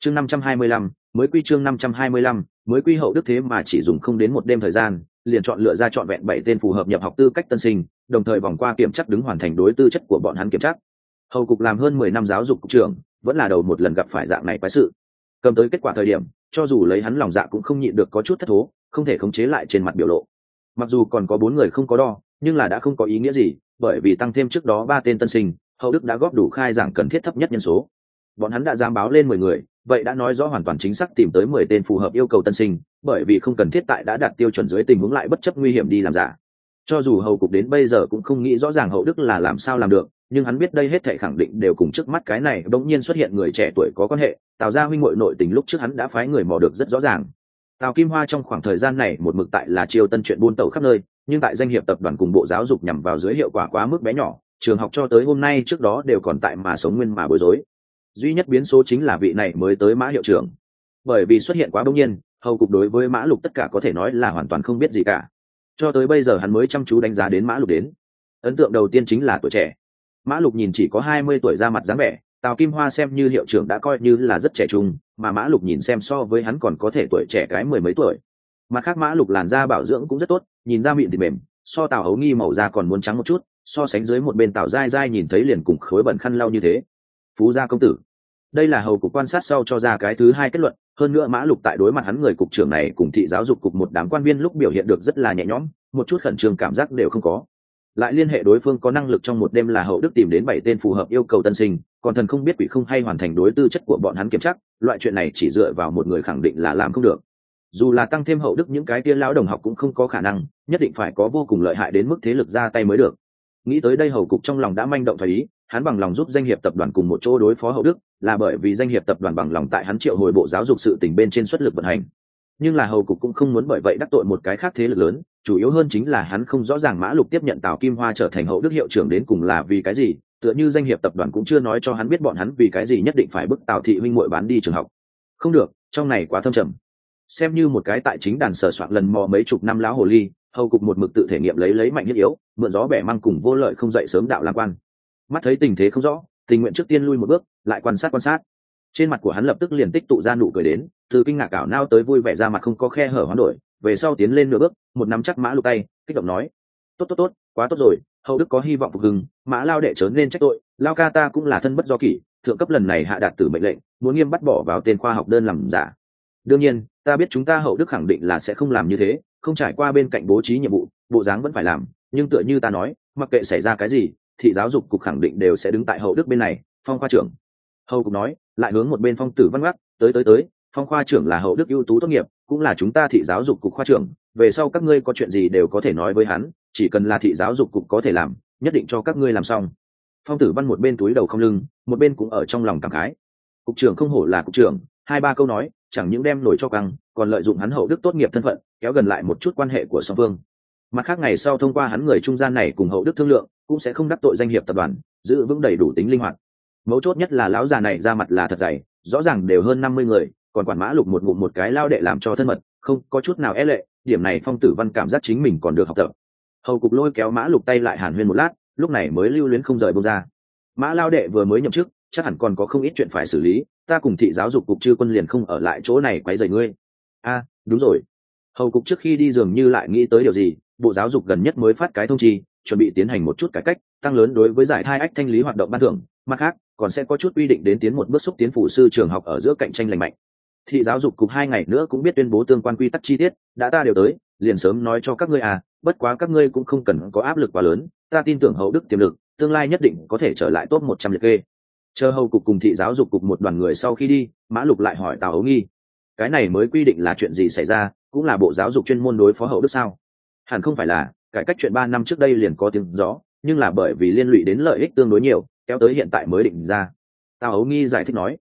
chương 525, mới quy chương 525, mới quy hậu đức thế mà chỉ dùng không đến một đêm thời gian liền chọn lựa ra trọn vẹn 7 tên phù hợp nhập học tư cách tân sinh, đồng thời vòng qua kiểm chắc đứng hoàn thành đối tư chất của bọn hắn kiểm chắc. Hầu cục làm hơn 10 năm giáo dục cục trưởng, vẫn là đầu một lần gặp phải dạng này quái sự. Cầm tới kết quả thời điểm, cho dù lấy hắn lòng dạ cũng không nhịn được có chút thất thố, không thể khống chế lại trên mặt biểu lộ. Mặc dù còn có 4 người không có đo, nhưng là đã không có ý nghĩa gì, bởi vì tăng thêm trước đó 3 tên tân sinh, Hậu Đức đã góp đủ khai giảng cần thiết thấp nhất nhân số. Bọn hắn đã dám báo lên 10 người, vậy đã nói rõ hoàn toàn chính xác tìm tới 10 tên phù hợp yêu cầu tân sinh, bởi vì không cần thiết tại đã đạt tiêu chuẩn dưới tình huống lại bất chấp nguy hiểm đi làm giả. Cho dù hầu cục đến bây giờ cũng không nghĩ rõ ràng Hậu Đức là làm sao làm được, nhưng hắn biết đây hết thảy khẳng định đều cùng trước mắt cái này đột nhiên xuất hiện người trẻ tuổi có quan hệ, Tào gia huynh muội nội tình lúc trước hắn đã phái người mò được rất rõ ràng. Tào Kim Hoa trong khoảng thời gian này một mực tại là chiêu tân chuyện buôn tẩu khắp nơi, nhưng tại danh hiệp tập đoàn cùng bộ giáo dục nhằm vào dưới hiệu quả quá mức bé nhỏ, trường học cho tới hôm nay trước đó đều còn tại mà sống nguyên mà bối rối. Duy nhất biến số chính là vị này mới tới Mã hiệu trưởng. Bởi vì xuất hiện quá bỗng nhiên, hầu cục đối với Mã Lục tất cả có thể nói là hoàn toàn không biết gì cả. Cho tới bây giờ hắn mới chăm chú đánh giá đến Mã Lục đến. Ấn tượng đầu tiên chính là tuổi trẻ. Mã Lục nhìn chỉ có 20 tuổi ra mặt dáng vẻ, Tào Kim Hoa xem như hiệu trưởng đã coi như là rất trẻ trung, mà Mã Lục nhìn xem so với hắn còn có thể tuổi trẻ cái 10 mấy tuổi. Mặt khác Mã Lục làn da bảo dưỡng cũng rất tốt, nhìn da mịn thì mềm, so Tào Hấu Nghi màu da còn muốn trắng một chút, so sánh dưới một bên Tào Dai Dai nhìn thấy liền cùng khối bẩn khăn lau như thế. Phú gia công tử. Đây là hầu cục quan sát sau cho ra cái thứ hai kết luận, hơn nữa Mã Lục tại đối mặt hắn người cục trưởng này cùng thị giáo dục cục một đám quan viên lúc biểu hiện được rất là nhẹ nhõm, một chút khẩn trương cảm giác đều không có. Lại liên hệ đối phương có năng lực trong một đêm là Hậu Đức tìm đến 7 tên phù hợp yêu cầu tân sinh, còn thần không biết quỷ không hay hoàn thành đối tư chất của bọn hắn kiểm chắc, loại chuyện này chỉ dựa vào một người khẳng định là làm không được. Dù là tăng thêm Hậu Đức những cái kia lão đồng học cũng không có khả năng, nhất định phải có vô cùng lợi hại đến mức thế lực ra tay mới được. Nghĩ tới đây hầu cục trong lòng đã manh động thoái ý, hắn bằng lòng giúp danh hiệp tập đoàn cùng một chỗ đối phó Hậu Đức, là bởi vì danh hiệp tập đoàn bằng lòng tại hắn triệu hồi bộ giáo dục sự tình bên trên xuất lực vận hành. Nhưng là hầu cục cũng không muốn bởi vậy đắc tội một cái khác thế lực lớn, chủ yếu hơn chính là hắn không rõ ràng Mã Lục tiếp nhận Tào Kim Hoa trở thành Hậu Đức hiệu trưởng đến cùng là vì cái gì, tựa như danh hiệp tập đoàn cũng chưa nói cho hắn biết bọn hắn vì cái gì nhất định phải bức Tào thị huynh muội bán đi trường học. Không được, trong này quá thâm trầm. Xem như một cái tại chính đàn sở soạn lần mò mấy chục năm lão hồ ly, hầu cục một mực tự thể nghiệm lấy mạnh nhất yếu, mượn gió bẻ măng cùng vô lợi không dậy sớm đạo làm quan. Mắt thấy tình thế không rõ, tình nguyện trước tiên lui một bước, lại quan sát. Trên mặt của hắn lập tức liền tích tụ ra nụ cười đến, từ kinh ngạc ảo nao tới vui vẻ ra mặt không có khe hở hoán đổi, về sau tiến lên nửa bước, một nắm chắc Mã Lục tay, kích động nói: tốt, quá tốt rồi, Hậu Đức có hy vọng phục hưng, Mã lao đệ trở nên trách tội, lao ca ta cũng là thân bất do kỷ, thượng cấp lần này hạ đạt tử mệnh lệnh, muốn nghiêm bắt bỏ vào tên khoa học đơn làm giả. Đương nhiên, ta biết chúng ta Hậu Đức khẳng định là sẽ không làm như thế, không trải qua bên cạnh bố trí nhiệm vụ, bộ dáng vẫn phải làm, nhưng tựa như ta nói, mặc kệ xảy ra cái gì, thị giáo dục cục khẳng định đều sẽ đứng tại Hậu Đức bên này. Phong khoa trưởng. Hầu cục nói, lại hướng một bên Phong Tử Văn gắt, tới, Phong khoa trưởng là Hậu Đức ưu tú tốt nghiệp, cũng là chúng ta thị giáo dục cục khoa trưởng, về sau các ngươi có chuyện gì đều có thể nói với hắn, chỉ cần là thị giáo dục cục có thể làm, nhất định cho các ngươi làm xong. Phong Tử Văn một bên túi đầu không lưng, một bên cũng ở trong lòng cảm khái. Cục trưởng không hổ là cục trưởng, 2-3 câu nói, chẳng những đem nổi cho căng, còn lợi dụng hắn Hậu Đức tốt nghiệp thân phận, kéo gần lại một chút quan hệ của song phương. Mặt khác ngày sau thông qua hắn người trung gian này cùng Hậu Đức thương lượng, cũng sẽ không đắc tội danh hiệp tập đoàn, giữ vững đầy đủ tính linh hoạt. Mấu chốt nhất là lão già này ra mặt là thật dày, rõ ràng đều hơn 50 người, còn quản Mã Lục một ngụm một cái lao đệ làm cho thân mật, không có chút nào e lệ, điểm này Phong Tử Văn cảm giác chính mình còn được học tập. Hầu cục lôi kéo Mã Lục tay lại hàn huyên một lát, lúc này mới lưu luyến không rời buông ra. Mã lao đệ vừa mới nhậm chức, chắc hẳn còn có không ít chuyện phải xử lý, ta cùng thị giáo dục cục chư quân liền không ở lại chỗ này quấy rầy ngươi. Đúng rồi. Hầu cục trước khi đi dường như lại nghĩ tới điều gì, bộ giáo dục gần nhất mới phát cái thông chi, chuẩn bị tiến hành một chút cải cách, tăng lớn đối với giải thai ách thanh lý hoạt động ban thưởng, mặt khác còn sẽ có chút quy định đến tiến một bước xúc tiến phụ sư trường học ở giữa cạnh tranh lành mạnh. Thị giáo dục cục 2 ngày nữa cũng biết tuyên bố tương quan quy tắc chi tiết, đã ta đều tới, liền sớm nói cho các ngươi bất quá các ngươi cũng không cần có áp lực quá lớn, ta tin tưởng Hậu Đức tiềm lực, tương lai nhất định có thể trở lại top 100 liệt kê. Chờ hầu cục cùng thị giáo dục cục một đoàn người sau khi đi, Mã Lục lại hỏi Tào Hấu Nghi, cái này mới quy định là chuyện gì xảy ra, cũng là bộ giáo dục chuyên môn đối phó Hậu Đức sao? Hẳn không phải là, cải cách chuyện 3 năm trước đây liền có tiếng gió, nhưng là bởi vì liên lụy đến lợi ích tương đối nhiều, kéo tới hiện tại mới định ra. Tào Hấu Nghi giải thích nói,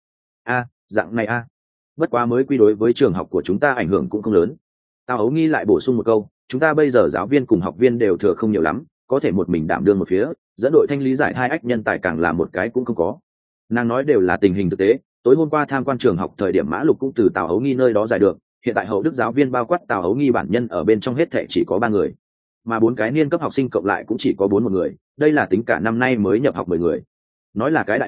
dạng này bất quá mới quy đối với trường học của chúng ta ảnh hưởng cũng không lớn. Tào Hấu Nghi lại bổ sung một câu, chúng ta bây giờ giáo viên cùng học viên đều thừa không nhiều lắm, có thể một mình đảm đương một phía, dẫn đội thanh lý giải thai ách nhân tài càng là một cái cũng không có. Nàng nói đều là tình hình thực tế, tối hôm qua tham quan trường học thời điểm Mã Lục cũng từ Tào Hấu Nghi nơi đó giải được, hiện tại Hậu Đức giáo viên bao quát Tào Hấu Nghi bản nhân ở bên trong hết thảy chỉ có 3 người, mà 4 cái niên cấp học sinh cộng lại cũng chỉ có 4 một người, đây là tính cả năm nay mới nhập học 10 người. Nói là cái đại học,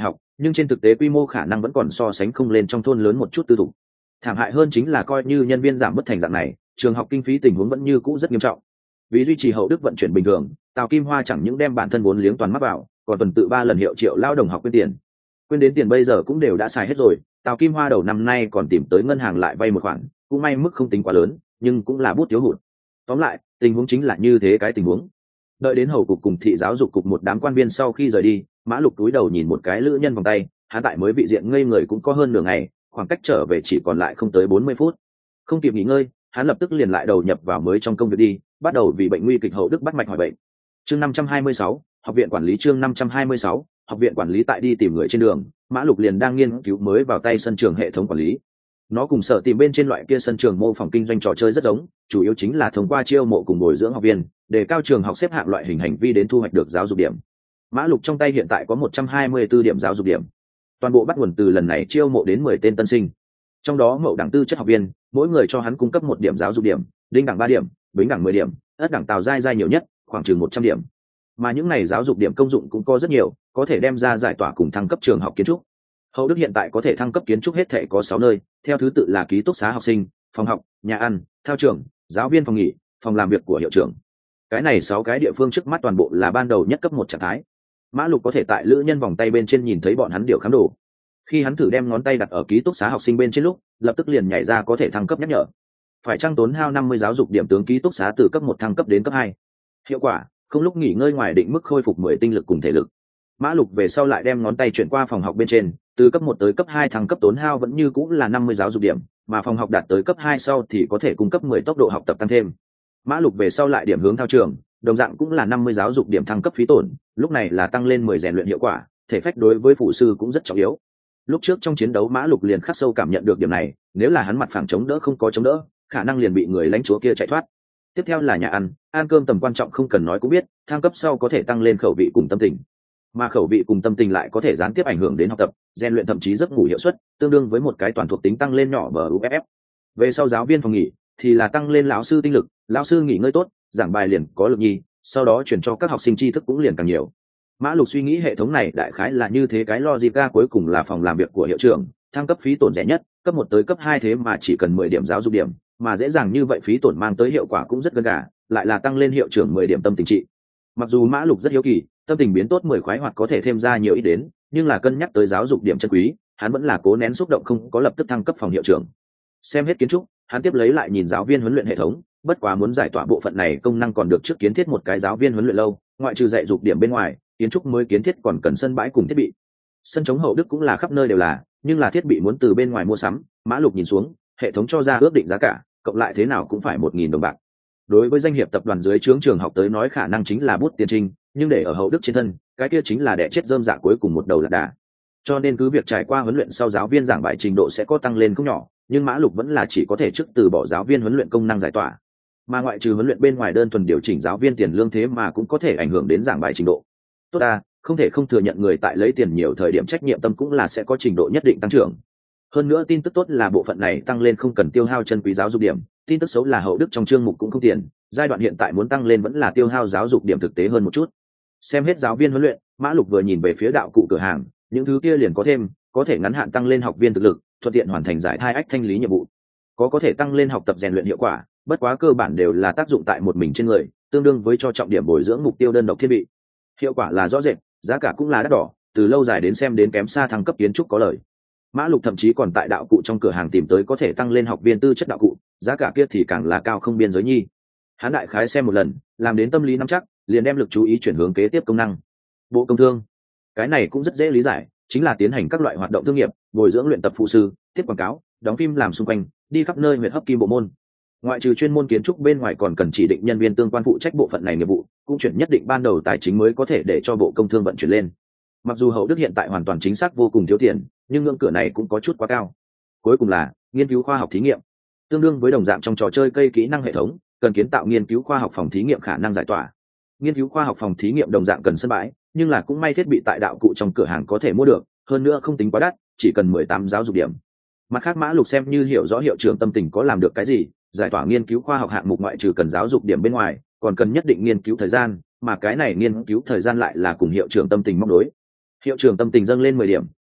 nhưng trên thực tế quy mô khả năng vẫn còn so sánh không lên trong thôn lớn một chút tư thục. Thảm hại hơn chính là coi như nhân viên giảm bất thành dạng này, trường học kinh phí tình huống vẫn như cũ rất nghiêm trọng. Vì duy trì hậu đức vận chuyển bình thường, Tào Kim Hoa chẳng những đem bản thân vốn liếng toàn mắc vào, còn tuần tự 3 lần hiệu triệu lao đồng học quyên tiền. Quyên đến tiền bây giờ cũng đều đã xài hết rồi, Tào Kim Hoa đầu năm nay còn tìm tới ngân hàng lại vay một khoản, cũng may mức không tính quá lớn, nhưng cũng là bút thiếu hụt. Tóm lại, tình huống chính là như thế cái tình huống. Đợi đến hầu cục cùng thị giáo dục cục một đám quan viên sau khi rời đi, Mã Lục túi đầu nhìn một cái lữ nhân vòng tay, hắn tại mới vị diện ngây người cũng có hơn nửa ngày, khoảng cách trở về chỉ còn lại không tới 40 phút. Không kịp nghỉ ngơi, hắn lập tức liền lại đầu nhập vào mới trong công việc đi, bắt đầu vì bệnh nguy kịch hậu đức bắt mạch hỏi bệnh. Chương 526, học viện quản lý. Chương 526, học viện quản lý. Tại đi tìm người trên đường, Mã Lục liền đang nghiên cứu mới vào tay sân trường hệ thống quản lý. Nó cùng Sở Tìm bên trên loại kia sân trường mô phỏng kinh doanh trò chơi rất giống, chủ yếu chính là thông qua chiêu mộ cùng bồi dưỡng học viên, để cao trường học xếp hạng loại hình hành vi đến thu hoạch được giáo dục điểm. Mã Lục trong tay hiện tại có 124 điểm giáo dục điểm. Toàn bộ bắt nguồn từ lần này chiêu mộ đến 10 tên tân sinh. Trong đó mậu đẳng tư chất học viên, mỗi người cho hắn cung cấp 1 điểm giáo dục điểm, đinh đẳng 3 điểm, bính đẳng 10 điểm, ất đẳng tào giai giai nhiều nhất, khoảng chừng 100 điểm. Mà những này giáo dục điểm công dụng cũng có rất nhiều, có thể đem ra giải tỏa cùng thăng cấp trường học kiến trúc. Hậu Đức hiện tại có thể thăng cấp kiến trúc hết thể có 6 nơi, theo thứ tự là ký túc xá học sinh, phòng học, nhà ăn, thao trường, giáo viên phòng nghỉ, phòng làm việc của hiệu trưởng. Cái này 6 cái địa phương trước mắt toàn bộ là ban đầu nhất cấp 1 trạng thái. Mã Lục có thể tại lữ nhân vòng tay bên trên nhìn thấy bọn hắn điều khám đồ. Khi hắn thử đem ngón tay đặt ở ký túc xá học sinh bên trên lúc, lập tức liền nhảy ra có thể thăng cấp nhắc nhở. Phải chăng tốn hao 50 giáo dục điểm tướng ký túc xá từ cấp 1 thăng cấp đến cấp 2. Hiệu quả, không lúc nghỉ ngơi ngoài định mức khôi phục 10 tinh lực cùng thể lực. Mã Lục về sau lại đem ngón tay chuyển qua phòng học bên trên, từ cấp 1 tới cấp 2 thăng cấp tốn hao vẫn như cũng là 50 giáo dục điểm, mà phòng học đạt tới cấp 2 sau thì có thể cung cấp 10 tốc độ học tập tăng thêm. Mã Lục về sau lại điểm hướng thao trường, đồng dạng cũng là 50 giáo dục điểm thăng cấp phí tổn, lúc này là tăng lên 10 rèn luyện hiệu quả, thể phách đối với phụ sư cũng rất trọng yếu. Lúc trước trong chiến đấu Mã Lục liền khắc sâu cảm nhận được điểm này, nếu là hắn mặt phẳng chống đỡ không có chống đỡ, khả năng liền bị người lãnh chúa kia chạy thoát. Tiếp theo là nhà ăn cơm tầm quan trọng không cần nói cũng biết, thăng cấp sau có thể tăng lên khẩu vị cùng tâm tình. Mà khẩu vị cùng tâm tình lại có thể gián tiếp ảnh hưởng đến học tập, rèn luyện thậm chí giấc ngủ hiệu suất, tương đương với một cái toàn thuộc tính tăng lên nhỏ BUFF. Về sau giáo viên phòng nghỉ thì là tăng lên lão sư tinh lực, lão sư nghỉ ngơi tốt, giảng bài liền có lực nhi, sau đó chuyển cho các học sinh tri thức cũng liền càng nhiều. Mã Lục suy nghĩ hệ thống này đại khái là như thế, cái logic cuối cùng là phòng làm việc của hiệu trưởng, thăng cấp phí tổn rẻ nhất, cấp 1 tới cấp 2 thế mà chỉ cần 10 điểm giáo dục điểm, mà dễ dàng như vậy phí tổn mang tới hiệu quả cũng rất gần gà, lại là tăng lên hiệu trưởng 10 điểm tâm tình trị. Mặc dù Mã Lục rất hiếu kỳ, tâm tình biến tốt 10 khoái hoạt có thể thêm ra nhiều ít đến, nhưng là cân nhắc tới giáo dục điểm chân quý, hắn vẫn là cố nén xúc động không có lập tức thăng cấp phòng hiệu trưởng. Xem hết kiến trúc, hắn tiếp lấy lại nhìn giáo viên huấn luyện hệ thống, bất quá muốn giải tỏa bộ phận này công năng còn được trước kiến thiết một cái giáo viên huấn luyện lâu, ngoại trừ dạy dục điểm bên ngoài, kiến trúc mới kiến thiết còn cần sân bãi cùng thiết bị. Sân chống Hậu Đức cũng là khắp nơi đều là, nhưng là thiết bị muốn từ bên ngoài mua sắm. Mã Lục nhìn xuống, hệ thống cho ra ước định giá cả, cộng lại thế nào cũng phải 1.000 đồng bạc. Đối với doanh nghiệp tập đoàn dưới trướng trường học tới nói khả năng chính là bút tiền trinh, nhưng để ở Hậu Đức trên thân, cái kia chính là đẻ chết rơm dạ cuối cùng một đầu lạc đà. Cho nên cứ việc trải qua huấn luyện sau giáo viên giảng bài trình độ sẽ có tăng lên không nhỏ, nhưng Mã Lục vẫn là chỉ có thể trước từ bỏ giáo viên huấn luyện công năng giải tỏa. Mà ngoại trừ huấn luyện bên ngoài, đơn thuần điều chỉnh giáo viên tiền lương thế mà cũng có thể ảnh hưởng đến giảng bài trình độ. Tốt không thể không thừa nhận người tại lấy tiền nhiều thời điểm trách nhiệm tâm cũng là sẽ có trình độ nhất định tăng trưởng. Hơn nữa tin tức tốt là bộ phận này tăng lên không cần tiêu hao chân quý giáo dục điểm, tin tức xấu là Hậu Đức trong chương mục cũng không tiền, giai đoạn hiện tại muốn tăng lên vẫn là tiêu hao giáo dục điểm thực tế hơn một chút. Xem hết giáo viên huấn luyện, Mã Lục vừa nhìn về phía đạo cụ cửa hàng, những thứ kia liền có thêm, có thể ngắn hạn tăng lên học viên thực lực, thuận tiện hoàn thành giải thai ách thanh lý nhiệm vụ, có thể tăng lên học tập rèn luyện hiệu quả, bất quá cơ bản đều là tác dụng tại một mình trên người, tương đương với cho trọng điểm bồi dưỡng mục tiêu đơn độc thiết bị. Hiệu quả là rõ rệt, giá cả cũng là đắt đỏ, từ lâu dài đến xem đến kém xa thăng cấp kiến trúc có lời. Mã Lục thậm chí còn tại đạo cụ trong cửa hàng tìm tới có thể tăng lên học viên tư chất đạo cụ, giá cả kia thì càng là cao không biên giới nhi. Hắn đại khái xem một lần, làm đến tâm lý nắm chắc, liền đem lực chú ý chuyển hướng kế tiếp công năng. Bộ công thương, cái này cũng rất dễ lý giải, chính là tiến hành các loại hoạt động thương nghiệp, bồi dưỡng luyện tập phụ sư, tiếp quảng cáo, đóng phim làm xung quanh, đi khắp nơi huyện hấp kim bộ môn. Ngoại trừ chuyên môn kiến trúc bên ngoài còn cần chỉ định nhân viên tương quan phụ trách bộ phận này nghiệp vụ, cũng chuyển nhất định ban đầu tài chính mới có thể để cho bộ công thương vận chuyển lên. Mặc dù Hậu Đức hiện tại hoàn toàn chính xác vô cùng thiếu tiền, nhưng ngưỡng cửa này cũng có chút quá cao. Cuối cùng là nghiên cứu khoa học thí nghiệm, tương đương với đồng dạng trong trò chơi cây kỹ năng hệ thống, cần kiến tạo nghiên cứu khoa học phòng thí nghiệm khả năng giải tỏa. Nghiên cứu khoa học phòng thí nghiệm đồng dạng cần sân bãi, nhưng là cũng may thiết bị tại đạo cụ trong cửa hàng có thể mua được, hơn nữa không tính quá đắt, chỉ cần 18 giáo dục điểm. Mặt khác Mã Lục xem như hiểu rõ hiệu trưởng tâm tình có làm được cái gì, giải tỏa nghiên cứu khoa học hạng mục ngoại trừ cần giáo dục điểm bên ngoài, còn cần nhất định nghiên cứu thời gian, mà cái này nghiên cứu thời gian lại là cùng hiệu trưởng tâm tình móc đối. Hiệu trưởng tâm tình dâng lên 10 điểm,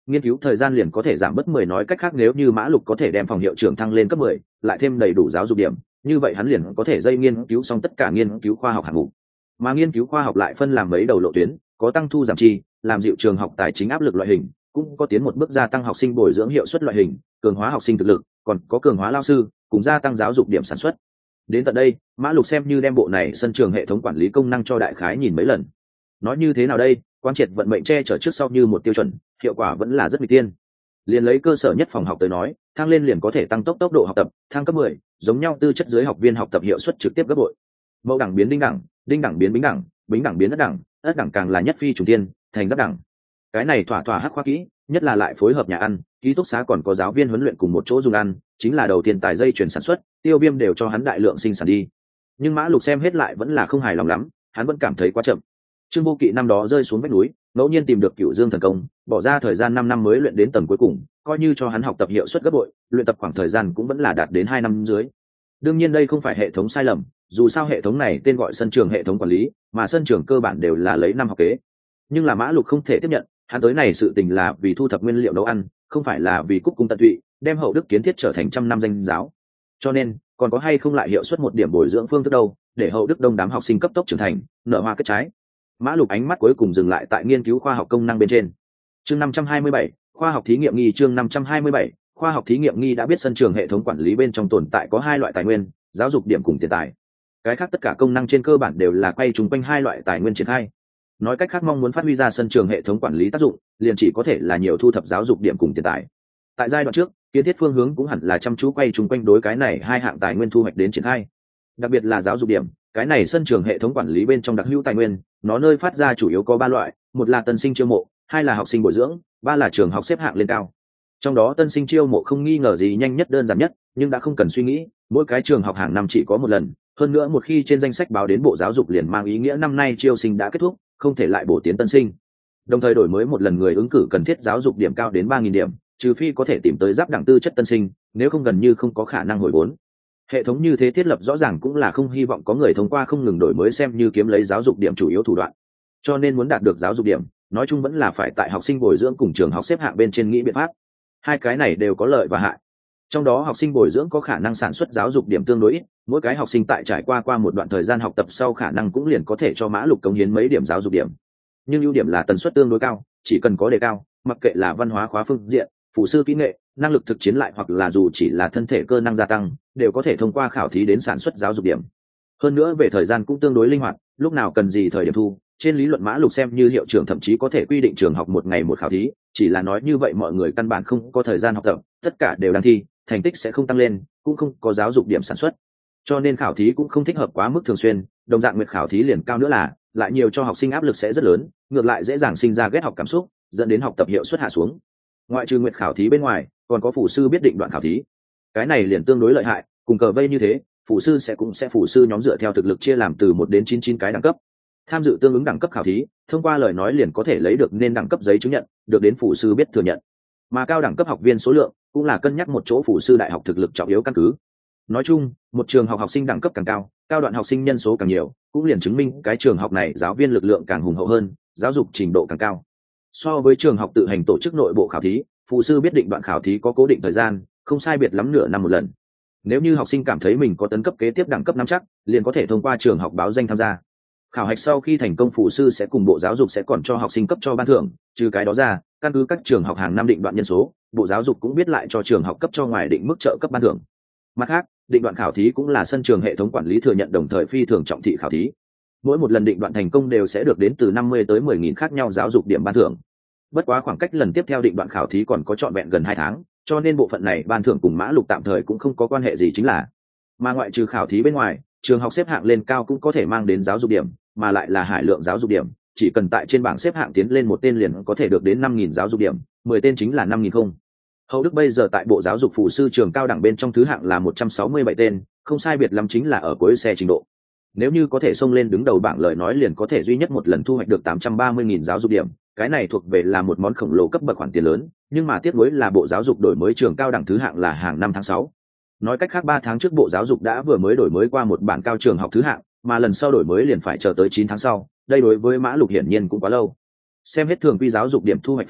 nghiên cứu thời gian liền có thể giảm bớt 10, nói cách khác nếu như Mã Lục có thể đem phòng hiệu trưởng thăng lên cấp 10, lại thêm đầy đủ giáo dục điểm, như vậy hắn liền có thể dây nghiên cứu xong tất cả nghiên cứu khoa học hạng mục. Mà nghiên cứu khoa học lại phân làm mấy đầu lộ tuyến, có tăng thu giảm chi, làm dịu trường học tài chính áp lực loại hình, cũng có tiến một bước gia tăng học sinh bồi dưỡng hiệu suất loại hình, cường hóa học sinh thực lực, còn có cường hóa lao sư, cùng gia tăng giáo dục điểm sản xuất. Đến tận đây, Mã Lục xem như đem bộ này sân trường hệ thống quản lý công năng cho đại khái nhìn mấy lần. Nói như thế nào đây, quán triệt vận mệnh che chở trước sau như một tiêu chuẩn, hiệu quả vẫn là rất nguy tiên. Liền lấy cơ sở nhất phòng học tới nói, thăng lên liền có thể tăng tốc độ học tập, thăng cấp 10, giống nhau tư chất dưới học viên học tập hiệu suất trực tiếp gấp bội. Mẫu đẳng biến đinh đẳng biến bính đẳng biến ất đẳng càng là nhất phi trùng tiên, thành giáp đẳng. Cái này thỏa thỏa hắc khoa kỹ, nhất là lại phối hợp nhà ăn, ký túc xá còn có giáo viên huấn luyện cùng một chỗ dùng ăn, chính là đầu tiên tài dây chuyển sản xuất, Tiêu Viêm đều cho hắn đại lượng sinh sản đi. Nhưng Mã Lục xem hết lại vẫn là không hài lòng lắm, hắn vẫn cảm thấy quá chậm. Trương Vô Kỵ năm đó rơi xuống vách núi, ngẫu nhiên tìm được Cửu Dương thần công, bỏ ra thời gian 5 năm mới luyện đến tầng cuối cùng, coi như cho hắn học tập hiệu suất gấp bội, luyện tập khoảng thời gian cũng vẫn là đạt đến 2 năm dưới. Đương nhiên đây không phải hệ thống sai lầm, dù sao hệ thống này tên gọi sân trường hệ thống quản lý, mà sân trường cơ bản đều là lấy năm học kế. Nhưng là Mã Lục không thể tiếp nhận, hắn tới này sự tình là vì thu thập nguyên liệu nấu ăn, không phải là vì cúc cung tận tụy, đem hậu đức kiến thiết trở thành trăm năm danh giáo. Cho nên, còn có hay không lại hiệu suất một điểm bồi dưỡng phương thức đâu, để hậu đức đông đám học sinh cấp tốc trưởng thành, nở hoa kết trái. Mã Lục ánh mắt cuối cùng dừng lại tại nghiên cứu khoa học công năng bên trên. Chương 527, khoa học thí nghiệm nghi. Chương 527, khoa học thí nghiệm nghi. Đã biết sân trường hệ thống quản lý bên trong tồn tại có 2 loại tài nguyên, giáo dục điểm cùng tiền tài. Cái khác tất cả công năng trên cơ bản đều là quay chung quanh 2 loại tài nguyên triển khai. Nói cách khác, mong muốn phát huy ra sân trường hệ thống quản lý tác dụng, liền chỉ có thể là nhiều thu thập giáo dục điểm cùng tiền tài. Tại giai đoạn trước, kiến thiết phương hướng cũng hẳn là chăm chú quay chung quanh đối cái này 2 hạng tài nguyên thu hoạch đến triển khai. Đặc biệt là giáo dục điểm, cái này sân trường hệ thống quản lý bên trong đặc hữu tài nguyên, nó nơi phát ra chủ yếu có 3 loại, một là tân sinh chiêu mộ, 2 là học sinh bồi dưỡng, 3 là trường học xếp hạng lên cao. Trong đó tân sinh chiêu mộ không nghi ngờ gì nhanh nhất đơn giản nhất, nhưng đã không cần suy nghĩ, mỗi cái trường học hàng năm chỉ có một lần, hơn nữa một khi trên danh sách báo đến Bộ Giáo dục liền mang ý nghĩa năm nay chiêu sinh đã kết thúc, không thể lại bổ tiến tân sinh. Đồng thời đổi mới một lần người ứng cử cần thiết giáo dục điểm cao đến 3.000 điểm, trừ phi có thể tìm tới giáp đẳng tư chất tân sinh, nếu không gần như không có khả năng hồi vốn. Hệ thống như thế thiết lập rõ ràng cũng là không hy vọng có người thông qua không ngừng đổi mới xem như kiếm lấy giáo dục điểm chủ yếu thủ đoạn. Cho nên muốn đạt được giáo dục điểm, nói chung vẫn là phải tại học sinh bồi dưỡng cùng trường học xếp hạng bên trên nghĩ biện pháp. 2 cái này đều có lợi và hại. Trong đó học sinh bồi dưỡng có khả năng sản xuất giáo dục điểm tương đối ít, mỗi cái học sinh tại trải qua một đoạn thời gian học tập sau khả năng cũng liền có thể cho Mã Lục cống hiến mấy điểm giáo dục điểm. Nhưng ưu điểm là tần suất tương đối cao, chỉ cần có đề cao, mặc kệ là văn hóa khóa phương diện, phụ sư kỹ nghệ, năng lực thực chiến lại hoặc là dù chỉ là thân thể cơ năng gia tăng, đều có thể thông qua khảo thí đến sản xuất giáo dục điểm. Hơn nữa về thời gian cũng tương đối linh hoạt, lúc nào cần gì thời điểm thu, trên lý luận Mã Lục xem như hiệu trưởng thậm chí có thể quy định trường học một ngày một khảo thí, chỉ là nói như vậy mọi người căn bản không có thời gian học tập, tất cả đều đang thi, thành tích sẽ không tăng lên, cũng không có giáo dục điểm sản xuất. Cho nên khảo thí cũng không thích hợp quá mức thường xuyên, đồng dạng nguyệt khảo thí liền cao nữa là, lại nhiều cho học sinh áp lực sẽ rất lớn, ngược lại dễ dàng sinh ra ghét học cảm xúc, dẫn đến học tập hiệu suất hạ xuống. Ngoại trừ nguyệt khảo thí bên ngoài, còn có phụ sư biết định đoạn khảo thí. Cái này liền tương đối lợi hại, cùng cờ vây như thế, phụ sư sẽ phụ sư nhóm dựa theo thực lực chia làm từ 1 đến 99 cái đẳng cấp. Tham dự tương ứng đẳng cấp khảo thí, thông qua lời nói liền có thể lấy được nên đẳng cấp giấy chứng nhận, được đến phụ sư biết thừa nhận. Mà cao đẳng cấp học viên số lượng cũng là cân nhắc một chỗ phụ sư đại học thực lực trọng yếu căn cứ. Nói chung, một trường học học sinh đẳng cấp càng cao, cao đoạn học sinh nhân số càng nhiều, cũng liền chứng minh cái trường học này giáo viên lực lượng càng hùng hậu hơn, giáo dục trình độ càng cao. So với trường học tự hành tổ chức nội bộ khảo thí, phụ sư biết định đoạn khảo thí có cố định thời gian, không sai biệt lắm nửa năm một lần. Nếu như học sinh cảm thấy mình có tấn cấp kế tiếp đẳng cấp nắm chắc, liền có thể thông qua trường học báo danh tham gia. Khảo hạch sau khi thành công, phụ sư sẽ cùng Bộ Giáo dục sẽ còn cho học sinh cấp cho ban thưởng, trừ cái đó ra, căn cứ các trường học hàng năm định đoạn nhân số, Bộ Giáo dục cũng biết lại cho trường học cấp cho ngoài định mức trợ cấp ban thưởng. Mặt khác, định đoạn khảo thí cũng là sân trường hệ thống quản lý thừa nhận đồng thời phi thường trọng thị khảo thí. Mỗi một lần định đoạn thành công đều sẽ được đến từ 50 tới 10.000 khác nhau giáo dục điểm ban thưởng. Bất quá khoảng cách lần tiếp theo định đoạn khảo thí còn có trọn vẹn gần 2 tháng, cho nên bộ phận này ban thưởng cùng Mã Lục tạm thời cũng không có quan hệ gì chính là. Mà ngoại trừ khảo thí bên ngoài, trường học xếp hạng lên cao cũng có thể mang đến giáo dục điểm, mà lại là hải lượng giáo dục điểm, chỉ cần tại trên bảng xếp hạng tiến lên một tên liền có thể được đến 5.000 giáo dục điểm, 10 tên chính là 5.000 không. Hậu Đức bây giờ tại Bộ Giáo dục phụ sư trường cao đẳng bên trong thứ hạng là 167 tên, không sai biệt lắm chính là ở cuối xe trình độ. Nếu như có thể xông lên đứng đầu bảng lời nói liền có thể duy nhất một lần thu hoạch được 830.000 giáo dục điểm, cái này thuộc về là một món khổng lồ cấp bậc khoản tiền lớn, nhưng mà tiếc nuối là Bộ Giáo dục đổi mới trường cao đẳng thứ hạng là hàng năm tháng 6. Nói cách khác 3 tháng trước Bộ Giáo dục đã vừa mới đổi mới qua một bản cao trường học thứ hạng, mà lần sau đổi mới liền phải chờ tới 9 tháng sau, đây đối với Mã Lục hiển nhiên cũng quá lâu. Xem hết thường quy giáo dục điểm thu hoạch phương thức,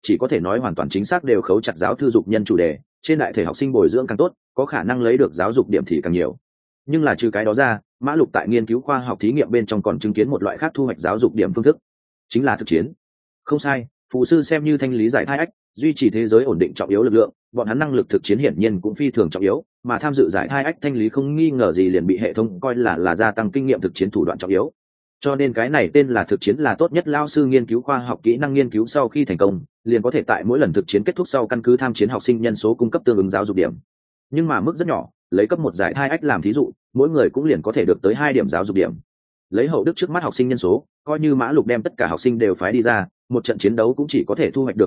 chỉ có thể nói hoàn toàn chính xác đều khấu chặt giáo thư dục nhân chủ đề, trên đại thể học sinh bồi dưỡng càng tốt, có khả năng lấy được giáo dục điểm thì càng nhiều. Nhưng là trừ cái đó ra, Mã Lục tại nghiên cứu khoa học thí nghiệm bên trong còn chứng kiến một loại khác thu hoạch giáo dục điểm phương thức, chính là thực chiến. Không sai, phụ sư xem như thanh lý giải thai ách, duy trì thế giới ổn định trọng yếu lực lượng, bọn hắn năng lực thực chiến hiển nhiên cũng phi thường trọng yếu, mà tham dự giải thai ách thanh lý không nghi ngờ gì liền bị hệ thống coi là gia tăng kinh nghiệm thực chiến thủ đoạn trọng yếu. Cho nên cái này tên là thực chiến là tốt nhất. Lao sư nghiên cứu khoa học kỹ năng nghiên cứu sau khi thành công, liền có thể tại mỗi lần thực chiến kết thúc sau căn cứ tham chiến học sinh nhân số cung cấp tương ứng giáo dục điểm. Nhưng mà mức rất nhỏ, lấy cấp một giải thai ách làm thí dụ, mỗi người cũng liền có thể được tới 2 điểm giáo dục điểm. Lấy hậu đức trước mắt học sinh nhân số, coi như Mã Lục đem tất cả học sinh đều phái đi ra, một trận chiến đấu cũng chỉ có thể thu hoạch được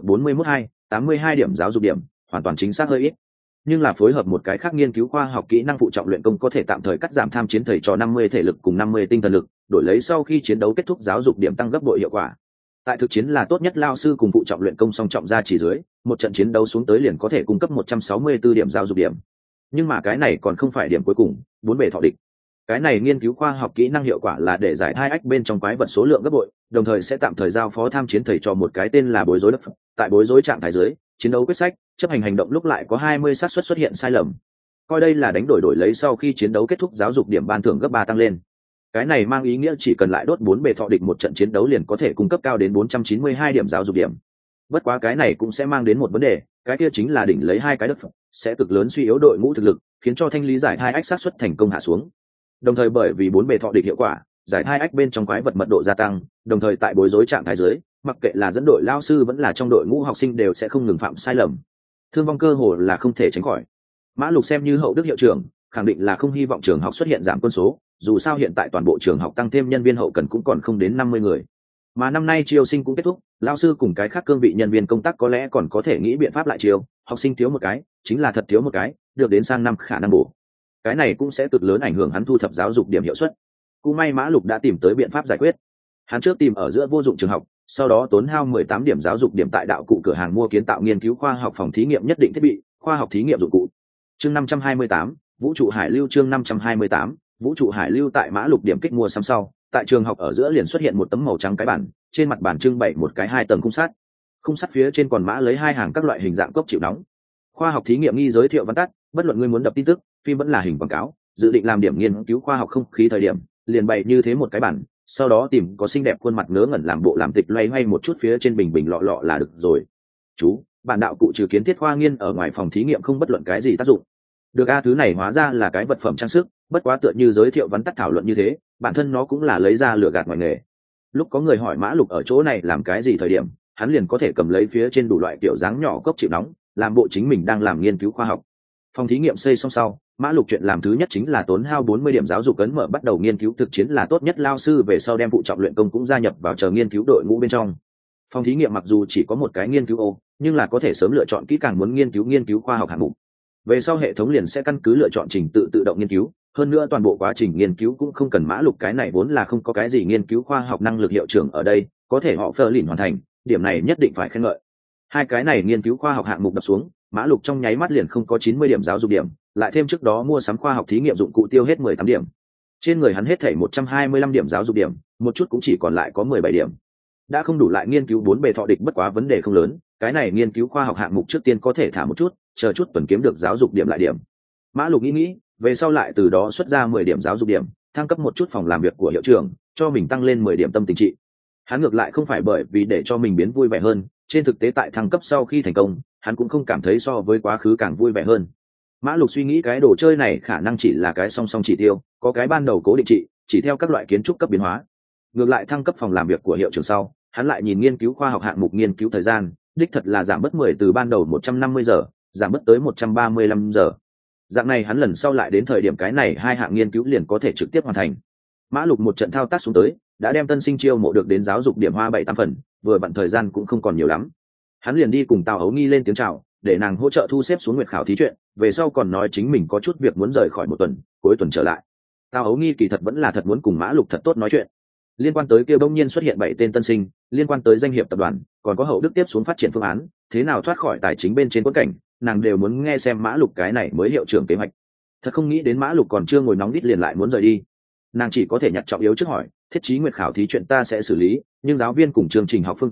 82 điểm giáo dục điểm, hoàn toàn chính xác hơi ít. Nhưng là phối hợp một cái khác nghiên cứu khoa học kỹ năng phụ trọng luyện công có thể tạm thời cắt giảm tham chiến thầy trò 50 thể lực cùng 50 tinh thần lực, đổi lấy sau khi chiến đấu kết thúc giáo dục điểm tăng gấp bội hiệu quả. Tại thực chiến là tốt nhất. Lao sư cùng phụ trọng luyện công song trọng ra chỉ dưới, một trận chiến đấu xuống tới liền có thể cung cấp 164 điểm giáo dục điểm. Nhưng mà cái này còn không phải điểm cuối cùng, 4 bề thọ địch. Cái này nghiên cứu khoa học kỹ năng hiệu quả là để giải thai ách bên trong quái vật số lượng gấp bội, đồng thời sẽ tạm thời giao phó tham chiến thầy cho một cái tên là bối rối đất. Tại bối rối trạng thái dưới, chiến đấu quyết sách, chấp hành hành động lúc lại có 20 xác suất xuất hiện sai lầm. Coi đây là đánh đổi lấy sau khi chiến đấu kết thúc giáo dục điểm ban thưởng gấp 3 tăng lên. Cái này mang ý nghĩa chỉ cần lại đốt 4 bề thọ địch một trận chiến đấu liền có thể cung cấp cao đến 492 điểm giáo dục điểm. Bất quá cái này cũng sẽ mang đến một vấn đề, cái kia chính là đỉnh lấy 2 cái đất phẩm, sẽ cực lớn suy yếu đội ngũ thực lực, khiến cho thanh lý giải thai ách xác suất thành công hạ xuống. Đồng thời bởi vì 4 bề thọ địch hiệu quả, giải thai ách bên trong quái vật mật độ gia tăng, đồng thời tại bối rối trạng thái dưới, mặc kệ là dẫn đội lao sư vẫn là trong đội ngũ học sinh đều sẽ không ngừng phạm sai lầm, thương vong cơ hồ là không thể tránh khỏi. Mã Lục xem như hậu đức hiệu trưởng, khẳng định là không hy vọng trường học xuất hiện giảm quân số, dù sao hiện tại toàn bộ trường học tăng thêm nhân viên hậu cần cũng còn không đến 50 người. Mà năm nay chiêu sinh cũng kết thúc, lao sư cùng cái khác cương vị nhân viên công tác có lẽ còn có thể nghĩ biện pháp lại chiêu, học sinh thiếu một cái, chính là thật thiếu một cái, được đến sang năm khả năng bổ. Cái này cũng sẽ cực lớn ảnh hưởng hắn thu thập giáo dục điểm hiệu suất. Cũng may Mã Lục đã tìm tới biện pháp giải quyết. Hắn trước tìm ở giữa vô dụng trường học, sau đó tốn hao 18 điểm giáo dục điểm tại đạo cụ cửa hàng mua kiến tạo nghiên cứu khoa học phòng thí nghiệm nhất định thiết bị, khoa học thí nghiệm dụng cụ. Chương 528, Vũ trụ hải lưu. Chương 528, Vũ trụ hải lưu. Tại Mã Lục điểm kích mua sắm sau, tại trường học ở giữa liền xuất hiện một tấm màu trắng cái bản, trên mặt bản trưng bày một cái 2 tầng khung sắt phía trên còn mã lấy 2 hàng các loại hình dạng cốc chịu nóng. Khoa học thí nghiệm nghi giới thiệu văn tắt, bất luận ngươi muốn đập tin tức, phim vẫn là hình quảng cáo, dự định làm điểm nghiên cứu khoa học không khí thời điểm, liền bày như thế một cái bản, sau đó tìm có xinh đẹp khuôn mặt ngớ ngẩn làm bộ làm tịch loay hoay một chút phía trên bình bình lọ lọ là được rồi. Chú, bản đạo cụ trừ kiến thiết khoa nghiên ở ngoài phòng thí nghiệm không bất luận cái gì tác dụng. Được a, thứ này hóa ra là cái vật phẩm trang sức, bất quá tựa như giới thiệu vắn tắt thảo luận như thế, bản thân nó cũng là lấy ra lừa gạt ngoài nghề. Lúc có người hỏi Mã Lục ở chỗ này làm cái gì thời điểm, hắn liền có thể cầm lấy phía trên đủ loại kiểu dáng nhỏ cốc chịu nóng, làm bộ chính mình đang làm nghiên cứu khoa học. Phòng thí nghiệm xây xong sau, Mã Lục chuyện làm thứ nhất chính là tốn hao 40 điểm giáo dục ấn mở bắt đầu nghiên cứu thực chiến là tốt nhất. Lao sư về sau đem phụ trọng luyện công cũng gia nhập vào chờ nghiên cứu đội ngũ bên trong. Phòng thí nghiệm mặc dù chỉ có một cái nghiên cứu ô, nhưng là có thể sớm lựa chọn kỹ càng muốn nghiên cứu khoa học hạng mục. Về sau hệ thống liền sẽ căn cứ lựa chọn trình tự tự động nghiên cứu, hơn nữa toàn bộ quá trình nghiên cứu cũng không cần Mã Lục cái này vốn là không có cái gì nghiên cứu khoa học năng lực hiệu trưởng ở đây, có thể họ phơ lìn hoàn thành, điểm này nhất định phải khen ngợi. 2 cái này nghiên cứu khoa học hạng mục đập xuống, Mã Lục trong nháy mắt liền không có 90 điểm giáo dục điểm, lại thêm trước đó mua sắm khoa học thí nghiệm dụng cụ tiêu hết 18 điểm. Trên người hắn hết thảy 125 điểm giáo dục điểm, một chút cũng chỉ còn lại có 17 điểm. Đã không đủ lại nghiên cứu 4 bề thọ địch, bất quá vấn đề không lớn, cái này nghiên cứu khoa học hạng mục trước tiên có thể thả một chút, chờ chút tuần kiếm được giáo dục điểm lại điểm. Mã Lục nghĩ, về sau lại từ đó xuất ra 10 điểm giáo dục điểm, thăng cấp một chút phòng làm việc của hiệu trưởng, cho mình tăng lên 10 điểm tâm tình trị. Hắn ngược lại không phải bởi vì để cho mình biến vui vẻ hơn, trên thực tế tại thăng cấp sau khi thành công, hắn cũng không cảm thấy so với quá khứ càng vui vẻ hơn. Mã Lục suy nghĩ cái đồ chơi này khả năng chỉ là cái song song chỉ tiêu, có cái ban đầu cố định trị, chỉ theo các loại kiến trúc cấp biến hóa. Ngược lại thăng cấp phòng làm việc của hiệu trưởng sau, hắn lại nhìn nghiên cứu khoa học hạng mục nghiên cứu thời gian, đích thật là giảm bớt 10 từ ban đầu 150 giờ, giảm bớt tới 135 giờ. Dạng này hắn lần sau lại đến thời điểm cái này 2 hạng nghiên cứu liền có thể trực tiếp hoàn thành. Mã Lục một trận thao tác xuống tới, đã đem tân sinh chiêu mộ được đến giáo dục điểm hoa 7-8 phần, vừa vặn thời gian cũng không còn nhiều lắm. Hắn liền đi cùng Tào Ấu Nghi lên tiếng chào, để nàng hỗ trợ thu xếp xuống nguyệt khảo thí chuyện, về sau còn nói chính mình có chút việc muốn rời khỏi một tuần, cuối tuần trở lại. Tào Ấu Nghi kỳ thật vẫn là thật muốn cùng Mã Lục thật tốt nói chuyện. Liên quan tới kia bỗng nhiên xuất hiện 7 tên tân sinh, liên quan tới danh hiệp tập đoàn, còn có hậu đức tiếp xuống phát triển phương án, thế nào thoát khỏi tài chính bên trên quẫn cảnh, nàng đều muốn nghe xem Mã Lục cái này mới hiệu trưởng kế hoạch. Thật không nghĩ đến Mã Lục còn chưa ngồi nóng đít liền lại muốn rời đi. Nàng chỉ có thể nhặt trọng yếu trước hỏi, thiết trí nguyệt khảo thí chuyện ta sẽ xử lý, nhưng giáo viên cùng chương trình học phương diện,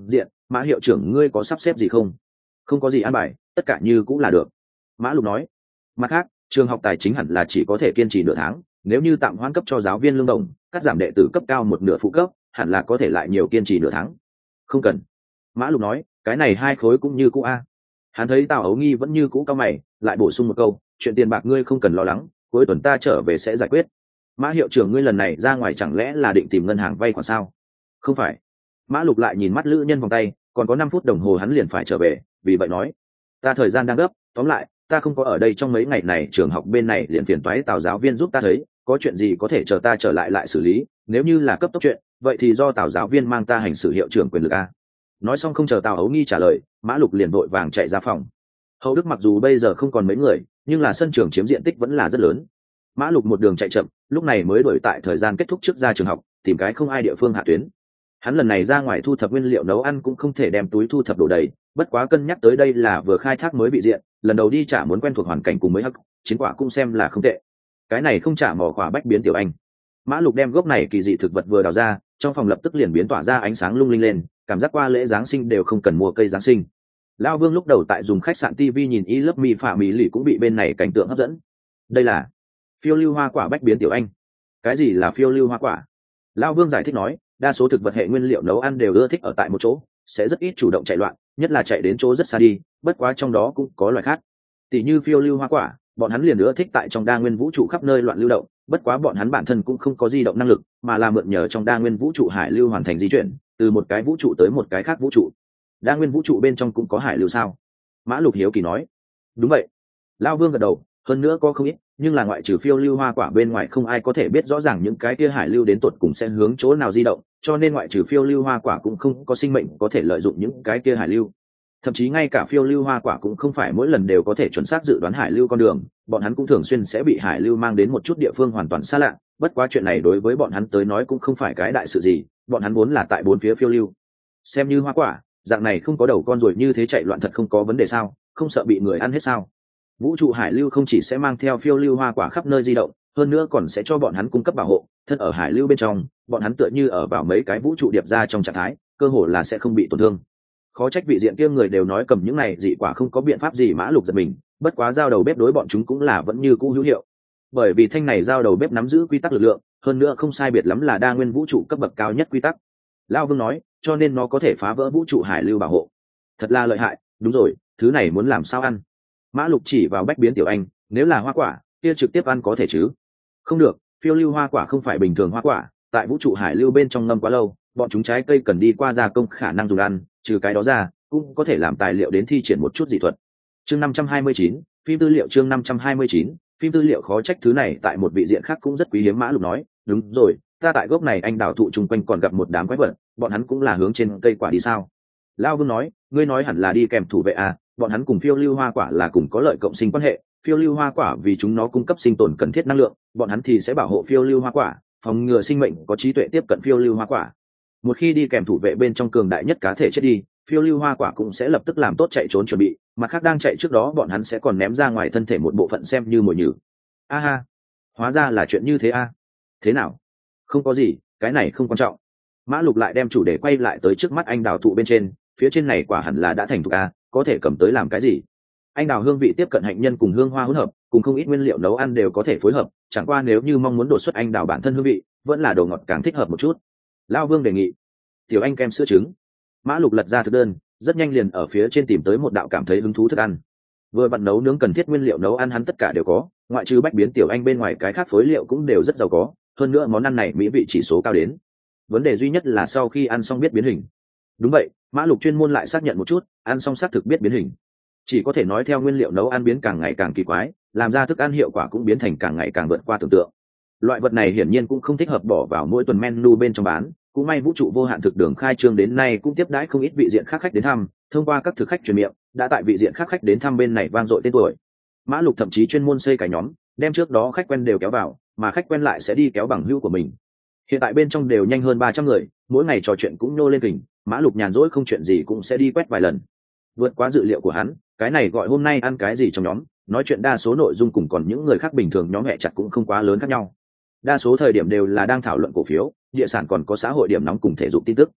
Mã hiệu trưởng ngươi có sắp xếp gì không? Không có gì an bài, tất cả như cũng là được. Mã Lục nói. Mặt khác, trường học tài chính hẳn là chỉ có thể kiên trì nửa tháng, nếu như tạm hoãn cấp cho giáo viên lương đồng, cắt giảm đệ tử cấp cao một nửa phụ cấp, hẳn là có thể lại nhiều kiên trì nửa tháng. Không cần. Mã Lục nói, cái này 2 khối cũng như cũ a. Hắn thấy Tào Ấu Nghi vẫn như cũ cao mày, lại bổ sung một câu, chuyện tiền bạc ngươi không cần lo lắng, cuối tuần ta trở về sẽ giải quyết. Mã hiệu trưởng ngươi lần này ra ngoài chẳng lẽ là định tìm ngân hàng vay khoản sao? Không phải. Mã Lục lại nhìn mắt Lữ Nhân vòng tay, còn có 5 phút đồng hồ hắn liền phải trở về, vì vậy nói, ta thời gian đang gấp, tóm lại ta không có ở đây trong mấy ngày này, trường học bên này liền phiền toái Tào giáo viên giúp ta thấy, có chuyện gì có thể chờ ta trở lại xử lý, nếu như là cấp tốc chuyện, vậy thì do Tào giáo viên mang ta hành xử hiệu trưởng quyền lực a. Nói xong không chờ Tào Ấu Nghi trả lời, Mã Lục liền vội vàng chạy ra phòng. Hậu Đức mặc dù bây giờ không còn mấy người, nhưng là sân trường chiếm diện tích vẫn là rất lớn. Mã Lục một đường chạy chậm, lúc này mới đuổi tại thời gian kết thúc trước ra trường học, tìm cái không ai địa phương hạ tuyến. Hắn lần này ra ngoài thu thập nguyên liệu nấu ăn cũng không thể đem túi thu thập đổ đầy, bất quá cân nhắc tới đây là vừa khai thác mới bị diện, lần đầu đi chả muốn quen thuộc hoàn cảnh cùng mới hắc, chiến quả cũng xem là không tệ. Cái này không trả mỏ quả bách biến tiểu anh. Mã Lục đem gốc này kỳ dị thực vật vừa đào ra, trong phòng lập tức liền biến tỏa ra ánh sáng lung linh lên, cảm giác qua lễ giáng sinh đều không cần mua cây giáng sinh. Lão Vương lúc đầu tại dùng khách sạn TV nhìn y lớp mi phả mỹ lì cũng bị bên này cảnh tượng hấp dẫn. Đây là phiêu lưu hoa quả bách biến tiểu anh. Cái gì là phiêu lưu hoa quả? Lão Vương giải thích nói, đa số thực vật hệ nguyên liệu nấu ăn đều ưa thích ở tại một chỗ, sẽ rất ít chủ động chạy loạn, nhất là chạy đến chỗ rất xa đi, bất quá trong đó cũng có loài khác. Tỷ như phiêu lưu hoa quả, bọn hắn liền ưa thích tại trong đa nguyên vũ trụ khắp nơi loạn lưu động, bất quá bọn hắn bản thân cũng không có di động năng lực, mà là mượn nhờ trong đa nguyên vũ trụ hải lưu hoàn thành di chuyển, từ một cái vũ trụ tới một cái khác vũ trụ. Đa nguyên vũ trụ bên trong cũng có hải lưu sao? Mã Lục hiếu kỳ nói. Đúng vậy. Lão Vương gật đầu, hơn nữa có không ít, nhưng là ngoại trừ phiêu lưu hoa quả bên ngoài không ai có thể biết rõ ràng những cái kia hải lưu đến tột cùng sẽ hướng chỗ nào di động, cho nên ngoại trừ phiêu lưu hoa quả cũng không có sinh mệnh có thể lợi dụng những cái kia hải lưu. Thậm chí ngay cả phiêu lưu hoa quả cũng không phải mỗi lần đều có thể chuẩn xác dự đoán hải lưu con đường, bọn hắn cũng thường xuyên sẽ bị hải lưu mang đến một chút địa phương hoàn toàn xa lạ, bất quá chuyện này đối với bọn hắn tới nói cũng không phải cái đại sự gì, bọn hắn vốn là tại bốn phía phiêu lưu. Xem như hoa quả, dạng này không có đầu con ruồi như thế chạy loạn thật không có vấn đề sao, không sợ bị người ăn hết sao? Vũ trụ hải lưu không chỉ sẽ mang theo phiêu lưu hoa quả khắp nơi di động, hơn nữa còn sẽ cho bọn hắn cung cấp bảo hộ, thân ở hải lưu bên trong, bọn hắn tựa như ở vào mấy cái vũ trụ điệp ra trong trạng thái, cơ hồ là sẽ không bị tổn thương. Khó trách vị diện kia người đều nói cầm những này dị quả không có biện pháp gì. Mã Lục giật mình, bất quá dao đầu bếp đối bọn chúng cũng là vẫn như cũ hữu hiệu, bởi vì thanh này dao đầu bếp nắm giữ quy tắc lực lượng, hơn nữa không sai biệt lắm là đa nguyên vũ trụ cấp bậc cao nhất quy tắc. Lão Vương nói, cho nên nó có thể phá vỡ vũ trụ hải lưu bảo hộ. Thật là lợi hại. Đúng rồi, thứ này muốn làm sao ăn? Mã Lục chỉ vào bách biến tiểu anh, nếu là hoa quả kia trực tiếp ăn có thể chứ? Không được, phiêu lưu hoa quả không phải bình thường hoa quả, tại vũ trụ hải lưu bên trong ngâm quá lâu, bọn chúng trái cây cần đi qua gia công khả năng dùng ăn, trừ cái đó ra cũng có thể làm tài liệu đến thi triển một chút dị thuật. Chương 529, phim tư liệu. Chương 529, phim tư liệu. Khó trách thứ này tại một vị diện khác cũng rất quý hiếm. Mã Lục nói, đúng rồi, ta tại gốc này anh đào thụ chung quanh còn gặp một đám quái vật, bọn hắn cũng là hướng trên cây quả đi sao? Lão Vương nói, ngươi nói hẳn là đi kèm thủ vệ à, bọn hắn cùng phiêu lưu hoa quả là cùng có lợi cộng sinh quan hệ, phiêu lưu hoa quả vì chúng nó cung cấp sinh tồn cần thiết năng lượng, bọn hắn thì sẽ bảo hộ phiêu lưu hoa quả, phòng ngừa sinh mệnh có trí tuệ tiếp cận phiêu lưu hoa quả. Một khi đi kèm thủ vệ bên trong cường đại nhất cá thể chết đi, phiêu lưu hoa quả cũng sẽ lập tức làm tốt chạy trốn chuẩn bị, mặt khác đang chạy trước đó bọn hắn sẽ còn ném ra ngoài thân thể một bộ phận xem như mồi nhử. A ha, hóa ra là chuyện như thế a. Thế nào? Không có gì, cái này không quan trọng. Mã Lục lại đem chủ đề quay lại tới trước mắt anh đào thụ bên trên, phía trên này quả hẳn là đã thành thục a, có thể cầm tới làm cái gì? Anh đào hương vị tiếp cận hạnh nhân cùng hương hoa hỗn hợp, cùng không ít nguyên liệu nấu ăn đều có thể phối hợp, chẳng qua nếu như mong muốn đột xuất anh đào bản thân hương vị, vẫn là đồ ngọt càng thích hợp một chút. Lão Vương đề nghị, tiểu anh kem sữa trứng. Mã Lục lật ra thực đơn, rất nhanh liền ở phía trên tìm tới một đạo cảm thấy hứng thú thức ăn. Vừa vặn nấu nướng cần thiết nguyên liệu nấu ăn hắn tất cả đều có, ngoại trừ bách biến tiểu anh bên ngoài cái khác phối liệu cũng đều rất giàu có, hơn nữa món ăn này mỹ vị chỉ số cao đến. Vấn đề duy nhất là sau khi ăn xong biết biến hình. Đúng vậy, Mã Lục chuyên môn lại xác nhận một chút, ăn xong xác thực biết biến hình. Chỉ có thể nói theo nguyên liệu nấu ăn biến càng ngày càng kỳ quái, làm ra thức ăn hiệu quả cũng biến thành càng ngày càng vượt qua tưởng tượng. Loại vật này hiển nhiên cũng không thích hợp bỏ vào mỗi tuần menu bên trong bán, cũng may vũ trụ vô hạn thực đường khai trương đến nay cũng tiếp đãi không ít vị diện khác khách đến thăm, thông qua các thực khách truyền miệng, đã tại vị diện khác khách đến thăm bên này vang dội tên tuổi. Mã Lục thậm chí chuyên môn xây cả nhóm, đem trước đó khách quen đều kéo vào, mà khách quen lại sẽ đi kéo bằng hữu của mình. Hiện tại bên trong đều nhanh hơn 300 người, mỗi ngày trò chuyện cũng nô lên kình, Mã Lục nhàn rỗi không chuyện gì cũng sẽ đi quét vài lần. Vượt quá dự liệu của hắn, cái này gọi hôm nay ăn cái gì trong nhóm, nói chuyện đa số nội dung cùng còn những người khác bình thường nhóm hẹ chặt cũng không quá lớn khác nhau. Đa số thời điểm đều là đang thảo luận cổ phiếu, địa sản còn có xã hội điểm nóng cùng thể dục tin tức.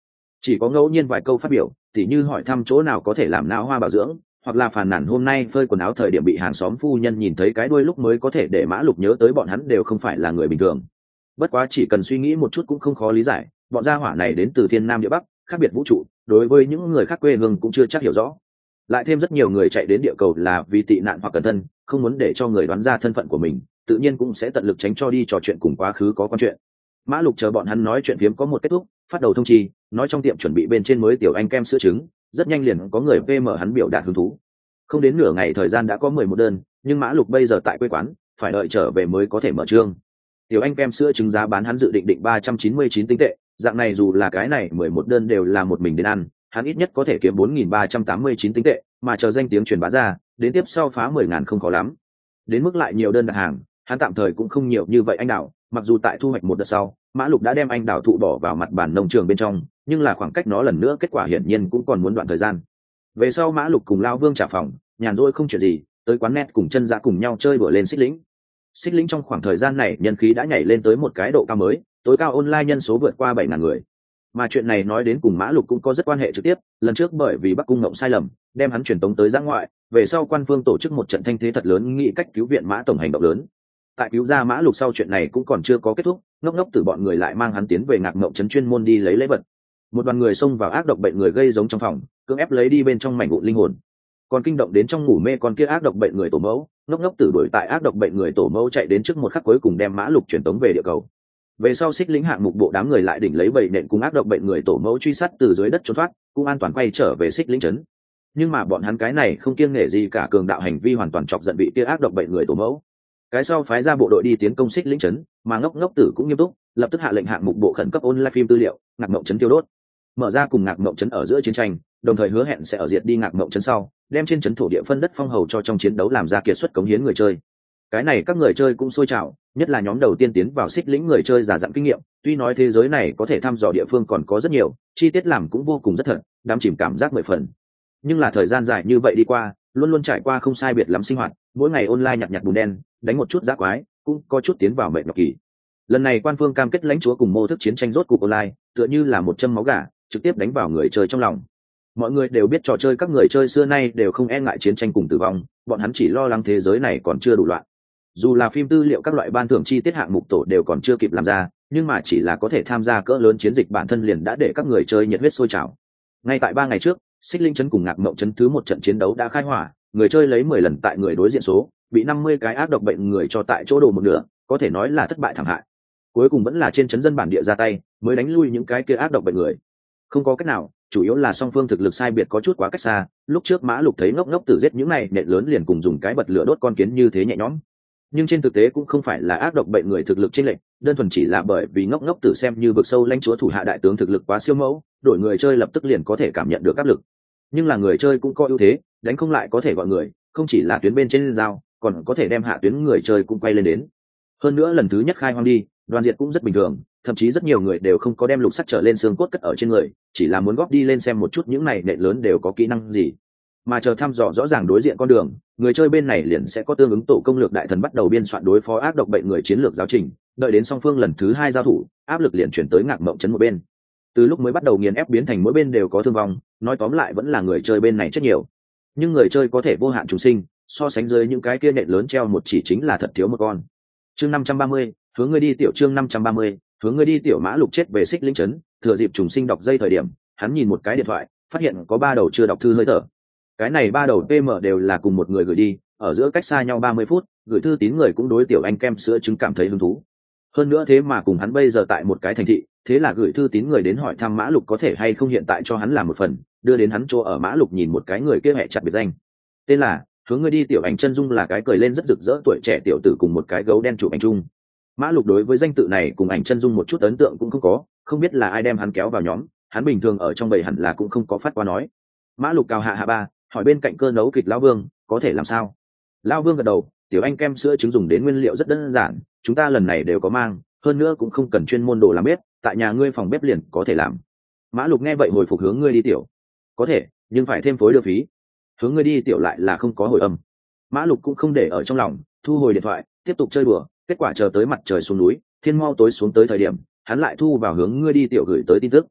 chỉ có ngẫu nhiên vài câu phát biểu, tỉ như hỏi thăm chỗ nào có thể làm não hoa bảo dưỡng, hoặc là phàn nàn hôm nay phơi quần áo thời điểm bị hàng xóm phu nhân nhìn thấy cái đuôi lúc mới có thể để Mã Lục nhớ tới bọn hắn đều không phải là người bình thường. Bất quá chỉ cần suy nghĩ một chút cũng không khó lý giải, bọn gia hỏa này đến từ thiên nam địa bắc, khác biệt vũ trụ, đối với những người khác quê hương cũng chưa chắc hiểu rõ. Lại thêm rất nhiều người chạy đến địa cầu là vì tị nạn hoặc cẩn thân, không muốn để cho người đoán ra thân phận của mình, tự nhiên cũng sẽ tận lực tránh cho đi trò chuyện cùng quá khứ có quan chuyện. Mã Lục chờ bọn hắn nói chuyện phiếm có một kết thúc, phát đầu thông chi, nói trong tiệm chuẩn bị bên trên mới tiểu anh kem sữa trứng, rất nhanh liền có người PM hắn biểu đạt hứng thú. Không đến nửa ngày thời gian đã có 11 đơn, nhưng Mã Lục bây giờ tại quê quán, phải đợi trở về mới có thể mở trương. Tiểu anh kem sữa trứng giá bán hắn dự định 399 tinh tệ, dạng này dù là cái này 11 đơn đều là một mình đến ăn, hắn ít nhất có thể kiếm 4.389 tinh tệ, mà chờ danh tiếng truyền bá ra, đến tiếp sau phá 10.000 không khó lắm. Đến mức lại nhiều đơn đặt hàng, hắn tạm thời cũng không nhiều như vậy anh đào, mặc dù tại thu hoạch một đợt sau, Mã Lục đã đem anh đào thụ bỏ vào mặt bàn nông trường bên trong, nhưng là khoảng cách nó lần nữa kết quả hiển nhiên cũng còn muốn đoạn thời gian. Về sau Mã Lục cùng Lao Vương trả phòng, nhàn rỗi không chuyện gì, tới quán net cùng chân dã cùng nhau chơi đùa lên xích lĩnh. Xích lĩnh trong khoảng thời gian này nhân khí đã nhảy lên tới một cái độ cao mới, tối cao online nhân số vượt qua 7.000 người. Mà chuyện này nói đến cùng Mã Lục cũng có rất quan hệ trực tiếp, lần trước bởi vì Bắc Cung Ngộng sai lầm, đem hắn truyền tống tới giã ngoại, về sau quan phương tổ chức một trận thanh thế thật lớn nghĩ cách cứu viện Mã tổng hành động lớn. Tại cứu ra Mã Lục sau chuyện này cũng còn chưa có kết thúc, ngốc ngốc từ bọn người lại mang hắn tiến về Ngạc Ngộng trấn chuyên môn đi lấy lễ vật. Một đoàn người xông vào ác độc bệnh người gây giống trong phòng, cưỡng ép lấy đi bên trong mảnh vụn linh hồn. Còn kinh động đến trong ngủ mê con kia ác độc bệnh người tổ mẫu, ngốc ngốc tử đuổi tại ác độc bệnh người tổ mẫu chạy đến trước một khắc cuối cùng đem Mã Lục truyền tống về địa cầu. Về sau xích lĩnh hạng mục bộ đám người lại đỉnh lấy bầy nện cùng ác độc bệnh người tổ mẫu truy sát từ dưới đất trốn thoát, cũng an toàn quay trở về xích lĩnh trấn. Nhưng mà bọn hắn cái này không kiêng nể gì cả, cường đạo hành vi hoàn toàn chọc giận vị kia ác độc bệnh người tổ mẫu. Cái sau phái ra bộ đội đi tiến công xích lĩnh trấn, mà ngốc ngốc tử cũng nghiêm túc, lập tức hạ lệnh hạng mục bộ khẩn cấp online phim tư liệu, Ngạc Mộng trấn tiêu đốt, mở ra cùng Ngạc Mộng trấn ở giữa chiến tranh, đồng thời hứa hẹn sẽ ở diệt đi Ngạc Mộng trấn sau, đem trên trấn thổ địa phân đất phong hầu cho trong chiến đấu làm ra kiệt xuất cống hiến người chơi. Cái này các người chơi cũng sôi trào, nhất là nhóm đầu tiên tiến vào xích lĩnh người chơi già dặn kinh nghiệm, tuy nói thế giới này có thể thăm dò địa phương còn có rất nhiều, chi tiết làm cũng vô cùng rất thật, đắm chìm cảm giác 10 phần. Nhưng là thời gian dài như vậy đi qua, luôn luôn trải qua không sai biệt lắm sinh hoạt, mỗi ngày online nhặt nhặt bùn đen, đánh một chút giã quái, cũng có chút tiến vào mệt nhọc kỳ. Lần này quan phương cam kết lãnh chúa cùng mô thức chiến tranh rốt cục online, tựa như là một châm máu gà, trực tiếp đánh vào người chơi trong lòng. Mọi người đều biết trò chơi các người chơi xưa nay đều không e ngại chiến tranh cùng tử vong, bọn hắn chỉ lo lắng thế giới này còn chưa đủ loạn. Dù là phim tư liệu các loại ban thưởng chi tiết hạng mục tổ đều còn chưa kịp làm ra, nhưng mà chỉ là có thể tham gia cỡ lớn chiến dịch bản thân liền đã để các người chơi nhiệt huyết sôi trào. Ngay tại 3 ngày trước, xích linh trấn cùng Ngạc Mộng trấn thứ một trận chiến đấu đã khai hỏa, người chơi lấy 10 lần tại người đối diện số, bị 50 cái ác độc bệnh người cho tại chỗ đồ một nửa, có thể nói là thất bại thảm hại. Cuối cùng vẫn là trên trấn dân bản địa ra tay, mới đánh lui những cái kia ác độc bệnh người. Không có cách nào, chủ yếu là song phương thực lực sai biệt có chút quá cách xa, lúc trước Mã Lục thấy ngốc ngốc tử giết những này nện lớn liền cùng dùng cái bật lửa đốt con kiến như thế nhẹ nhõm. Nhưng trên thực tế cũng không phải là ác độc bệnh người thực lực chênh lệch, đơn thuần chỉ là bởi vì ngốc ngốc tử xem như vực sâu lãnh chúa thủ hạ đại tướng thực lực quá siêu mẫu, đổi người chơi lập tức liền có thể cảm nhận được áp lực. Nhưng là người chơi cũng có ưu thế, đánh không lại có thể gọi người, không chỉ là tuyến bên trên giao, còn có thể đem hạ tuyến người chơi cũng quay lên đến. Hơn nữa lần thứ nhất khai hoang đi, đoàn diệt cũng rất bình thường, thậm chí rất nhiều người đều không có đem lục sắt trở lên xương cốt cất ở trên người, chỉ là muốn góp đi lên xem một chút những này nện lớn đều có kỹ năng gì. Mà chờ thăm dò rõ ràng đối diện con đường, người chơi bên này liền sẽ có tương ứng tổ công lược đại thần bắt đầu biên soạn đối phó ác độc bệnh người chiến lược giáo trình, đợi đến song phương lần thứ 2 giao thủ, áp lực liền chuyển tới Ngạc Mộng trấn một bên. Từ lúc mới bắt đầu nghiền ép biến thành mỗi bên đều có thương vong, nói tóm lại vẫn là người chơi bên này chết nhiều. Nhưng người chơi có thể vô hạn trùng sinh, so sánh dưới những cái kia nện lớn treo một chỉ chính là thật thiếu một con. Chương 530, hướng ngươi đi tiểu chương 530, hướng ngươi đi tiểu. Mã Lục chết về xích linh trấn, thừa dịp trùng sinh đọc dây thời điểm, hắn nhìn một cái điện thoại, phát hiện có 3 đầu chưa đọc thư hơi thở. Cái này 3 đầu PM đều là cùng một người gửi đi, ở giữa cách xa nhau 30 phút, gửi thư tín người cũng đối tiểu anh kem sữa trứng cảm thấy hứng thú. Hơn nữa thế mà cùng hắn bây giờ tại một cái thành thị, thế là gửi thư tín người đến hỏi thăm Mã Lục có thể hay không hiện tại cho hắn làm một phần, đưa đến hắn chỗ ở. Mã Lục nhìn một cái người kia hẹ chặt biệt danh, tên là hướng ngươi đi tiểu. Ảnh chân dung là cái cười lên rất rực rỡ tuổi trẻ tiểu tử cùng một cái gấu đen chụp ảnh chung. Mã Lục đối với danh tự này cùng ảnh chân dung một chút ấn tượng cũng không có, không biết là ai đem hắn kéo vào nhóm, hắn bình thường ở trong bầy hẳn là cũng không có phát qua nói. Mã Lục cào hạ ba, hỏi bên cạnh cơ nấu kịch lão Vương, có thể làm sao? Lão Vương gật đầu, tiểu anh kem sữa trứng dùng đến nguyên liệu rất đơn giản, chúng ta lần này đều có mang, hơn nữa cũng không cần chuyên môn đồ làm bếp, tại nhà ngươi phòng bếp liền có thể làm. Mã Lục nghe vậy hồi phục hướng ngươi đi tiểu. Có thể, nhưng phải thêm phối đưa phí. Hướng ngươi đi tiểu lại là không có hồi âm. Mã Lục cũng không để ở trong lòng, thu hồi điện thoại, tiếp tục chơi đùa. Kết quả chờ tới mặt trời xuống núi, thiên mau tối xuống tới thời điểm, hắn lại thu vào hướng ngươi đi tiểu gửi tới tin tức.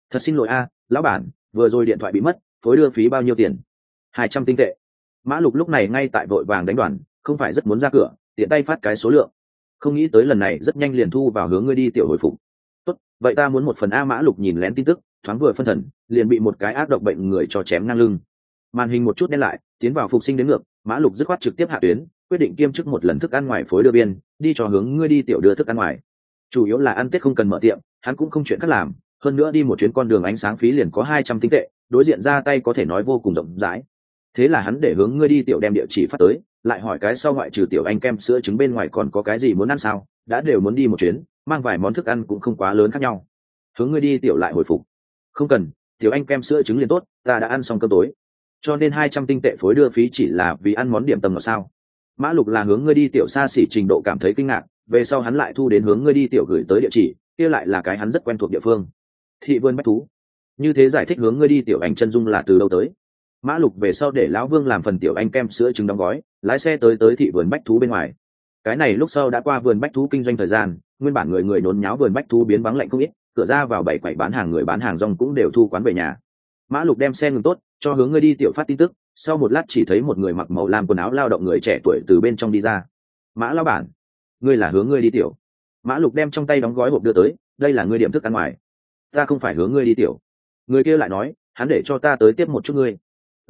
Thật xin lỗi a, lão bản, vừa rồi điện thoại bị mất, phối đưa phí bao nhiêu tiền? 200 tinh tệ. Mã Lục lúc này ngay tại vội vàng đánh đoàn, không phải rất muốn ra cửa, tiện tay phát cái số lượng. Không nghĩ tới lần này rất nhanh liền thu vào hướng ngươi đi tiểu hồi phục. Tốt, vậy ta muốn một phần a. Mã Lục nhìn lén tin tức, thoáng vừa phân thần, liền bị một cái ác độc bệnh người cho chém ngang lưng. Màn hình một chút đen lại, tiến vào phục sinh đến ngược, Mã Lục dứt khoát trực tiếp hạ tuyến, quyết định kiêm chức một lần thức ăn ngoài phối đưa biên, đi cho hướng ngươi đi tiểu đưa thức ăn ngoài. Chủ yếu là ăn Tết không cần mở tiệm, hắn cũng không chuyện khác làm, hơn nữa đi một chuyến con đường ánh sáng phí liền có 200 tinh tệ, đối diện ra tay có thể nói vô cùng rộng rãi. Thế là hắn để hướng ngươi đi tiểu đem địa chỉ phát tới, lại hỏi cái sau ngoại trừ tiểu anh kem sữa trứng bên ngoài còn có cái gì muốn ăn sao, đã đều muốn đi một chuyến, mang vài món thức ăn cũng không quá lớn khác nhau. Hướng ngươi đi tiểu lại hồi phục, không cần, tiểu anh kem sữa trứng liền tốt, ta đã ăn xong cơm tối. Cho nên 200 tinh tệ phối đưa phí chỉ là vì ăn món điểm tâm ngọt sao? Mã Lục là hướng ngươi đi tiểu xa xỉ trình độ cảm thấy kinh ngạc, về sau hắn lại thu đến hướng ngươi đi tiểu gửi tới địa chỉ, kia lại là cái hắn rất quen thuộc địa phương. Thị vườn bách thú. Như thế giải thích hướng ngươi đi tiểu ảnh chân dung là từ đâu tới. Mã Lục về sau để lão Vương làm phần tiểu anh kem sữa trứng đóng gói, lái xe tới thị vườn bách thú bên ngoài. Cái này lúc sau đã qua vườn bách thú kinh doanh thời gian, nguyên bản người nhốn nháo vườn bách thú biến vắng lạnh không ít, cửa ra vào bảy quầy bán hàng người bán hàng rong cũng đều thu quán về nhà. Mã Lục đem xe ngừng tốt, cho hướng ngươi đi tiểu phát tin tức, sau một lát chỉ thấy một người mặc màu lam quần áo lao động người trẻ tuổi từ bên trong đi ra. Mã lão bản, ngươi là hướng ngươi đi tiểu? Mã Lục đem trong tay đóng gói hộp đưa tới, đây là ngươi điểm thức ăn ngoài. Ta không phải hướng ngươi đi tiểu. Người kia lại nói, hắn để cho ta tới tiếp một chút ngươi.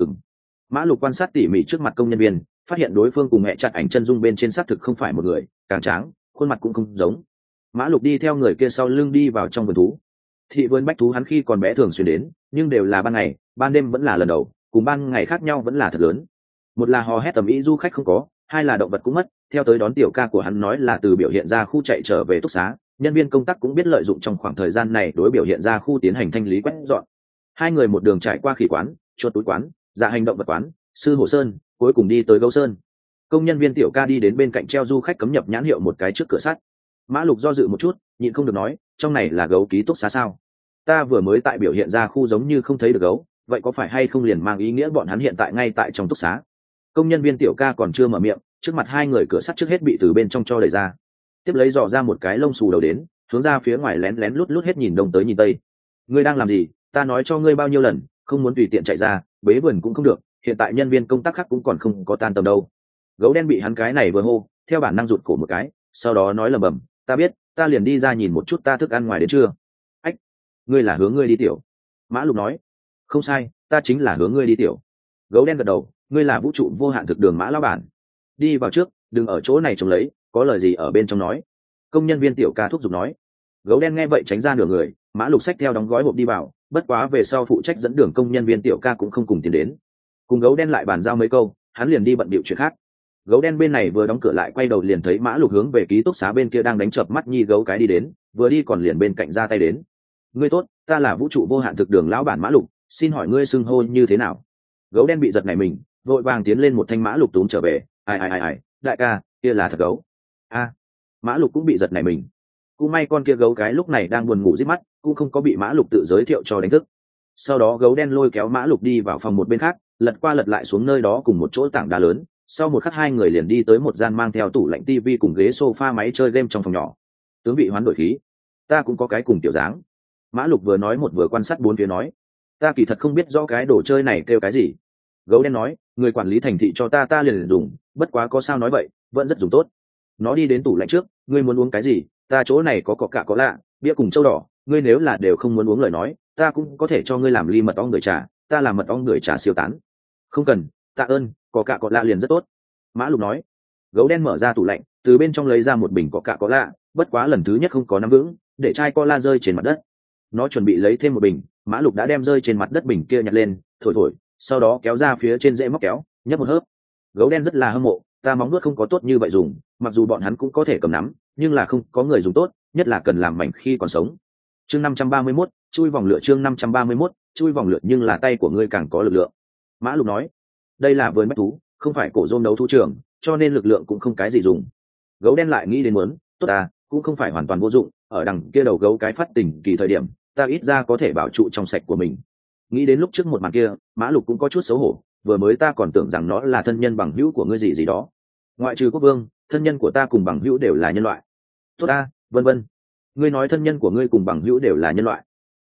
Mã Lục quan sát tỉ mỉ trước mặt công nhân viên, phát hiện đối phương cùng mẹ chặt ảnh chân dung bên trên xác thực không phải một người, càng tráng, khuôn mặt cũng không giống. Mã Lục đi theo người kia sau lưng đi vào trong vườn thú. Thị vườn bách thú hắn khi còn bé thường xuyên đến, nhưng đều là ban ngày, ban đêm vẫn là lần đầu, cùng ban ngày khác nhau vẫn là thật lớn. Một là hò hét tầm ý du khách không có, hai là động vật cũng mất. Theo tới đón tiểu ca của hắn nói là từ biểu hiện ra khu chạy trở về túc xá, nhân viên công tác cũng biết lợi dụng trong khoảng thời gian này đối biểu hiện ra khu tiến hành thanh lý quét dọn. Hai người một đường trải qua khỉ quán, chuột túi quán, dạ hành động vật quán, sư hồ sơn, cuối cùng đi tới gấu sơn. Công nhân viên tiểu ca đi đến bên cạnh treo du khách cấm nhập nhãn hiệu một cái trước cửa sắt. Mã Lục do dự một chút, nhịn không được nói, trong này là gấu ký túc xá sao? Ta vừa mới tại biểu hiện ra khu giống như không thấy được gấu, vậy có phải hay không liền mang ý nghĩa bọn hắn hiện tại ngay tại trong túc xá? Công nhân viên tiểu ca còn chưa mở miệng, trước mặt hai người cửa sắt trước hết bị từ bên trong cho đẩy ra, tiếp lấy dò ra một cái lông xù đầu đến, hướng ra phía ngoài lén lén lút lút hết nhìn đông tới nhìn tây. Ngươi đang làm gì? Ta nói cho ngươi bao nhiêu lần, không muốn tùy tiện chạy ra, bế vườn cũng không được, hiện tại nhân viên công tác khác cũng còn không có tan tầm đâu. Gấu đen bị hắn cái này vừa hô, theo bản năng rụt cổ một cái, sau đó nói lầm bầm, ta biết, ta liền đi ra nhìn một chút ta thức ăn ngoài đến chưa. Ách, ngươi là hướng ngươi đi tiểu? Mã Lục nói, không sai, ta chính là hướng ngươi đi tiểu. Gấu đen gật đầu, ngươi là vũ trụ vô hạn thực đường Mã lão bản. Đi vào trước, đừng ở chỗ này trông lấy, có lời gì ở bên trong nói. Công nhân viên tiểu ca thúc giục nói. Gấu đen nghe vậy tránh ra nửa người, Mã Lục xách theo đóng gói hộp đi vào, bất quá về sau phụ trách dẫn đường công nhân viên tiểu ca cũng không cùng tiến đến. Cùng gấu đen lại bàn giao mấy câu, hắn liền đi bận bịu chuyện khác. Gấu đen bên này vừa đóng cửa lại quay đầu liền thấy Mã Lục hướng về ký túc xá bên kia đang đánh chợp mắt nhi gấu cái đi đến, vừa đi còn liền bên cạnh ra tay đến. Ngươi tốt, ta là vũ trụ vô hạn thực đường lão bản Mã Lục, xin hỏi ngươi xưng hô như thế nào? Gấu đen bị giật này mình, vội vàng tiến lên một thanh Mã Lục túm trở về. Ai, đại ca, kia là thật gấu. A, Mã Lục cũng bị giật này mình. Cũng may con kia gấu cái lúc này đang buồn ngủ rít mắt, cũng không có bị Mã Lục tự giới thiệu cho đánh thức. Sau đó gấu đen lôi kéo Mã Lục đi vào phòng một bên khác, lật qua lật lại xuống nơi đó cùng một chỗ tảng đá lớn. Sau một khắc hai người liền đi tới một gian mang theo tủ lạnh tivi cùng ghế sofa máy chơi game trong phòng nhỏ. Tướng vị hoán đổi khí, ta cũng có cái cùng tiểu dáng. Mã Lục vừa nói một vừa quan sát bốn phía nói, ta kỳ thật không biết rõ cái đồ chơi này kêu cái gì. Gấu đen nói, người quản lý thành thị cho ta liền dùng, bất quá có sao nói vậy, vẫn rất dùng tốt. Nó đi đến tủ lạnh trước, ngươi muốn uống cái gì? Ta chỗ này có coca có lạ, bia cùng châu đỏ, ngươi nếu là đều không muốn uống lời nói, ta cũng có thể cho ngươi làm ly mật ong người trà, ta làm mật ong người trà siêu tán. Không cần, tạ ơn, coca có lạ liền rất tốt. Mã Lục nói. Gấu đen mở ra tủ lạnh, từ bên trong lấy ra một bình coca có lạ, bất quá lần thứ nhất không có nắm vững, để chai cola rơi trên mặt đất. Nó chuẩn bị lấy thêm một bình, Mã Lục đã đem rơi trên mặt đất bình kia nhặt lên, thổi, sau đó kéo ra phía trên rễ móc kéo, nhấp một hớp. Gấu đen rất là hâm mộ, ta móng nuốt không có tốt như vậy dùng, mặc dù bọn hắn cũng có thể cầm nắm, nhưng là không có người dùng tốt, nhất là cần làm mảnh khi còn sống. Chương 531, chui vòng lửa. Chương 531, chui vòng lửa, nhưng là tay của ngươi càng có lực lượng. Mã Lục nói, đây là vườn bách thú, không phải cổ rôm đấu thú trường, cho nên lực lượng cũng không cái gì dùng. Gấu đen lại nghĩ đến muốn, tốt à, cũng không phải hoàn toàn vô dụng, ở đằng kia đầu gấu cái phát tỉnh kỳ thời điểm, ta ít ra có thể bảo trụ trong sạch của mình. Nghĩ đến lúc trước một màn kia, Mã Lục cũng có chút xấu hổ, vừa mới ta còn tưởng rằng nó là thân nhân bằng hữu của ngươi gì đó. Ngoại trừ quốc vương, thân nhân của ta cùng bằng hữu đều là nhân loại. Tốt a, vân vân. Ngươi nói thân nhân của ngươi cùng bằng hữu đều là nhân loại.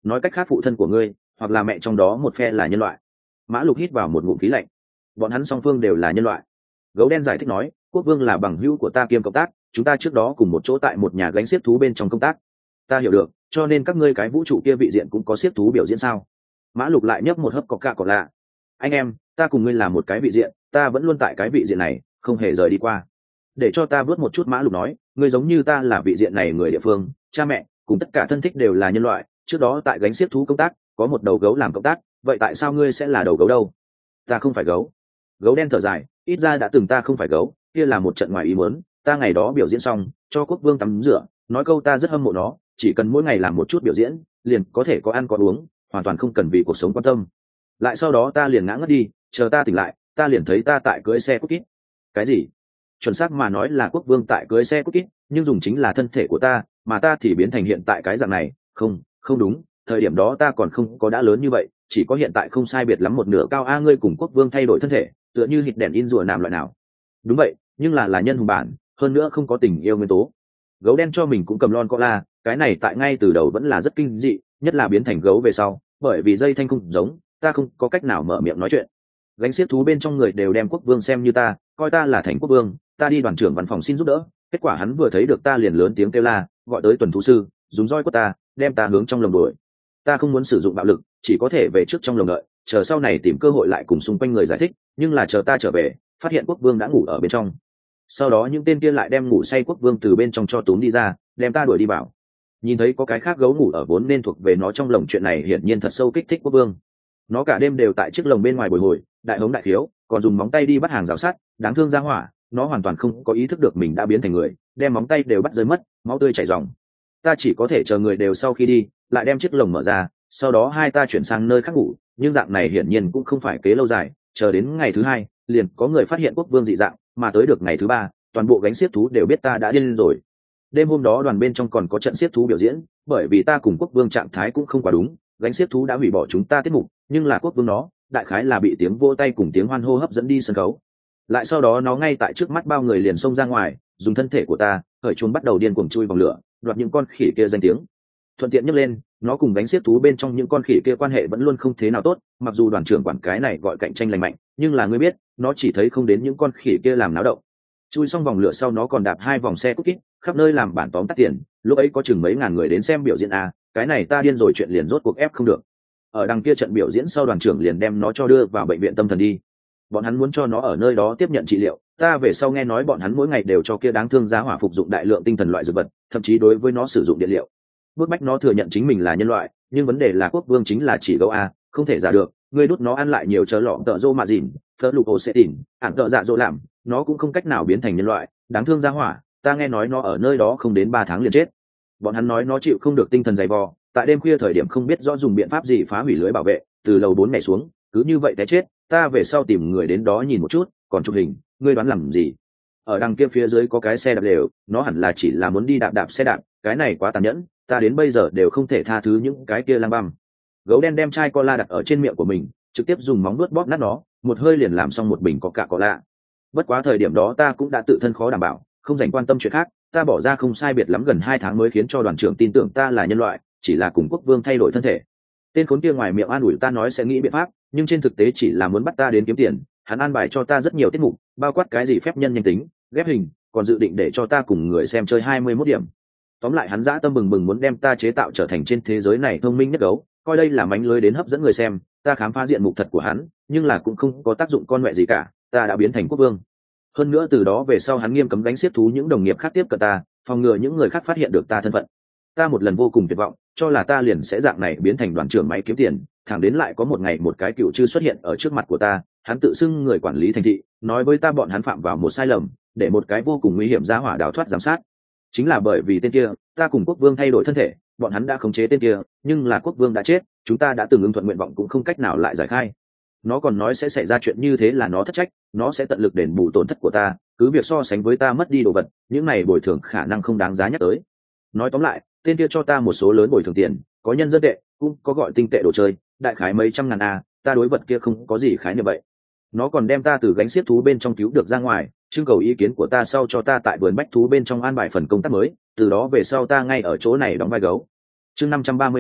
nói cách khác phụ thân của ngươi hoặc là mẹ trong đó một phe là nhân loại. Mã Lục hít vào một ngụm khí lạnh. Bọn hắn song phương đều là nhân loại. Gấu đen giải thích nói, quốc vương là bằng hữu của ta kiêm cộng tác, chúng ta trước đó cùng một chỗ tại một nhà gánh xiếc thú bên trong công tác. Ta hiểu được, cho nên các ngươi cái vũ trụ kia vị diện cũng có xiếc thú biểu diễn sao? Mã Lục lại nhấp một hớp coca cola. Anh em, ta cùng ngươi là một cái vị diện, ta vẫn luôn tại cái vị diện này, không hề rời đi qua. Để cho ta vớt một chút. Mã Lục nói, ngươi giống như ta là vị diện này người địa phương, cha mẹ cùng tất cả thân thích đều là nhân loại, trước đó tại gánh xiếc thú công tác có một đầu gấu làm cộng tác, vậy tại sao ngươi sẽ là đầu gấu đâu? Ta không phải gấu. Gấu đen thở dài, ít ra đã từng ta không phải gấu, kia là một trận ngoài ý muốn, ta ngày đó biểu diễn xong cho quốc vương tắm rửa, nói câu ta rất hâm mộ nó, chỉ cần mỗi ngày làm một chút biểu diễn liền có thể có ăn có uống, hoàn toàn không cần vì cuộc sống quan tâm. Lại sau đó ta liền ngã ngất đi, chờ ta tỉnh lại ta liền thấy ta tại cưới xe cút kít. Cái gì? Chuẩn xác mà nói là quốc vương tại cưới xe cút kít, nhưng dùng chính là thân thể của ta, mà ta thì biến thành hiện tại cái dạng này. Không đúng, thời điểm đó ta còn không có đã lớn như vậy, chỉ có hiện tại không sai biệt lắm một nửa cao. A, ngươi cùng quốc vương thay đổi thân thể tựa như hít đèn in rùa nạm loại nào? Đúng vậy, nhưng là nhân hùng bản, hơn nữa không có tình yêu nguyên tố. Gấu đen cho mình cũng cầm lon cola, cái này tại ngay từ đầu vẫn là rất kinh dị, nhất là biến thành gấu về sau, bởi vì dây thanh không giống, ta không có cách nào mở miệng nói chuyện. Gánh xiếc thú bên trong người đều đem quốc vương xem như ta, coi ta là thành quốc vương. Ta đi đoàn trưởng văn phòng xin giúp đỡ, kết quả hắn vừa thấy được ta liền lớn tiếng kêu la, gọi tới tuần thú sư, dùng roi quất ta, đem ta hướng trong lồng đuổi. Ta không muốn sử dụng bạo lực, chỉ có thể về trước trong lồng đợi, chờ sau này tìm cơ hội lại cùng xung quanh người giải thích. Nhưng là chờ ta trở về, phát hiện quốc vương đã ngủ ở bên trong. Sau đó những tên kia lại đem ngủ say quốc vương từ bên trong cho túm đi ra, đem ta đuổi đi vào. Nhìn thấy có cái khác gấu ngủ ở vốn nên thuộc về nó trong lồng, chuyện này hiển nhiên thật sâu kích thích quốc vương. Nó cả đêm đều tại chiếc lồng bên ngoài bồi hồi, đại hống đại thiếu, còn dùng móng tay đi bắt hàng rào sắt, đáng thương ra hỏa. Nó hoàn toàn không có ý thức được mình đã biến thành người, đem móng tay đều bắt rơi mất, máu tươi chảy ròng. Ta chỉ có thể chờ người đều sau khi đi, lại đem chiếc lồng mở ra, sau đó hai ta chuyển sang nơi khác ngủ. Nhưng dạng này hiển nhiên cũng không phải kế lâu dài, chờ đến ngày thứ hai liền có người phát hiện quốc vương dị dạng, mà tới được ngày thứ ba toàn bộ gánh xiếc thú đều biết ta đã điên rồi. Đêm hôm đó đoàn bên trong còn có trận xiếc thú biểu diễn, bởi vì ta cùng quốc vương trạng thái cũng không quá đúng, gánh xiếc thú đã hủy bỏ chúng ta tiết mục, nhưng là quốc vương nó đại khái là bị tiếng vô tay cùng tiếng hoan hô hấp dẫn đi sân khấu. Lại sau đó nó ngay tại trước mắt bao người liền xông ra ngoài, dùng thân thể của ta khởi chuông bắt đầu điên cuồng chui vòng lửa, đoạt những con khỉ kia danh tiếng. Thuận tiện nhắc lên, nó cùng gánh xiếc thú bên trong những con khỉ kia quan hệ vẫn luôn không thế nào tốt, mặc dù đoàn trưởng quản cái này gọi cạnh tranh lành mạnh, nhưng là ngươi biết, nó chỉ thấy không đến những con khỉ kia làm náo động. Chui xong vòng lửa sau nó còn đạp 2 vòng xe cút kít, khắp nơi làm bản tóm tắt tiền, lúc ấy có chừng mấy ngàn người đến xem biểu diễn a, cái này ta điên rồi, chuyện liền rốt cuộc ép không được. Ở đằng kia trận biểu diễn sau đoàn trưởng liền đem nó cho đưa vào bệnh viện tâm thần đi. Bọn hắn muốn cho nó ở nơi đó tiếp nhận trị liệu, ta về sau nghe nói bọn hắn mỗi ngày đều cho kia đáng thương giá hỏa phục dụng đại lượng tinh thần loại dược vật, thậm chí đối với nó sử dụng điện liệu. Bước bách nó thừa nhận chính mình là nhân loại, nhưng vấn đề là quốc vương chính là chỉ gấu a, không thể giả được, ngươi đút nó ăn lại nhiều chớ lọ tợ rô mà dỉn, phớt lục ô sẽ tỉn, ản tợ dạ dỗ làm, nó cũng không cách nào biến thành nhân loại, đáng thương giá hỏa. Ta nghe nói nó ở nơi đó không đến 3 tháng liền chết. Bọn hắn nói nó chịu không được tinh thần dày vò, tại đêm khuya thời điểm không biết rõ dùng biện pháp gì phá hủy lưới bảo vệ, từ lầu 4 nhảy xuống, cứ như vậy té chết. Ta về sau tìm người đến đó nhìn một chút, còn chụp hình, ngươi đoán làm gì? Ở đằng kia phía dưới có cái xe đạp đều, nó hẳn là chỉ là muốn đi đạp xe đạp, cái này quá tàn nhẫn, ta đến bây giờ đều không thể tha thứ những cái kia lang băm. Gấu đen đem chai cola đặt ở trên miệng của mình, trực tiếp dùng móng nuốt bóp nát nó, một hơi liền làm xong một bình coca-cola. Bất quá thời điểm đó ta cũng đã tự thân khó đảm bảo, không dành quan tâm chuyện khác, ta bỏ ra không sai biệt lắm gần 2 tháng mới khiến cho đoàn trưởng tin tưởng ta là nhân loại, chỉ là cùng quốc vương thay đổi thân thể. Tên khốn kia ngoài miệng an ủi ta nói sẽ nghĩ biện pháp, nhưng trên thực tế chỉ là muốn bắt ta đến kiếm tiền. Hắn an bài cho ta rất nhiều tiết mục, bao quát cái gì phép nhân nhanh tính, ghép hình, còn dự định để cho ta cùng người xem chơi 21 điểm. Tóm lại hắn dã tâm bừng bừng muốn đem ta chế tạo trở thành trên thế giới này thông minh nhất gấu, coi đây là mánh lưới đến hấp dẫn người xem. Ta khám phá diện mục thật của hắn, nhưng là cũng không có tác dụng con mẹ gì cả, ta đã biến thành quốc vương. Hơn nữa từ đó về sau hắn nghiêm cấm gánh xiếc thú những đồng nghiệp khác tiếp cận ta, phòng ngừa những người khác phát hiện được ta thân phận. Ta một lần vô cùng tuyệt vọng, cho là ta liền sẽ dạng này biến thành đoàn trưởng máy kiếm tiền, thẳng đến lại có một ngày một cái cựu chư xuất hiện ở trước mặt của ta, hắn tự xưng người quản lý thành thị, nói với ta bọn hắn phạm vào một sai lầm, để một cái vô cùng nguy hiểm ra hỏa đào thoát giám sát. Chính là bởi vì tên kia, ta cùng quốc vương thay đổi thân thể, bọn hắn đã khống chế tên kia, nhưng là quốc vương đã chết, chúng ta đã từng ưng thuận nguyện vọng cũng không cách nào lại giải khai. Nó còn nói sẽ xảy ra chuyện như thế là nó thất trách, nó sẽ tận lực đền bù tổn thất của ta, cứ việc so sánh với ta mất đi đồ vật, những này bồi thường khả năng không đáng giá nhắc tới. Nói tóm lại, tên kia cho ta một số lớn bồi thường tiền, có nhân dân tệ, cũng có gọi tinh tệ đồ chơi, đại khái mấy trăm ngàn a, ta đối vật kia không có gì khái niệm vậy. Nó còn đem ta từ gánh xiếc thú bên trong cứu được ra ngoài, trưng cầu ý kiến của ta sau cho ta tại vườn bách thú bên trong an bài phần công tác mới, từ đó về sau ta ngay ở chỗ này đóng vai gấu. Chương 532,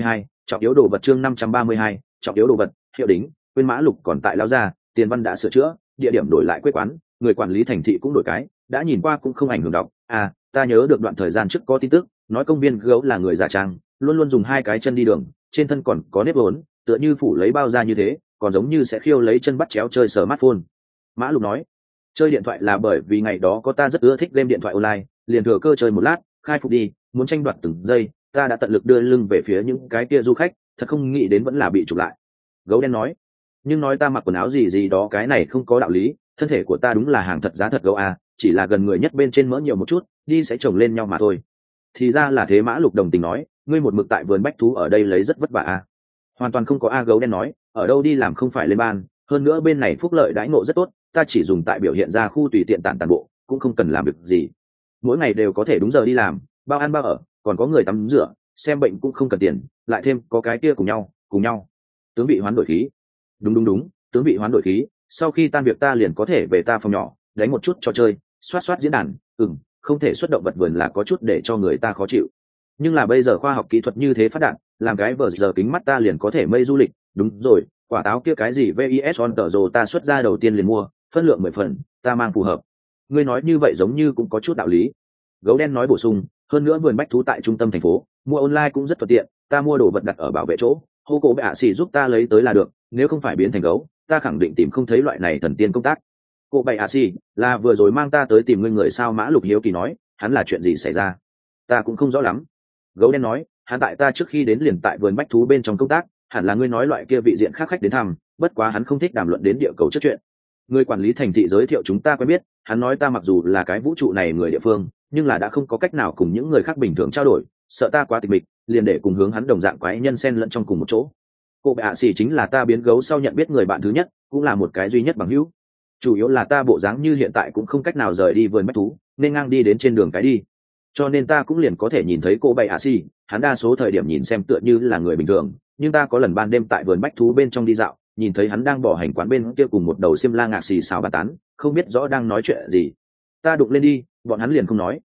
Trọng yếu đồ vật chương 532, trọng yếu đồ vật, hiệu đính, quên Mã Lục còn tại lao ra, tiền văn đã sửa chữa, địa điểm đổi lại quê quán, người quản lý thành thị cũng đổi cái, đã nhìn qua cũng không ảnh hưởng đọc. À, ta nhớ được đoạn thời gian trước có tin tức, nói công viên gấu là người giả trang, luôn luôn dùng hai cái chân đi đường, trên thân còn có nếp vốn, tựa như phủ lấy bao da như thế, còn giống như sẽ khiêu lấy chân bắt chéo chơi smartphone. Mã Lục nói, chơi điện thoại là bởi vì ngày đó có ta rất ưa thích game điện thoại online, liền thừa cơ chơi một lát, khai phục đi, muốn tranh đoạt từng giây, ta đã tận lực đưa lưng về phía những cái kia du khách, thật không nghĩ đến vẫn là bị chụp lại. Gấu đen nói, nhưng nói ta mặc quần áo gì gì đó cái này không có đạo lý, thân thể của ta đúng là hàng thật giá thật gấu à, chỉ là gần người nhất bên trên mỡ nhiều một chút, đi sẽ chồng lên nhau mà thôi. Thì ra là thế. Mã Lục đồng tình nói, ngươi một mực tại vườn bách thú ở đây lấy rất vất vả à. Hoàn toàn không có a. Gấu đen nói, ở đâu đi làm không phải lên ban, hơn nữa bên này phúc lợi đãi ngộ rất tốt, ta chỉ dùng tại biểu hiện ra khu tùy tiện tản tàn bộ, cũng không cần làm việc gì, mỗi ngày đều có thể đúng giờ đi làm, bao ăn bao ở, còn có người tắm rửa, xem bệnh cũng không cần tiền, lại thêm có cái kia cùng nhau. Tướng vị hoán đổi khí. Đúng, tướng vị hoán đổi khí, sau khi tan việc ta liền có thể về ta phòng nhỏ, đánh một chút trò chơi, xoát diễn đàn. Không thể xuất động vật vườn là có chút để cho người ta khó chịu, nhưng là bây giờ khoa học kỹ thuật như thế phát đạt, làm cái vờ giờ kính mắt ta liền có thể mây du lịch. Đúng rồi, quả táo kia cái gì vis on tờ rồ ta xuất ra đầu tiên liền mua, phân lượng 10 phần, ta mang phù hợp. Ngươi nói như vậy giống như cũng có chút đạo lý. Gấu đen nói bổ sung, hơn nữa vườn bách thú tại trung tâm thành phố, mua online cũng rất thuận tiện, ta mua đồ vật đặt ở bảo vệ chỗ, hô cổ bệ xỉ giúp ta lấy tới là được, nếu không phải biến thành gấu, ta khẳng định tìm không thấy loại này thần tiên công tác. Cô bệ xỉ là vừa rồi mang ta tới tìm ngươi người sao? Mã Lục hiếu kỳ nói, hắn là chuyện gì xảy ra? Ta cũng không rõ lắm. Gấu đen nói, hắn tại ta trước khi đến liền tại vườn bách thú bên trong công tác, hẳn là ngươi nói loại kia vị diện khác khách đến thăm, bất quá hắn không thích đàm luận đến địa cầu trước chuyện. Người quản lý thành thị giới thiệu chúng ta quen biết, hắn nói ta mặc dù là cái vũ trụ này người địa phương, nhưng là đã không có cách nào cùng những người khác bình thường trao đổi, sợ ta quá tịch mịch, liền để cùng hướng hắn đồng dạng quái nhân xen lẫn trong cùng một chỗ. Cô bệ ạ xỉ chính là ta biến gấu sau nhận biết người bạn thứ nhất, cũng là một cái duy nhất bằng hữu. Chủ yếu là ta bộ dáng như hiện tại cũng không cách nào rời đi vườn bách thú, nên ngang đi đến trên đường cái đi, cho nên ta cũng liền có thể nhìn thấy cô bệ ạ xỉ. Hắn đa số thời điểm nhìn xem tựa như là người bình thường, nhưng ta có lần ban đêm tại vườn bách thú bên trong đi dạo, nhìn thấy hắn đang bỏ hành quán bên kia cùng một đầu xiêm la ngạc xì xào bàn tán, không biết rõ đang nói chuyện gì. Ta đụng lên đi, bọn hắn liền không nói.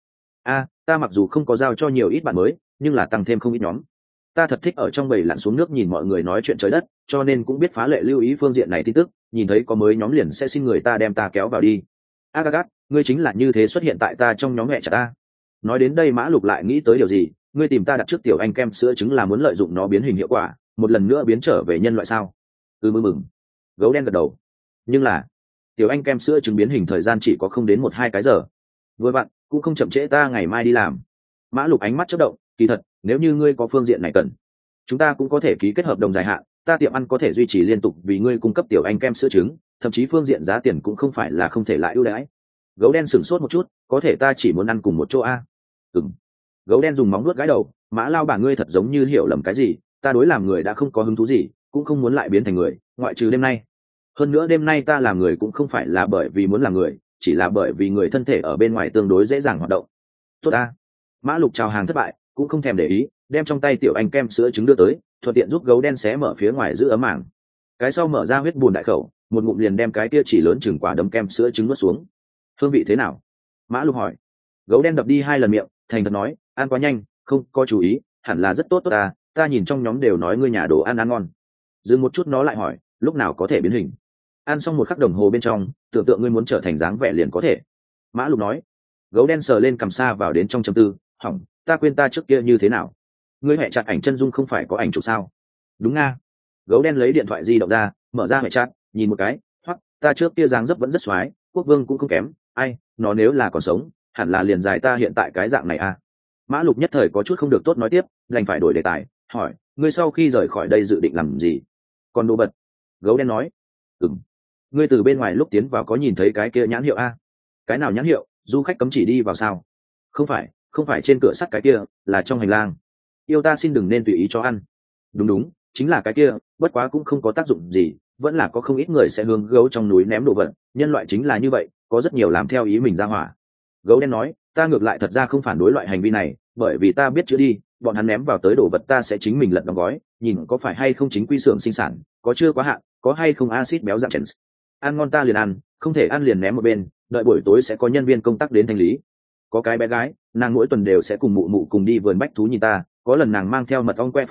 Ta mặc dù không có giao cho nhiều ít bạn mới, nhưng là tăng thêm không ít nhóm. Ta thật thích ở trong bầy lặn xuống nước nhìn mọi người nói chuyện trời đất, cho nên cũng biết phá lệ lưu ý phương diện này tin tức, nhìn thấy có mới nhóm liền sẽ xin người ta đem ta kéo vào đi. Agagat, ngươi chính là như thế xuất hiện tại ta trong nhóm mẹ chả ta. Nói đến đây Mã Lục lại nghĩ tới điều gì, ngươi tìm ta đặt trước tiểu anh kem sữa trứng là muốn lợi dụng nó biến hình hiệu quả, một lần nữa biến trở về nhân loại sao? Mừng. Gấu đen gật đầu. Nhưng là tiểu anh kem sữa trứng biến hình thời gian chỉ có không đến 1-2 cái giờ, vừa vặn cũng không chậm trễ ta ngày mai đi làm. Mã Lục ánh mắt chớp động, kỳ thật nếu như ngươi có phương diện này cần, chúng ta cũng có thể ký kết hợp đồng dài hạn, ta tiệm ăn có thể duy trì liên tục vì ngươi cung cấp tiểu anh kem sữa trứng, thậm chí phương diện giá tiền cũng không phải là không thể lại ưu đãi. Gấu đen sửng sốt một chút, có thể ta chỉ muốn ăn cùng một chỗ a. Gấu đen dùng móng vuốt gãi đầu, Mã lao bà ngươi thật giống như hiểu lầm cái gì, ta đối làm người đã không có hứng thú gì, cũng không muốn lại biến thành người, ngoại trừ đêm nay. Hơn nữa đêm nay ta làm người cũng không phải là bởi vì muốn làm người, chỉ là bởi vì người thân thể ở bên ngoài tương đối dễ dàng hoạt động. Tốt ta. Mã Lục chào hàng thất bại, cũng không thèm để ý, đem trong tay tiểu anh kem sữa trứng đưa tới, thuận tiện giúp gấu đen xé mở phía ngoài giữ ấm màng. Cái sau mở ra huyết bùn đại khẩu, một ngụm liền đem cái kia chỉ lớn chừng quả đấm kem sữa trứng nuốt xuống. Hương vị thế nào? Mã Lục hỏi. Gấu đen đập đi 2 lần miệng, thành thật nói, ăn quá nhanh, không có chú ý, hẳn là rất tốt ta nhìn trong nhóm đều nói ngươi nhà đồ ăn ngon. Dừng một chút nó lại hỏi, lúc nào có thể biến hình? Ăn xong 1 khắc đồng hồ bên trong, tưởng tượng ngươi muốn trở thành dáng vẻ liền có thể. Mã Lục nói. Gấu đen sờ lên cằm sa vào đến trong trầm tư, hỏng, ta quên ta trước kia như thế nào? Ngươi hẹ chặt ảnh chân dung không phải có ảnh chụp sao? Đúng nga. Gấu đen lấy điện thoại di động ra, mở ra hẹ chặt, nhìn một cái, hoặc ta trước kia dáng dấp vẫn rất xoái, quốc vương cũng không kém, ai, nó nếu là còn sống, hẳn là liền dài ta hiện tại cái dạng này à? Mã Lục nhất thời có chút không được tốt nói tiếp, đành phải đổi đề tài, hỏi, ngươi sau khi rời khỏi đây dự định làm gì? Còn đồ vật? Gấu đen nói, ngươi từ bên ngoài lúc tiến vào có nhìn thấy cái kia nhãn hiệu a? Cái nào nhãn hiệu? Du khách cấm chỉ đi vào sao? Không phải trên cửa sắt cái kia, là trong hành lang. Yêu ta xin đừng nên tùy ý cho ăn. Đúng, chính là cái kia, bất quá cũng không có tác dụng gì, vẫn là có không ít người sẽ hướng gấu trong núi ném đồ vật, nhân loại chính là như vậy, có rất nhiều làm theo ý mình ra hỏa. Gấu đen nói, ta ngược lại thật ra không phản đối loại hành vi này, bởi vì ta biết chữa đi, bọn hắn ném vào tới đồ vật ta sẽ chính mình lật đóng gói, nhìn có phải hay không chính quy xưởng sinh sản, có chưa quá hạn, có hay không axit béo dạng chèn. Ăn ngon ta liền ăn, không thể ăn liền ném một bên, đợi buổi tối sẽ có nhân viên công tác đến thanh lý. Có cái bé gái, nàng mỗi tuần đều sẽ cùng mụ mụ cùng đi vườn bách thú nhìn ta, có lần nàng mang theo mật ong que phô mai,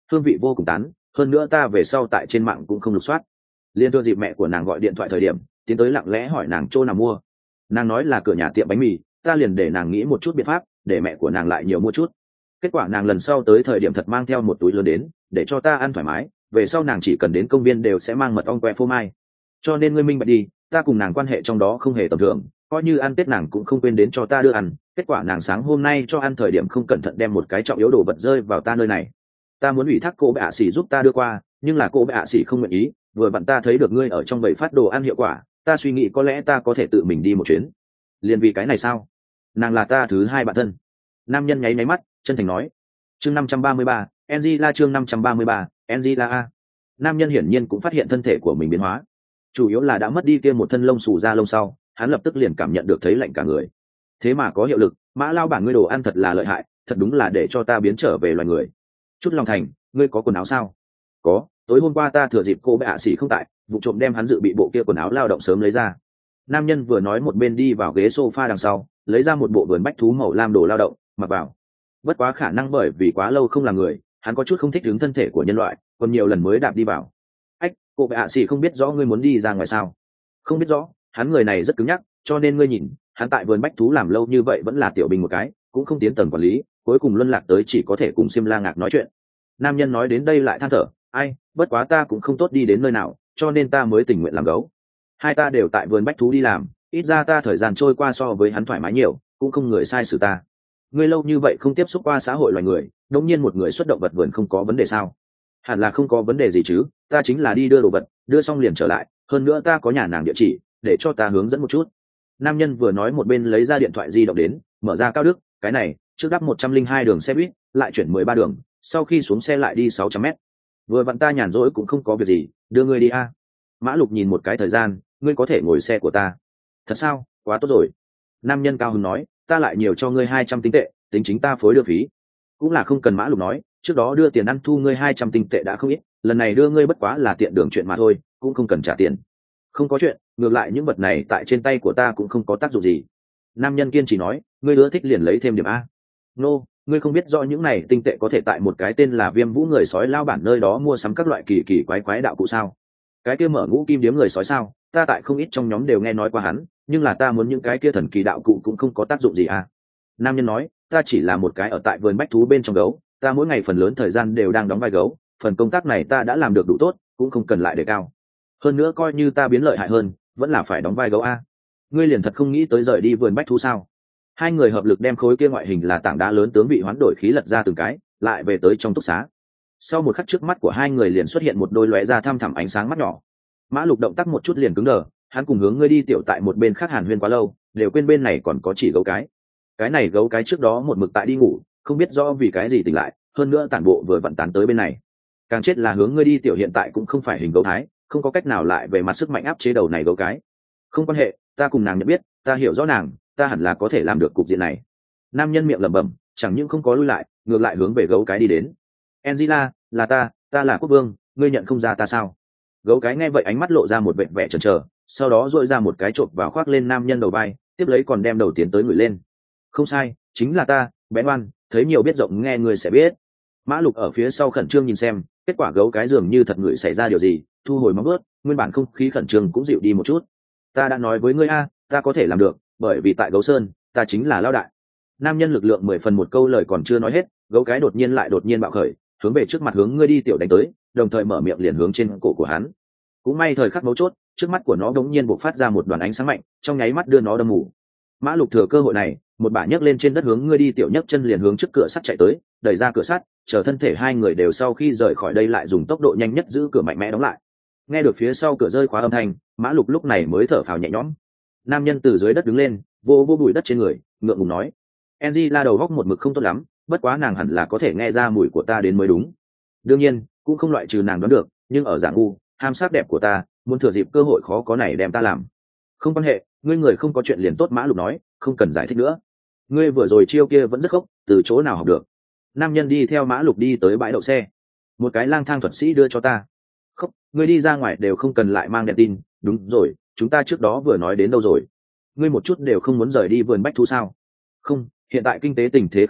hương vị vô cùng tán, hơn nữa ta về sau tại trên mạng cũng không lục soát. Liên thừa dịp mẹ của nàng gọi điện thoại thời điểm, tiến tới lặng lẽ hỏi nàng chỗ nào mua. Nàng nói là cửa nhà tiệm bánh mì, ta liền để nàng nghĩ một chút biện pháp để mẹ của nàng lại nhiều mua chút. Kết quả nàng lần sau tới thời điểm thật mang theo một túi lớn đến để cho ta ăn thoải mái, về sau nàng chỉ cần đến công viên đều sẽ mang mật ong que phô mai. Cho nên ngươi minh bạch đi, ta cùng nàng quan hệ trong đó không hề tầm thường, coi như ăn Tết nàng cũng không quên đến cho ta đưa ăn. Kết quả nàng sáng hôm nay cho ăn thời điểm không cẩn thận đem một cái trọng yếu đồ vật rơi vào ta nơi này. Ta muốn ủy thác cô bệ ạ xỉ giúp ta đưa qua, nhưng là cô bệ ạ xỉ không nguyện ý. Vừa vặn ta thấy được ngươi ở trong bầy phát đồ ăn hiệu quả, ta suy nghĩ có lẽ ta có thể tự mình đi một chuyến. Liền vì cái này sao? Nàng là ta thứ hai bạn thân. Nam nhân nháy nháy mắt, chân thành nói. Chương 533, Angela chương 533, Angela a. Nam nhân hiển nhiên cũng phát hiện thân thể của mình biến hóa, chủ yếu là đã mất đi kia một thân lông xù da lông sau, hắn lập tức liền cảm nhận được thấy lạnh cả người. Thế mà có hiệu lực, Mã lao bản ngươi đồ ăn thật là lợi hại, thật đúng là để cho ta biến trở về loài người. Chút lòng thành, ngươi có quần áo sao? Có, tối hôm qua ta thừa dịp cô bệ ạ xỉ không tại, vụ trộm đem hắn dự bị bộ kia quần áo lao động sớm lấy ra. Nam nhân vừa nói một bên đi vào ghế sofa đằng sau, lấy ra một bộ vườn bách thú màu lam đồ lao động, mặc vào. Bất quá khả năng bởi vì quá lâu không là người, hắn có chút không thích ứng thân thể của nhân loại, còn nhiều lần mới đạp đi vào. Ách, cô bệ ạ xỉ không biết rõ ngươi muốn đi ra ngoài sao? Không biết rõ, hắn người này rất cứng nhắc, cho nên ngươi nhìn, hắn tại vườn bách thú làm lâu như vậy vẫn là tiểu binh một cái, cũng không tiến tầng quản lý, cuối cùng luân lạc tới chỉ có thể cùng Xiêm La Ngạc nói chuyện. Nam nhân nói đến đây lại than thở, ai, bất quá ta cũng không tốt đi đến nơi nào, cho nên ta mới tình nguyện làm gấu. Hai ta đều tại vườn bách thú đi làm, ít ra ta thời gian trôi qua so với hắn thoải mái nhiều, cũng không người sai xử ta. Ngươi lâu như vậy không tiếp xúc qua xã hội loài người, đống nhiên một người xuất động vật vườn không có vấn đề sao? Hẳn là không có vấn đề gì chứ, ta chính là đi đưa đồ vật, đưa xong liền trở lại, hơn nữa ta có nhà nàng địa chỉ, để cho ta hướng dẫn một chút. Nam nhân vừa nói một bên lấy ra điện thoại di động đến, mở ra Cao Đức, cái này, trước đắp 102 đường xe buýt, lại chuyển 13 đường, sau khi xuống xe lại đi 600 mét. Vừa vặn ta nhàn rỗi cũng không có việc gì, đưa ngươi đi a. Mã Lục nhìn một cái thời gian, ngươi có thể ngồi xe của ta. Thật sao, quá tốt rồi. Nam nhân cao hứng nói, ta lại nhiều cho ngươi 200 tinh tệ, tính chính ta phối đưa phí. Cũng là không cần. Mã Lục nói, trước đó đưa tiền ăn thu ngươi 200 tinh tệ đã không ít, lần này đưa ngươi bất quá là tiện đường chuyện mà thôi, cũng không cần trả tiền. Không có chuyện, ngược lại những vật này tại trên tay của ta cũng không có tác dụng gì. Nam nhân kiên trì nói, ngươi ưa thích liền lấy thêm điểm a. Nô, ngươi không biết rõ những này tinh tệ có thể tại một cái tên là Viêm Vũ người sói lao bản nơi đó mua sắm các loại kỳ kỳ quái quái đạo cụ sao? Cái kia mở ngũ kim điếm người sói sao? Ta tại không ít trong nhóm đều nghe nói qua hắn, nhưng là ta muốn những cái kia thần kỳ đạo cụ cũng không có tác dụng gì à? Nam nhân nói, ta chỉ là một cái ở tại vườn bách thú bên trong gấu, ta mỗi ngày phần lớn thời gian đều đang đóng vai gấu, phần công tác này ta đã làm được đủ tốt, cũng không cần lại đề cao. Hơn nữa coi như ta biến lợi hại hơn, vẫn là phải đóng vai gấu a. Ngươi liền thật không nghĩ tới rời đi vườn bách thú sao? Hai người hợp lực đem khối kia ngoại hình là tảng đá lớn tướng bị hoán đổi khí lật ra từng cái, lại về tới trong túc xá. Sau một khắc trước mắt của hai người liền xuất hiện một đôi lóe ra thăm thẳm ánh sáng mắt nhỏ. Mã Lục động tác một chút liền cứng đờ, hắn cùng hướng ngươi đi tiểu tại một bên khác hàn huyên quá lâu, đều quên bên này còn có chỉ gấu cái. Cái này gấu cái trước đó một mực tại đi ngủ, không biết rõ vì cái gì tỉnh lại, hơn nữa tản bộ vừa vặn tán tới bên này. Càng chết là hướng ngươi đi tiểu hiện tại cũng không phải hình gấu thái, không có cách nào lại về mặt sức mạnh áp chế đầu này gấu cái. Không quan hệ, ta cùng nàng nhận biết, ta hiểu rõ nàng, ta hẳn là có thể làm được cục diện này. Nam nhân miệng lẩm bẩm, chẳng những không có lui lại, ngược lại hướng về gấu cái đi đến. Angela, là ta là quốc vương, ngươi nhận không ra ta sao? Gấu cái nghe vậy ánh mắt lộ ra một vẻ vẻ chần chờ, sau đó duỗi ra một cái chộp vào khoác lên nam nhân đầu vai, tiếp lấy còn đem đầu tiến tới người lên. Không sai, chính là ta, bé ngoan, thấy nhiều biết rộng nghe người sẽ biết. Mã Lục ở phía sau khẩn trương nhìn xem, kết quả gấu cái dường như thật người xảy ra điều gì, thu hồi móng vuốt, nguyên bản không khí khẩn trương cũng dịu đi một chút. Ta đã nói với ngươi a, ta có thể làm được, bởi vì tại Gấu Sơn, ta chính là lão đại. Nam nhân lực lượng 10 phần một câu lời còn chưa nói hết, gấu cái đột nhiên bạo khởi, hướng về trước mặt hướng ngươi đi tiểu đánh tới, đồng thời mở miệng liền hướng trên cổ của hắn. Cũng may thời khắc mấu chốt, trước mắt của nó đống nhiên bộc phát ra một đoàn ánh sáng mạnh, trong nháy mắt đưa nó đâm mù. Mã Lục thừa cơ hội này, một bả nhấc lên trên đất hướng ngươi đi tiểu nhấc chân liền hướng trước cửa sắt chạy tới, đẩy ra cửa sắt, chờ thân thể hai người đều sau khi rời khỏi đây lại dùng tốc độ nhanh nhất giữ cửa mạnh mẽ đóng lại. Nghe được phía sau cửa rơi khóa âm thanh, Mã Lục lúc này mới thở phào nhẹ nhõm. Nam nhân từ dưới đất đứng lên, vô bụi đất trên người, ngượng ngùng nói: "Angela đầu góc một mực không tốt lắm, bất quá nàng hẳn là có thể nghe ra mùi của ta đến mới đúng. Đương nhiên, cũng không loại trừ nàng đoán được, nhưng ở dạng ngu, ham sắc đẹp của ta, muốn thừa dịp cơ hội khó có này đem ta làm. Không quan hệ, ngươi người không có chuyện liền tốt." Mã Lục nói, không cần giải thích nữa. Ngươi vừa rồi chiêu kia vẫn rất khốc, từ chỗ nào học được? Nam nhân đi theo Mã Lục đi tới bãi đậu xe. Một cái lang thang thuật sĩ đưa cho ta. Khốc, ngươi đi ra ngoài đều không cần lại mang đèn tin, đúng rồi, chúng ta trước đó vừa nói đến đâu rồi? Ngươi một chút đều không muốn rời đi vườn bách thú sao? Không, hiện tại kinh tế tình thế không tốt,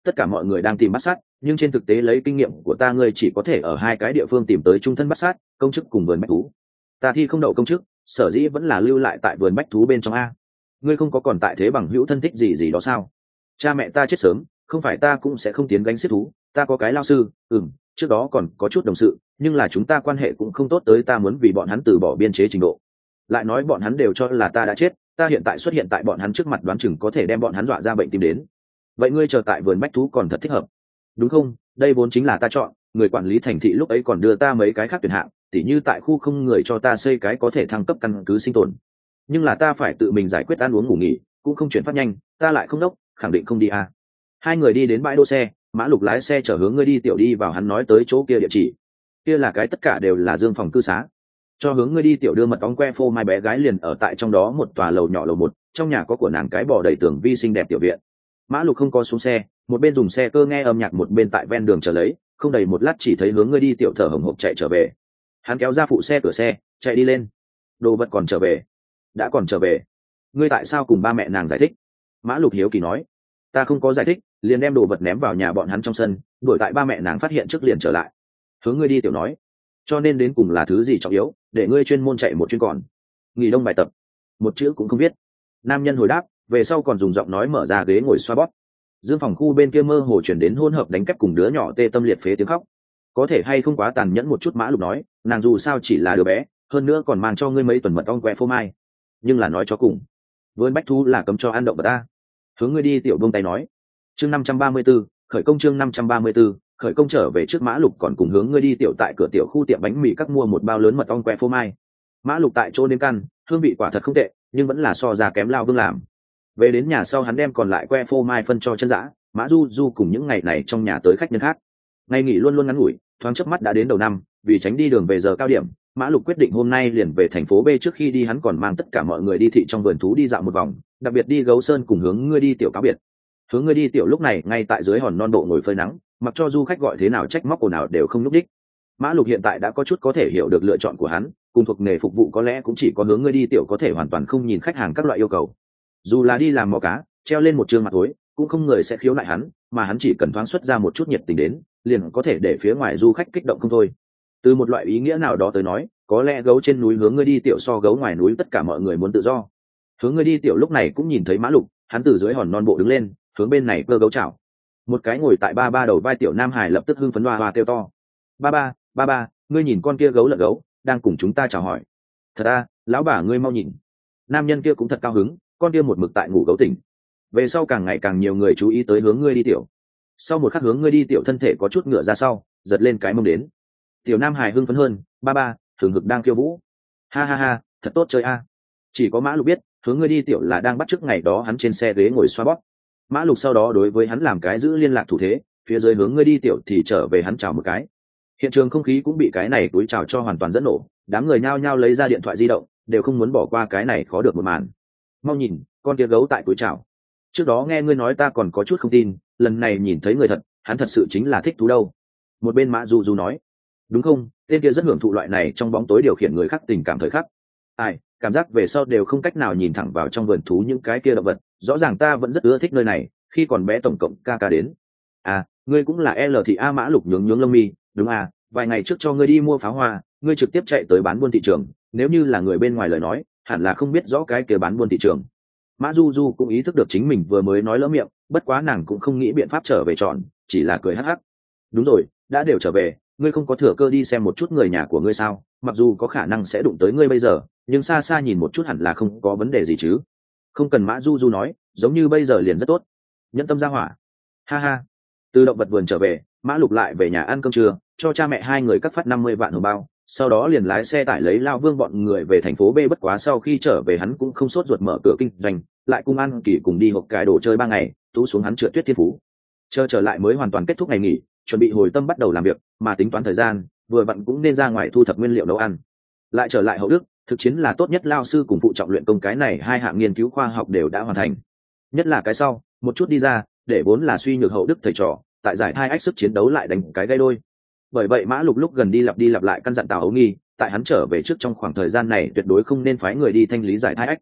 tất cả mọi người đang tìm bát sát, nhưng trên thực tế lấy kinh nghiệm của ta ngươi chỉ có thể ở hai cái địa phương tìm tới trung thân bát sát, công chức cùng vườn bách thú. Ta thi không đậu công chức, sở dĩ vẫn là lưu lại tại vườn bách thú bên trong a. Ngươi không có còn tại thế bằng hữu thân thích gì gì đó sao? Cha mẹ ta chết sớm, không phải ta cũng sẽ không tiến gánh xếp thú, ta có cái lao sư, trước đó còn có chút đồng sự, nhưng là chúng ta quan hệ cũng không tốt tới ta muốn vì bọn hắn từ bỏ biên chế trình độ. Lại nói bọn hắn đều cho là ta đã chết, ta hiện tại xuất hiện tại bọn hắn trước mặt đoán chừng có thể đem bọn hắn dọa ra bệnh tim đến. Vậy ngươi chờ tại vườn bách thú còn thật thích hợp, đúng không? Đây vốn chính là ta chọn, người quản lý thành thị lúc ấy còn đưa ta mấy cái khác tuyển hạng, tỉ như tại khu không người cho ta xây cái có thể thăng cấp căn cứ sinh tồn. Nhưng là ta phải tự mình giải quyết ăn uống ngủ nghỉ, cũng không chuyển phát nhanh, ta lại không đốc, khẳng định không đi à. Hai người đi đến bãi đỗ xe, Mã Lục lái xe chở hướng ngươi đi tiểu đi vào hắn nói tới chỗ kia địa chỉ. Kia là cái tất cả đều là dương phòng cư xá. Cho hướng ngươi đi tiểu đưa mật ong que phô mai bé gái liền ở tại trong đó một tòa lầu nhỏ lầu một, trong nhà có của nàng cái bò đầy tường vi xinh đẹp tiểu viện. Mã Lục không có xuống xe, một bên dùng xe cơ nghe âm nhạc một bên tại ven đường chờ lấy, không đầy một lát chỉ thấy hướng ngươi đi tiểu thở hổn hộc chạy trở về. Hắn kéo ra phụ xe cửa xe, chạy đi lên. Đồ vật còn trở về? Đã còn trở về. Ngươi tại sao cùng ba mẹ nàng giải thích? Mã Lục hiếu kỳ nói. Ta không có giải thích, liền đem đồ vật ném vào nhà bọn hắn trong sân, đuổi tại ba mẹ nàng phát hiện trước liền trở lại. Hướng ngươi đi tiểu nói. Cho nên đến cùng là thứ gì trọng yếu, để ngươi chuyên môn chạy một chuyến còn. Nghỉ đông bài tập. Một chữ cũng không biết. Nam nhân hồi đáp, về sau còn dùng giọng nói mở ra ghế ngồi xoa bóp. Dương phòng khu bên kia mơ hồ chuyển đến hỗn hợp đánh kép cùng đứa nhỏ tê tâm liệt phế tiếng khóc. Có thể hay không quá tàn nhẫn một chút? Mã Lục nói, nàng dù sao chỉ là đứa bé, hơn nữa còn mang cho ngươi mấy tuần mật ong que phô mai. Nhưng là nói cho cùng, vườn bách thú là cấm cho ăn động vật ta. Hướng ngươi đi tiểu buông tay nói. Chương 534, khởi công. Chương 534, khởi công. Trở về trước Mã Lục còn cùng hướng ngươi đi tiểu tại cửa tiểu khu tiệm bánh mì các mua một bao lớn mật ong que phô mai. Mã Lục tại chỗ nếm căn, hương vị quả thật không tệ, nhưng vẫn là so ra kém Lao Vương làm. Về đến nhà sau hắn đem còn lại que phô mai phân cho chân dã, Mã Du Du cùng những ngày này trong nhà tới khách nhân khác. Ngày nghỉ luôn luôn ngắn ngủi, thoáng chớp mắt đã đến đầu năm, vì tránh đi đường về giờ cao điểm, Mã Lục quyết định hôm nay liền về thành phố B. Trước khi đi hắn còn mang tất cả mọi người đi thị trong vườn thú đi dạo một vòng, đặc biệt đi Gấu Sơn cùng hướng ngươi đi tiểu cáo biệt. Hướng ngươi đi tiểu lúc này ngay tại dưới hòn non bộ ngồi phơi nắng, mặc cho du khách gọi thế nào trách móc ồn ào đều không lúc đích. Mã Lục hiện tại đã có chút có thể hiểu được lựa chọn của hắn, cùng thuộc nghề phục vụ có lẽ cũng chỉ có hướng ngươi đi tiểu có thể hoàn toàn không nhìn khách hàng các loại yêu cầu. Dù là đi làm mò cá, treo lên một trương mặt tối, cũng không người sẽ khiếu nại hắn, mà hắn chỉ cần thoáng xuất ra một chút nhiệt tình đến, liền có thể để phía ngoài du khách kích động không thôi. Từ một loại ý nghĩa nào đó tới nói, có lẽ gấu trên núi hướng ngươi đi tiểu so gấu ngoài núi tất cả mọi người muốn tự do. Hướng ngươi đi tiểu lúc này cũng nhìn thấy Mã Lục, hắn từ dưới hòn non bộ đứng lên, hướng bên này cơ gấu chào. Một cái ngồi tại ba ba đầu vai tiểu nam hải lập tức hưng phấn hoa hoa kêu to. Ba ba, ngươi nhìn con kia gấu lợn gấu, đang cùng chúng ta chào hỏi. Thật à, lão bà ngươi mau nhìn. Nam nhân kia cũng thật cao hứng, con kia một mực tại ngủ gấu tỉnh. Về sau càng ngày càng nhiều người chú ý tới hướng ngươi đi tiểu. Sau một khắc hướng ngươi đi tiểu thân thể có chút ngựa ra sau, giật lên cái mông đến. Tiểu nam hải hưng phấn hơn, ba, thường hực đang khiêu vũ. Ha ha ha, thật tốt chơi a. Chỉ có Mã Lục biết, hướng ngươi đi tiểu là đang bắt chước ngày đó hắn trên xe ghế ngồi xoa bóp. Mã Lục sau đó đối với hắn làm cái giữ liên lạc thủ thế, phía dưới hướng ngươi đi tiểu thì trở về hắn chào một cái. Hiện trường không khí cũng bị cái này túi chào cho hoàn toàn dẫn nổ, đám người nhao nhao lấy ra điện thoại di động, đều không muốn bỏ qua cái này khó được một màn. Mau nhìn, con kia gấu tại túi chào. Trước đó nghe ngươi nói ta còn có chút không tin, lần này nhìn thấy người thật, hắn thật sự chính là thích thú đâu. Một bên Mã Du Du nói, đúng không, tên kia rất hưởng thụ loại này trong bóng tối điều khiển người khác tình cảm thời khắc. Ai, cảm giác về sau đều không cách nào nhìn thẳng vào trong vườn thú những cái kia động vật, rõ ràng ta vẫn rất ưa thích nơi này, khi còn bé tổng cộng ca đến. À, ngươi cũng là L thì A. Mã Lục nhướng nhướng lông mi, đúng à, vài ngày trước cho ngươi đi mua pháo hoa, ngươi trực tiếp chạy tới bán buôn thị trường, nếu như là người bên ngoài lời nói, hẳn là không biết rõ cái kia bán buôn thị trường. Mã Du Du cũng ý thức được chính mình vừa mới nói lỡ miệng, bất quá nàng cũng không nghĩ biện pháp trở về tròn, chỉ là cười hắc hắc. Đúng rồi, đã đều trở về, ngươi không có thừa cơ đi xem một chút người nhà của ngươi sao? Mặc dù có khả năng sẽ đụng tới ngươi bây giờ, nhưng xa xa nhìn một chút hẳn là không có vấn đề gì chứ. Không cần. Mã Du Du nói, giống như bây giờ liền rất tốt. Nhẫn tâm ra hỏa. Ha ha. Từ động vật vườn trở về, Mã Lục lại về nhà ăn cơm trưa, cho cha mẹ hai người cắt phát 50 vạn hồng bao, sau đó liền lái xe tải lấy Lao Vương bọn người về thành phố B. Bất quá sau khi trở về hắn cũng không sốt ruột mở cửa kinh doanh, lại cùng An Kỳ cùng đi hộp cải đồ chơi 3 ngày, tú xuống hắn trượt tuyết thiên phú. Chờ trở lại mới hoàn toàn kết thúc ngày nghỉ, chuẩn bị hồi tâm bắt đầu làm việc, mà tính toán thời gian, vừa vặn cũng nên ra ngoài thu thập nguyên liệu nấu ăn. Lại trở lại Hậu Đức, thực chiến là tốt nhất lao sư cùng phụ trọng luyện công cái này hai hạng nghiên cứu khoa học đều đã hoàn thành. Nhất là cái sau, một chút đi ra, để vốn là suy nhược Hậu Đức thầy trò, tại giải thai ách sức chiến đấu lại đánh cái gây đôi. Bởi vậy Mã Lục lúc gần đi lặp lại căn dặn Tào Ấu Nghi, tại hắn trở về trước trong khoảng thời gian này tuyệt đối không nên phái người đi thanh lý giải thai ách.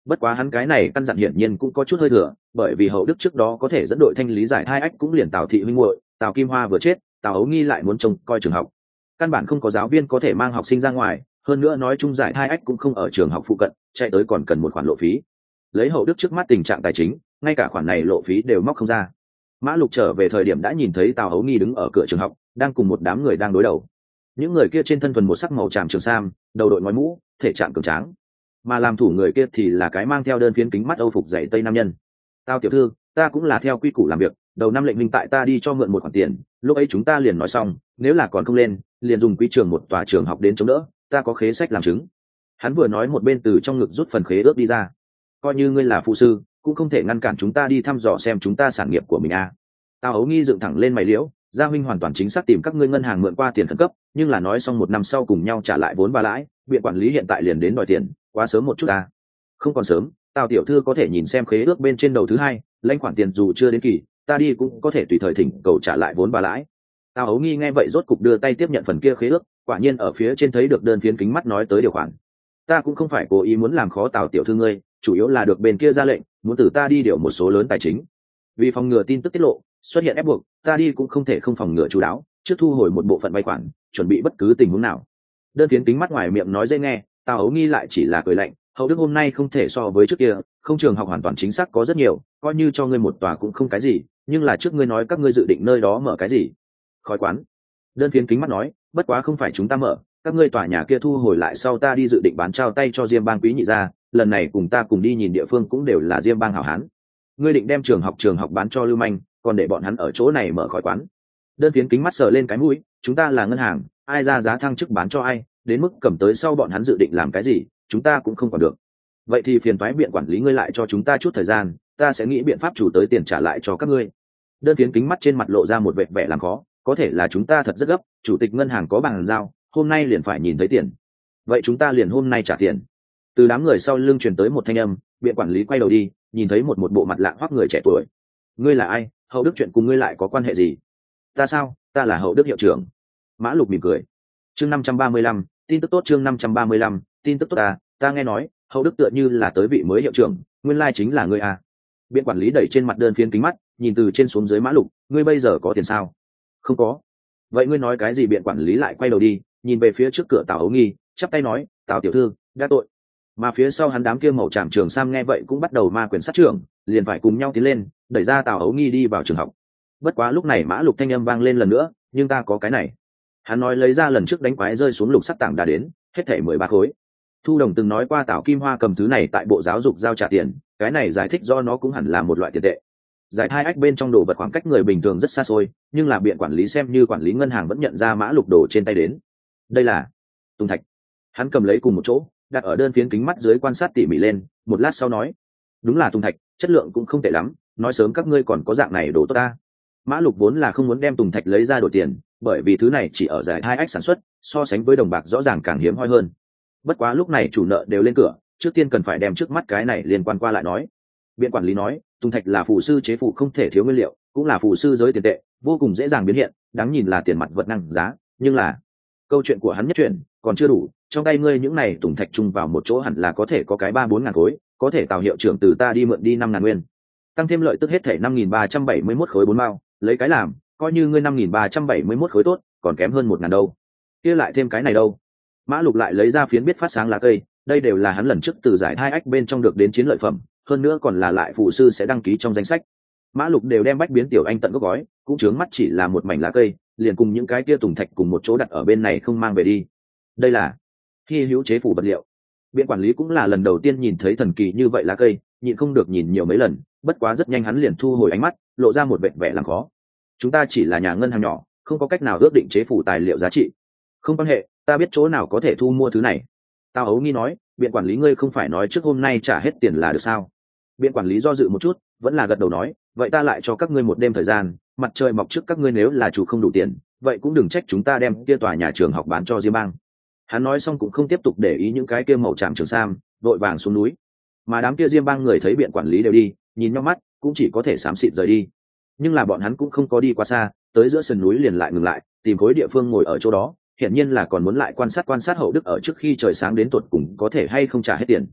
Bất quá hắn cái này căn dặn hiển nhiên cũng có chút hơi thừa, bởi vì Hậu Đức trước đó có thể dẫn đội thanh lý giải hai ách cũng liền Tào thị huynh muội, Tào Kim Hoa vừa chết, Tào Ấu Nghi lại muốn trông coi trường học. Căn bản không có giáo viên có thể mang học sinh ra ngoài, hơn nữa nói chung giải hai ách cũng không ở trường học phụ cận, chạy tới còn cần một khoản lộ phí. Lấy Hậu Đức trước mắt tình trạng tài chính, ngay cả khoản này lộ phí đều móc không ra. Mã Lục trở về thời điểm đã nhìn thấy Tào Ấu Nghi đứng ở cửa trường học, đang cùng một đám người đang đối đầu. Những người kia trên thân thuần một sắc màu tràm trường sam, đầu đội ngói mũ, thể trạng cường tráng, mà làm thủ người kia thì là cái mang theo đơn phiến kính mắt Âu phục dày tây nam nhân. Tao tiểu thư, ta cũng là theo quy củ làm việc, đầu năm lệnh minh tại ta đi cho mượn một khoản tiền, lúc ấy chúng ta liền nói xong, nếu là còn không lên, liền dùng quy trường một tòa trường học đến chống đỡ, ta có khế sách làm chứng. Hắn vừa nói một bên từ trong ngực rút phần khế ước đi ra. Coi như ngươi là phụ sư, cũng không thể ngăn cản chúng ta đi thăm dò xem chúng ta sản nghiệp của mình à. Tao Ấu Nghi dựng thẳng lên mày liễu, gia huynh hoàn toàn chính xác tìm các ngươi ngân hàng mượn qua tiền khẩn cấp, nhưng là nói xong một năm sau cùng nhau trả lại vốn và lãi, viện quản lý hiện tại liền đến đòi tiền, quá sớm một chút à. Không còn sớm, Tào tiểu thư có thể nhìn xem khế ước bên trên đầu thứ hai, lãnh khoản tiền dù chưa đến kỳ, ta đi cũng có thể tùy thời thỉnh cầu trả lại vốn và lãi. Tào Ấu Nghi nghe vậy rốt cục đưa tay tiếp nhận phần kia khế ước, quả nhiên ở phía trên thấy được đơn phiến kính mắt nói tới điều khoản. Ta cũng không phải cố ý muốn làm khó Tào tiểu thư ngươi, chủ yếu là được bên kia ra lệnh, muốn từ ta đi điều một số lớn tài chính. Vì phòng ngừa tin tức tiết lộ, xuất hiện ép buộc, ta đi cũng không thể không phòng ngừa chú đáo, trước thu hồi một bộ phận vay khoản, chuẩn bị bất cứ tình huống nào. Đơn phiến kính mắt ngoài miệng nói dễ nghe, Tào Ấu Nghi lại chỉ là cười lạnh, Hậu Đức hôm nay không thể so với trước kia, không trường học hoàn toàn chính xác có rất nhiều, coi như cho ngươi một tòa cũng không cái gì, nhưng là trước ngươi nói các ngươi dự định nơi đó mở cái gì? Khói quán. Đơn phiến kính mắt nói, bất quá không phải chúng ta mở, các ngươi tòa nhà kia thu hồi lại sau ta đi dự định bán trao tay cho Diêm Bang quý nhị gia, lần này cùng ta cùng đi nhìn địa phương cũng đều là Diêm Bang hảo hán. Ngươi định đem trường học bán cho lưu manh, còn để bọn hắn ở chỗ này mở khói quán. Đơn phiến kính mắt sờ lên cái mũi, chúng ta là ngân hàng, ai ra giá thăng chức bán cho ai, đến mức cầm tới sau bọn hắn dự định làm cái gì, chúng ta cũng không còn được. Vậy thì phiền toái biện quản lý ngươi lại cho chúng ta chút thời gian, ta sẽ nghĩ biện pháp chủ tới tiền trả lại cho các ngươi. Đơn phiến kính mắt trên mặt lộ ra một vẻ vẻ làm khó, có thể là chúng ta thật rất gấp, chủ tịch ngân hàng có bàn giao, hôm nay liền phải nhìn thấy tiền. Vậy chúng ta liền hôm nay trả tiền. Từ đám người sau lưng truyền tới một thanh âm, biện quản lý quay đầu đi, nhìn thấy một bộ mặt lạ hoắc người trẻ tuổi. Ngươi là ai? Hậu Đức chuyện cùng ngươi lại có quan hệ gì? Ta sao? Ta là Hậu Đức hiệu trưởng. Mã Lục mỉm cười. Chương 535, tin tức tốt. Chương 535, tin tức tốt. Ta nghe nói Hậu Đức tựa như là tới vị mới hiệu trưởng, nguyên lai chính là ngươi à? Biện quản lý đẩy trên mặt đơn phiến kính mắt, nhìn từ trên xuống dưới Mã Lục, ngươi bây giờ có tiền sao? Không có. Vậy ngươi nói cái gì? Biện quản lý lại quay đầu đi, nhìn về phía trước cửa Tào Ấu Nghi, chắp tay nói, Tào tiểu thư, đã tội. Mà phía sau hắn đám kia màu tràm trường sam nghe vậy cũng bắt đầu ma quyền sát trưởng, liền phải cùng nhau tiến lên, đẩy ra Tào Ấu Nghi đi vào trường học. Bất quá lúc này Mã Lục thanh âm vang lên lần nữa, nhưng ta có cái này. Hắn nói lấy ra lần trước đánh quái rơi xuống lục sắt tảng đã đến, hết thảy 13 khối. Thu Đồng từng nói qua Tào Kim Hoa cầm thứ này tại bộ giáo dục giao trả tiền, cái này giải thích do nó cũng hẳn là một loại tiền tệ. Giải thai ách bên trong đồ vật khoảng cách người bình thường rất xa xôi, nhưng là biện quản lý xem như quản lý ngân hàng vẫn nhận ra Mã Lục đồ trên tay đến. Đây là tùng thạch. Hắn cầm lấy cùng một chỗ, đặt ở đơn phiến kính mắt dưới quan sát tỉ mỉ lên, một lát sau nói, đúng là tùng thạch, chất lượng cũng không tệ lắm, nói sớm các ngươi còn có dạng này đồ tốt ta. Mã Lục vốn là không muốn đem tùng thạch lấy ra đổi tiền, bởi vì thứ này chỉ ở giải hai ách sản xuất, so sánh với đồng bạc rõ ràng càng hiếm hoi hơn. Bất quá lúc này chủ nợ đều lên cửa, trước tiên cần phải đem trước mắt cái này liên quan qua lại nói. Biện quản lý nói, tùng thạch là phù sư chế phụ không thể thiếu nguyên liệu, cũng là phù sư giới tiền tệ, vô cùng dễ dàng biến hiện, đáng nhìn là tiền mặt vật năng giá, nhưng là câu chuyện của hắn nhất chuyện còn chưa đủ, trong tay ngươi những này tùng thạch chung vào một chỗ hẳn là có thể có cái 3-4 ngàn khối, có thể Tào hiệu trưởng từ ta đi mượn đi 5 ngàn nguyên, tăng thêm lợi tức hết thể 5.371 khối 4 mao, lấy cái làm, coi như ngươi 5.371 khối tốt, còn kém hơn 1 ngàn đâu. Kia lại thêm cái này đâu? Mã Lục lại lấy ra phiến biết phát sáng lá cây, đây đều là hắn lần trước từ giải hai ách bên trong được đến chiến lợi phẩm, hơn nữa còn là lại phụ sư sẽ đăng ký trong danh sách. Mã Lục đều đem bách biến tiểu anh tận gốc gói, cũng chướng mắt chỉ là một mảnh lá cây, liền cùng những cái kia tùng thạch cùng một chỗ đặt ở bên này không mang về đi. Đây là hy hữu chế phủ vật liệu. Biện quản lý cũng là lần đầu tiên nhìn thấy thần kỳ như vậy lá cây, nhịn không được nhìn nhiều mấy lần, bất quá rất nhanh hắn liền thu hồi ánh mắt, lộ ra một vẻ vẻ làm khó. Chúng ta chỉ là nhà ngân hàng nhỏ, không có cách nào ước định chế phủ tài liệu giá trị. Không quan hệ, ta biết chỗ nào có thể thu mua thứ này. Tao Ấu Nghi nói, biện quản lý ngươi không phải nói trước hôm nay trả hết tiền là được sao? Biện quản lý do dự một chút, vẫn là gật đầu nói, vậy ta lại cho các ngươi một đêm thời gian, mặt trời mọc trước các ngươi nếu là chủ không đủ tiền, vậy cũng đừng trách chúng ta đem kia tòa nhà trường học bán cho Diêm Bang. Hắn nói xong cũng không tiếp tục để ý những cái kia màu tràm trường sam, vội vàng xuống núi. Mà đám kia Diêm Bang người thấy biện quản lý đều đi, nhìn nhau mắt, cũng chỉ có thể xám xịt rời đi. Nhưng là bọn hắn cũng không có đi quá xa, tới giữa sườn núi liền lại ngừng lại, tìm khối địa phương ngồi ở chỗ đó, hiển nhiên là còn muốn lại quan sát Hậu Đức ở trước khi trời sáng đến tuột cùng có thể hay không trả hết tiền.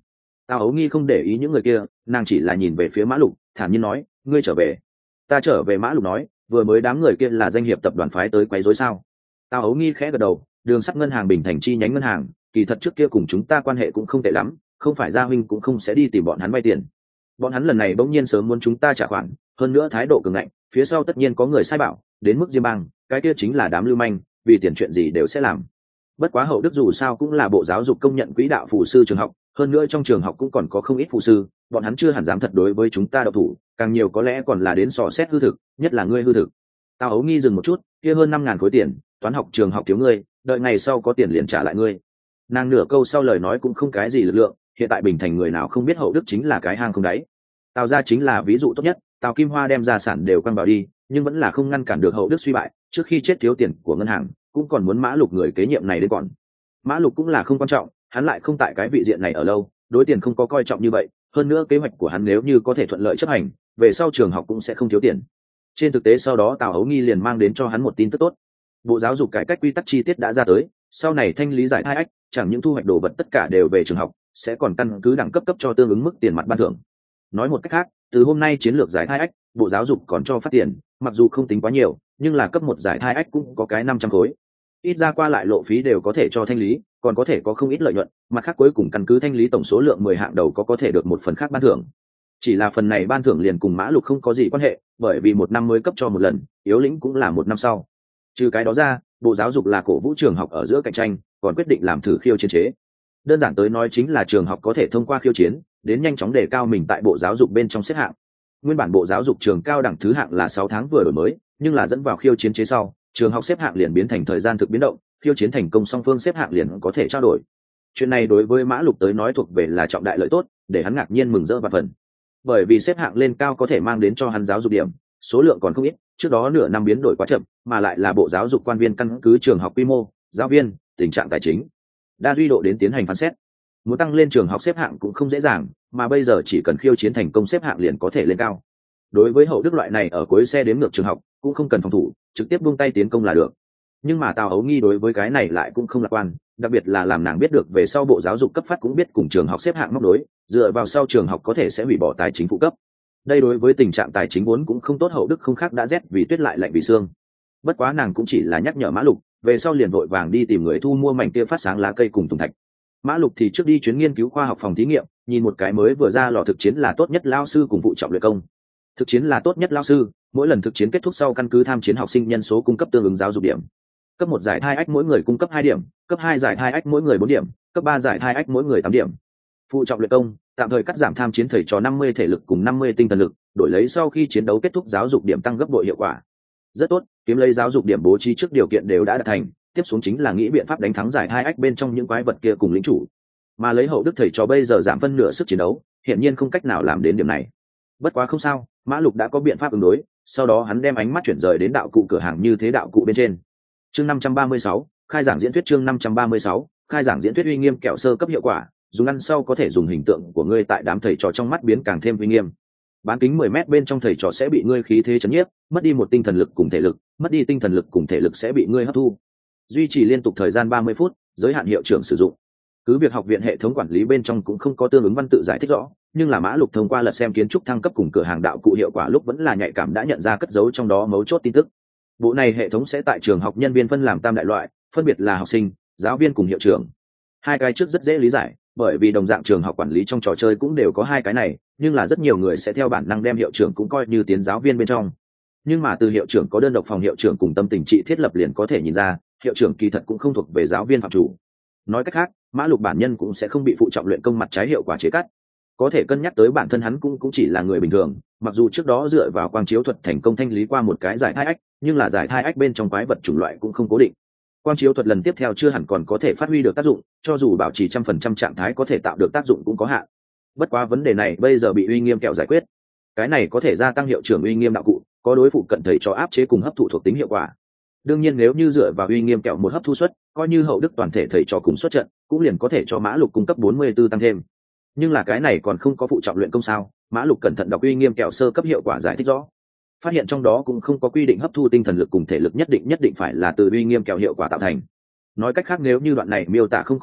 Tào Ấu Nghi không để ý những người kia, nàng chỉ là nhìn về phía Mã Lục, thản nhiên nói, ngươi trở về. Ta trở về. Mã Lục nói, vừa mới đám người kia là danh hiệp tập đoàn phái tới quấy rối sao? Tào Ấu Nghi khẽ gật đầu, đường sắt ngân hàng Bình Thành chi nhánh ngân hàng, kỳ thật trước kia cùng chúng ta quan hệ cũng không tệ lắm, không phải gia huynh cũng không sẽ đi tìm bọn hắn vay tiền. Bọn hắn lần này bỗng nhiên sớm muốn chúng ta trả khoản, hơn nữa thái độ cường ngạnh, phía sau tất nhiên có người sai bảo, đến mức Diêm Bang, cái kia chính là đám lưu manh, vì tiền chuyện gì đều sẽ làm. Bất quá Hậu Đức dù sao cũng là bộ giáo dục công nhận quỹ đạo phù sư trường học, hơn nữa trong trường học cũng còn có không ít phù sư, bọn hắn chưa hẳn dám thật đối với chúng ta độc thủ, càng nhiều có lẽ còn là đến dò xét hư thực, nhất là ngươi hư thực. Tào Ấu Nghi dừng một chút, kia hơn 5.000 khối tiền, toán học trường học thiếu ngươi, đợi ngày sau có tiền liền trả lại ngươi. Nàng nửa câu sau lời nói cũng không cái gì lực lượng, hiện tại Bình Thành người nào không biết Hậu Đức chính là cái hang không đáy. Tào gia chính là ví dụ tốt nhất, Tào Kim Hoa đem gia sản đều quăng vào đi, nhưng vẫn là không ngăn cản được Hậu Đức suy bại, trước khi chết thiếu tiền của ngân hàng, cũng còn muốn Mã Lục người kế nhiệm này đến còn. Mã Lục cũng là không quan trọng, hắn lại không tại cái vị diện này ở lâu, đối tiền không có coi trọng như vậy, hơn nữa kế hoạch của hắn nếu như có thể thuận lợi chấp hành, về sau trường học cũng sẽ không thiếu tiền. Trên thực tế sau đó Tào Ấu Nghi liền mang đến cho hắn một tin tức tốt. Bộ giáo dục cải cách quy tắc chi tiết đã ra tới, sau này thanh lý giải hai ách, chẳng những thu hoạch đồ vật tất cả đều về trường học, sẽ còn căn cứ đẳng cấp cấp cho tương ứng mức tiền mặt ban thưởng. Nói một cách khác, từ hôm nay chiến lược giải thai ách, bộ giáo dục còn cho phát tiền, mặc dù không tính quá nhiều, nhưng là cấp một giải thai ách cũng có cái 500 khối. Ít ra qua lại lộ phí đều có thể cho thanh lý, còn có thể có không ít lợi nhuận, mặt khác cuối cùng căn cứ thanh lý tổng số lượng 10 hạng đầu có thể được một phần khác ban thưởng. Chỉ là phần này ban thưởng liền cùng Mã Lục không có gì quan hệ, bởi vì một năm mới cấp cho một lần, yếu lĩnh cũng là một năm sau. Trừ cái đó ra, bộ giáo dục là cổ vũ trường học ở giữa cạnh tranh, còn quyết định làm thử khiêu chiến chế. Đơn giản tới nói chính là trường học có thể thông qua khiêu chiến đến nhanh chóng đề cao mình tại bộ giáo dục bên trong xếp hạng. Nguyên bản bộ giáo dục trường cao đẳng thứ hạng là 6 tháng vừa đổi mới, nhưng là dẫn vào khiêu chiến chế sau, trường học xếp hạng liền biến thành thời gian thực biến động, khiêu chiến thành công song phương xếp hạng liền có thể trao đổi. Chuyện này đối với Mã Lục tới nói thuộc về là trọng đại lợi tốt, để hắn ngạc nhiên mừng rỡ và phần. Bởi vì xếp hạng lên cao có thể mang đến cho hắn giáo dục điểm, số lượng còn không ít, trước đó nửa năm biến đổi quá chậm, mà lại là bộ giáo dục quan viên căn cứ trường học quy mô, giáo viên, tình trạng tài chính, đa duy độ đến tiến hành phán xét. Muốn tăng lên trường học xếp hạng cũng không dễ dàng, mà bây giờ chỉ cần khiêu chiến thành công xếp hạng liền có thể lên cao. Đối với Hậu Đức loại này ở cuối xe đếm ngược trường học, cũng không cần phòng thủ, trực tiếp buông tay tiến công là được. Nhưng mà Tào Ấu Nghi đối với cái này lại cũng không lạc quan, đặc biệt là làm nàng biết được về sau bộ giáo dục cấp phát cũng biết cùng trường học xếp hạng móc đối, dựa vào sau trường học có thể sẽ hủy bỏ tài chính phụ cấp. Đây đối với tình trạng tài chính vốn cũng không tốt, Hậu Đức không khác đã rét vì tuyết lại lạnh vì xương. Bất quá nàng cũng chỉ là nhắc nhở Mã Lục, về sau liền vội vàng đi tìm người thu mua mảnh kia phát sáng lá cây cùng tùng thạch. Mã Lục thì trước đi chuyến nghiên cứu khoa học phòng thí nghiệm, nhìn một cái mới vừa ra lò thực chiến là tốt nhất lao sư cùng phụ trọng luyện công. Thực chiến là tốt nhất lao sư, mỗi lần thực chiến kết thúc sau căn cứ tham chiến học sinh nhân số cung cấp tương ứng giáo dục điểm. Cấp 1 giải thai ách mỗi người cung cấp 2 điểm, cấp 2 giải thai ách mỗi người 4 điểm, cấp 3 giải thai ách mỗi người 8 điểm. Phụ trọng luyện công, tạm thời cắt giảm tham chiến thầy trò 50 thể lực cùng 50 tinh thần lực, đổi lấy sau khi chiến đấu kết thúc giáo dục điểm tăng gấp bội hiệu quả. Rất tốt, kiếm lấy giáo dục điểm bố trí trước điều kiện đều đã đạt thành, tiếp xuống chính là nghĩ biện pháp đánh thắng giải hai ách bên trong những quái vật kia cùng lính chủ. Mà lấy Hậu Đức thầy trò bây giờ giảm phân nửa sức chiến đấu, hiển nhiên không cách nào làm đến điểm này. Bất quá không sao, Mã Lục đã có biện pháp ứng đối, sau đó hắn đem ánh mắt chuyển rời đến đạo cụ cửa hàng như thế đạo cụ bên trên. Chương 536, khai giảng diễn thuyết. Chương 536, khai giảng diễn thuyết. Uy nghiêm kẹo sơ cấp hiệu quả, dùng ăn sau có thể dùng hình tượng của ngươi tại đám thầy trò trong mắt biến càng thêm uy nghiêm. Bán kính 10 mét bên trong thầy trò sẽ bị ngươi khí thế chấn nhiếp, mất đi một tinh thần lực cùng thể lực, mất đi tinh thần lực cùng thể lực sẽ bị ngươi hấp thu. Duy trì liên tục thời gian 30 phút, giới hạn hiệu trưởng sử dụng. Cứ việc học viện hệ thống quản lý bên trong cũng không có tương ứng văn tự giải thích rõ, nhưng là Mã Lục thông qua lật xem kiến trúc thăng cấp cùng cửa hàng đạo cụ hiệu quả lúc vẫn là nhạy cảm đã nhận ra cất giấu trong đó mấu chốt tin tức. Bộ này hệ thống sẽ tại trường học nhân viên phân làm tam đại loại, phân biệt là học sinh, giáo viên cùng hiệu trưởng. Hai cái trước rất dễ lý giải, bởi vì đồng dạng trường học quản lý trong trò chơi cũng đều có hai cái này, nhưng là rất nhiều người sẽ theo bản năng đem hiệu trưởng cũng coi như tiến giáo viên bên trong. Nhưng mà từ hiệu trưởng có đơn độc phòng hiệu trưởng cùng tâm tình trị thiết lập liền có thể nhìn ra, hiệu trưởng kỳ thật cũng không thuộc về giáo viên phạm chủ. Nói cách khác, Mã Lục bản nhân cũng sẽ không bị phụ trọng luyện công mặt trái hiệu quả chế cắt. Có thể cân nhắc tới bản thân hắn cũng chỉ là người bình thường, mặc dù trước đó dựa vào quang chiếu thuật thành công thanh lý qua một cái giải thai ách, nhưng là giải thai ách bên trong quái vật chủng loại cũng không cố định. Quang chiếu thuật lần tiếp theo chưa hẳn còn có thể phát huy được tác dụng, cho dù bảo trì 100% trạng thái có thể tạo được tác dụng cũng có hạn. Bất quá vấn đề này bây giờ bị uy nghiêm kẹo giải quyết. Cái này có thể gia tăng hiệu trưởng uy nghiêm đạo cụ, có đối phụ cận thầy cho áp chế cùng hấp thụ thuộc tính hiệu quả. Đương nhiên nếu như dựa vào uy nghiêm kẹo một hấp thu suất, coi như Hậu Đức toàn thể thầy trò cùng xuất trận, cũng liền có thể cho Mã Lục cung cấp 44 tăng thêm. Nhưng là cái này còn không có phụ trọng luyện công sao? Mã Lục cẩn thận đọc uy nghiêm kẹo sơ cấp hiệu quả giải thích rõ. Phát hiện trong đó cũng không có quy định hấp thu tinh thần lực cùng thể lực nhất định phải là từ uy nghiêm kẹo hiệu quả tạo thành. Nói cách khác nếu như đoạn này miêu tả không có sai,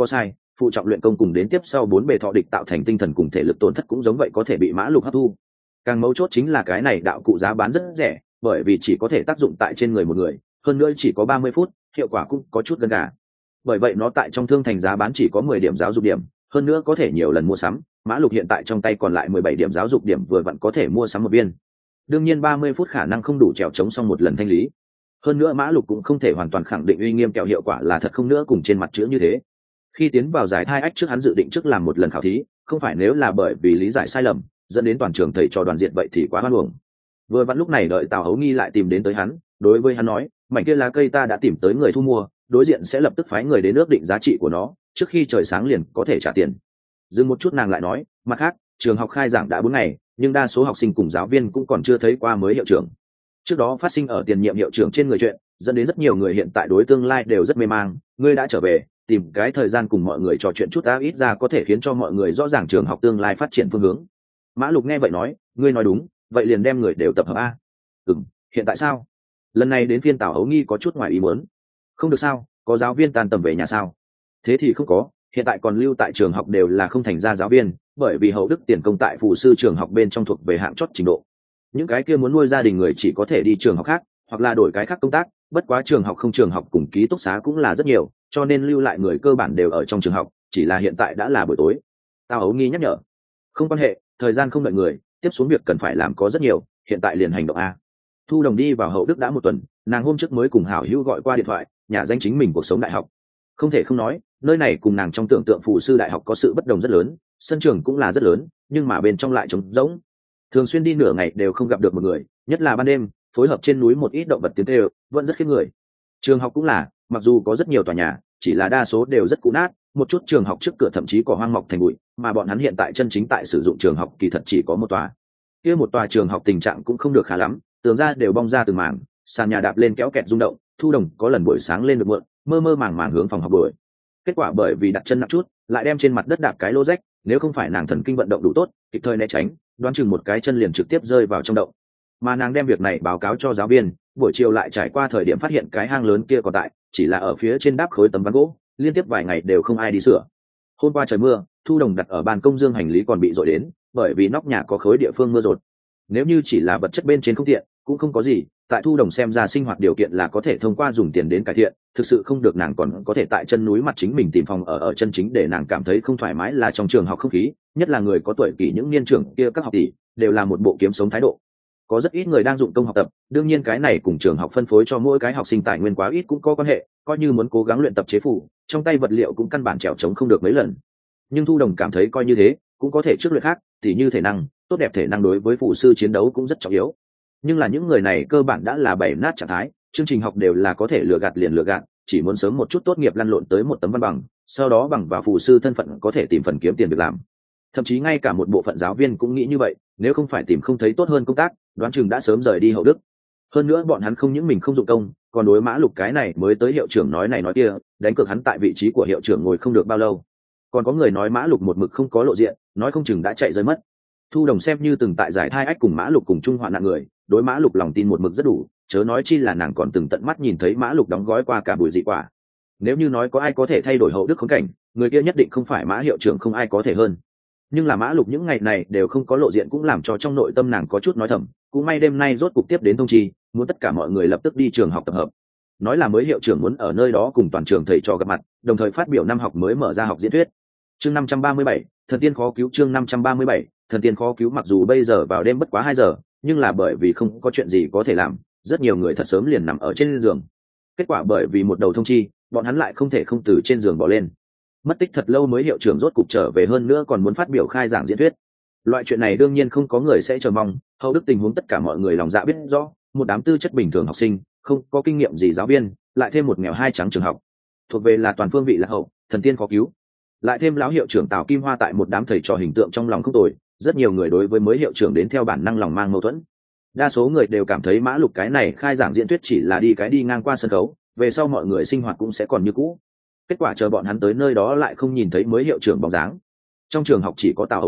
phụ trọng luyện công cùng đến tiếp sau 4 bề thọ địch tạo thành tinh thần cùng thể lực tổn thất cũng giống vậy có thể bị mã lục hấp thu. Càng mấu chốt chính là cái này đạo cụ giá bán rất rẻ, bởi vì chỉ có thể tác dụng tại trên người một người, hơn nữa chỉ có 30 phút, hiệu quả cũng có chút gần gà. Bởi vậy nó tại trong thương thành giá bán chỉ có 10 điểm giáo dục điểm, hơn nữa có thể nhiều lần mua sắm. Mã Lục hiện tại trong tay còn lại 17 điểm giáo dục điểm vừa vặn có thể mua sắm một viên. Đương nhiên 30 phút khả năng không đủ trèo chống xong một lần thanh lý. Hơn nữa Mã Lục cũng không thể hoàn toàn khẳng định uy nghiêm kẹo hiệu quả là thật không nữa cùng trên mặt chữ như thế. Khi tiến vào giải thai ách trước hắn dự định trước làm một lần khảo thí, không phải nếu là bởi vì lý giải sai lầm dẫn đến toàn trường thầy trò đoàn diện vậy thì quá hoan uổng. Vừa vặn lúc này đợi Tào Hấu Nghi lại tìm đến tới hắn, đối với hắn nói, mảnh kia lá cây ta đã tìm tới người thu mua, đối diện sẽ lập tức phái người đến ước định giá trị của nó, trước khi trời sáng liền có thể trả tiền. Dừng một chút nàng lại nói, mặt khác, trường học khai giảng đã 4 ngày, nhưng đa số học sinh cùng giáo viên cũng còn chưa thấy qua mới hiệu trưởng. Trước đó phát sinh ở tiền nhiệm hiệu trưởng trên người chuyện, dẫn đến rất nhiều người hiện tại đối tương lai đều rất mê mang, ngươi đã trở về, tìm cái thời gian cùng mọi người trò chuyện chút đã ít ra có thể khiến cho mọi người rõ ràng trường học tương lai phát triển phương hướng. Mã Lục nghe vậy nói, ngươi nói đúng, vậy liền đem người đều tập hợp a. Hiện tại sao? Lần này đến phiên Tào Hấu Nghi có chút ngoài ý muốn. Không được sao, có giáo viên tan tầm về nhà sao? Thế thì không có, hiện tại còn lưu tại trường học đều là không thành ra giáo viên, bởi vì hậu đức tiền công tại phù sư trường học bên trong thuộc về hạng chót trình độ. Những cái kia muốn nuôi gia đình người chỉ có thể đi trường học khác, hoặc là đổi cái khác công tác, bất quá trường học không trường học cùng ký túc xá cũng là rất nhiều, cho nên lưu lại người cơ bản đều ở trong trường học, chỉ là hiện tại đã là buổi tối. Tào Hấu Nghi nhắc nhở. Không quan hệ, thời gian không đợi người, tiếp xuống việc cần phải làm có rất nhiều, hiện tại liền hành động a. Thu Đồng đi vào hậu đức đã 1 tuần, nàng hôm trước mới cùng hảo hữu gọi qua điện thoại, nhà danh chính mình cuộc sống đại học. Không thể không nói, nơi này cùng nàng trong tưởng tượng phù sư đại học có sự bất đồng rất lớn, sân trường cũng là rất lớn, nhưng mà bên trong lại trống rỗng. Thường xuyên đi nửa ngày đều không gặp được một người, nhất là ban đêm, phối hợp trên núi một ít động vật tiếng kêu, vẫn rất khiếp người. Trường học cũng là, mặc dù có rất nhiều tòa nhà, chỉ là đa số đều rất cũ nát, một chút trường học trước cửa thậm chí cỏ hoang mọc thành bụi, mà bọn hắn hiện tại chân chính tại sử dụng trường học kỳ thật chỉ có một tòa. Kia một tòa trường học tình trạng cũng không được khá lắm, tường ra đều bong ra từng mảng, sàn nhà đạp lên kéo kẹt rung động. Thu Đồng có lần buổi sáng lên được muộn, mơ mơ màng màng hướng phòng học đuổi. Kết quả bởi vì đặt chân nặng chút, lại đem trên mặt đất đạp cái lỗ rách, nếu không phải nàng thần kinh vận động đủ tốt, kịp thời né tránh, đoán chừng một cái chân liền trực tiếp rơi vào trong động. Mà nàng đem việc này báo cáo cho giáo viên, buổi chiều lại trải qua thời điểm phát hiện cái hang lớn kia còn tại, chỉ là ở phía trên đáp khối tấm ván gỗ, liên tiếp vài ngày đều không ai đi sửa. Hôm qua trời mưa, Thu Đồng đặt ở ban công dương hành lý còn bị dội đến, bởi vì nóc nhà có khối địa phương mưa rột. Nếu như chỉ là vật chất bên trên không tiện, cũng không có gì, tại Thu Đồng xem ra sinh hoạt điều kiện là có thể thông qua dùng tiền đến cải thiện, thực sự không được nàng còn có thể tại chân núi mặt chính mình tìm phòng ở chân chính để nàng cảm thấy không thoải mái là trong trường học không khí, nhất là người có tuổi kỷ những niên trưởng kia các học tỷ đều là một bộ kiếm sống thái độ. Có rất ít người đang dụng công học tập, đương nhiên cái này cùng trường học phân phối cho mỗi cái học sinh tài nguyên quá ít cũng có quan hệ, coi như muốn cố gắng luyện tập chế phủ, trong tay vật liệu cũng căn bản trèo trống không được mấy lần. Nhưng Thu Đồng cảm thấy coi như thế, cũng có thể trước luyện khác, tỉ như thể năng, tốt đẹp thể năng đối với phụ sư chiến đấu cũng rất trọng yếu. Nhưng là những người này cơ bản đã là bảy nát trạng thái, chương trình học đều là có thể lừa gạt liền lừa gạt, chỉ muốn sớm một chút tốt nghiệp lăn lộn tới một tấm văn bằng, sau đó bằng vào phụ sư thân phận có thể tìm phần kiếm tiền việc làm. Thậm chí ngay cả một bộ phận giáo viên cũng nghĩ như vậy, nếu không phải tìm không thấy tốt hơn công tác, đoán chừng đã sớm rời đi hậu đức. Hơn nữa bọn hắn không những mình không dụng công, còn đối Mã Lục cái này mới tới hiệu trưởng nói này nói kia, đánh cược hắn tại vị trí của hiệu trưởng ngồi không được bao lâu. Còn có người nói Mã Lục một mực không có lộ diện, nói không chừng đã chạy rơi mất. Thu Đồng xem như từng tại giải thai ách cùng Mã Lục cùng chung hoạn nạn người, đối Mã Lục lòng tin một mực rất đủ, chớ nói chi là nàng còn từng tận mắt nhìn thấy Mã Lục đóng gói qua cả bụi dị quả. Nếu như nói có ai có thể thay đổi hậu đức khốn cảnh, người kia nhất định không phải Mã hiệu trưởng, không ai có thể hơn. Nhưng là Mã Lục những ngày này đều không có lộ diện cũng làm cho trong nội tâm nàng có chút nói thầm, cũng may đêm nay rốt cục tiếp đến thông chi, muốn tất cả mọi người lập tức đi trường học tập hợp. Nói là mới hiệu trưởng muốn ở nơi đó cùng toàn trường thầy trò gặp mặt, đồng thời phát biểu năm học mới mở ra học diễn thuyết. Chương 537, thần tiên khó cứu. Chương 537, thần tiên khó cứu. Mặc dù bây giờ vào đêm bất quá 2 giờ, nhưng là bởi vì không có chuyện gì có thể làm, rất nhiều người thật sớm liền nằm ở trên giường. Kết quả bởi vì một đầu thông chi, bọn hắn lại không thể không từ trên giường bỏ lên. Mất tích thật lâu mới hiệu trưởng rốt cục trở về, hơn nữa còn muốn phát biểu khai giảng diễn thuyết. Loại chuyện này đương nhiên không có người sẽ chờ mong, hậu đức tình huống tất cả mọi người lòng dạ biết rõ, một đám tư chất bình thường học sinh, không có kinh nghiệm gì giáo viên, lại thêm một nghèo hai trắng trường học, thuộc về là toàn phương vị là hậu, thần tiên khó cứu. Lại thêm lão hiệu trưởng Tào Kim Hoa tại một đám thầy trò hình tượng trong lòng không tồi, rất nhiều người đối với mới hiệu trưởng đến theo bản năng lòng mang mâu thuẫn. Đa số người đều cảm thấy Mã Lục cái này khai giảng diễn thuyết chỉ là đi ngang qua sân khấu, về sau mọi người sinh hoạt cũng sẽ còn như cũ. Kết quả chờ bọn hắn tới nơi đó lại không nhìn thấy mới hiệu trưởng bóng dáng. Trong trường học chỉ có Tào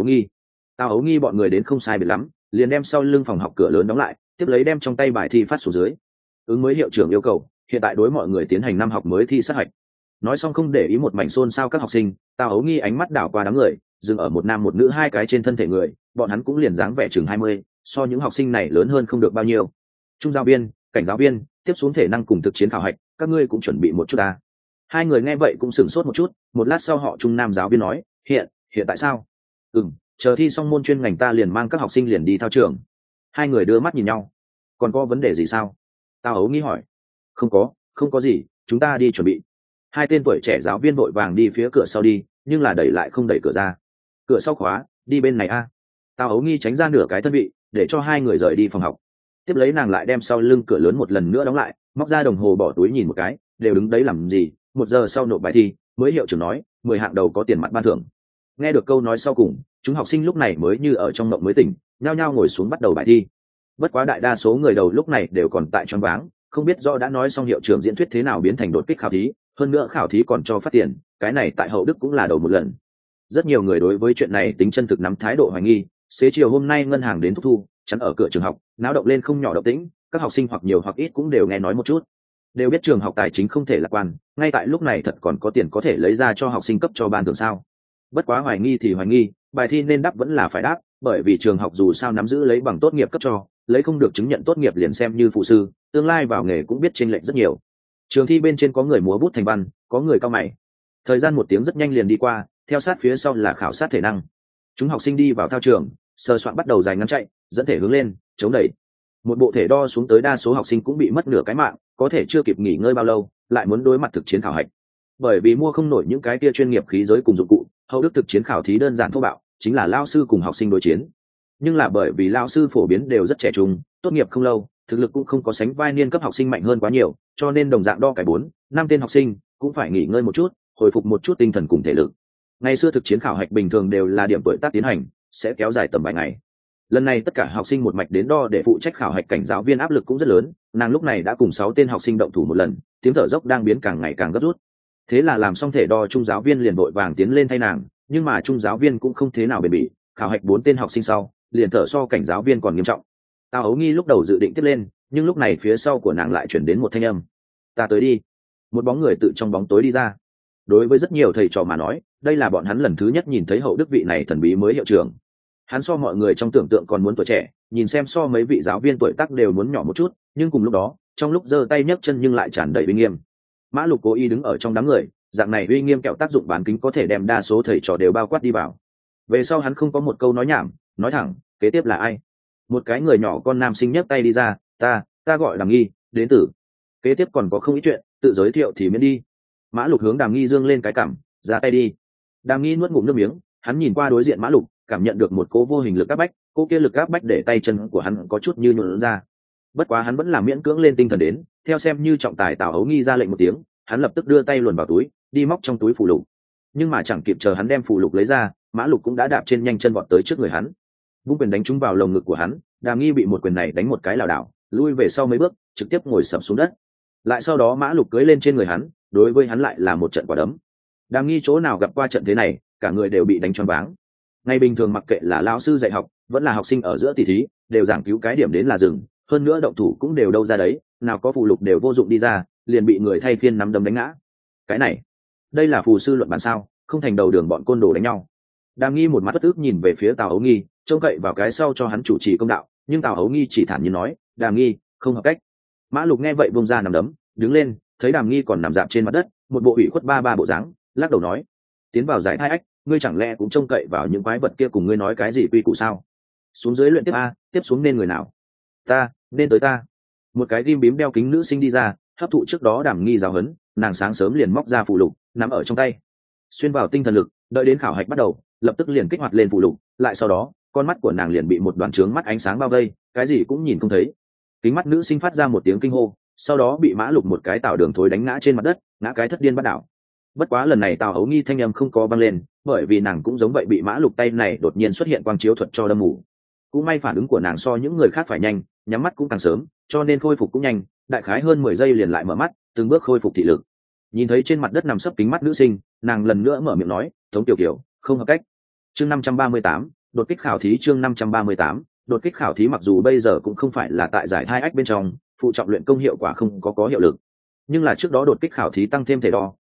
Ấu Nghi bọn người đến không sai biệt lắm, liền đem sau lưng phòng học cửa lớn đóng lại, tiếp lấy đem trong tay bài thi phát xuống dưới. Ứng mới hiệu trưởng yêu cầu, hiện tại đối mọi người tiến hành năm học mới thi sát hạch. Nói xong không để ý một mảnh xôn xao các học sinh, Tào Ấu Nghi ánh mắt đảo qua đám người, dừng ở một nam một nữ hai cái trên thân thể người, bọn hắn cũng liền dáng vẻ chừng 20, so những học sinh này lớn hơn không được bao nhiêu. Trung giáo viên, cảnh giáo viên, tiếp xuống thể năng cùng thực chiến khảo hạch, các ngươi cũng chuẩn bị một chút ta. Hai người nghe vậy cũng sửng sốt một chút, một lát sau họ Trung nam giáo viên nói, hiện tại sao? Chờ thi xong môn chuyên ngành ta liền mang các học sinh liền đi thao trường. Hai người đưa mắt nhìn nhau. Còn có vấn đề gì sao? Tào Ấu Nghi hỏi. Không có gì, chúng ta đi chuẩn bị. Hai tên tuổi trẻ giáo viên vội vàng đi phía cửa sau đi, nhưng là đẩy lại không đẩy cửa ra. Cửa sau khóa, đi bên này a. Tào Ấu Nghi tránh ra nửa cái thân vị, để cho hai người rời đi phòng học. Tiếp lấy nàng lại đem sau lưng cửa lớn một lần nữa đóng lại, móc ra đồng hồ bỏ túi nhìn một cái, đều đứng đấy làm gì? 1 giờ sau nộp bài thi, mới hiệu trưởng nói 10 hạng đầu có tiền mặt ban thưởng. Nghe được câu nói sau cùng, chúng học sinh lúc này mới như ở trong mộng mới tỉnh, nhao nhao ngồi xuống bắt đầu bài thi. Bất quá đại đa số người đầu lúc này đều còn tại choáng váng, không biết rõ đã nói xong hiệu trưởng diễn thuyết thế nào biến thành đột kích khảo thí, hơn nữa khảo thí còn cho phát tiền, cái này tại Hậu Đức cũng là đầu một lần. Rất nhiều người đối với chuyện này tính chân thực nắm thái độ hoài nghi. Xế chiều hôm nay ngân hàng đến thúc thu, chắn ở cửa trường học, náo động lên không nhỏ động tĩnh, các học sinh hoặc nhiều hoặc ít cũng đều nghe nói một chút, đều biết trường học tài chính không thể lạc quan, ngay tại lúc này thật còn có tiền có thể lấy ra cho học sinh cấp cho ban thưởng sao. Bất quá hoài nghi thì hoài nghi, bài thi nên đáp vẫn là phải đáp, bởi vì trường học dù sao nắm giữ lấy bằng tốt nghiệp cấp cho, lấy không được chứng nhận tốt nghiệp liền xem như phụ sư, tương lai vào nghề cũng biết chênh lệch rất nhiều. Trường thi bên trên có người múa bút thành văn, có người cao mày. Thời gian 1 tiếng rất nhanh liền đi qua, theo sát phía sau là khảo sát thể năng. Chúng học sinh đi vào thao trường, sơ soạn bắt đầu dài ngắn chạy, dẫn thể hướng lên, chống đẩy. Một bộ thể đo xuống tới đa số học sinh cũng bị mất nửa cái mạng, có thể chưa kịp nghỉ ngơi bao lâu, lại muốn đối mặt thực chiến khảo hạch. Bởi vì mua không nổi những cái kia chuyên nghiệp khí giới cùng dụng cụ, Hậu Đức thực chiến khảo thí đơn giản thô bạo, chính là lao sư cùng học sinh đối chiến. Nhưng là bởi vì lao sư phổ biến đều rất trẻ trung, tốt nghiệp không lâu, thực lực cũng không có sánh vai niên cấp học sinh mạnh hơn quá nhiều, cho nên đồng dạng đo cái 4-5 tên học sinh cũng phải nghỉ ngơi một chút, hồi phục một chút tinh thần cùng thể lực. Ngày xưa thực chiến khảo hạch bình thường đều là điểm tuổi tác tiến hành, sẽ kéo dài tầm vài ngày. Lần này tất cả học sinh một mạch đến đo để phụ trách khảo hạch, cảnh giáo viên áp lực cũng rất lớn, nàng lúc này đã cùng 6 tên học sinh động thủ một lần, tiếng thở dốc đang biến càng ngày càng gấp rút. Thế là làm xong thể đo, trung giáo viên liền vội vàng tiến lên thay nàng, nhưng mà trung giáo viên cũng không thế nào bền bỉ, khảo hạch 4 tên học sinh sau, liền thở so cảnh giáo viên còn nghiêm trọng. Tào Ấu Nghi lúc đầu dự định tiếp lên, nhưng lúc này phía sau của nàng lại chuyển đến một thanh âm. Ta tới đi. Một bóng người tự trong bóng tối đi ra. Đối với rất nhiều thầy trò mà nói, đây là bọn hắn lần thứ nhất nhìn thấy Hậu Đức vị này thần bí mới hiệu trưởng. Hắn so mọi người trong tưởng tượng còn muốn tuổi trẻ, nhìn xem so mấy vị giáo viên tuổi tác đều muốn nhỏ một chút, nhưng cùng lúc đó, trong lúc giơ tay nhấc chân nhưng lại tràn đầy uy nghiêm. Mã Lục cố ý đứng ở trong đám người, dạng này uy nghiêm kẹo tác dụng bán kính có thể đem đa số thầy trò đều bao quát đi vào. Về sau hắn không có một câu nói nhảm, nói thẳng, kế tiếp là ai? Một cái người nhỏ con nam sinh nhấc tay đi ra, ta gọi Đàm Nghi, đến từ. Kế tiếp còn có không ít chuyện, tự giới thiệu thì miễn đi. Mã Lục hướng Đàm Nghi dương lên cái cằm, ra tay đi. Đàm Nghi nuốt ngụm nước miếng, hắn nhìn qua đối diện Mã Lục, cảm nhận được một cố vô hình lực áp bách, cố kia lực áp bách để tay chân của hắn có chút như nhũn ra. Bất quá hắn vẫn là miễn cưỡng lên tinh thần đến, theo xem như trọng tài Tào Ấu Nghi ra lệnh một tiếng, hắn lập tức đưa tay luồn vào túi, đi móc trong túi phù lục. Nhưng mà chẳng kịp chờ hắn đem phù lục lấy ra, Mã Lục cũng đã đạp trên nhanh chân vọt tới trước người hắn, vung quyền đánh trúng vào lồng ngực của hắn. Đàm Nghi bị một quyền này đánh một cái lảo đảo, lui về sau mấy bước, trực tiếp ngồi sập xuống đất. Lại sau đó Mã Lục cưỡi lên trên người hắn, đối với hắn lại là một trận quả đấm. Đàm Nghi chỗ nào gặp qua trận thế này, cả người đều bị đánh choáng váng. Ngày bình thường mặc kệ là lão sư dạy học, vẫn là học sinh ở giữa tỷ thí, đều giảng cứu cái điểm đến là dừng, hơn nữa động thủ cũng đều đâu ra đấy, nào có phù lục đều vô dụng đi ra, liền bị người thay phiên nắm đấm đánh ngã. Cái này, đây là phù sư luận bàn sao, không thành đầu đường bọn côn đồ đánh nhau. Đàm Nghi một mắt bất ức nhìn về phía Tào Ấu Nghi, trông cậy vào cái sau cho hắn chủ trì công đạo, nhưng Tào Ấu Nghi chỉ thản nhiên nói, Đàm Nghi không hợp cách. Mã Lục nghe vậy buông ra nằm đấm, đứng lên, thấy Đàm Nghi còn nằm dạp trên mặt đất, một bộ ủy khuất ba bộ dáng, lắc đầu nói, tiến vào giải thai ách, ngươi chẳng lẽ cũng trông cậy vào những quái vật kia cùng ngươi nói cái gì quy củ sao? Xuống dưới luyện tiếp a, tiếp xuống nên người nào? Ta, nên tới ta. Một cái ghim bím đeo kính nữ sinh đi ra, hấp thụ trước đó Đàm Nghi giáo huấn, nàng sáng sớm liền móc ra phù lục, nắm ở trong tay, xuyên vào tinh thần lực, đợi đến khảo hạch bắt đầu, lập tức liền kích hoạt lên phù lục, lại sau đó, con mắt của nàng liền bị một đoàn chướng mắt ánh sáng bao vây, cái gì cũng nhìn không thấy. Kính mắt nữ sinh phát ra một tiếng kinh hô, sau đó bị Mã Lục một cái tạo đường thối đánh ngã trên mặt đất, ngã cái thất điên bắt đảo. Bất quá lần này Tào Ấu Nghi thanh âm không có vang lên, bởi vì nàng cũng giống vậy bị Mã Lục tay này đột nhiên xuất hiện quang chiếu thuật cho đâm mù. Cũng may phản ứng của nàng so những người khác phải nhanh, nhắm mắt cũng càng sớm, cho nên khôi phục cũng nhanh, đại khái hơn 10 giây liền lại mở mắt, từng bước khôi phục thị lực. Nhìn thấy trên mặt đất nằm sấp kính mắt nữ sinh, nàng lần nữa mở miệng nói, Tống Tiểu Kiều, không hợp cách. Chương 538, đột kích khảo thí. Chương 538, đột kích khảo thí. Mặc dù bây giờ cũng không phải là tại giải thai ách bên trong, phụ trọng luyện công hiệu quả không có hiệu lực, nhưng là trước đó đột kích khảo thí tăng thêm thể đo,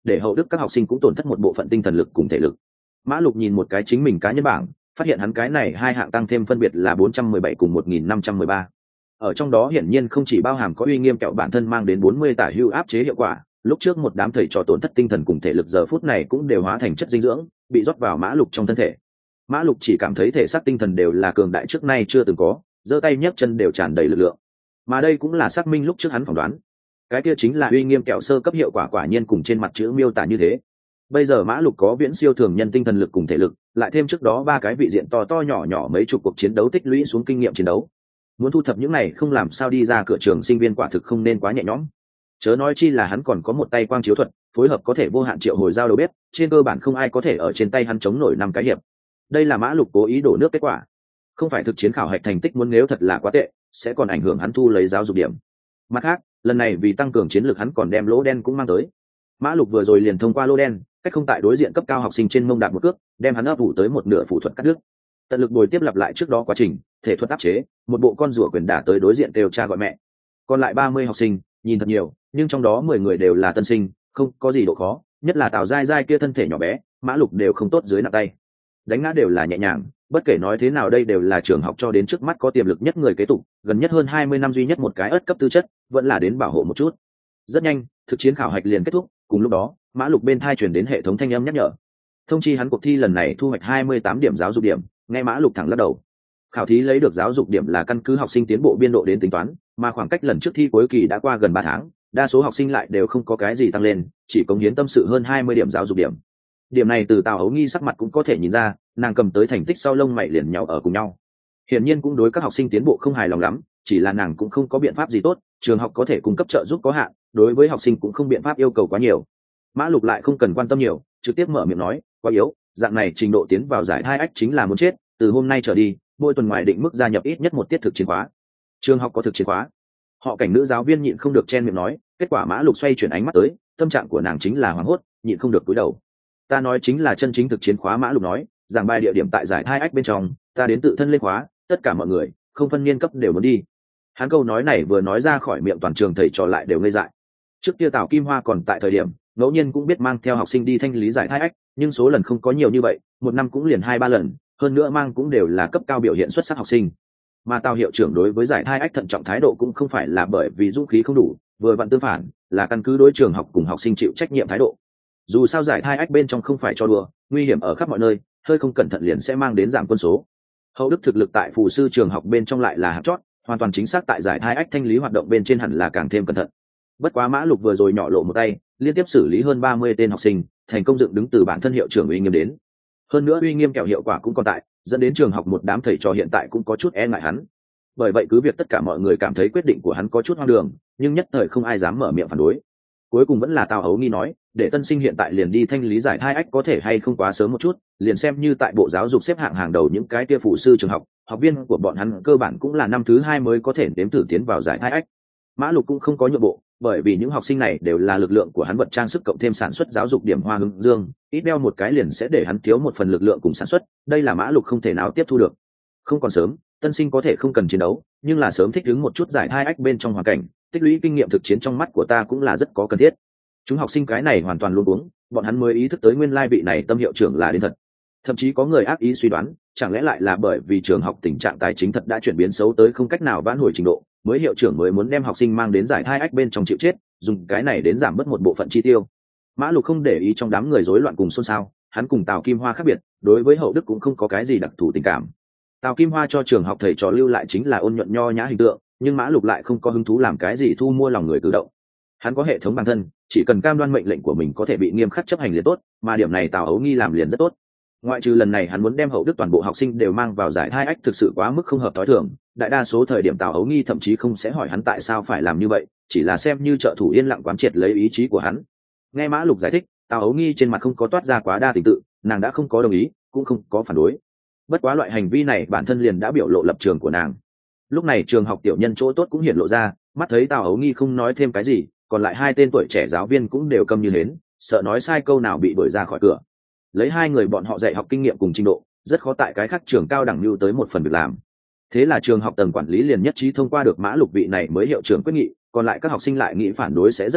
để hậu đức các học sinh cũng tổn thất một bộ phận tinh thần lực cùng thể lực. Mã Lục nhìn một cái chính mình cá nhân bảng, phát hiện hắn cái này hai hạng tăng thêm phân biệt là 417 cùng 1513. Ở trong đó hiển nhiên không chỉ bao hàm có uy nghiêm kẹo bản thân mang đến 40 tả hữu áp chế hiệu quả, lúc trước một đám thầy trò tổn thất tinh thần cùng thể lực giờ phút này cũng đều hóa thành chất dinh dưỡng, bị rót vào Mã Lục trong thân thể. Mã Lục chỉ cảm thấy thể xác tinh thần đều là cường đại trước nay chưa từng có, giơ tay nhấc chân đều tràn đầy lực lượng. Mà đây cũng là xác minh lúc trước hắn phỏng đoán, cái kia chính là uy nghiêm kẹo sơ cấp hiệu quả quả nhiên cùng trên mặt chữ miêu tả như thế. Bây giờ Mã Lục có viễn siêu thường nhân tinh thần lực cùng thể lực, lại thêm trước đó ba cái vị diện to to nhỏ nhỏ mấy chục cuộc chiến đấu tích lũy xuống kinh nghiệm chiến đấu, muốn thu thập những này không làm sao đi ra cửa trường sinh viên quả thực không nên quá nhẹ nhõm. Chớ nói chi là hắn còn có một tay quang chiếu thuật, phối hợp có thể vô hạn triệu hồi giao đầu bếp, trên cơ bản không ai có thể ở trên tay hắn chống nổi 5 cái hiệp. Đây là Mã Lục cố ý đổ nước kết quả, không phải thực chiến khảo hạch thành tích muốn nếu thật là quá tệ, sẽ còn ảnh hưởng hắn thu lấy giáo dục điểm. Mặt khác, lần này vì tăng cường chiến lược hắn còn đem lỗ đen cũng mang tới. Mã Lục vừa rồi liền thông qua lỗ đen, cách không tại đối diện cấp cao học sinh trên mông đạp một cước, đem hắn ấp ủ tới một nửa phủ thuật cắt đứt. Tận lực bồi tiếp lặp lại trước đó quá trình, thể thuật áp chế, một bộ con rùa quyền đả tới đối diện đều cha gọi mẹ. Còn lại 30 học sinh, nhìn thật nhiều, nhưng trong đó 10 người đều là tân sinh, không có gì độ khó, nhất là Tào Giai Giai kia thân thể nhỏ bé, Mã Lục đều không tốt dưới nặng tay. Đánh ngã đều là nhẹ nhàng, bất kể nói thế nào đây đều là trường học cho đến trước mắt có tiềm lực nhất người kế tục, gần nhất hơn 20 năm duy nhất một cái ớt cấp tư chất, vẫn là đến bảo hộ một chút. Rất nhanh, thực chiến khảo hạch liền kết thúc, cùng lúc đó, Mã Lục bên thai truyền đến hệ thống thanh âm nhắc nhở. Thông chi hắn cuộc thi lần này thu hoạch 28 điểm giáo dục điểm, nghe Mã Lục thẳng lắc đầu. Khảo thí lấy được giáo dục điểm là căn cứ học sinh tiến bộ biên độ đến tính toán, mà khoảng cách lần trước thi cuối kỳ đã qua gần 3 tháng, đa số học sinh lại đều không có cái gì tăng lên, chỉ cống hiến tâm sự hơn 20 điểm giáo dục điểm. Điểm này từ Tào Ấu Nghi sắc mặt cũng có thể nhìn ra, nàng cầm tới thành tích sau lông mày liền nhàu ở cùng nhau. Hiển nhiên cũng đối các học sinh tiến bộ không hài lòng lắm, chỉ là nàng cũng không có biện pháp gì tốt, trường học có thể cung cấp trợ giúp có hạn, đối với học sinh cũng không biện pháp yêu cầu quá nhiều. Mã Lục lại không cần quan tâm nhiều, trực tiếp mở miệng nói, quá yếu, dạng này trình độ tiến vào giải 2X chính là muốn chết, từ hôm nay trở đi, mỗi tuần ngoài định mức gia nhập ít nhất một tiết thực chiến khóa. Trường học có thực chiến khóa. Họ Cảnh nữ giáo viên nhịn không được chen miệng nói, kết quả Mã Lục xoay chuyển ánh mắt tới, tâm trạng của nàng chính là hoảng hốt, nhịn không được cúi đầu. Ta nói chính là chân chính thực chiến khóa. Mã Lục nói, giảng bài địa điểm tại giải 2X bên trong, ta đến tự thân lên khóa, tất cả mọi người, không phân niên cấp đều muốn đi. Hắn câu nói này vừa nói ra khỏi miệng toàn trường thầy trò lại đều ngây dại. Trước kia Tào Kim Hoa còn tại thời điểm, ngẫu nhiên cũng biết mang theo học sinh đi thanh lý giải 2X, nhưng số lần không có nhiều như vậy, một năm cũng liền 2-3 lần, hơn nữa mang cũng đều là cấp cao biểu hiện xuất sắc học sinh. Mà Tào hiệu trưởng đối với giải 2X thận trọng thái độ cũng không phải là bởi vì dũng khí không đủ, vừa vặn tương phản, là căn cứ đối trường học cùng học sinh chịu trách nhiệm thái độ. Dù sao giải 2X bên trong không phải cho đùa, nguy hiểm ở khắp mọi nơi, hơi không cẩn thận liền sẽ mang đến giảm quân số. Hậu Đức thực lực tại phù sư trường học bên trong lại là hạng chót, hoàn toàn chính xác tại giải 2X thanh lý hoạt động bên trên hẳn là càng thêm cẩn thận. Bất quá Mã Lục vừa rồi nhỏ lộ một tay, liên tiếp xử lý hơn 30 tên học sinh, thành công dựng đứng từ bản thân hiệu trưởng uy nghiêm đến. Hơn nữa uy nghiêm kẹo hiệu quả cũng còn tại, dẫn đến trường học một đám thầy trò hiện tại cũng có chút e ngại hắn. Bởi vậy cứ việc tất cả mọi người cảm thấy quyết định của hắn có chút hoang đường, nhưng nhất thời không ai dám mở miệng phản đối. Cuối cùng vẫn là Tào Ấu Nghi nói, để tân sinh hiện tại liền đi thanh lý giải 2X có thể hay không quá sớm một chút, liền xem như tại bộ giáo dục xếp hạng hàng đầu những cái kia phụ sư trường học, học viên của bọn hắn cơ bản cũng là năm thứ 2 mới có thể đếm thử tiến vào giải 2X. Mã Lục cũng không có nhượng bộ, bởi vì những học sinh này đều là lực lượng của hắn vật trang sức cộng thêm sản xuất giáo dục điểm hoa hướng dương, ít đeo một cái liền sẽ để hắn thiếu một phần lực lượng cùng sản xuất, đây là Mã Lục không thể nào tiếp thu được. Không còn sớm, tân sinh có thể không cần chiến đấu, nhưng là sớm thích ứng một chút giải 2X bên trong hoàn cảnh, tích lũy kinh nghiệm thực chiến trong mắt của ta cũng là rất có cần thiết. Chúng học sinh cái này hoàn toàn luống cuống, bọn hắn mới ý thức tới nguyên lai vị này tâm hiệu trưởng là đến thật. Thậm chí có người ác ý suy đoán, chẳng lẽ lại là bởi vì trường học tình trạng tài chính thật đã chuyển biến xấu tới không cách nào vãn hồi trình độ, mới hiệu trưởng mới muốn đem học sinh mang đến giải 2X bên trong chịu chết, dùng cái này đến giảm bớt một bộ phận chi tiêu. Mã Lục không để ý trong đám người rối loạn cùng xôn xao, hắn cùng Tào Kim Hoa khác biệt, đối với Hậu Đức cũng không có cái gì đặc thù tình cảm. Tào Kim Hoa cho trường học thầy trò lưu lại chính là ôn nhuận nho nhã hình tượng, nhưng Mã Lục lại không có hứng thú làm cái gì thu mua lòng người tự động. Hắn có hệ thống bản thân, chỉ cần cam đoan mệnh lệnh của mình có thể bị nghiêm khắc chấp hành liền tốt, mà điểm này Tào Ấu Nghi làm liền rất tốt. Ngoại trừ lần này hắn muốn đem Hậu Đức toàn bộ học sinh đều mang vào giải 2X thực sự quá mức không hợp thói thường, đại đa số thời điểm Tào Ấu Nghi thậm chí không sẽ hỏi hắn tại sao phải làm như vậy, chỉ là xem như trợ thủ yên lặng quán triệt lấy ý chí của hắn. Nghe Mã Lục giải thích, Tào Ấu Nghi trên mặt không có toát ra quá đa tình tự, nàng đã không có đồng ý, cũng không có phản đối. Bất quá loại hành vi này bản thân liền đã biểu lộ lập trường của nàng. Lúc này trường học tiểu nhân chỗ tốt cũng hiển lộ ra, mắt thấy Tào Ấu Nghi không nói thêm cái gì, còn lại 2 tên tuổi trẻ giáo viên cũng đều câm như hến, sợ nói sai câu nào bị đuổi ra khỏi cửa. Lấy 2 người bọn họ dạy học kinh nghiệm cùng trình độ, rất khó tại cái khác trường cao đẳng lưu tới một phần việc làm. Thế là trường học tầng quản lý liền nhất trí thông qua được Mã Lục vị này mới hiệu trưởng quyết nghị, còn lại các học sinh lại nghĩ phản đối sẽ rất khó,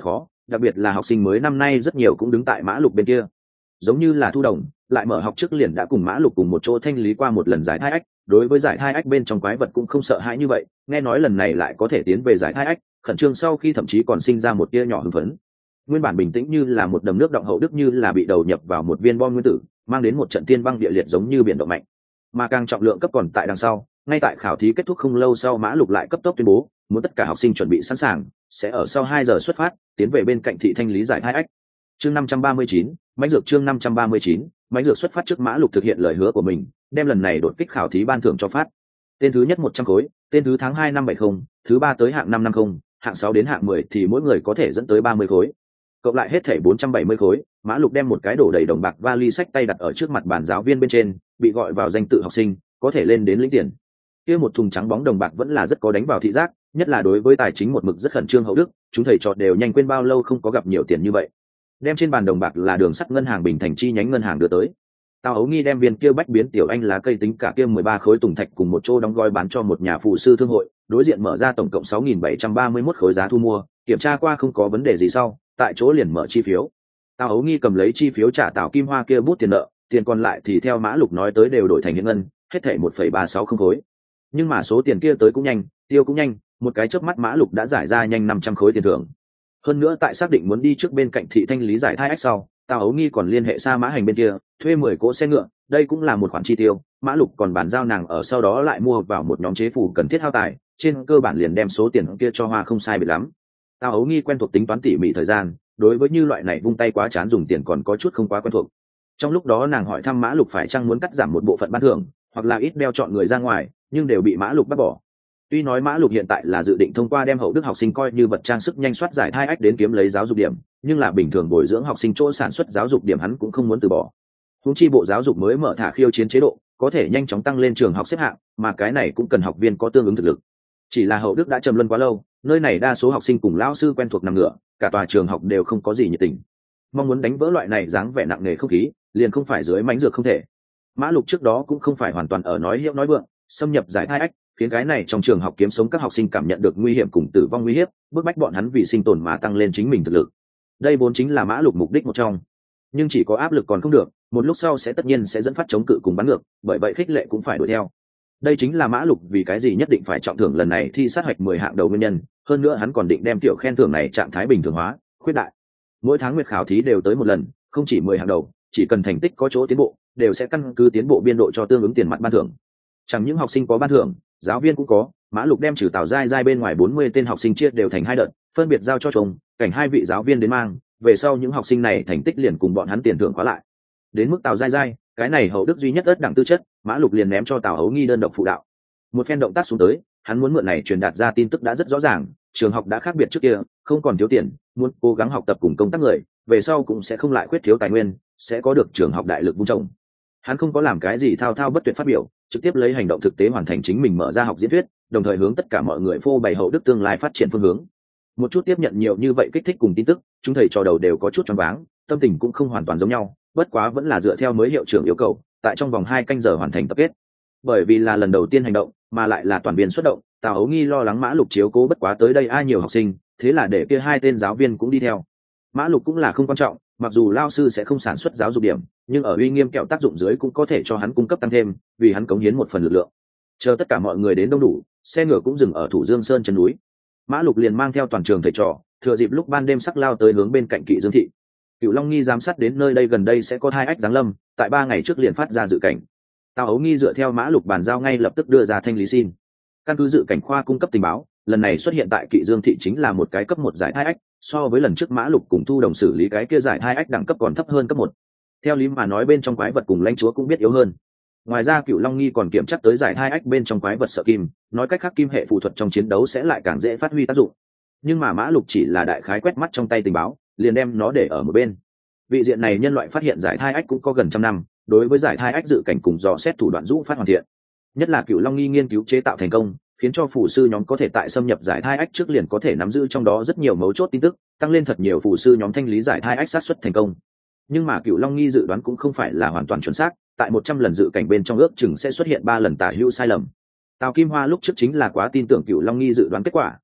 đặc biệt là học sinh mới năm nay rất nhiều cũng đứng tại mã lục bên kia. Giống như là Thu Đồng lại mở học trước liền đã cùng mã lục cùng một chỗ thanh lý qua một lần giải thai ách, đối với giải thai ách bên trong quái vật cũng không sợ hãi như vậy, nghe nói lần này lại có thể tiến về giải thai ách, khẩn trương sau khi thậm chí còn sinh ra một tia nhỏ hưng phấn. Nguyên bản bình tĩnh như là một đầm nước động, hậu đức như là bị đầu nhập vào một viên bom nguyên tử, mang đến một trận tiên băng địa liệt giống như biển động mạnh. Mà càng trọng lượng cấp còn tại đằng sau, ngay tại khảo thí kết thúc không lâu sau, mã lục lại cấp tốc tuyên bố muốn tất cả học sinh chuẩn bị sẵn sàng, sẽ ở sau 2 giờ xuất phát tiến về bên cạnh thị thanh lý giải thai ách. Chương 539, mãnh dược. Chương 539, mãnh dược. Xuất phát trước, mã lục thực hiện lời hứa của mình, đem lần này đột kích khảo thí ban thưởng cho phát. Tên thứ nhất 100 khối, tên thứ tháng 2 năm 70, thứ 3 tới hạng 5 50, hạng 6 đến hạng 10 thì mỗi người có thể dẫn tới 30 khối. Cộng lại hết thảy 470 khối, mã lục đem một cái đổ đầy đồng bạc vali sách tay đặt ở trước mặt bàn giáo viên bên trên, bị gọi vào danh tự học sinh có thể lên đến lĩnh tiền. Kia một thùng trắng bóng đồng bạc vẫn là rất có đánh vào thị giác, nhất là đối với tài chính một mực rất khẩn trương hậu đức, chúng thầy trò đều nhanh quên bao lâu không có gặp nhiều tiền như vậy. Đem trên bàn đồng bạc là Đường Sắt ngân hàng Bình Thành chi nhánh ngân hàng đưa tới. Tào Ấu Nghi đem viên kia bách biến tiểu anh lá cây tính cả kia 13 khối tùng thạch cùng một chỗ đóng gói bán cho một nhà phù sư thương hội, đối diện mở ra tổng cộng 6.731 khối giá thu mua, kiểm tra qua không có vấn đề gì sau, tại chỗ liền mở chi phiếu. Tào Ấu Nghi cầm lấy chi phiếu trả Tào Kim Hoa kia bút tiền nợ, tiền còn lại thì theo mã lục nói tới đều đổi thành hiện ngân, hết thảy 1,360 khối. Nhưng mà số tiền kia tới cũng nhanh, tiêu cũng nhanh, một cái chớp mắt mã lục đã giải ra nhanh 500 khối tiền thưởng. Hơn nữa tại xác định muốn đi trước bên cạnh thị thanh lý giải thai ách sau, Tào Ấu Nghi còn liên hệ Sa Mã Hành bên kia, thuê 10 cỗ xe ngựa, đây cũng là một khoản chi tiêu, mã lục còn bàn giao nàng ở sau đó lại mua vào một nhóm chế phù cần thiết hao tài, trên cơ bản liền đem số tiền kia cho hoa không sai biệt lắm. Tào Ấu Nghi quen thuộc tính toán tỉ mỉ thời gian, đối với như loại này vung tay quá chán dùng tiền còn có chút không quá quen thuộc. Trong lúc đó nàng hỏi thăm mã lục phải chăng muốn cắt giảm một bộ phận ban thưởng, hoặc là ít đeo chọn người ra ngoài, nhưng đều bị mã lục bác bỏ. Tuy nói mã lục hiện tại là dự định thông qua đem hậu đức học sinh coi như vật trang sức nhanh soát giải thai ách đến kiếm lấy giáo dục điểm, nhưng là bình thường bồi dưỡng học sinh chỗ sản xuất giáo dục điểm hắn cũng không muốn từ bỏ. Huống chi bộ giáo dục mới mở thả khiêu chiến chế độ, có thể nhanh chóng tăng lên trường học xếp hạng, mà cái này cũng cần học viên có tương ứng thực lực. Chỉ là hậu đức đã trầm luân quá lâu, nơi này đa số học sinh cùng lão sư quen thuộc nằm ngửa, cả tòa trường học đều không có gì nhiệt tình. Mong muốn đánh vỡ loại này dáng vẻ nặng nề không khí, liền không phải dưới mãnh dược không thể. Mã lục trước đó cũng không phải hoàn toàn ở nói hiệu nói vượng, xâm nhập giải thai ách, khiến cái này trong trường học kiếm sống các học sinh cảm nhận được nguy hiểm cùng tử vong nguy hiểm, bức bách bọn hắn vì sinh tồn mà tăng lên chính mình thực lực. Đây vốn chính là mã lục mục đích một trong. Nhưng chỉ có áp lực còn không được, một lúc sau sẽ tất nhiên sẽ dẫn phát chống cự cùng bắn ngược, bởi vậy khích lệ cũng phải đuổi theo. Đây chính là mã lục vì cái gì nhất định phải trọng thưởng lần này thi sát hạch 10 hạng đầu nguyên nhân, hơn nữa hắn còn định đem tiểu khen thưởng này trạng thái bình thường hóa, khuyết đại. Mỗi tháng nguyệt khảo thí đều tới một lần, không chỉ 10 hạng đầu, chỉ cần thành tích có chỗ tiến bộ, đều sẽ căn cứ tiến bộ biên độ cho tương ứng tiền mặt ban thưởng. Chẳng những học sinh có ban thưởng, giáo viên cũng có. Mã lục đem trừ Tào Giai Giai bên ngoài 40 tên học sinh chia đều thành 2 đợt, phân biệt giao cho chồng cảnh 2 vị giáo viên đến mang, về sau những học sinh này thành tích liền cùng bọn hắn tiền thưởng khóa lại. Đến mức Tào Giai Giai, cái này hậu đức duy nhất ớt đẳng tư chất, mã lục liền ném cho Tào Ấu Nghi đơn độc phụ đạo. Một phen động tác xuống tới, hắn muốn mượn này truyền đạt ra tin tức đã rất rõ ràng, trường học đã khác biệt trước kia, không còn thiếu tiền, muốn cố gắng học tập cùng công tác người, về sau cũng sẽ không lại khuyết thiếu tài nguyên, sẽ có được trường học đại lực vun trồng. Hắn không có làm cái gì thao thao bất tuyệt phát biểu, trực tiếp lấy hành động thực tế hoàn thành chính mình mở ra học diễn thuyết, đồng thời hướng tất cả mọi người phô bày hậu đức tương lai phát triển phương hướng. Một chút tiếp nhận nhiều như vậy kích thích cùng tin tức, chúng thầy trò đầu đều có chút choáng váng, tâm tình cũng không hoàn toàn giống nhau, bất quá vẫn là dựa theo mới hiệu trưởng yêu cầu, tại trong vòng 2 canh giờ hoàn thành tập kết. Bởi vì là lần đầu tiên hành động, mà lại là toàn viên xuất động, Tào Ấu Nghi lo lắng mã lục chiếu cố bất quá tới đây ai nhiều học sinh, thế là để kia 2 tên giáo viên cũng đi theo. Mã lục cũng là không quan trọng, mặc dù lao sư sẽ không sản xuất giáo dục điểm, nhưng ở uy nghiêm kẹo tác dụng dưới cũng có thể cho hắn cung cấp tăng thêm, vì hắn cống hiến một phần lực lượng. Chờ tất cả mọi người đến đông đủ, xe ngựa cũng dừng ở Thủ Dương Sơn chân núi. Mã lục liền mang theo toàn trường thầy trò, thừa dịp lúc ban đêm sắc lao tới hướng bên cạnh Kỵ Dương thị. Cửu Long Nghi giám sát đến nơi đây gần đây sẽ có 2 ách giáng lâm, tại 3 ngày trước liền phát ra dự cảnh. Tào Ấu Nghi dựa theo mã lục bàn giao ngay lập tức đưa ra thanh lý xin. Căn cứ dự cảnh khoa cung cấp tình báo, lần này xuất hiện tại Kỵ Dương thị chính là một cái cấp 1 giải 2 ách, so với lần trước mã lục cùng Thu Đồng xử lý cái kia giải 2 ách đẳng cấp còn thấp hơn cấp 1. Theo lý mà nói bên trong quái vật cùng lãnh chúa cũng biết yếu hơn. Ngoài ra Cửu Long Nghi còn kiểm chắc tới giải 2 ách bên trong quái vật sợ kim, nói cách khác kim hệ phù thuật trong chiến đấu sẽ lại càng dễ phát huy tác dụng. Nhưng mà mã lục chỉ là đại khái quét mắt trong tay tình báo, liền đem nó để ở một bên. Vị diện này nhân loại phát hiện giải 2 ách cũng có gần trăm năm, đối với giải 2 ách dự cảnh cùng dò xét thủ đoạn rũ phát hoàn thiện. Nhất là Cửu Long Nghi nghiên cứu chế tạo thành công, khiến cho phù sư nhóm có thể tại xâm nhập giải 2 ách trước liền có thể nắm giữ trong đó rất nhiều mấu chốt tin tức, tăng lên thật nhiều phù sư nhóm thanh lý giải 2 ách sát xuất thành công. Nhưng mà Cửu Long Nghi dự đoán cũng không phải là hoàn toàn chuẩn xác, tại 100 lần dự cảnh bên trong ước chừng sẽ xuất hiện 3 lần tả hữu sai lầm. Tào Kim Hoa lúc trước chính là quá tin tưởng Cửu Long Nghi dự đoán kết quả,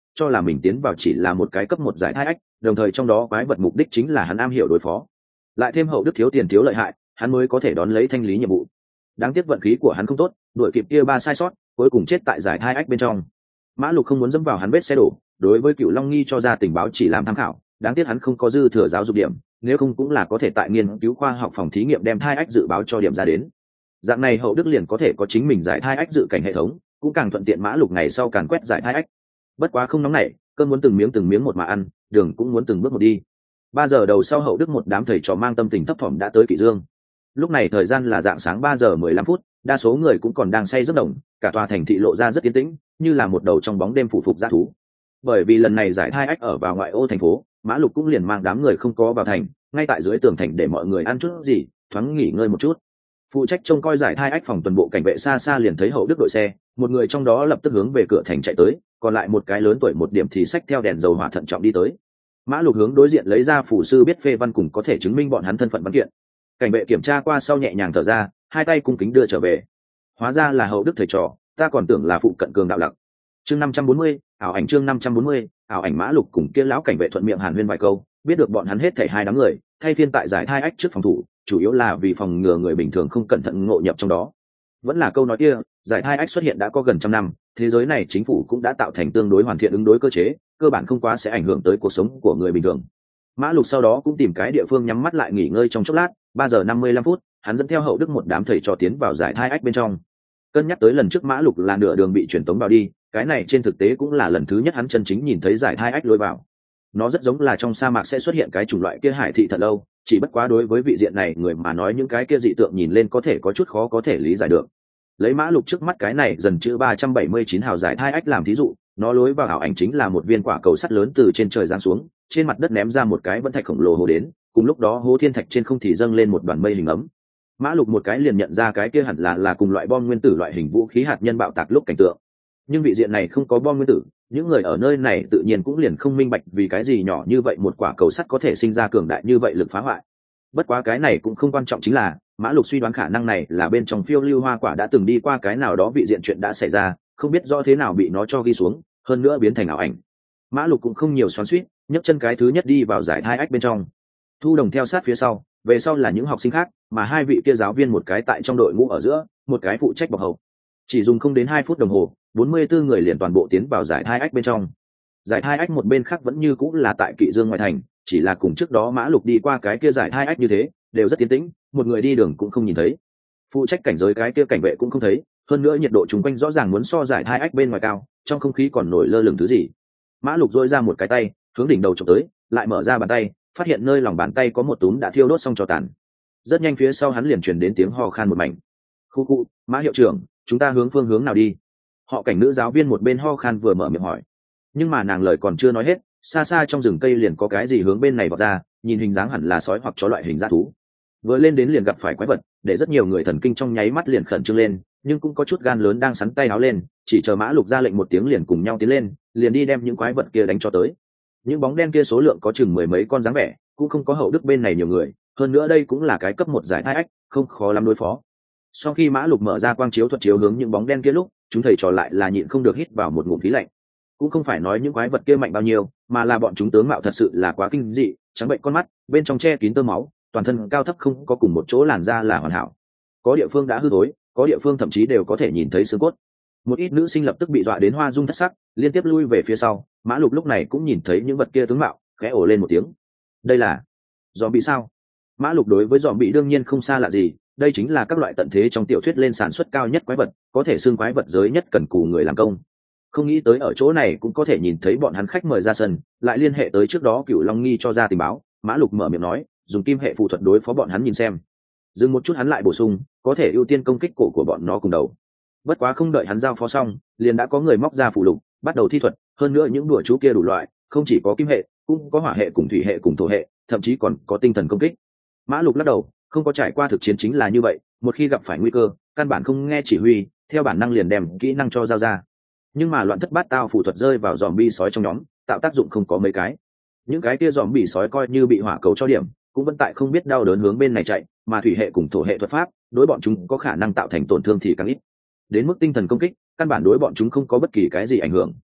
cho là mình tiến vào chỉ là một cái cấp một giải thai ách, đồng thời trong đó quái vật mục đích chính là hắn am hiểu đối phó. Lại thêm hậu đức thiếu tiền thiếu lợi hại, hắn mới có thể đón lấy thanh lý nhiệm vụ. Đáng tiếc vận khí của hắn không tốt, đuổi kịp kia 3 sai sót, cuối cùng chết tại giải thai ách bên trong. Mã Lục không muốn dẫm vào hắn vết xe đổ, đối với Cửu Long Nghi cho ra tình báo chỉ làm tham khảo, đáng tiếc hắn không có dư thừa giáo dục điểm, nếu không cũng là có thể tại nghiên cứu khoa học phòng thí nghiệm đem thai ách dự báo cho điểm ra đến. Dạng này hậu đức liền có thể có chính mình giải thai ách dự cảnh hệ thống, cũng càng thuận tiện Mã Lục ngày sau càn quét giải thai ách. Bất quá không nóng nảy, cơn muốn từng miếng một mà ăn, đường cũng muốn từng bước một đi. 3 giờ đầu sau hậu đức một đám thầy trò mang tâm tình thấp thỏm đã tới Kỷ Dương. Lúc này thời gian là dạng sáng 3 giờ 15 phút, đa số người cũng còn đang say giấc đồng, cả tòa thành thị lộ ra rất yên tĩnh, như là một đầu trong bóng đêm phủ phục dã thú. Bởi vì lần này giải thai ách ở vào ngoại ô thành phố, Mã Lục cũng liền mang đám người không có vào thành, ngay tại dưới tường thành để mọi người ăn chút gì, thoáng nghỉ ngơi một chút. Phụ trách trông coi giải thai ách phòng tuần bộ cảnh vệ xa xa liền thấy hậu đức đội xe, một người trong đó lập tức hướng về cửa thành chạy tới, còn lại một cái lớn tuổi một điểm thì xách theo đèn dầu hỏa thận trọng đi tới. Mã Lục hướng đối diện lấy ra phủ sư biết phê văn cùng có thể chứng minh bọn hắn thân phận văn kiện. Cảnh vệ kiểm tra qua sau nhẹ nhàng thở ra, hai tay cung kính đưa trở về. Hóa ra là hậu đức thầy trò, ta còn tưởng là phụ cận cường đạo lặc. Chương 540, ảo ảnh chương 540, ảo ảnh. Mã Lục cùng kia lão cảnh vệ thuận miệng hàn huyên vài câu, biết được bọn hắn hết thảy 2 đám người, thay phiên tại giải thai ách trước phòng thủ, chủ yếu là vì phòng ngừa người bình thường không cẩn thận ngộ nhập trong đó. Vẫn là câu nói kia, giải thai ách xuất hiện đã có gần 100 năm, thế giới này chính phủ cũng đã tạo thành tương đối hoàn thiện ứng đối cơ chế, cơ bản không quá sẽ ảnh hưởng tới cuộc sống của người bình thường. Mã Lục sau đó cũng tìm cái địa phương nhắm mắt lại nghỉ ngơi trong chốc lát, 3 giờ 55 phút, hắn dẫn theo hậu đức một đám thầy trò tiến vào giải thai ách bên trong. Cân nhắc tới lần trước Mã Lục là nửa đường bị truyền tống vào đi, cái này trên thực tế cũng là lần thứ nhất hắn chân chính nhìn thấy giải thai ách lối vào. Nó rất giống là trong sa mạc sẽ xuất hiện cái chủng loại kia hải thị thật lâu, chỉ bất quá đối với vị diện này người mà nói những cái kia dị tượng nhìn lên có thể có chút khó có thể lý giải được. Lấy Mã Lục trước mắt cái này dần chữ 379 hào giải thai ách làm thí dụ, nó lối vào ảo ảnh chính là một viên quả cầu sắt lớn từ trên trời giáng xuống, trên mặt đất ném ra một cái vẫn thạch khổng lồ hồ đến, cùng lúc đó hố thiên thạch trên không thì dâng lên một đoàn mây hình ấm. Mã Lục một cái liền nhận ra cái kia hẳn là cùng loại bom nguyên tử loại hình vũ khí hạt nhân bạo tạc lúc cảnh tượng. Nhưng vị diện này không có bom nguyên tử, những người ở nơi này tự nhiên cũng liền không minh bạch vì cái gì nhỏ như vậy một quả cầu sắt có thể sinh ra cường đại như vậy lực phá hoại. Bất quá cái này cũng không quan trọng, chính là Mã Lục suy đoán khả năng này là bên trong phiêu lưu hoa quả đã từng đi qua cái nào đó vị diện chuyện đã xảy ra, không biết rõ thế nào bị nó cho ghi xuống, hơn nữa biến thành ảo ảnh. Mã Lục cũng không nhiều xoắn xuýt, nhấc chân cái thứ nhất đi vào giải thai ách bên trong. Thu Đồng theo sát phía sau, về sau là những học sinh khác, mà 2 vị kia giáo viên một cái tại trong đội ngũ ở giữa, một cái phụ trách bọc hậu. Chỉ dùng không đến 2 phút đồng hồ, 44 người liền toàn bộ tiến vào giải thai ách bên trong. Giải thai ách một bên khác vẫn như cũng là tại Kỵ Dương ngoại thành, chỉ là cùng trước đó Mã Lục đi qua cái kia giải thai ách như thế, đều rất tiến tĩnh, một người đi đường cũng không nhìn thấy. Phụ trách cảnh giới cái kia cảnh vệ cũng không thấy, hơn nữa nhiệt độ chung quanh rõ ràng muốn so giải thai ách bên ngoài cao, trong không khí còn nổi lơ lửng thứ gì. Mã Lục dội ra một cái tay, hướng đỉnh đầu chụp tới, lại mở ra bàn tay, phát hiện nơi lòng bàn tay có một túm đã thiêu đốt xong cho tàn. Rất nhanh phía sau hắn liền truyền đến tiếng ho khan một mảnh. Khu khu, Mã hiệu trưởng, chúng ta hướng phương hướng nào đi? Họ Cảnh nữ giáo viên một bên ho khan vừa mở miệng hỏi. Nhưng mà nàng lời còn chưa nói hết, xa xa trong rừng cây liền có cái gì hướng bên này vọt ra, nhìn hình dáng hẳn là sói hoặc chó loại hình dã thú. Vừa lên đến liền gặp phải quái vật, để rất nhiều người thần kinh trong nháy mắt liền khẩn trương lên, nhưng cũng có chút gan lớn đang sắn tay áo lên, chỉ chờ Mã Lục ra lệnh một tiếng liền cùng nhau tiến lên, liền đi đem những quái vật kia đánh cho tới. Những bóng đen kia số lượng có chừng 10 mấy con dáng vẻ, cũng không có hậu đức bên này nhiều người, hơn nữa đây cũng là cái cấp 1 giải thai ách, không khó lắm đối phó. Sau khi Mã Lục mở ra quang chiếu thuật chiếu hướng những bóng đen kia lúc, chúng thầy trò lại là nhịn không được hít vào một ngụm khí lạnh. Cũng không phải nói những quái vật kia mạnh bao nhiêu, mà là bọn chúng tướng mạo thật sự là quá kinh dị, trắng bệnh con mắt, bên trong che kín tơ máu, toàn thân cao thấp không có cùng một chỗ làn da là hoàn hảo. Có địa phương đã hư thối, có địa phương thậm chí đều có thể nhìn thấy xương cốt. Một ít nữ sinh lập tức bị dọa đến hoa dung thất sắc, liên tiếp lui về phía sau. Mã Lục lúc này cũng nhìn thấy những vật kia tướng mạo, khẽ ồ lên một tiếng. Đây là zombie sao? Mã Lục đối với zombie đương nhiên không xa lạ gì, đây chính là các loại tận thế trong tiểu thuyết lên sản xuất cao nhất quái vật, có thể xưng quái vật giới nhất cần cù người làm công. Không nghĩ tới ở chỗ này cũng có thể nhìn thấy bọn hắn khách mời ra sân, lại liên hệ tới trước đó Cửu Long Nghi cho ra tình báo. Mã Lục mở miệng nói, dùng kim hệ phù thuật đối phó bọn hắn nhìn xem. Dừng một chút hắn lại bổ sung, có thể ưu tiên công kích cổ của bọn nó cùng đầu. Bất quá không đợi hắn giao phó xong, liền đã có người móc ra phù lục, bắt đầu thi thuật, hơn nữa những đùa chú kia đủ loại, không chỉ có kim hệ, cũng có hỏa hệ cùng thủy hệ cùng thổ hệ, thậm chí còn có tinh thần công kích. Mã Lục lắc đầu, không có trải qua thực chiến chính là như vậy, một khi gặp phải nguy cơ, căn bản không nghe chỉ huy, theo bản năng liền đem kỹ năng cho giao ra. Nhưng mà loạn thất bát tao phù thuật rơi vào zombie sói trong nhóm, tạo tác dụng không có mấy cái. Những cái kia zombie sói coi như bị hỏa cầu cho điểm, cũng vẫn tại không biết đau đớn hướng bên này chạy, mà thủy hệ cùng thổ hệ thuật pháp, đối bọn chúng có khả năng tạo thành tổn thương thì càng ít. Đến mức tinh thần công kích, căn bản đối bọn chúng không có bất kỳ cái gì ảnh hưởng.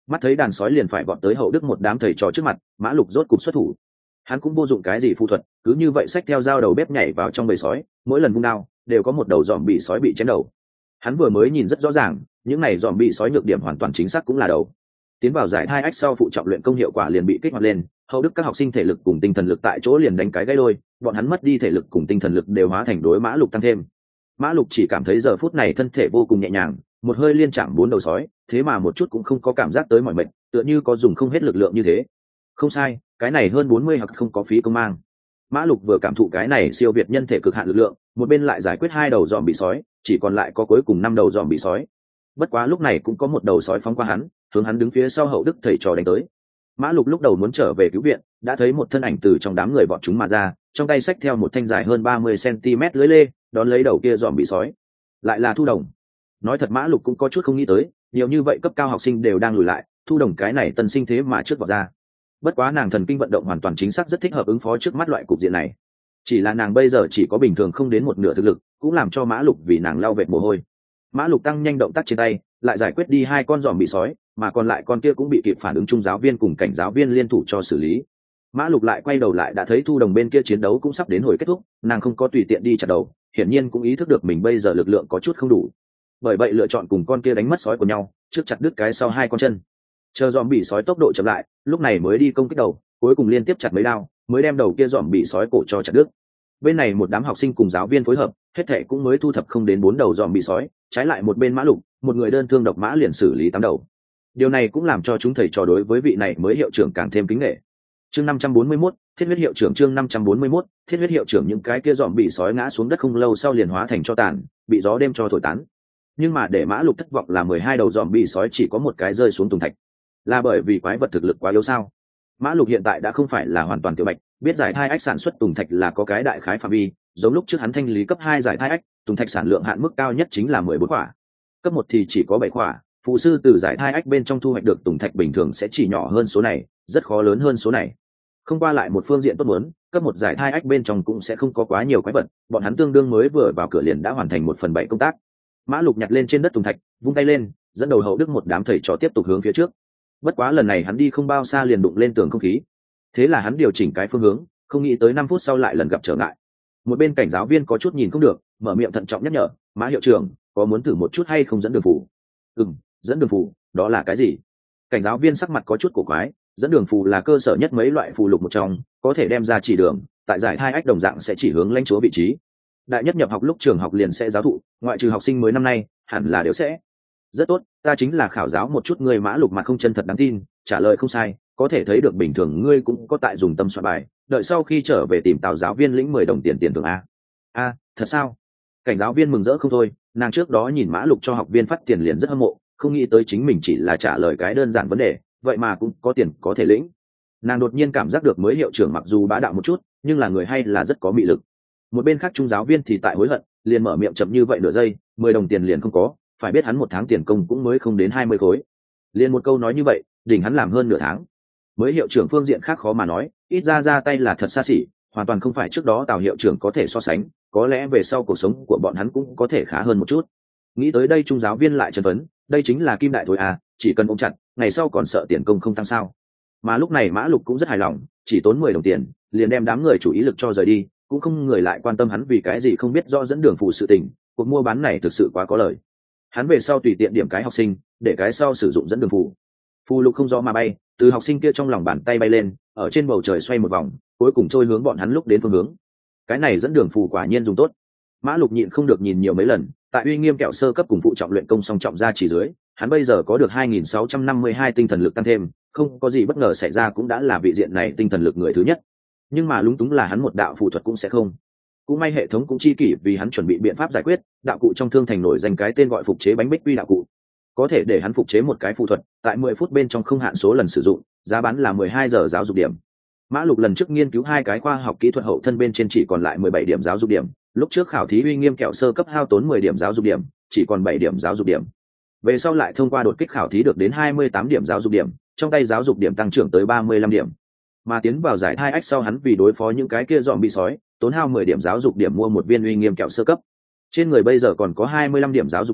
Mắt thấy đàn sói liền phải vọt tới Hậu Đức một đám thầy trò trước mặt, Mã Lục rốt cục xuất thủ. Hắn cũng vô dụng cái gì phù thuật, cứ như vậy xách theo dao đầu bếp nhảy vào trong bầy sói, mỗi lần vung đao đều có một đầu dòm bị sói bị chém đầu. Hắn vừa mới nhìn rất rõ ràng, những này dòm bị sói nhược điểm hoàn toàn chính xác cũng là đầu. Tiến vào giải thai ách sau, phụ trọng luyện công hiệu quả liền bị kích hoạt lên. Hậu Đức các học sinh thể lực cùng tinh thần lực tại chỗ liền đánh cái gãy đôi, bọn hắn mất đi thể lực cùng tinh thần lực đều hóa thành đối Mã Lục tăng thêm. Mã Lục chỉ cảm thấy giờ phút này thân thể vô cùng nhẹ nhàng, một hơi liên chạm 4 đầu sói, thế mà một chút cũng không có cảm giác tới mỏi mệt, tựa như có dùng không hết lực lượng như thế. Không sai, cái này hơn 40 hoặc không có phí công mang. Mã Lục vừa cảm thụ cái này siêu việt nhân thể cực hạn lực lượng, một bên lại giải quyết 2 đầu dòm bị sói, chỉ còn lại có cuối cùng 5 đầu dòm bị sói. Bất quá lúc này cũng có một đầu sói phóng qua hắn, hướng hắn đứng phía sau Hậu Đức thầy trò đánh tới. Mã Lục lúc đầu muốn trở về cứu viện, đã thấy một thân ảnh từ trong đám người vọt chúng mà ra, trong tay xách theo một thanh dài hơn 30 cm lưới lê, đón lấy đầu kia dòm bị sói. Lại là Thu Đồng. Nói thật Mã Lục cũng có chút không nghĩ tới, nhiều như vậy cấp cao học sinh đều đang lùi lại, Thu Đồng cái này tân sinh thế mà trước vọt ra. Bất quá nàng thần kinh vận động hoàn toàn chính xác rất thích hợp ứng phó trước mắt loại cục diện này. Chỉ là nàng bây giờ chỉ có bình thường không đến một nửa thực lực, cũng làm cho Mã Lục vì nàng lao vệt mồ hôi. Mã Lục tăng nhanh động tác trên tay, lại giải quyết đi 2 con dòm bị sói, mà còn lại con kia cũng bị kịp phản ứng trung giáo viên cùng cảnh giáo viên liên thủ cho xử lý. Mã Lục lại quay đầu lại đã thấy Thu Đồng bên kia chiến đấu cũng sắp đến hồi kết thúc, nàng không có tùy tiện đi chặt đầu, hiển nhiên cũng ý thức được mình bây giờ lực lượng có chút không đủ. Bởi vậy lựa chọn cùng con kia đánh mất sói của nhau, trước chặt đứt cái sau 2 con chân. Chờ dòm bị sói tốc độ chậm lại, lúc này mới đi công kích đầu, cuối cùng liên tiếp chặt mấy đao, mới đem đầu kia dòm bị sói cổ cho chặt đứt. Bên này một đám học sinh cùng giáo viên phối hợp, hết thảy cũng mới thu thập không đến 4 đầu dòm bị sói, trái lại một bên Mã Lục, một người đơn thương độc mã liền xử lý 8 đầu. Điều này cũng làm cho chúng thầy trò đối với vị này mới hiệu trưởng càng thêm kính nể. Chương 541, Thiết huyết hiệu trưởng. Chương 541, Thiết huyết hiệu trưởng. Những cái kia dòm bị sói ngã xuống đất không lâu sau liền hóa thành tro tàn, bị gió đêm cho thổi tán. Nhưng mà để Mã Lục thất vọng là 12 đầu dòm bị sói chỉ có một cái rơi xuống tùng thạch. Là bởi vì quái vật thực lực quá yếu sao? Mã Lục hiện tại đã không phải là hoàn toàn tiểu bạch, biết giải thai ách sản xuất tùng thạch là có cái đại khái phạm vi, giống lúc trước hắn thanh lý cấp 2 giải thai ách, tùng thạch sản lượng hạn mức cao nhất chính là 14 quả. Cấp 1 thì chỉ có 7 quả, phụ sư từ giải thai ách bên trong thu hoạch được tùng thạch bình thường sẽ chỉ nhỏ hơn số này, rất khó lớn hơn số này. Không qua lại một phương diện tốt muốn, cấp 1 giải thai ách bên trong cũng sẽ không có quá nhiều quái vật, bọn hắn tương đương mới vừa vào cửa liền đã hoàn thành 1/7 công tác. Mã Lục nhặt lên trên đất tùng thạch, vung tay lên, dẫn đầu Hậu Đức một đám thầy trò tiếp tục hướng phía trước. Bất quá lần này hắn đi không bao xa liền đụng lên tường không khí. Thế là hắn điều chỉnh cái phương hướng, không nghĩ tới 5 phút sau lại lần gặp trở ngại. Một bên cảnh giáo viên có chút nhìn không được, mở miệng thận trọng nhắc nhở, Mã hiệu trưởng, có muốn thử một chút hay không dẫn đường phù? Dẫn đường phù, đó là cái gì? Cảnh giáo viên sắc mặt có chút cổ quái, dẫn đường phù là cơ sở nhất mấy loại phù lục một trong, có thể đem ra chỉ đường, tại giải thai ách đồng dạng sẽ chỉ hướng lãnh chúa vị trí. Đại nhất nhập học lúc trường học liền sẽ giáo thụ, ngoại trừ học sinh mới năm nay, hẳn là đều sẽ. Rất tốt, ta chính là khảo giáo một chút người. Mã Lục mặt không chân thật đáng tin, trả lời không sai, có thể thấy được bình thường ngươi cũng có tại dùng tâm soạn bài, đợi sau khi trở về tìm Tào giáo viên lĩnh 10 đồng tiền thưởng a. Thật sao? Cảnh giáo viên mừng rỡ không thôi, nàng trước đó nhìn Mã Lục cho học viên phát tiền liền rất hâm mộ, không nghĩ tới chính mình chỉ là trả lời cái đơn giản vấn đề, vậy mà cũng có tiền có thể lĩnh. Nàng đột nhiên cảm giác được mới hiệu trưởng mặc dù bá đạo một chút, nhưng là người hay là rất có mị lực. Một bên khác trung giáo viên thì tại hối hận, liền mở miệng chậm như vậy nửa giây, 10 đồng tiền liền không có, phải biết hắn một tháng tiền công cũng mới không đến 20 khối. Liền một câu nói như vậy, đỉnh hắn làm hơn nửa tháng. Mới hiệu trưởng phương diện khác khó mà nói, ít ra tay là thật xa xỉ, hoàn toàn không phải trước đó Tào hiệu trưởng có thể so sánh, có lẽ về sau cuộc sống của bọn hắn cũng có thể khá hơn một chút. Nghĩ tới đây trung giáo viên lại chấn vấn, đây chính là kim đại thôi à, chỉ cần ôm chặt, ngày sau còn sợ tiền công không tăng sao? Mà lúc này Mã Lục cũng rất hài lòng, chỉ tốn 10 đồng tiền, liền đem đám người chủ ý lực cho rời đi, cũng không người lại quan tâm hắn vì cái gì không biết rõ dẫn đường phụ sự tình, cuộc mua bán này thực sự quá có lời. Hắn về sau tùy tiện điểm cái học sinh, để cái sau sử dụng dẫn đường phù lục không gió mà bay, từ học sinh kia trong lòng bàn tay bay lên, ở trên bầu trời xoay một vòng, cuối cùng trôi hướng bọn hắn lúc đến phương hướng. Cái này dẫn đường phù quả nhiên dùng tốt. Mã Lục nhịn không được nhìn nhiều mấy lần, tại uy nghiêm kẹo sơ cấp cùng phụ trọng luyện công song trọng ra chỉ dưới, hắn bây giờ có được 2652 tinh thần lực tăng thêm, không có gì bất ngờ xảy ra cũng đã là vị diện này tinh thần lực người thứ nhất. Nhưng mà lúng túng là hắn một đạo phù thuật cũng sẽ không. Cũng may hệ thống cũng chi kỷ vì hắn chuẩn bị biện pháp giải quyết, đạo cụ trong thương thành nổi danh cái tên gọi phục chế bánh bích quy đạo cụ, có thể để hắn phục chế một cái phù thuật, tại 10 phút bên trong không hạn số lần sử dụng, giá bán là 12 giờ giáo dục điểm. Mã Lục lần trước nghiên cứu 2 cái khoa học kỹ thuật hậu thân bên trên chỉ còn lại 17 điểm giáo dục điểm, lúc trước khảo thí uy nghiêm kẹo sơ cấp hao tốn 10 điểm giáo dục điểm, chỉ còn 7 điểm giáo dục điểm. Về sau lại thông qua đột kích khảo thí được đến 28 điểm giáo dục điểm, trong tay giáo dục điểm tăng trưởng tới 35 điểm. Mà tiến vào giải thai ách sau hắn vì đối phó những cái kia dòm bị sói, tốn hao 10 điểm giáo dục điểm mua một viên uy nghiêm kẹo sơ cấp. Trên người bây giờ còn có 25 điểm giáo dục điểm,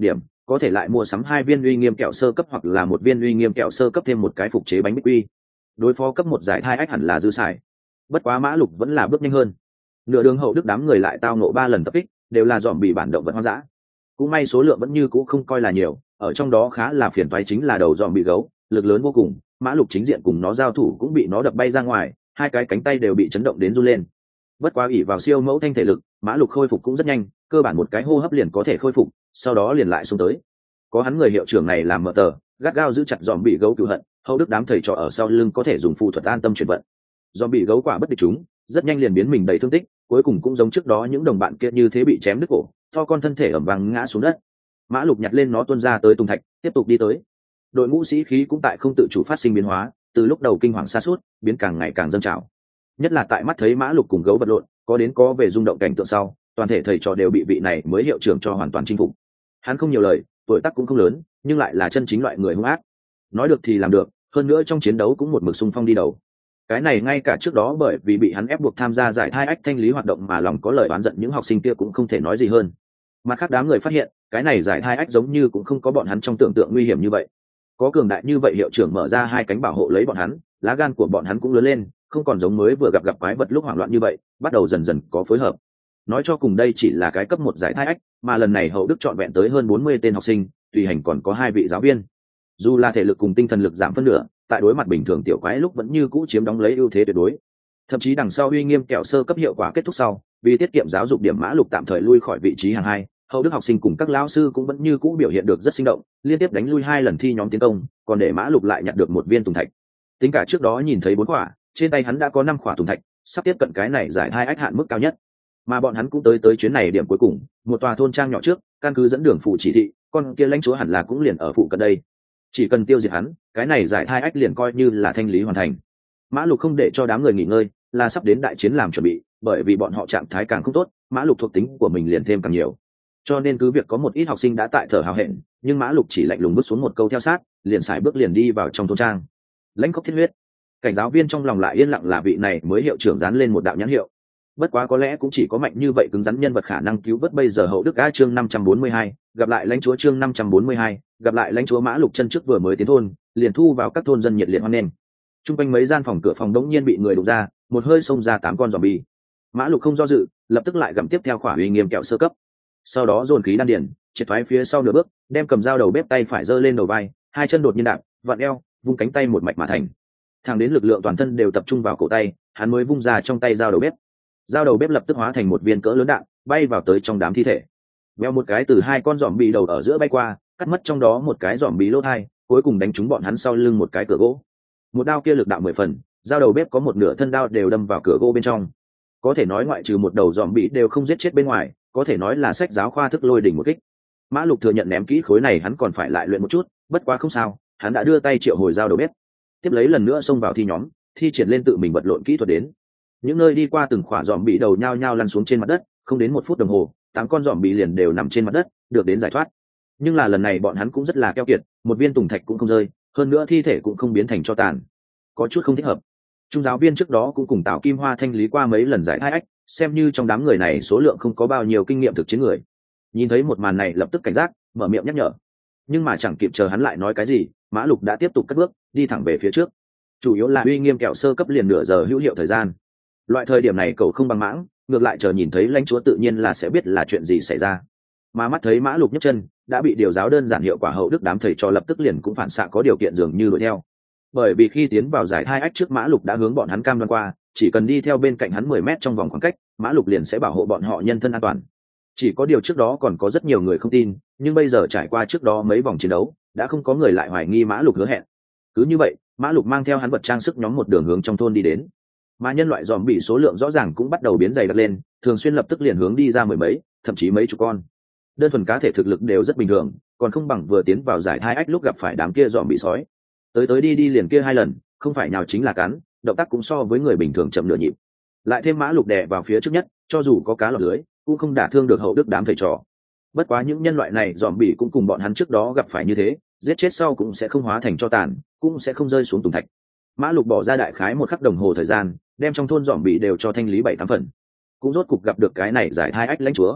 có thể lại mua sắm 2 viên uy nghiêm kẹo sơ cấp hoặc là 1 viên uy nghiêm kẹo sơ cấp thêm một cái phục chế bánh bích quy. Đối phó cấp 1 giải thai ách hẳn là dư xài. Bất quá Mã Lục vẫn là bước nhanh hơn. Nửa đường hậu đức đám người lại tao ngộ 3 lần tập kích, đều là dòm bị bản động vật hoang dã. Cũng may số lượng vẫn như cũ không coi là nhiều, ở trong đó khá là phiền toái chính là đầu dòm bị gấu, lực lớn vô cùng, Mã Lục chính diện cùng nó giao thủ cũng bị nó đập bay ra ngoài, 2 cái cánh tay đều bị chấn động đến run lên. Bất quá ỷ vào siêu mẫu thanh thể lực, Mã Lục khôi phục cũng rất nhanh, cơ bản một cái hô hấp liền có thể khôi phục, sau đó liền lại xuống tới. Có hắn người hiệu trưởng này làm mở tờ, gắt gao giữ chặt dòm bị gấu cừu hận, hậu đức đám thầy trò ở sau lưng có thể dùng phù thuật an tâm chuyển vận. Dòm bị gấu quả bất địch chúng, rất nhanh liền biến mình đầy thương tích, cuối cùng cũng giống trước đó những đồng bạn kia như thế bị chém đứt cổ, to con thân thể ẩm vang ngã xuống đất. Mã Lục nhặt lên nó tuôn ra tới tùng thạch, tiếp tục đi tới. Đội ngũ sĩ khí cũng tại không tự chủ phát sinh biến hóa, từ lúc đầu kinh hoàng sa sút biến càng ngày càng dâng trào. Nhất là tại mắt thấy Mã Lục cùng gấu vật lộn, có đến có về rung động cảnh tượng sau, toàn thể thầy trò đều bị vị này mới hiệu trưởng cho hoàn toàn chinh phục. Hắn không nhiều lời, tuổi tác cũng không lớn, nhưng lại là chân chính loại người hung ác. Nói được thì làm được, hơn nữa trong chiến đấu cũng một mực xung phong đi đầu. Cái này ngay cả trước đó bởi vì bị hắn ép buộc tham gia giải thai ách thanh lý hoạt động mà lòng có lời oán giận những học sinh kia cũng không thể nói gì hơn. Mặt khác đám người phát hiện, cái này giải thai ách giống như cũng không có bọn hắn trong tưởng tượng nguy hiểm như vậy. Có cường đại như vậy hiệu trưởng mở ra 2 cánh bảo hộ lấy bọn hắn, lá gan của bọn hắn cũng lớn lên, không còn giống mới vừa gặp quái vật lúc hoảng loạn như vậy, bắt đầu dần dần có phối hợp. Nói cho cùng đây chỉ là cái cấp 1 giải thai ách, mà lần này hậu đức chọn vẹn tới hơn 40 tên học sinh, tùy hành còn có 2 vị giáo viên. Dù là thể lực cùng tinh thần lực giảm phân nửa, tại đối mặt bình thường tiểu quái lúc vẫn như cũ chiếm đóng lấy ưu thế tuyệt đối. Thậm chí đằng sau uy nghiêm kẹo sơ cấp hiệu quả kết thúc sau, vì tiết kiệm giáo dục điểm, Mã Lục tạm thời lui khỏi vị trí hàng 2, hậu đức học sinh cùng các lão sư cũng vẫn như cũ biểu hiện được rất sinh động, liên tiếp đánh lui 2 lần thi nhóm tiến công, còn để Mã Lục lại nhặt được 1 viên tùng thạch. Tính cả trước đó nhìn thấy 4 quả, trên tay hắn đã có 5 quả tùng thạch, sắp tiếp cận cái này giải 2 ách hạn mức cao nhất. Mà bọn hắn cũng tới chuyến này điểm cuối cùng, một tòa thôn trang nhỏ trước, căn cứ dẫn đường phụ chỉ thị, con kia lãnh chúa hẳn là cũng liền ở phụ cận đây. Chỉ cần tiêu diệt hắn, cái này giải 2 ách liền coi như là thanh lý hoàn thành. Mã Lục không để cho đám người nghỉ ngơi, là sắp đến đại chiến làm chuẩn bị, bởi vì bọn họ trạng thái càng không tốt, Mã Lục thuộc tính của mình liền thêm càng nhiều. Cho nên cứ việc có một ít học sinh đã tại thở hào hẹn, nhưng Mã Lục chỉ lạnh lùng bước xuống một câu theo sát, liền xài bước liền đi vào trong thôn trang. Lãnh khốc thiết huyết. Cảnh giáo viên trong lòng lại yên lặng, là vị này mới hiệu trưởng dán lên một đạo nhãn hiệu. Bất quá có lẽ cũng chỉ có mạnh như vậy cứng rắn nhân vật khả năng cứu vớt bây giờ hậu đức. A chương 542, gặp lại lãnh chúa. Chương 542, gặp lại lãnh chúa. Mã Lục chân trước vừa mới tiến thôn, liền thu vào các thôn dân nhiệt liệt hoan nghênh. Trung quanh mấy gian phòng cửa phòng đống nhiên bị người đụng ra, một hơi xông ra 8 con zombie. Mã Lục không do dự, lập tức lại gặm tiếp theo khỏa uy nghiêm kẹo sơ cấp. Sau đó dồn khí đan điền, triệt thoái phía sau nửa bước, đem cầm dao đầu bếp tay phải giơ lên đầu vai, 2 chân đột nhiên đạp, vặn eo, vung cánh tay một mạch mà thành. Thẳng đến lực lượng toàn thân đều tập trung vào cổ tay, hắn mới vung ra trong tay dao đầu bếp. Dao đầu bếp lập tức hóa thành một viên cỡ lớn đạn, bay vào tới trong đám thi thể. Veo một cái từ 2 con zombie đầu ở giữa bay qua, cắt mất trong đó một cái zombie lỗ tai, cuối cùng đánh trúng bọn hắn sau lưng một cái cửa gỗ. Một đao kia lực đạo 10 phần, dao đầu bếp có một nửa thân đao đều đâm vào cửa gỗ bên trong. Có thể nói ngoại trừ một đầu zombie đều không giết chết bên ngoài, có thể nói là sách giáo khoa thức lôi đỉnh một kích. Mã Lục thừa nhận ném kỹ khối này hắn còn phải lại luyện một chút, bất quá không sao, hắn đã đưa tay triệu hồi dao đầu bếp. Tiếp lấy lần nữa xông vào thi nhóm, thi triển lên tự mình vật lộn kỹ thuật đến. Những nơi đi qua từng khỏa zombie đầu nhao nhao lăn xuống trên mặt đất, không đến 1 phút đồng hồ, 8 con zombie liền đều nằm trên mặt đất, được đến giải thoát. Nhưng là lần này bọn hắn cũng rất là keo kiệt, một viên tùng thạch cũng không rơi, hơn nữa thi thể cũng không biến thành tro tàn. Có chút không thích hợp. Trung giáo viên trước đó cũng cùng Tào Kim Hoa thanh lý qua mấy lần giải thai ách, xem như trong đám người này số lượng không có bao nhiêu kinh nghiệm thực chiến người. Nhìn thấy một màn này lập tức cảnh giác, mở miệng nhắc nhở. Nhưng mà chẳng kịp chờ hắn lại nói cái gì, Mã Lục đã tiếp tục cất bước, đi thẳng về phía trước. Chủ yếu là uy nghiêm kẹo sơ cấp liền nửa giờ hữu hiệu thời gian. Loại thời điểm này cậu không bằng mãng, ngược lại chờ nhìn thấy lãnh chúa tự nhiên là sẽ biết là chuyện gì xảy ra. Mà mắt thấy Mã Lục nhấc chân, đã bị điều giáo đơn giản hiệu quả hậu đức đám thầy cho lập tức liền cũng phản xạ có điều kiện dường như đuổi theo. Bởi vì khi tiến vào giải thai ách trước, Mã Lục đã hướng bọn hắn cam đoan qua, chỉ cần đi theo bên cạnh hắn 10 mét trong vòng khoảng cách, Mã Lục liền sẽ bảo hộ bọn họ nhân thân an toàn. Chỉ có điều trước đó còn có rất nhiều người không tin, nhưng bây giờ trải qua trước đó mấy vòng chiến đấu, đã không có người lại hoài nghi Mã Lục hứa hẹn. Cứ như vậy, Mã Lục mang theo hắn vật trang sức nhóm một đường hướng trong thôn đi đến. Mà nhân loại dòm bị số lượng rõ ràng cũng bắt đầu biến dày đặc lên, thường xuyên lập tức liền hướng đi ra 10 mấy, thậm chí mấy chục con. Đơn thuần cá thể thực lực đều rất bình thường, còn không bằng vừa tiến vào giải thai ách lúc gặp phải đám kia dòm bị sói. Tới đi liền kia 2 lần, không phải nhào chính là cắn, động tác cũng so với người bình thường chậm nửa nhịp. Lại thêm Mã Lục đè vào phía trước nhất, cho dù có cá lọt lưới, cũng không đả thương được hậu đức đám thầy trò. Bất quá những nhân loại này dòm bị cũng cùng bọn hắn trước đó gặp phải như thế, giết chết sau cũng sẽ không hóa thành tro tàn, cũng sẽ không rơi xuống tùng thạch. Mã Lục bỏ ra đại khái 1 khắc đồng hồ thời gian, đem trong thôn dòm bị đều cho thanh lý 7-8 phần. Cũng rốt cục gặp được cái này giải thai ách lãnh chúa.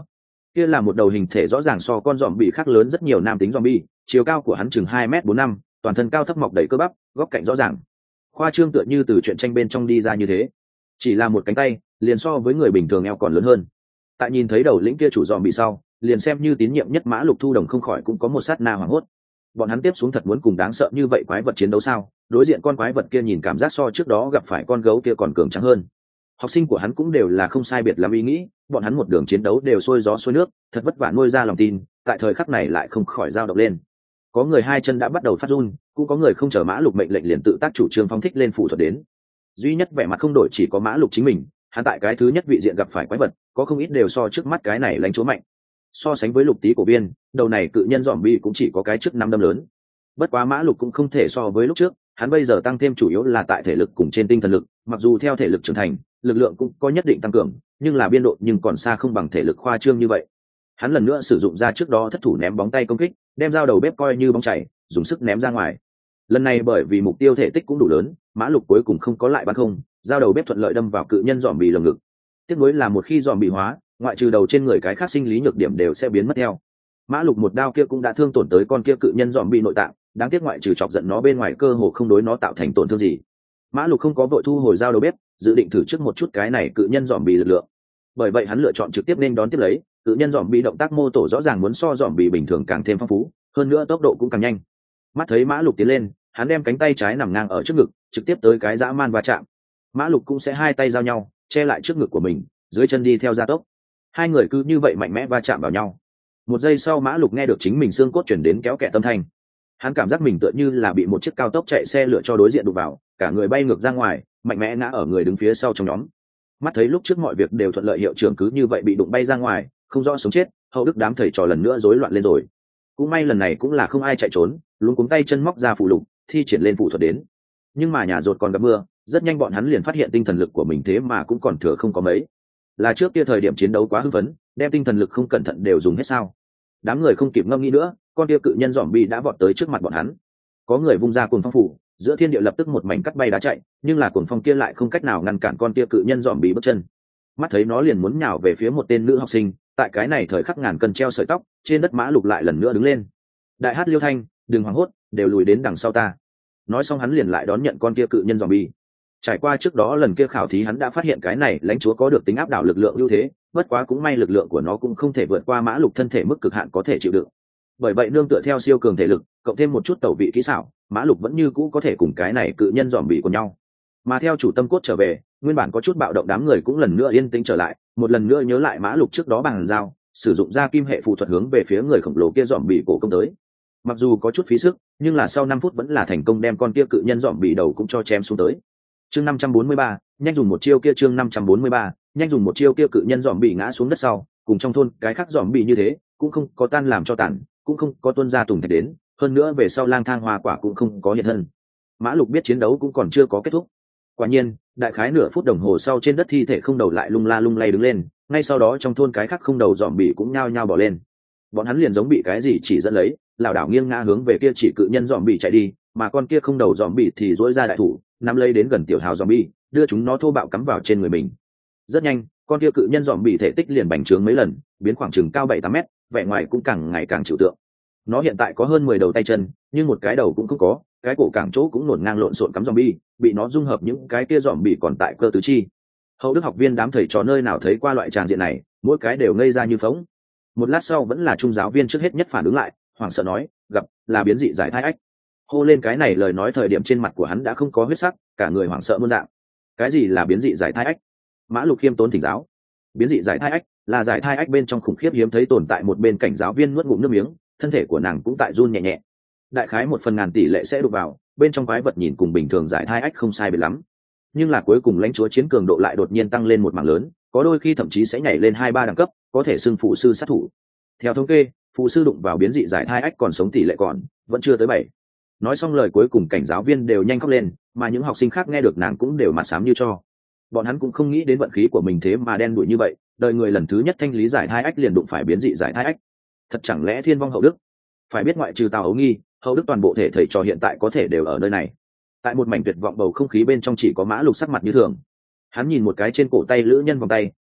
Kia là một đầu hình thể rõ ràng so con dòm bị khác lớn rất nhiều nam tính zombie, chiều cao của hắn chừng 2m45, toàn thân cao thấp mọc đầy cơ bắp, góc cạnh rõ ràng. Khoa trương tựa như từ truyện tranh bên trong đi ra như thế. Chỉ là một cánh tay, liền so với người bình thường eo còn lớn hơn. Tại nhìn thấy đầu lĩnh kia chủ dòm bị sau, liền xem như tín nhiệm nhất Mã Lục Thu Đồng không khỏi cũng có một sát na hoảng hốt. Bọn hắn tiếp xuống thật muốn cùng đáng sợ như vậy quái vật chiến đấu sao? Đối diện con quái vật kia nhìn cảm giác so trước đó gặp phải con gấu kia còn cường tráng hơn. Học sinh của hắn cũng đều là không sai biệt lắm ý nghĩ, bọn hắn một đường chiến đấu đều sôi gió sôi nước, thật vất vả nuôi ra lòng tin, tại thời khắc này lại không khỏi dao động lên. Có người hai chân đã bắt đầu phát run, cũng có người không chờ Mã Lục mệnh lệnh liền tự tác chủ trương phóng thích lên phù thuật đến. Duy nhất vẻ mặt không đổi chỉ có Mã Lục chính mình, hắn tại cái thứ nhất vị diện gặp phải quái vật, có không ít đều so trước mắt cái này lãnh chúa mạnh. So sánh với Lục Tý cổ biên, đầu này cự nhân zombie cũng chỉ có cái trước 5 đâm lớn. Bất quá Mã Lục cũng không thể so với lúc trước, hắn bây giờ tăng thêm chủ yếu là tại thể lực cùng trên tinh thần lực, mặc dù theo thể lực trưởng thành, lực lượng cũng có nhất định tăng cường, nhưng là biên độ nhưng còn xa không bằng thể lực khoa trương như vậy. Hắn lần nữa sử dụng ra trước đó thất thủ ném bóng tay công kích, đem dao đầu bếp coi như bóng chảy, dùng sức ném ra ngoài. Lần này bởi vì mục tiêu thể tích cũng đủ lớn, Mã Lục cuối cùng không có lại bắn không, dao đầu bếp thuận lợi đâm vào cự nhân dòm bị lồng ngực. Tiếc nuối là một khi dòm bị hóa, ngoại trừ đầu trên người cái khác sinh lý nhược điểm đều sẽ biến mất theo. Mã Lục một đao kia cũng đã thương tổn tới con kia cự nhân dòm bị nội tạng, đáng tiếc ngoại trừ chọc giận nó bên ngoài cơ hồ không đối nó tạo thành tổn thương gì. Mã Lục không có vội thu hồi dao đầu bếp, dự định thử trước một chút cái này cự nhân dòm bị lực lượng. Bởi vậy hắn lựa chọn trực tiếp nên đón tiếp lấy, cự nhân dòm bị động tác mô tổ rõ ràng muốn so dòm bị bình thường càng thêm phong phú, hơn nữa tốc độ cũng càng nhanh. Mắt thấy Mã Lục tiến lên, hắn đem cánh tay trái nằm ngang ở trước ngực, trực tiếp tới cái dã man va chạm. Mã Lục cũng sẽ hai tay giao nhau, che lại trước ngực của mình, dưới chân đi theo gia tốc. Hai người cứ như vậy mạnh mẽ va chạm vào nhau. Một giây sau Mã Lục nghe được chính mình xương cốt chuyển đến kéo kẹt âm thanh. Hắn cảm giác mình tựa như là bị một chiếc cao tốc chạy xe lửa cho đối diện đụng vào, cả người bay ngược ra ngoài, mạnh mẽ ngã ở người đứng phía sau trong nhóm. Mắt thấy lúc trước mọi việc đều thuận lợi, hiệu trưởng cứ như vậy bị đụng bay ra ngoài, không rõ sống chết, hậu đức đám thầy trò lần nữa rối loạn lên rồi. Cũng may lần này cũng là không ai chạy trốn, luống cuống tay chân móc ra phụ lục, thi triển lên phụ thuật đến. Nhưng mà nhà rột còn gặp mưa, rất nhanh bọn hắn liền phát hiện tinh thần lực của mình thế mà cũng còn thừa không có mấy. Là trước kia thời điểm chiến đấu quá hưng phấn, đem tinh thần lực không cẩn thận đều dùng hết sao? Đám người không kịp ngâm nghĩ nữa, con kia cự nhân zombie đã vọt tới trước mặt bọn hắn. Có người vung ra cuồng phong phủ, giữa thiên địa lập tức một mảnh cắt bay đá chạy, nhưng là cuồng phong kia lại không cách nào ngăn cản con kia cự nhân zombie bước chân. Mắt thấy nó liền muốn nhào về phía một tên nữ học sinh, tại cái này thời khắc ngàn cân treo sợi tóc, trên đất Mã Lục lại lần nữa đứng lên. Đại hát Liêu Thanh, đừng hoảng hốt, đều lùi đến đằng sau ta. Nói xong hắn liền lại đón nhận con kia cự nhân zombie. Trải qua trước đó lần kia khảo thí hắn đã phát hiện cái này lãnh chúa có được tính áp đảo lực lượng ưu thế, bất quá cũng may lực lượng của nó cũng không thể vượt qua Mã Lục thân thể mức cực hạn có thể chịu đựng. Bởi vậy nương tựa theo siêu cường thể lực, cộng thêm một chút tẩu vị kỹ xảo, Mã Lục vẫn như cũ có thể cùng cái này cự nhân dòm bị của nhau. Mà theo chủ tâm cốt trở về, nguyên bản có chút bạo động đám người cũng lần nữa yên tĩnh trở lại, một lần nữa nhớ lại Mã Lục trước đó bằng dao, sử dụng ra kim hệ phù thuật hướng về phía người khổng lồ kia dòm bị cổ công tới. Mặc dù có chút phí sức, nhưng là sau 5 phút vẫn là thành công đem con kia cự nhân dòm bị đầu cũng cho chém xuống tới. Chương 543, nhanh dùng một chiêu kia. Chương 543, nhanh dùng một chiêu kia. Cự nhân dòm bị ngã xuống đất sau, cùng trong thôn cái khác dòm bị như thế, cũng không có tan làm cho tàn, cũng không có tuôn ra tùng thạch đến, hơn nữa về sau lang thang hoa quả cũng không có hiện thân. Mã Lục biết chiến đấu cũng còn chưa có kết thúc. Quả nhiên, đại khái nửa phút đồng hồ sau trên đất thi thể không đầu lại lung la lung lay đứng lên, ngay sau đó trong thôn cái khác không đầu dòm bị cũng nhao nhao bỏ lên. Bọn hắn liền giống bị cái gì chỉ dẫn lấy, lảo đảo nghiêng ngã hướng về kia chỉ cự nhân dòm bị chạy đi, mà con kia không đầu dòm bị thì duỗi ra đại thủ, nắm lấy đến gần tiểu hào dòm bị, đưa chúng nó thô bạo cắm vào trên người mình. Rất nhanh, con kia cự nhân dòm bị thể tích liền bành trướng mấy lần, biến khoảng chừng cao 7-8 mét, vẻ ngoài cũng càng ngày càng chịu tượng. Nó hiện tại có hơn 10 đầu tay chân, nhưng một cái đầu cũng không có, cái cổ cảng chỗ cũng nổn ngang lộn xộn cắm zombie, bị nó dung hợp những cái kia zombie còn tại cơ tứ chi. Hậu đức học viên đám thầy trò nơi nào thấy qua loại tràng diện này, mỗi cái đều ngây ra như phỗng. Một lát sau vẫn là trung giáo viên trước hết nhất phản ứng lại, hoảng sợ nói, gặp là biến dị giải thai ách. Hô lên cái này lời nói thời điểm trên mặt của hắn đã không có huyết sắc, cả người hoảng sợ muôn dạng. Cái gì là biến dị giải thai ách? Mã Lục khiêm tốn thỉnh giáo. Biến dị giải thai ách là giải thai ách bên trong khủng khiếp hiếm thấy tồn tại. Một bên cảnh giáo viên nuốt ngụm nước miếng, thân thể của nàng cũng tại run nhẹ nhẹ. Đại khái 1/1000 tỷ lệ sẽ đụng vào, bên trong quái vật nhìn cùng bình thường giải thai ách không sai biệt lắm, nhưng là cuối cùng lãnh chúa chiến cường độ lại đột nhiên tăng lên một mảng lớn, có đôi khi thậm chí sẽ nhảy lên 2-3 đẳng cấp, có thể xưng phụ sư sát thủ. Theo thống kê, phụ sư đụng vào biến dị giải thai ách còn sống tỷ lệ còn vẫn chưa tới 7. Nói xong lời cuối cùng cảnh giáo viên đều nhanh khóc lên, mà những học sinh khác nghe được nàng cũng đều mặt xám như cho. Bọn hắn cũng không nghĩ đến vận khí của mình thế mà đen đủi như vậy, đời người lần thứ nhất thanh lý giải thai ách liền đụng phải biến dị giải thai ách. Thật chẳng lẽ thiên vong hậu đức? Phải biết ngoại trừ Tào Ấu Nghi, hậu đức toàn bộ thể thầy trò hiện tại có thể đều ở nơi này. Tại một mảnh tuyệt vọng bầu không khí bên trong chỉ có Mã Lục sắc mặt như thường. Hắn nhìn một cái trên cổ tay lữ nhân vòng tay,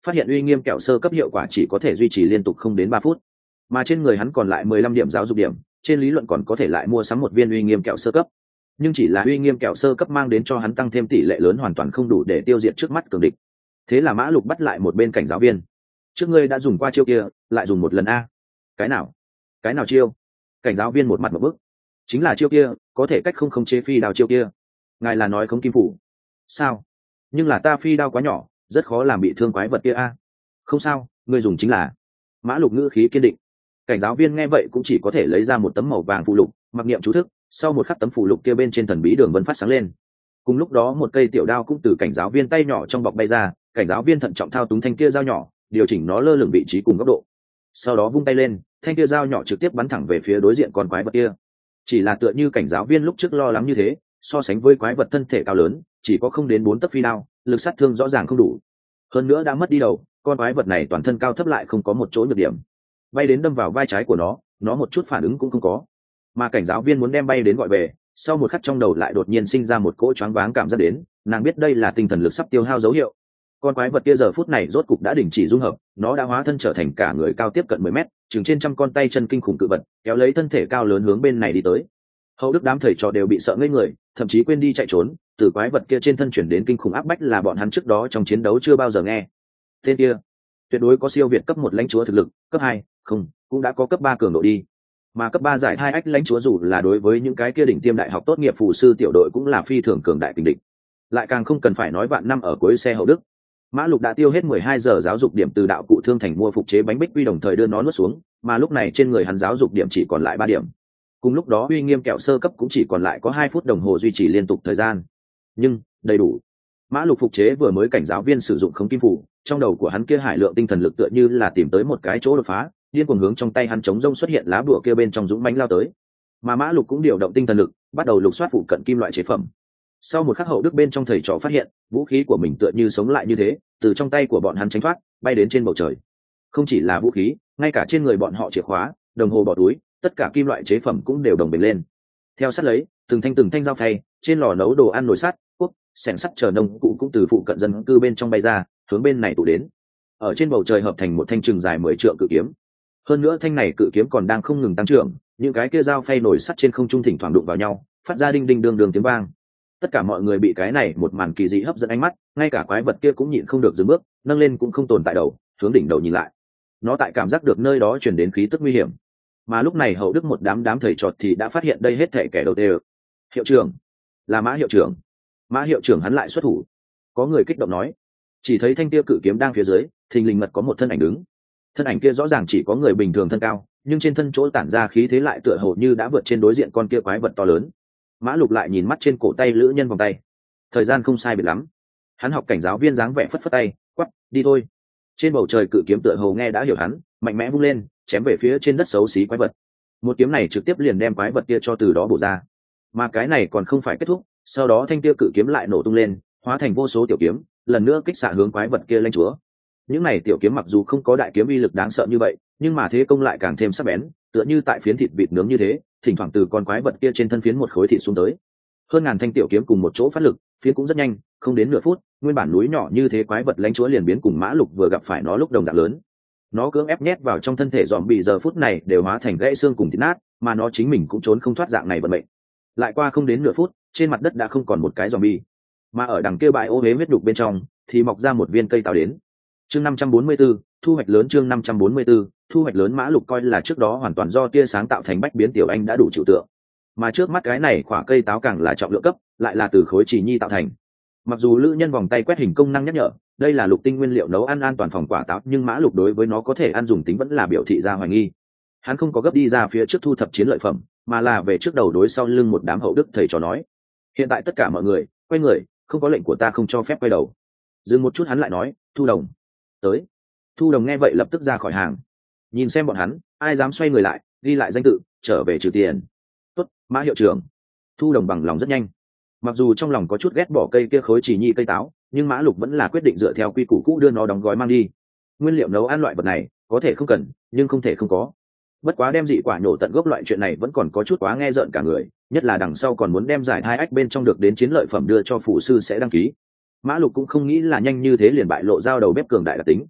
phát hiện uy nghiêm kẹo sơ cấp hiệu quả chỉ có thể duy trì liên tục không đến 3 phút, mà trên người hắn còn lại 15 điểm giáo dục điểm, trên lý luận còn có thể lại mua sắm một viên uy nghiêm kẹo sơ cấp. Nhưng chỉ là uy nghiêm kẹo sơ cấp mang đến cho hắn tăng thêm tỷ lệ lớn hoàn toàn không đủ để tiêu diệt trước mắt cường địch. Thế là Mã Lục bắt lại một bên cảnh giáo viên. Trước ngươi đã dùng qua chiêu kia, lại dùng một lần a. Cái nào? Cái nào chiêu? Cảnh giáo viên một mặt một bức. Chính là chiêu kia, có thể cách không khống chế phi đao chiêu kia. Ngài là nói không kim phủ? Sao? Nhưng là ta phi đao quá nhỏ, rất khó làm bị thương quái vật kia a. Không sao, ngươi dùng chính là. Mã Lục ngữ khí kiên định. Cảnh giáo viên nghe vậy cũng chỉ có thể lấy ra một tấm màu vàng phụ lục, mặc niệm chú thức, sau một khắc tấm phụ lục kia bên trên thần bí đường vân phát sáng lên. Cùng lúc đó một cây tiểu đao cũng từ cảnh giáo viên tay nhỏ trong bọc bay ra, cảnh giáo viên thận trọng thao túng thanh kia dao nhỏ, điều chỉnh nó lơ lửng vị trí cùng góc độ. Sau đó vung tay lên, thanh kia dao nhỏ trực tiếp bắn thẳng về phía đối diện con quái vật kia. Chỉ là tựa như cảnh giáo viên lúc trước lo lắng như thế, so sánh với quái vật thân thể cao lớn, chỉ có không đến 4 tấc phi đao, lực sát thương rõ ràng không đủ. Hơn nữa đã mất đi đầu, con quái vật này toàn thân cao thấp lại không có một chỗ nhược điểm. Bay đến đâm vào vai trái của nó một chút phản ứng cũng không có. Mà cảnh giáo viên muốn đem bay đến gọi về, sau một khắc trong đầu lại đột nhiên sinh ra một cỗ choáng váng cảm giác đến, nàng biết đây là tinh thần lực sắp tiêu hao dấu hiệu. Con quái vật kia giờ phút này rốt cục đã đình chỉ dung hợp, nó đã hóa thân trở thành cả người cao tiếp cận 10 mét, chừng trên trăm con tay chân kinh khủng cự vật, kéo lấy thân thể cao lớn hướng bên này đi tới. Hậu Đức đám thầy trò đều bị sợ ngây người, thậm chí quên đi chạy trốn, từ quái vật kia trên thân chuyển đến kinh khủng áp bách là bọn hắn trước đó trong chiến đấu chưa bao giờ nghe. Tên kia tuyệt đối có siêu việt cấp 1 lãnh chúa thực lực, cấp 2, không, cũng đã có cấp 3 cường độ đi. Mà cấp 3 giải 2 ách lãnh chúa dù là đối với những cái kia đỉnh tiêm đại học tốt nghiệp phù sư tiểu đội cũng là phi thường cường đại kình địch. Lại càng không cần phải nói vạn năm ở cuối xe Hậu Đức. Mã Lục đã tiêu hết 12 giờ giáo dục điểm từ đạo cụ thương thành mua phục chế bánh bích quy đồng thời đưa nó nuốt xuống, mà lúc này trên người hắn giáo dục điểm chỉ còn lại 3 điểm. Cùng lúc đó uy nghiêm kẹo sơ cấp cũng chỉ còn lại có 2 phút đồng hồ duy trì liên tục thời gian. Nhưng, đầy đủ. Mã Lục phục chế vừa mới cảnh giáo viên sử dụng khống kim phủ, trong đầu của hắn kia hải lượng tinh thần lực tựa như là tìm tới một cái chỗ đột phá, điên cuồng hướng trong tay hắn chống rông xuất hiện lá bùa kia bên trong dũng mãnh lao tới. Mà Mã Lục cũng điều động tinh thần lực, bắt đầu lục soát phụ cận kim loại chế phẩm. Sau một khắc Hậu Đức bên trong thầy trò phát hiện, vũ khí của mình tựa như sống lại như thế, từ trong tay của bọn hắn tránh thoát, bay đến trên bầu trời. Không chỉ là vũ khí, ngay cả trên người bọn họ chìa khóa, đồng hồ bỏ túi, tất cả kim loại chế phẩm cũng đều đồng bền lên. Theo sát lấy, từng thanh dao phay, trên lò nấu đồ ăn nồi sắt, cuốc, xẻng sắt chờ nông cụ cũng từ phụ cận dân cư bên trong bay ra, hướng bên này tụ đến. Ở trên bầu trời hợp thành một thanh chừng dài 10 trượng cự kiếm. Hơn nữa thanh này cự kiếm còn đang không ngừng tăng trưởng, những cái kia dao phay nồi sắt trên không trung thỉnh thoảng đụng vào nhau, phát ra đinh đinh đường đường tiếng vang. Tất cả mọi người bị cái này một màn kỳ dị hấp dẫn ánh mắt, ngay cả quái vật kia cũng nhịn không được dừng bước, nâng lên cũng không tồn tại đầu, hướng đỉnh đầu nhìn lại. Nó tại cảm giác được nơi đó truyền đến khí tức nguy hiểm. Mà lúc này Hậu Đức một đám thầy trò thì đã phát hiện đây hết thảy kẻ đầu tiên. Hiệu trưởng, là Mã hiệu trưởng. Mã hiệu trưởng hắn lại xuất thủ. Có người kích động nói. Chỉ thấy thanh kia cự kiếm đang phía dưới, thình lình mật có một thân ảnh đứng. Thân ảnh kia rõ ràng chỉ có người bình thường thân cao, nhưng trên thân chỗ tản ra khí thế lại tựa hồ như đã vượt trên đối diện con kia quái vật to lớn. Mã Lục lại nhìn mắt trên cổ tay lữ nhân vòng tay. Thời gian không sai biệt lắm. Hắn học cảnh giáo viên dáng vẻ phất phất tay, quắc, đi thôi. Trên bầu trời cự kiếm tựa hồ nghe đã hiểu hắn, mạnh mẽ vung lên, chém về phía trên đất xấu xí quái vật. Một kiếm này trực tiếp liền đem quái vật kia cho từ đó bổ ra. Mà cái này còn không phải kết thúc, sau đó thanh kia cự kiếm lại nổ tung lên, hóa thành vô số tiểu kiếm, lần nữa kích xạ hướng quái vật kia lãnh chúa. Những này tiểu kiếm mặc dù không có đại kiếm uy lực đáng sợ như vậy, nhưng mà thế công lại càng thêm sắc bén, tựa như tại phiến thịt vịt nướng như thế, thỉnh thoảng từ con quái vật kia trên thân phiến một khối thịt xuống tới. Hơn ngàn thanh tiểu kiếm cùng một chỗ phát lực, phiến cũng rất nhanh, không đến nửa phút, nguyên bản núi nhỏ như thế quái vật lãnh chúa liền biến cùng Mã Lục vừa gặp phải nó lúc đồng dạng lớn. Nó cưỡng ép nhét vào trong thân thể dòm bị giờ phút này đều hóa thành gãy xương cùng thịt nát, mà nó chính mình cũng trốn không thoát dạng này vận mệnh. Lại qua không đến nửa phút, trên mặt đất đã không còn một cái zombie, mà ở đằng kia bãi ô huế huyết đục bên trong thì mọc ra một viên cây táo đến. Chương 544, thu hoạch lớn. Chương 544, thu hoạch lớn. Mã Lục coi là trước đó hoàn toàn do tia sáng tạo thành bách biến tiểu anh đã đủ chịu tượng, mà trước mắt cái này quả cây táo càng là trọng lượng cấp, lại là từ khối chỉ nhi tạo thành. Mặc dù lữ nhân vòng tay quét hình công năng nhắc nhở đây là lục tinh nguyên liệu nấu ăn an toàn phòng quả táo, nhưng Mã Lục đối với nó có thể ăn dùng tính vẫn là biểu thị ra hoài nghi. Hắn không có gấp đi ra phía trước thu thập chiến lợi phẩm, mà là về trước đầu đối sau lưng một đám Hậu Đức thầy trò nói: hiện tại tất cả mọi người quay người, không có lệnh của ta không cho phép quay đầu. Dừng một chút hắn lại nói: Thu Đồng tới. Thu Đồng nghe vậy lập tức ra khỏi hàng, nhìn xem bọn hắn ai dám xoay người lại, ghi lại danh tự, trở về trừ tiền. Tốt, Mã hiệu trưởng. Thu Đồng bằng lòng rất nhanh, mặc dù trong lòng có chút ghét bỏ cây kia khối chỉ nhi cây táo, nhưng Mã Lục vẫn là quyết định dựa theo quy củ cũ đưa nó đóng gói mang đi. Nguyên liệu nấu ăn loại vật này có thể không cần, nhưng không thể không có. Bất quá đem dị quả nhổ tận gốc loại chuyện này vẫn còn có chút quá nghe rợn cả người, nhất là đằng sau còn muốn đem giải hai ách bên trong được đến chiến lợi phẩm đưa cho phụ sư sẽ đăng ký. Mã Lục cũng không nghĩ là nhanh như thế liền bại lộ giao đầu bếp cường đại đặc tính,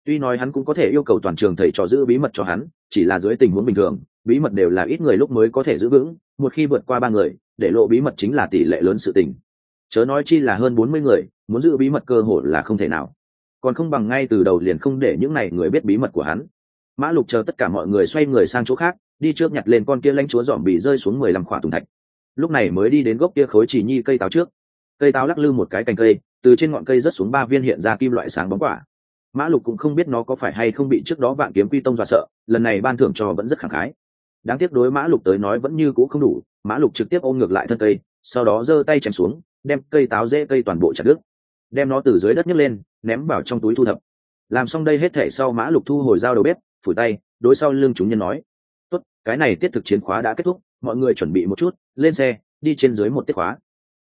Tuy nói hắn cũng có thể yêu cầu toàn trường thầy trò giữ bí mật cho hắn, chỉ là dưới tình huống bình thường bí mật đều là ít người lúc mới có thể giữ vững, một khi vượt qua 3 người để lộ bí mật chính là tỷ lệ lớn sự tình, chớ nói chi là hơn 40 người muốn giữ bí mật cơ hội là không thể nào, còn không bằng ngay từ đầu liền không để những này người biết bí mật của hắn. Mã Lục chờ tất cả mọi người xoay người sang chỗ khác, đi trước nhặt lên con kia lãnh chúa dòm bị rơi xuống 15 khỏa tùng thạch, lúc này mới đi đến gốc kia khối chỉ nhi cây táo trước. Cây táo lắc lư một cái cành cây, từ trên ngọn cây rớt xuống 3 viên hiện ra kim loại sáng bóng quả. Mã Lục cũng không biết nó có phải hay không bị trước đó Vạn Kiếm Quy Tông dọa sợ, lần này ban thưởng cho vẫn rất khẳng khái. Đáng tiếc đối Mã Lục tới nói vẫn như cũ không đủ, Mã Lục trực tiếp ôm ngược lại thân cây, sau đó giơ tay chém xuống, đem cây táo rễ cây toàn bộ chặt đứt, đem nó từ dưới đất nhấc lên, ném vào trong túi thu thập. Làm xong đây hết thể sau, Mã Lục thu hồi dao đầu bếp, phủi tay, đối sau lưng chúng nhân nói: "Tốt, cái này tiết thực chiến khóa đã kết thúc, mọi người chuẩn bị một chút, lên xe, đi trên dưới một tiết khóa."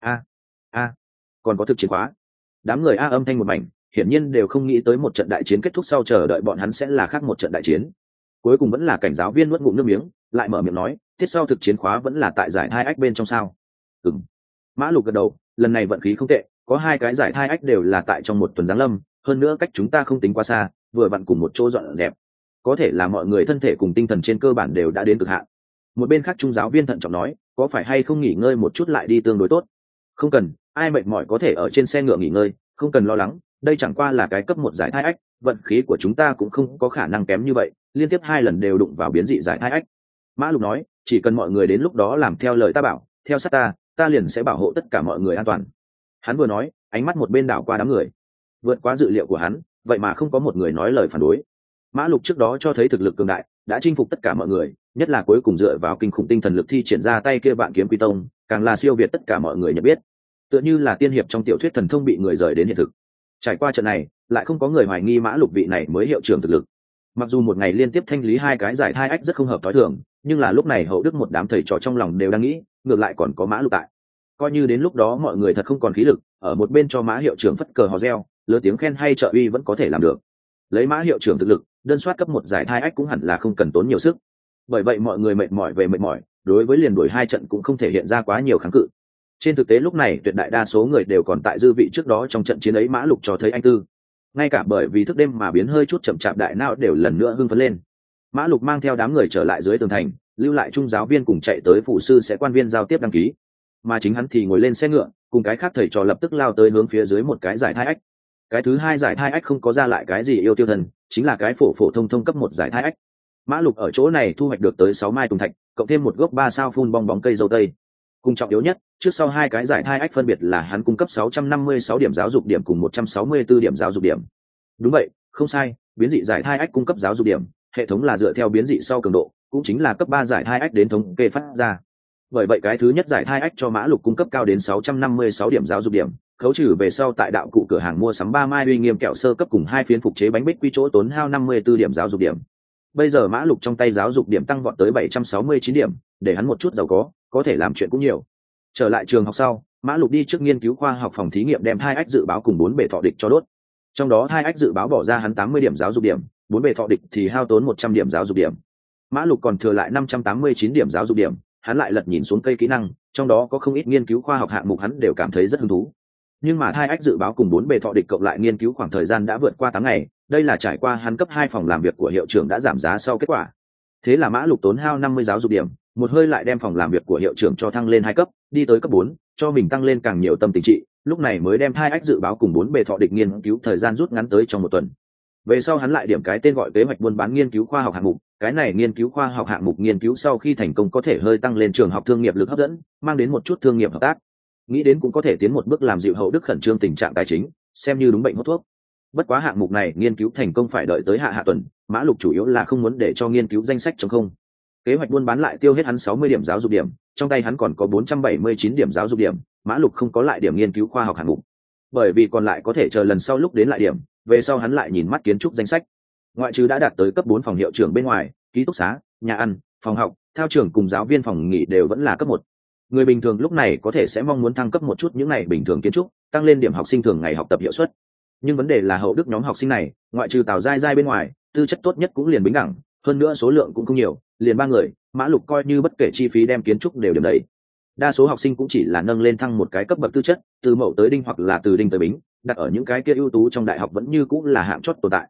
A, còn có thực chiến khóa? Đám người a âm thanh một mảnh, hiển nhiên đều không nghĩ tới một trận đại chiến kết thúc sau chờ đợi bọn hắn sẽ là khác một trận đại chiến. Cuối cùng vẫn là cảnh giáo viên nuốt ngụm nước miếng, lại mở miệng nói: "Tiết sau thực chiến khóa vẫn là tại giải 2X bên trong sao?" Ừm. Mã Lục gật đầu, lần này vận khí không tệ, có 2 cái giải 2X đều là tại trong một tuần giáng lâm, hơn nữa cách chúng ta không tính quá xa, vừa vặn cùng một chỗ dọn dẹp. Có thể là mọi người thân thể cùng tinh thần trên cơ bản đều đã đến cực hạn. Một bên khác trung giáo viên thận trọng nói: "Có phải hay không nghỉ ngơi một chút lại đi tương đối tốt?" "Không cần, ai mệt mỏi có thể ở trên xe ngựa nghỉ ngơi, không cần lo lắng, đây chẳng qua là cái cấp 1 giải 2X, vận khí của chúng ta cũng không có khả năng kém như vậy, liên tiếp 2 lần đều đụng vào biến dị giải 2X." Mã Lục nói: "Chỉ cần mọi người đến lúc đó làm theo lời ta bảo, theo sát ta liền sẽ bảo hộ tất cả mọi người an toàn." Hắn vừa nói, ánh mắt một bên đảo qua đám người. Vượt quá dự liệu của hắn, vậy mà không có một người nói lời phản đối. Mã Lục trước đó cho thấy thực lực cường đại, đã chinh phục tất cả mọi người, nhất là cuối cùng dựa vào kinh khủng tinh thần lực thi triển ra tay kia Vạn Kiếm Quy Tông, càng là siêu việt tất cả mọi người nhận biết. Tựa như là tiên hiệp trong tiểu thuyết thần thông bị người rời đến hiện thực. Trải qua trận này, lại không có người hoài nghi Mã Lục vị này mới hiệu trưởng thực lực. Mặc dù một ngày liên tiếp thanh lý 2 cái giải 2X rất không hợp thói thường, nhưng là lúc này Hậu Đức một đám thầy trò trong lòng đều đang nghĩ, ngược lại còn có Mã Lục tại. Coi như đến lúc đó mọi người thật không còn khí lực, ở một bên cho Mã hiệu trưởng phất cờ hò reo, lớn tiếng khen hay trợ uy vẫn có thể làm được. Lấy Mã hiệu trưởng thực lực, đơn soát cấp 1 giải 2X cũng hẳn là không cần tốn nhiều sức. Bởi vậy mọi người mệt mỏi về mệt mỏi, đối với liền đuổi 2 trận cũng không thể hiện ra quá nhiều kháng cự. Trên thực tế lúc này tuyệt đại đa số người đều còn tại dư vị trước đó trong trận chiến ấy. Mã Lục cho thấy anh tư, ngay cả bởi vì thức đêm mà biến hơi chút chậm chạp đại não đều lần nữa hưng phấn lên. Mã Lục mang theo đám người trở lại dưới tường thành, lưu lại trung giáo viên cùng chạy tới phụ sư sẽ quan viên giao tiếp đăng ký, mà chính hắn thì ngồi lên xe ngựa cùng cái khác thầy trò lập tức lao tới hướng phía dưới một cái giải 2X. Cái thứ 2 giải 2X không có ra lại cái gì yêu tiêu thần, chính là cái phổ phổ thông thông cấp 1 giải 2X. Mã Lục ở chỗ này thu hoạch được tới 6 mai tùng thạch, cộng thêm một gốc 3 sao phun bong bóng cây dâu tây. Cùng trọng yếu nhất, trước sau 2 cái giải 2X phân biệt là hắn cung cấp 656 điểm giáo dục điểm cùng 164 điểm giáo dục điểm. Đúng vậy, không sai, biến dị giải 2X cung cấp giáo dục điểm, hệ thống là dựa theo biến dị sau cường độ, cũng chính là cấp 3 giải 2X đến thống kê phát ra. Bởi vậy cái thứ nhất giải 2X cho Mã Lục cung cấp cao đến 656 điểm giáo dục điểm, khấu trừ về sau tại đạo cụ cửa hàng mua sắm 3 mai uy nghiêm kẹo sơ cấp cùng 2 phiến phục chế bánh bích quy chỗ tốn hao 54 điểm giáo dục điểm. Bây giờ Mã Lục trong tay giáo dục điểm tăng vọt tới 769 điểm, để hắn một chút giàu có thể làm chuyện cũng nhiều. Trở lại trường học sau, Mã Lục đi trước nghiên cứu khoa học phòng thí nghiệm đem 2X dự báo cùng 4 bề thọ địch cho đốt. Trong đó 2X dự báo bỏ ra hắn 80 điểm giáo dục điểm, 4 bề thọ địch thì hao tốn 100 điểm giáo dục điểm. Mã Lục còn thừa lại 589 điểm giáo dục điểm, hắn lại lật nhìn xuống cây kỹ năng, trong đó có không ít nghiên cứu khoa học hạng mục hắn đều cảm thấy rất hứng thú. Nhưng mà 2X dự báo cùng 4 bề thọ địch cộng lại nghiên cứu khoảng thời gian đã vượt qua 8 ngày, đây là trải qua hắn cấp 2 phòng làm việc của hiệu trưởng đã giảm giá sau kết quả. Thế là Mã Lục tốn hao 50 giáo dục điểm, một hơi lại đem phòng làm việc của hiệu trưởng cho thăng lên 2 cấp, đi tới cấp 4, cho mình tăng lên càng nhiều tâm tình trị, lúc này mới đem 2X dự báo cùng 4 bề thọ địch nghiên cứu thời gian rút ngắn tới trong 1 tuần. Về sau hắn lại điểm cái tên gọi kế hoạch buôn bán nghiên cứu khoa học hạng mục, cái này nghiên cứu khoa học hạng mục nghiên cứu sau khi thành công có thể hơi tăng lên trường học thương nghiệp lực hấp dẫn, mang đến một chút thương nghiệp hợp tác, nghĩ đến cũng có thể tiến một bước làm dịu Hậu Đức khẩn trương tình trạng tài chính, xem như đúng bệnh hốt thuốc. Bất quá hạng mục này nghiên cứu thành công phải đợi tới hạ tuần, Mã Lục chủ yếu là không muốn để cho nghiên cứu danh sách trống không. Kế hoạch buôn bán lại tiêu hết hắn 60 điểm giáo dục điểm, trong tay hắn còn có 479 điểm giáo dục điểm, Mã Lục không có lại điểm nghiên cứu khoa học hạng mục, bởi vì còn lại có thể chờ lần sau lúc đến lại điểm. Về sau hắn lại nhìn mắt kiến trúc danh sách, ngoại trừ đã đạt tới cấp 4 phòng hiệu trưởng bên ngoài, ký túc xá, nhà ăn, phòng học, thao trường cùng giáo viên phòng nghỉ đều vẫn là cấp 1. Người bình thường lúc này có thể sẽ mong muốn thăng cấp một chút những này bình thường kiến trúc, tăng lên điểm học sinh thường ngày học tập hiệu suất. Nhưng vấn đề là Hậu Đức nhóm học sinh này, ngoại trừ Tào Giai Giai bên ngoài, tư chất tốt nhất cũng liền Bính Đẳng, hơn nữa số lượng cũng không nhiều, liền 3 người, Mã Lục coi như bất kể chi phí đem kiến trúc đều điểm đầy. Đa số học sinh cũng chỉ là nâng lên thăng một cái cấp bậc tư chất, từ Mậu tới Đinh hoặc là từ Đinh tới Bính, đặt ở những cái kia ưu tú trong đại học vẫn như cũng là hạng chót tồn tại.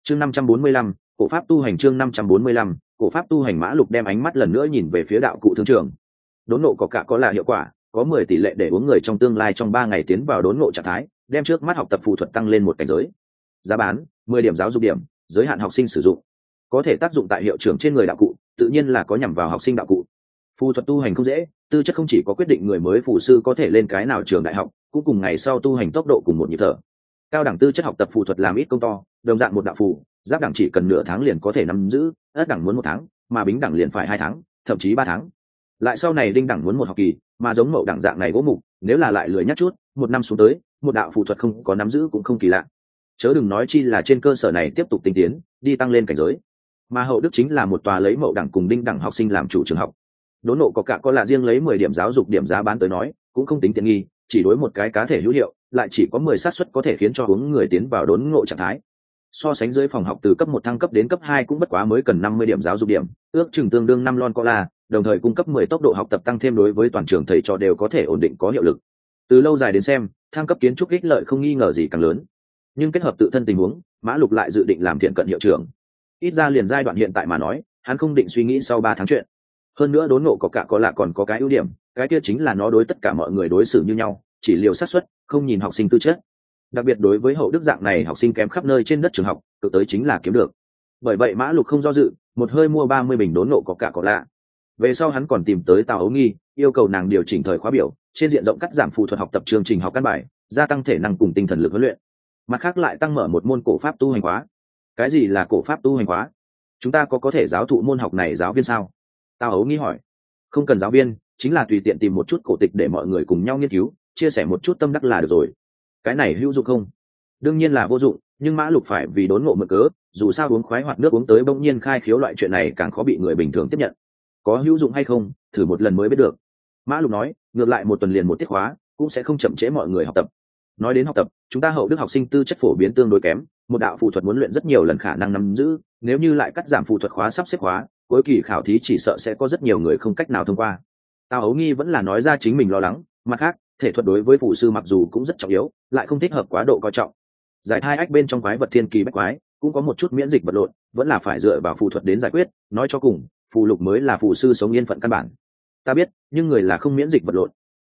chương 545, cổ pháp tu hành. chương 545, cổ pháp tu hành. Mã Lục đem ánh mắt lần nữa nhìn về phía đạo cụ thương trường. Đốn nộ có cả có là hiệu quả, có 10 tỷ lệ để uống người trong tương lai trong 3 ngày tiến vào đốn nộ trạng thái, đem trước mắt học tập phù thuật tăng lên một cảnh giới. Giá bán 10 điểm giáo dục điểm, giới hạn học sinh sử dụng. Có thể tác dụng tại hiệu trưởng trên người đạo cụ, tự nhiên là có nhằm vào học sinh đạo cụ. Phù thuật tu hành không dễ, tư chất không chỉ có quyết định người mới phù sư có thể lên cái nào trường đại học, cũng cùng ngày sau tu hành tốc độ cùng một nhịp thở. Cao đẳng tư chất học tập phù thuật làm ít công to, đồng dạng một đạo phù, giáp đẳng chỉ cần nửa tháng liền có thể nắm giữ, ất đẳng muốn 1 tháng, mà bính đẳng liền phải 2 tháng, thậm chí 3 tháng. Lại sau này đinh đẳng muốn 1 học kỳ, mà giống mậu đẳng dạng này gỗ mục, nếu là lại lười nhắc chút, 1 năm xuống tới, một đạo phù thuật không có nắm giữ cũng không kỳ lạ. Chớ đừng nói chi là trên cơ sở này tiếp tục tinh tiến, đi tăng lên cảnh giới. Mà hậu đức chính là một tòa lấy mậu đẳng cùng đinh đẳng học sinh làm chủ trường học. Đốn nộ có cả có là riêng lấy 10 điểm giáo dục điểm giá bán tới nói, cũng không tính tiện nghi, chỉ đối một cái cá thể hữu hiệu, lại chỉ có 10 xác suất có thể khiến cho hướng người tiến vào đốn ngộ trạng thái. So sánh dưới phòng học từ cấp 1 thăng cấp đến cấp 2 cũng bất quá mới cần 50 điểm giáo dục điểm, ước chừng tương đương 5 lon cola, đồng thời cung cấp 10 tốc độ học tập tăng thêm đối với toàn trường thầy trò đều có thể ổn định có hiệu lực. Từ lâu dài đến xem, thăng cấp kiến trúc ích lợi không nghi ngờ gì càng lớn. Nhưng kết hợp tự thân tình huống, Mã Lục lại dự định làm thiện cận hiệu trưởng. Ít ra liền giai đoạn hiện tại mà nói, hắn không định suy nghĩ sau 3 tháng chuyện. Hơn nữa đốn ngộ có cả có lạ còn có cái ưu điểm, cái kia chính là nó đối tất cả mọi người đối xử như nhau, chỉ liều xác suất, không nhìn học sinh tư chất. Đặc biệt đối với hậu đức dạng này học sinh kém khắp nơi trên đất trường học, cực tới chính là kiếm được. Bởi vậy Mã Lục không do dự, một hơi mua 30 bình đốn ngộ có cả có lạ. Về sau hắn còn tìm tới Tào Ấu Nghi, yêu cầu nàng điều chỉnh thời khóa biểu, trên diện rộng cắt giảm phù thuật học tập chương trình học căn bài, gia tăng thể năng cùng tinh thần lực huấn luyện. Mặt khác lại tăng mở một môn cổ pháp tu hành khóa. Cái gì là cổ pháp tu hành khóa? Chúng ta có thể giáo thụ môn học này giáo viên sao? Tào Ấu Nghi hỏi. Không cần giáo viên, chính là tùy tiện tìm một chút cổ tịch để mọi người cùng nhau nghiên cứu, chia sẻ một chút tâm đắc là được rồi. Cái này hữu dụng không? Đương nhiên là vô dụng, nhưng Mã Lục phải vì đốn ngộ mượn cớ, dù sao uống khoái hoạt nước uống tới bỗng nhiên khai khiếu loại chuyện này càng khó bị người bình thường tiếp nhận. Có hữu dụng hay không, thử một lần mới biết được. Mã Lục nói, ngược lại một tuần liền một tiết khóa, cũng sẽ không chậm trễ mọi người học tập. Nói đến học tập, chúng ta hậu đức học sinh tư chất phổ biến tương đối kém, một đạo phù thuật muốn luyện rất nhiều lần khả năng nắm giữ, nếu như lại cắt giảm phù thuật khóa sắp xếp khóa, cuối kỳ khảo thí chỉ sợ sẽ có rất nhiều người không cách nào thông qua. Tào Ấu Nghi vẫn là nói ra chính mình lo lắng, mặt khác, thể thuật đối với phù sư mặc dù cũng rất trọng yếu, lại không thích hợp quá độ coi trọng. Giải thai ách bên trong quái vật thiên kỳ bách quái, cũng có một chút miễn dịch vật lộn, vẫn là phải dựa vào phù thuật đến giải quyết, nói cho cùng, phù lục mới là phù sư sống yên phận căn bản. Ta biết, nhưng người là không miễn dịch vật lộn.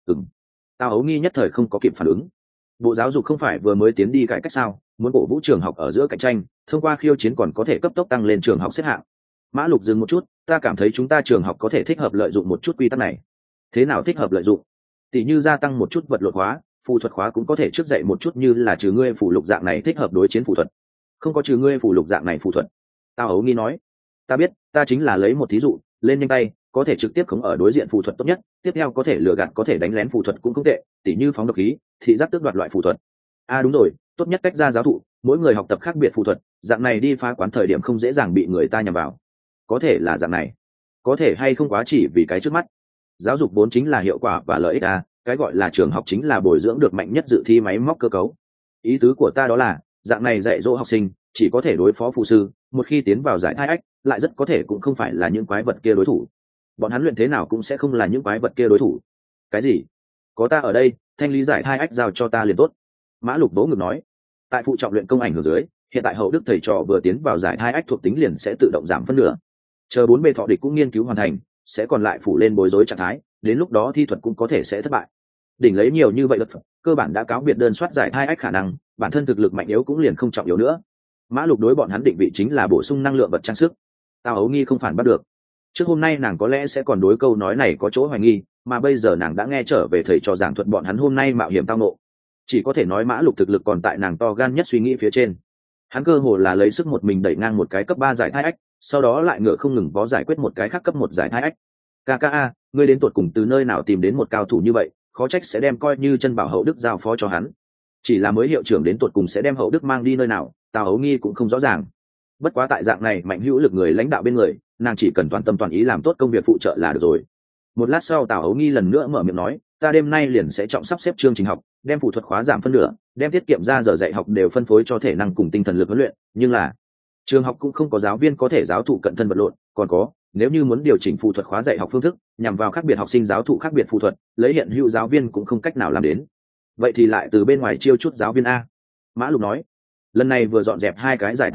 Tào Ấu Nghi nhất thời không có kịp phản ứng. Bộ giáo dục không phải vừa mới tiến đi cải cách sao, muốn cổ vũ trường học ở giữa cạnh tranh, thông qua khiêu chiến còn có thể cấp tốc tăng lên trường học xếp hạng. Mã Lục dừng một chút, ta cảm thấy chúng ta trường học có thể thích hợp lợi dụng một chút quy tắc này. Thế nào thích hợp lợi dụng? Tỷ như gia tăng một chút vật lộn hóa, phù thuật khóa cũng có thể trước dạy một chút, như là trừ ngươi phù lục dạng này thích hợp đối chiến phù thuật. Không có trừ ngươi phù lục dạng này phù thuật. Tào Ấu Nghi nói, ta biết, ta chính là lấy một thí dụ, lên nhanh tay, có thể trực tiếp khống ở đối diện phù thuật tốt nhất, tiếp theo có thể lừa gạt, có thể đánh lén phù thuật cũng không tệ, tỉ như phóng độc khí, thị giác tước đoạt loại phù thuật. Đúng rồi, tốt nhất cách ra giáo thụ, mỗi người học tập khác biệt phù thuật, dạng này đi phá quán thời điểm không dễ dàng bị người ta nhầm vào. Có thể là dạng này, có thể hay không quá chỉ vì cái trước mắt. Giáo dục vốn chính là hiệu quả và lợi ích cái gọi là trường học chính là bồi dưỡng được mạnh nhất dự thi máy móc cơ cấu. Ý tứ của ta đó là, dạng này dạy dỗ học sinh chỉ có thể đối phó phù sư, một khi tiến vào giải thai ách, lại rất có thể cũng không phải là những quái vật kia đối thủ. Bọn hắn luyện thế nào cũng sẽ không là những quái vật kia đối thủ. Cái gì? Có ta ở đây, thanh lý giải thai ách giao cho ta liền tốt. Mã Lục vỗ ngực nói, tại phụ trọng luyện công ảnh hưởng dưới, hiện tại hậu đức thầy trò vừa tiến vào giải thai ách thuộc tính liền sẽ tự động giảm phân nửa. Chờ 4 bê thọ địch cũng nghiên cứu hoàn thành, sẽ còn lại phủ lên bối rối trạng thái, đến lúc đó thi thuật cũng có thể sẽ thất bại. Đỉnh lấy nhiều như vậy lực, cơ bản đã cáo biệt đơn soát giải thai ách khả năng, bản thân thực lực mạnh yếu cũng liền không trọng yếu nữa. Mã Lục đối bọn hắn định vị chính là bổ sung năng lượng vật trang sức. Tào Ấu Nghi không phản bắt được. Trước hôm nay nàng có lẽ sẽ còn đối câu nói này có chỗ hoài nghi, mà bây giờ nàng đã nghe trở về thầy trò giảng thuật bọn hắn hôm nay mạo hiểm tao ngộ. Chỉ có thể nói Mã Lục thực lực còn tại nàng to gan nhất suy nghĩ phía trên. Hắn cơ hồ là lấy sức một mình đẩy ngang một cái cấp 3 giải thai ách, sau đó lại ngựa không ngừng vó giải quyết một cái khác cấp 1 giải thai ách. KKA, ngươi đến tuột cùng từ nơi nào tìm đến một cao thủ như vậy, khó trách sẽ đem coi như chân bảo hậu đức giao phó cho hắn. Chỉ là mới hiệu trưởng đến tuột cùng sẽ đem hậu đức mang đi nơi nào, Tào Ấu Nghi cũng không rõ ràng. Bất quá tại dạng này mạnh hữu lực người lãnh đạo bên người, nàng chỉ cần toàn tâm toàn ý làm tốt công việc phụ trợ là được rồi. Một lát sau Tào Ấu Nghi lần nữa mở miệng nói, ta đêm nay liền sẽ trọng sắp xếp chương trình học, đem phụ thuật khóa giảm phân nửa, đem tiết kiệm ra giờ dạy học đều phân phối cho thể năng cùng tinh thần lực huấn luyện, nhưng là trường học cũng không có giáo viên có thể giáo thụ cận thân vật lộn, còn có, nếu như muốn điều chỉnh phụ thuật khóa dạy học phương thức, nhằm vào khác biệt học sinh giáo thụ khác biệt phụ thuật, lấy hiện hữu giáo viên cũng không cách nào làm đến. Vậy thì lại từ bên ngoài chiêu chút giáo viên a. Mã Lục nói, lần này vừa dọn dẹp 2 cái giải thai ách,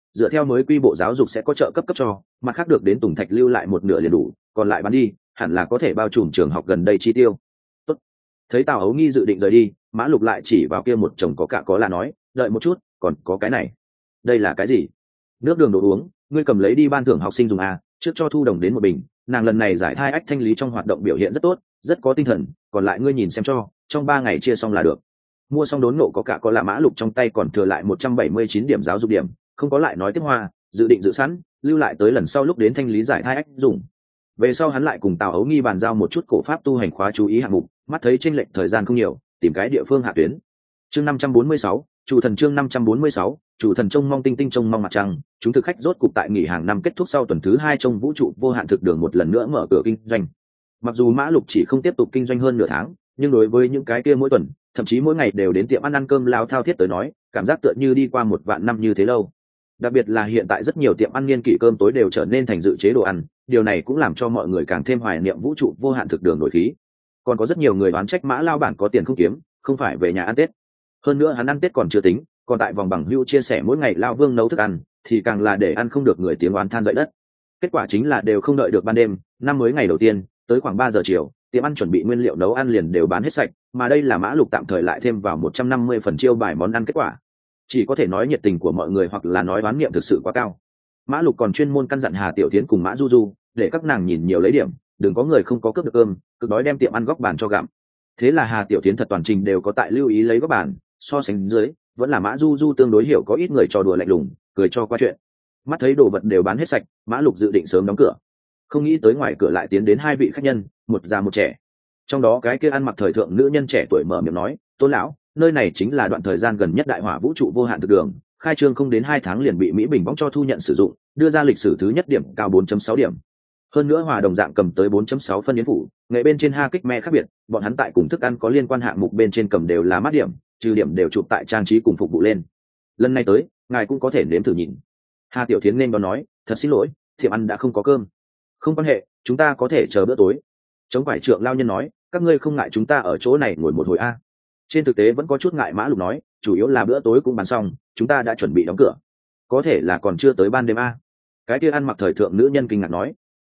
dựa theo mới quy bộ giáo dục sẽ có trợ cấp cấp cho, mặt khác được đến Tùng Thạch lưu lại một nửa liền đủ, còn lại bán đi hẳn là có thể bao trùm trường học gần đây chi tiêu. Tốt. Thấy Tào Ấu Nghi dự định rời đi, Mã Lục lại chỉ vào kia một chồng có cả có là nói, đợi một chút, còn có cái này. Đây là cái gì? Nước đường đồ uống, ngươi cầm lấy đi ban thưởng học sinh dùng à, trước cho Thu Đồng đến một bình, nàng lần này giải thai ách thanh lý trong hoạt động biểu hiện rất tốt, rất có tinh thần, còn lại ngươi nhìn xem cho, trong 3 ngày chia xong là được. Mua xong đốn nộ có cả có là Mã Lục trong tay còn thừa lại 179 điểm giáo dục điểm, không có lại nói tiếp hoa, dự định dự sẵn, lưu lại tới lần sau lúc đến thanh lý giải thai ách dùng. Về sau hắn lại cùng Tào Ấu Nghi bàn giao một chút cổ pháp tu hành khóa chú ý hạng mục, mắt thấy chênh lệch thời gian không nhiều, tìm cái địa phương hạ tuyến. Chương 546, chủ thần chương 546, chủ thần trông mong tinh tinh trông mong mặt trăng, chúng thực khách rốt cục tại nghỉ hàng năm kết thúc sau tuần thứ 2 trong vũ trụ vô hạn thực đường một lần nữa mở cửa kinh doanh. Mặc dù Mã Lục chỉ không tiếp tục kinh doanh hơn nửa tháng, nhưng đối với những cái kia mỗi tuần, thậm chí mỗi ngày đều đến tiệm ăn cơm lao thao thiết tới nói, cảm giác tựa như đi qua 1 vạn năm như thế lâu. Đặc biệt là hiện tại rất nhiều tiệm ăn niên kỷ cơm tối đều trở nên thành dự chế đồ ăn, điều này cũng làm cho mọi người càng thêm hoài niệm vũ trụ vô hạn thực đường nổi khí. Còn có rất nhiều người đoán trách Mã lao bản có tiền không kiếm, không phải về nhà ăn Tết. Hơn nữa hắn ăn Tết còn chưa tính, còn tại vòng bằng hữu chia sẻ mỗi ngày lao Vương nấu thức ăn, thì càng là để ăn không được người tiếng oán than dậy đất. Kết quả chính là đều không đợi được ban đêm, năm mới ngày đầu tiên, tới khoảng 3 giờ chiều, tiệm ăn chuẩn bị nguyên liệu nấu ăn liền đều bán hết sạch, mà đây là Mã Lục tạm thời lại thêm vào 150 phần chiêu bài món ăn kết quả. Chỉ có thể nói nhiệt tình của mọi người hoặc là nói đoán niệm thực sự quá cao. Mã Lục còn chuyên môn căn dặn Hà Tiểu Thiến cùng Mã Du Du, để các nàng nhìn nhiều lấy điểm, đừng có người không có cướp được cơm, cực đói đem tiệm ăn góc bàn cho gặm. Thế là Hà Tiểu Thiến thật toàn trình đều có tại lưu ý lấy góc bàn, so sánh dưới, vẫn là Mã Du Du tương đối hiểu, có ít người trò đùa lạnh lùng, cười cho qua chuyện. Mắt thấy đồ vật đều bán hết sạch, Mã Lục dự định sớm đóng cửa. Không nghĩ tới ngoài cửa lại tiến đến 2 vị khách nhân, một già một trẻ. Trong đó cái kia ăn mặc thời thượng nữ nhân trẻ tuổi mở miệng nói, Tôn lão, nơi này chính là đoạn thời gian gần nhất đại hỏa vũ trụ vô hạn thực đường, khai trương không đến 2 tháng liền bị Mỹ Bình bóng cho thu nhận sử dụng, đưa ra lịch sử thứ nhất điểm cao 4.6 điểm. Hơn nữa hòa đồng dạng cầm tới 4.6 phân yến phủ, nghệ bên trên ha kích me khác biệt, bọn hắn tại cùng thức ăn có liên quan hạng mục bên trên cầm đều là mát điểm, trừ điểm đều chụp tại trang trí cùng phục vụ lên. Lần này tới, ngài cũng có thể nếm thử nhìn. Hà Tiểu Thiến nên có nói, thật xin lỗi, tiệm ăn đã không có cơm. Không quan hệ, chúng ta có thể chờ bữa tối. Chống phải trượng lao nhân nói, các ngươi không ngại chúng ta ở chỗ này ngồi một hồi a. Trên thực tế vẫn có chút ngại. Mã Lục nói, chủ yếu là bữa tối cũng bán xong, chúng ta đã chuẩn bị đóng cửa, có thể là còn chưa tới ban đêm a. Cái kia ăn mặc thời thượng nữ nhân kinh ngạc nói,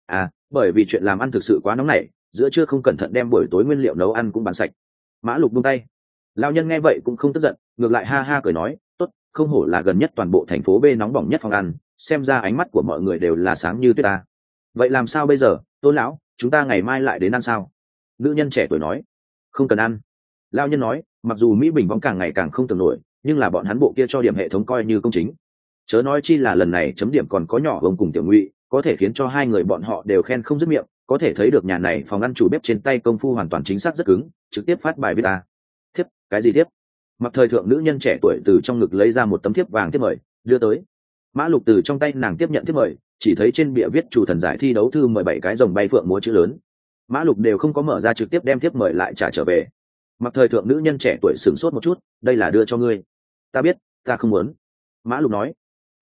bởi vì chuyện làm ăn thực sự quá nóng nảy, giữa trưa không cẩn thận đem buổi tối nguyên liệu nấu ăn cũng bán sạch. Mã Lục buông tay. Lão nhân nghe vậy cũng không tức giận, ngược lại ha ha cười nói, tốt, không hổ là gần nhất toàn bộ thành phố B nóng bỏng nhất phòng ăn, xem ra ánh mắt của mọi người đều là sáng như tuyết ta. Vậy làm sao bây giờ, Tôn lão, chúng ta ngày mai lại đến ăn sao? Nữ nhân trẻ tuổi nói, không cần ăn. Lão nhân nói, mặc dù Mỹ Bình bóng càng ngày càng không tưởng nổi, nhưng là bọn hắn bộ kia cho điểm hệ thống coi như công chính. Chớ nói chi là lần này chấm điểm còn có nhỏ ông cùng Tiểu Ngụy, có thể khiến cho 2 người bọn họ đều khen không dứt miệng, có thể thấy được nhà này phòng ăn chủ bếp trên tay công phu hoàn toàn chính xác rất cứng, trực tiếp phát bài viết ta. Thiếp, cái gì thiếp? Mặc thời thượng nữ nhân trẻ tuổi từ trong ngực lấy ra một tấm thiếp vàng thiếp mời, đưa tới. Mã Lục từ trong tay nàng tiếp nhận thiếp mời, chỉ thấy trên bìa viết chủ thần giải thi đấu thư 17 cái rồng bay phượng múa chữ lớn. Mã Lục đều không có mở ra, trực tiếp đem thiếp mời lại trả trở về. Mặc thời thượng nữ nhân trẻ tuổi sửng sốt một chút, đây là đưa cho ngươi. Ta biết, ta không muốn. Mã Lục nói.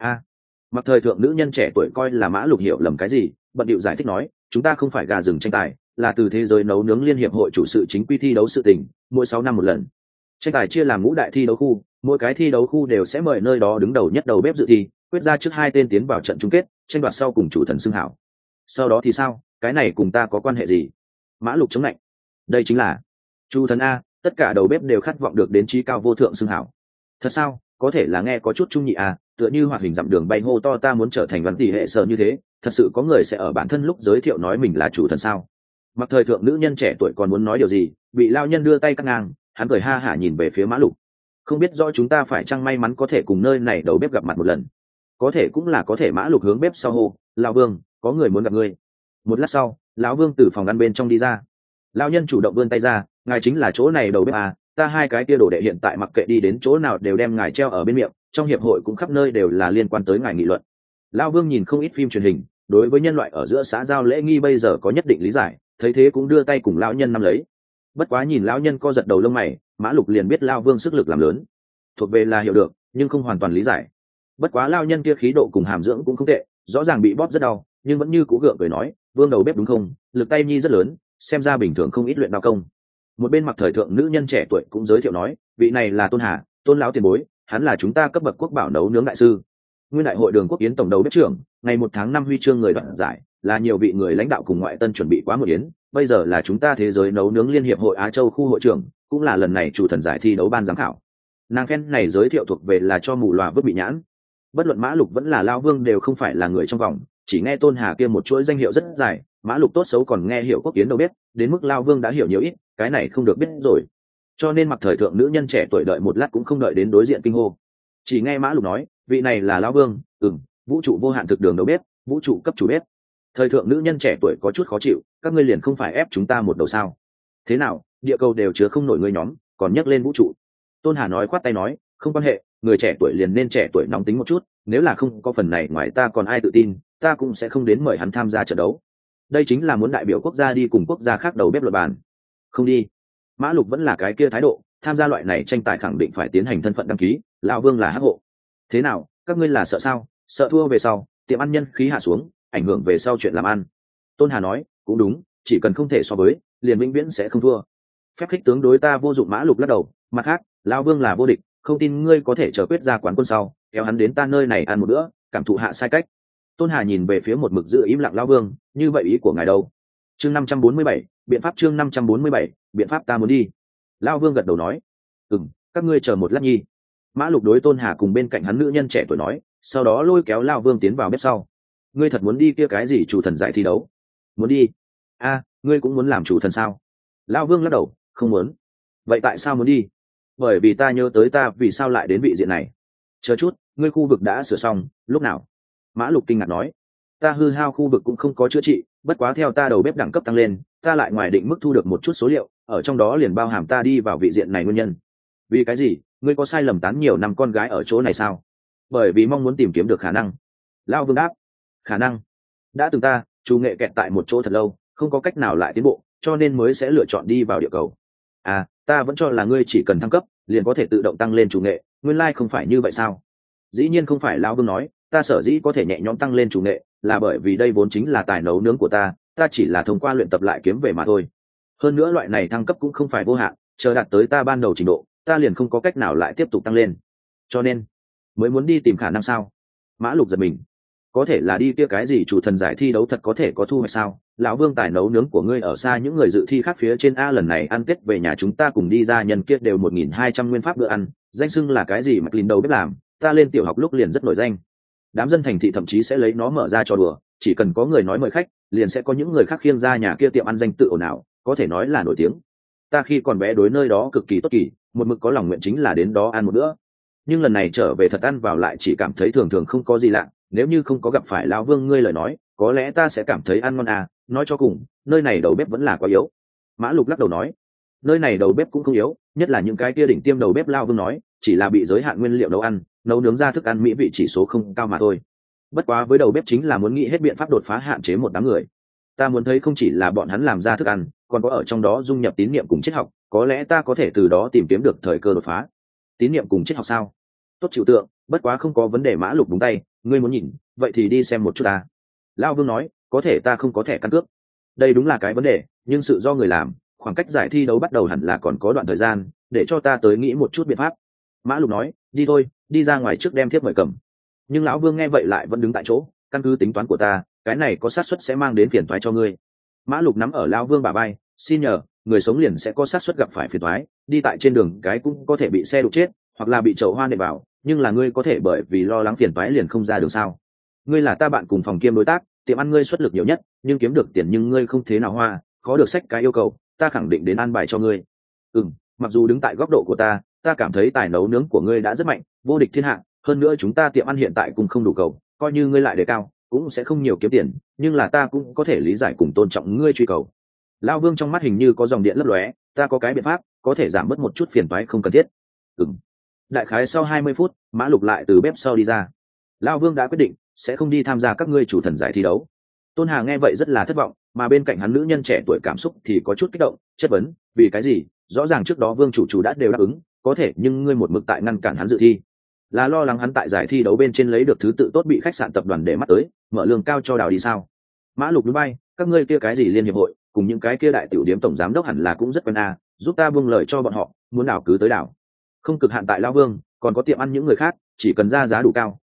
Mặc thời thượng nữ nhân trẻ tuổi coi là Mã Lục hiểu lầm cái gì, bận điệu giải thích nói, chúng ta không phải gà rừng tranh tài, là từ thế giới nấu nướng liên hiệp hội chủ sự chính quy thi đấu sự tình, mỗi 6 năm một lần. Tranh tài chia làm ngũ đại thi đấu khu, mỗi cái thi đấu khu đều sẽ mời nơi đó đứng đầu nhất đầu bếp dự thi, quyết ra trước 2 tên tiến vào trận chung kết, tranh đoạt sau cùng chủ thần xưng hảo. Sau đó thì sao, cái này cùng ta có quan hệ gì? Mã Lục chống lạnh. Đây chính là chủ thần a, tất cả đầu bếp đều khát vọng được đến trí cao vô thượng xưng hảo. Thật sao? Có thể là nghe có chút trung nhị a, tựa như hoạt hình dặm đường bay hô to ta muốn trở thành văn tỷ hệ sở như thế, thật sự có người sẽ ở bản thân lúc giới thiệu nói mình là chủ thần sao? Mặc thời thượng nữ nhân trẻ tuổi còn muốn nói điều gì, bị lao nhân đưa tay cắt ngang, hắn cười ha hả nhìn về phía Mã Lục. Không biết do chúng ta phải chăng may mắn có thể cùng nơi này đầu bếp gặp mặt một lần. Có thể cũng là có thể. Mã Lục hướng bếp sau hô, lão Vương, có người muốn gặp ngươi. Một lát sau, lão Vương từ phòng ăn bên trong đi ra. Lão nhân chủ động vươn tay ra, ngài chính là chỗ này đầu bếp à, ta 2 cái kia đồ đệ hiện tại mặc kệ đi đến chỗ nào đều đem ngài treo ở bên miệng, trong hiệp hội cũng khắp nơi đều là liên quan tới ngài nghị luận. Lão Vương nhìn không ít phim truyền hình, đối với nhân loại ở giữa xã giao lễ nghi bây giờ có nhất định lý giải, thấy thế cũng đưa tay cùng lão nhân nắm lấy. Bất quá nhìn lão nhân co giật đầu lông mày, Mã Lục liền biết lão Vương sức lực làm lớn, thuộc về là hiểu được, nhưng không hoàn toàn lý giải. Bất quá lão nhân kia khí độ cùng hàm dưỡng cũng không tệ, rõ ràng bị bóp rất đau, nhưng vẫn như cũ gượng cười nói, Vương đầu bếp đúng không, lực tay nhi rất lớn, xem ra bình thường không ít luyện đao công. Một bên mặc thời thượng nữ nhân trẻ tuổi cũng giới thiệu nói, vị này là Tôn Hà, Tôn lão tiền bối, hắn là chúng ta cấp bậc quốc bảo nấu nướng đại sư. Nguyên đại hội đường quốc yến tổng đầu bếp trưởng, ngày 1 tháng 5 huy chương người đoạt giải, là nhiều vị người lãnh đạo cùng ngoại tân chuẩn bị quá một yến, bây giờ là chúng ta thế giới nấu nướng liên hiệp hội Á Châu khu hội trưởng, cũng là lần này chủ thần giải thi đấu ban giám khảo. Nàng phen này giới thiệu thuộc về là cho mù lòa vứt bị nhãn. Bất luận Mã Lục vẫn là Lao Vương đều không phải là người trong vòng, chỉ nghe Tôn Hà kia một chuỗi danh hiệu rất dài, Mã Lục tốt xấu còn nghe hiểu quốc yến đâu biết, đến mức Lao Vương đã hiểu nhiều ít, cái này không được biết rồi. Cho nên mặc thời thượng nữ nhân trẻ tuổi đợi một lát cũng không đợi đến đối diện kinh hô. Chỉ nghe Mã Lục nói, vị này là Lao Vương, vũ trụ vô hạn thực đường đầu bếp, vũ trụ cấp chủ bếp. Thời thượng nữ nhân trẻ tuổi có chút khó chịu, các ngươi liền không phải ép chúng ta một đầu sao? Thế nào, địa cầu đều chứa không nổi ngươi nhóm, còn nhắc lên vũ trụ. Tôn Hà nói khoát tay nói, không quan hệ, người trẻ tuổi liền nên trẻ tuổi nóng tính một chút, nếu là không có phần này ngoài ta còn ai tự tin, ta cũng sẽ không đến mời hắn tham gia trận đấu. Đây chính là muốn đại biểu quốc gia đi cùng quốc gia khác đầu bếp luận bàn. Không đi. Mã Lục vẫn là cái kia thái độ, tham gia loại này tranh tài khẳng định phải tiến hành thân phận đăng ký, lão Vương là hắc hộ. Thế nào, các ngươi là sợ sao? Sợ thua về sau, tiệm ăn nhân khí hạ xuống, ảnh hưởng về sau chuyện làm ăn. Tôn Hà nói, cũng đúng, chỉ cần không thể so với, liền vĩnh viễn sẽ không thua. Phép khích tướng đối ta vô dụng. Mã Lục lắc đầu, mặt khác, lão Vương là vô địch, không tin ngươi có thể chờ quyết ra quán quân sau, kéo hắn đến ta nơi này ăn một bữa, cảm thụ hạ sai cách. Tôn Hà nhìn về phía một mực giữ im lặng lão Vương, như vậy ý của ngài đâu? Chương 547, biện pháp. Chương 547, biện pháp ta muốn đi. Lão Vương gật đầu nói, các ngươi chờ một lát nhi. Mã Lục đối Tôn Hà cùng bên cạnh hắn nữ nhân trẻ tuổi nói, sau đó lôi kéo lão Vương tiến vào bếp sau. Ngươi thật muốn đi kia cái gì chủ thần giải thi đấu? Muốn đi? Ngươi cũng muốn làm chủ thần sao? Lão Vương lắc đầu, không muốn. Vậy tại sao muốn đi? Bởi vì ta nhớ tới ta vì sao lại đến vị diện này. Chờ chút, ngươi khu vực đã sửa xong, lúc nào? Mã Lục kinh ngạc nói, ta hư hao khu vực cũng không có chữa trị, bất quá theo ta đầu bếp đẳng cấp tăng lên, ta lại ngoài định mức thu được một chút số liệu, ở trong đó liền bao hàm ta đi vào vị diện này nguyên nhân. Vì cái gì? Ngươi có sai lầm tán nhiều năm con gái ở chỗ này sao? Bởi vì mong muốn tìm kiếm được khả năng. Lão Vương đáp, khả năng. Đã từng ta, chủ nghệ kẹt tại một chỗ thật lâu, không có cách nào lại tiến bộ, cho nên mới sẽ lựa chọn đi vào địa cầu. Ta vẫn cho là ngươi chỉ cần thăng cấp liền có thể tự động tăng lên chủ nghệ, nguyên lai không phải như vậy sao? Dĩ nhiên không phải. Lão Vương nói, ta sở dĩ có thể nhẹ nhõm tăng lên chủ nghệ là bởi vì đây vốn chính là tài nấu nướng của ta chỉ là thông qua luyện tập lại kiếm về mà thôi. Hơn nữa loại này thăng cấp cũng không phải vô hạn, chờ đạt tới ta ban đầu trình độ ta liền không có cách nào lại tiếp tục tăng lên, cho nên mới muốn đi tìm khả năng sao? Mã Lục giật mình, có thể là đi kia cái gì chủ thần giải thi đấu thật có thể có thu hoạch sao? Lão Vương, tài nấu nướng của ngươi ở xa những người dự thi khác phía trên a, lần này ăn Tết về nhà chúng ta cùng đi ra nhân kiết đều 1.200 nguyên pháp bữa ăn, danh xưng là cái gì mà Lìn đầu bếp làm, ta lên tiểu học lúc liền rất nổi danh. Đám dân thành thị thậm chí sẽ lấy nó mở ra trò đùa, chỉ cần có người nói mời khách liền sẽ có những người khác khiêng ra nhà kia tiệm ăn danh tự ồn ào, có thể nói là nổi tiếng. Ta khi còn bé đối nơi đó cực kỳ tốt kỳ, một mực có lòng nguyện chính là đến đó ăn một bữa, nhưng lần này trở về thật ăn vào lại chỉ cảm thấy thường thường không có gì lạ. Nếu như không có gặp phải Lão Vương ngươi lời nói, có lẽ ta sẽ cảm thấy ăn ngon nói cho cùng nơi này đầu bếp vẫn là quá yếu. Mã Lục lắc đầu nói, nơi này đầu bếp cũng không yếu, nhất là những cái kia đỉnh tiêm đầu bếp. Lão Vương nói, chỉ là bị giới hạn nguyên liệu nấu ăn, nấu nướng ra thức ăn mỹ vị chỉ số không cao mà thôi. Bất quá với đầu bếp chính là muốn nghĩ hết biện pháp đột phá hạn chế một đám người. Ta muốn thấy không chỉ là bọn hắn làm ra thức ăn, còn có ở trong đó dung nhập tín niệm cùng triết học, có lẽ ta có thể từ đó tìm kiếm được thời cơ đột phá. Tín niệm cùng triết học sao? Tốt chịu tượng, bất quá không có vấn đề. Mã Lục đúng tay, ngươi muốn nhìn, vậy thì đi xem một chút ta. Lão Vương nói, có thể ta không có thẻ căn cước. Đây đúng là cái vấn đề, nhưng sự do người làm, khoảng cách giải thi đấu bắt đầu hẳn là còn có đoạn thời gian, để cho ta tới nghĩ một chút biện pháp. Mã Lục nói, đi thôi, đi ra ngoài trước đem thiếp mời cầm. Nhưng Lão Vương nghe vậy lại vẫn đứng tại chỗ, căn cứ tính toán của ta, cái này có xác suất sẽ mang đến phiền toái cho ngươi. Mã Lục nắm ở Lão Vương bả vai, xin nhờ, người sống liền sẽ có xác suất gặp phải phiền toái, đi tại trên đường cái cũng có thể bị xe đụng chết, hoặc là bị chậu hoa nện vào, nhưng là ngươi có thể bởi vì lo lắng phiền toái liền không ra đường sao? Ngươi là ta bạn cùng phòng kiêm đối tác, tiệm ăn ngươi xuất lực nhiều nhất, nhưng kiếm được tiền nhưng ngươi không thế nào hoa, khó được sách cái yêu cầu, ta khẳng định đến an bài cho ngươi. Mặc dù đứng tại góc độ của ta cảm thấy tài nấu nướng của ngươi đã rất mạnh, vô địch thiên hạ, hơn nữa chúng ta tiệm ăn hiện tại cũng không đủ cầu, coi như ngươi lại đề cao cũng sẽ không nhiều kiếm tiền, nhưng là ta cũng có thể lý giải cùng tôn trọng ngươi truy cầu. Lão Vương trong mắt hình như có dòng điện lấp lóe, ta có cái biện pháp có thể giảm bớt một chút phiền toái không cần thiết. Đại khái sau 20 phút, Mã Lục lại từ bếp sau đi ra. Lão Vương đã quyết định sẽ không đi tham gia các ngươi chủ thần giải thi đấu. Tôn Hà nghe vậy rất là thất vọng, mà bên cạnh hắn nữ nhân trẻ tuổi cảm xúc thì có chút kích động, chất vấn, vì cái gì? Rõ ràng trước đó Vương chủ đã đều đáp ứng, có thể nhưng ngươi một mực tại ngăn cản hắn dự thi, là lo lắng hắn tại giải thi đấu bên trên lấy được thứ tự tốt bị khách sạn tập đoàn để mắt tới, mở lương cao cho đào đi sao? Mã Lục núi bay, các ngươi kia cái gì liên hiệp hội, cùng những cái kia đại tiểu điếm tổng giám đốc hẳn là cũng rất quen giúp ta buông lời cho bọn họ, muốn đào cứ tới đào. Không cực hạn tại Lão Vương, còn có tiệm ăn những người khác, chỉ cần ra giá đủ cao,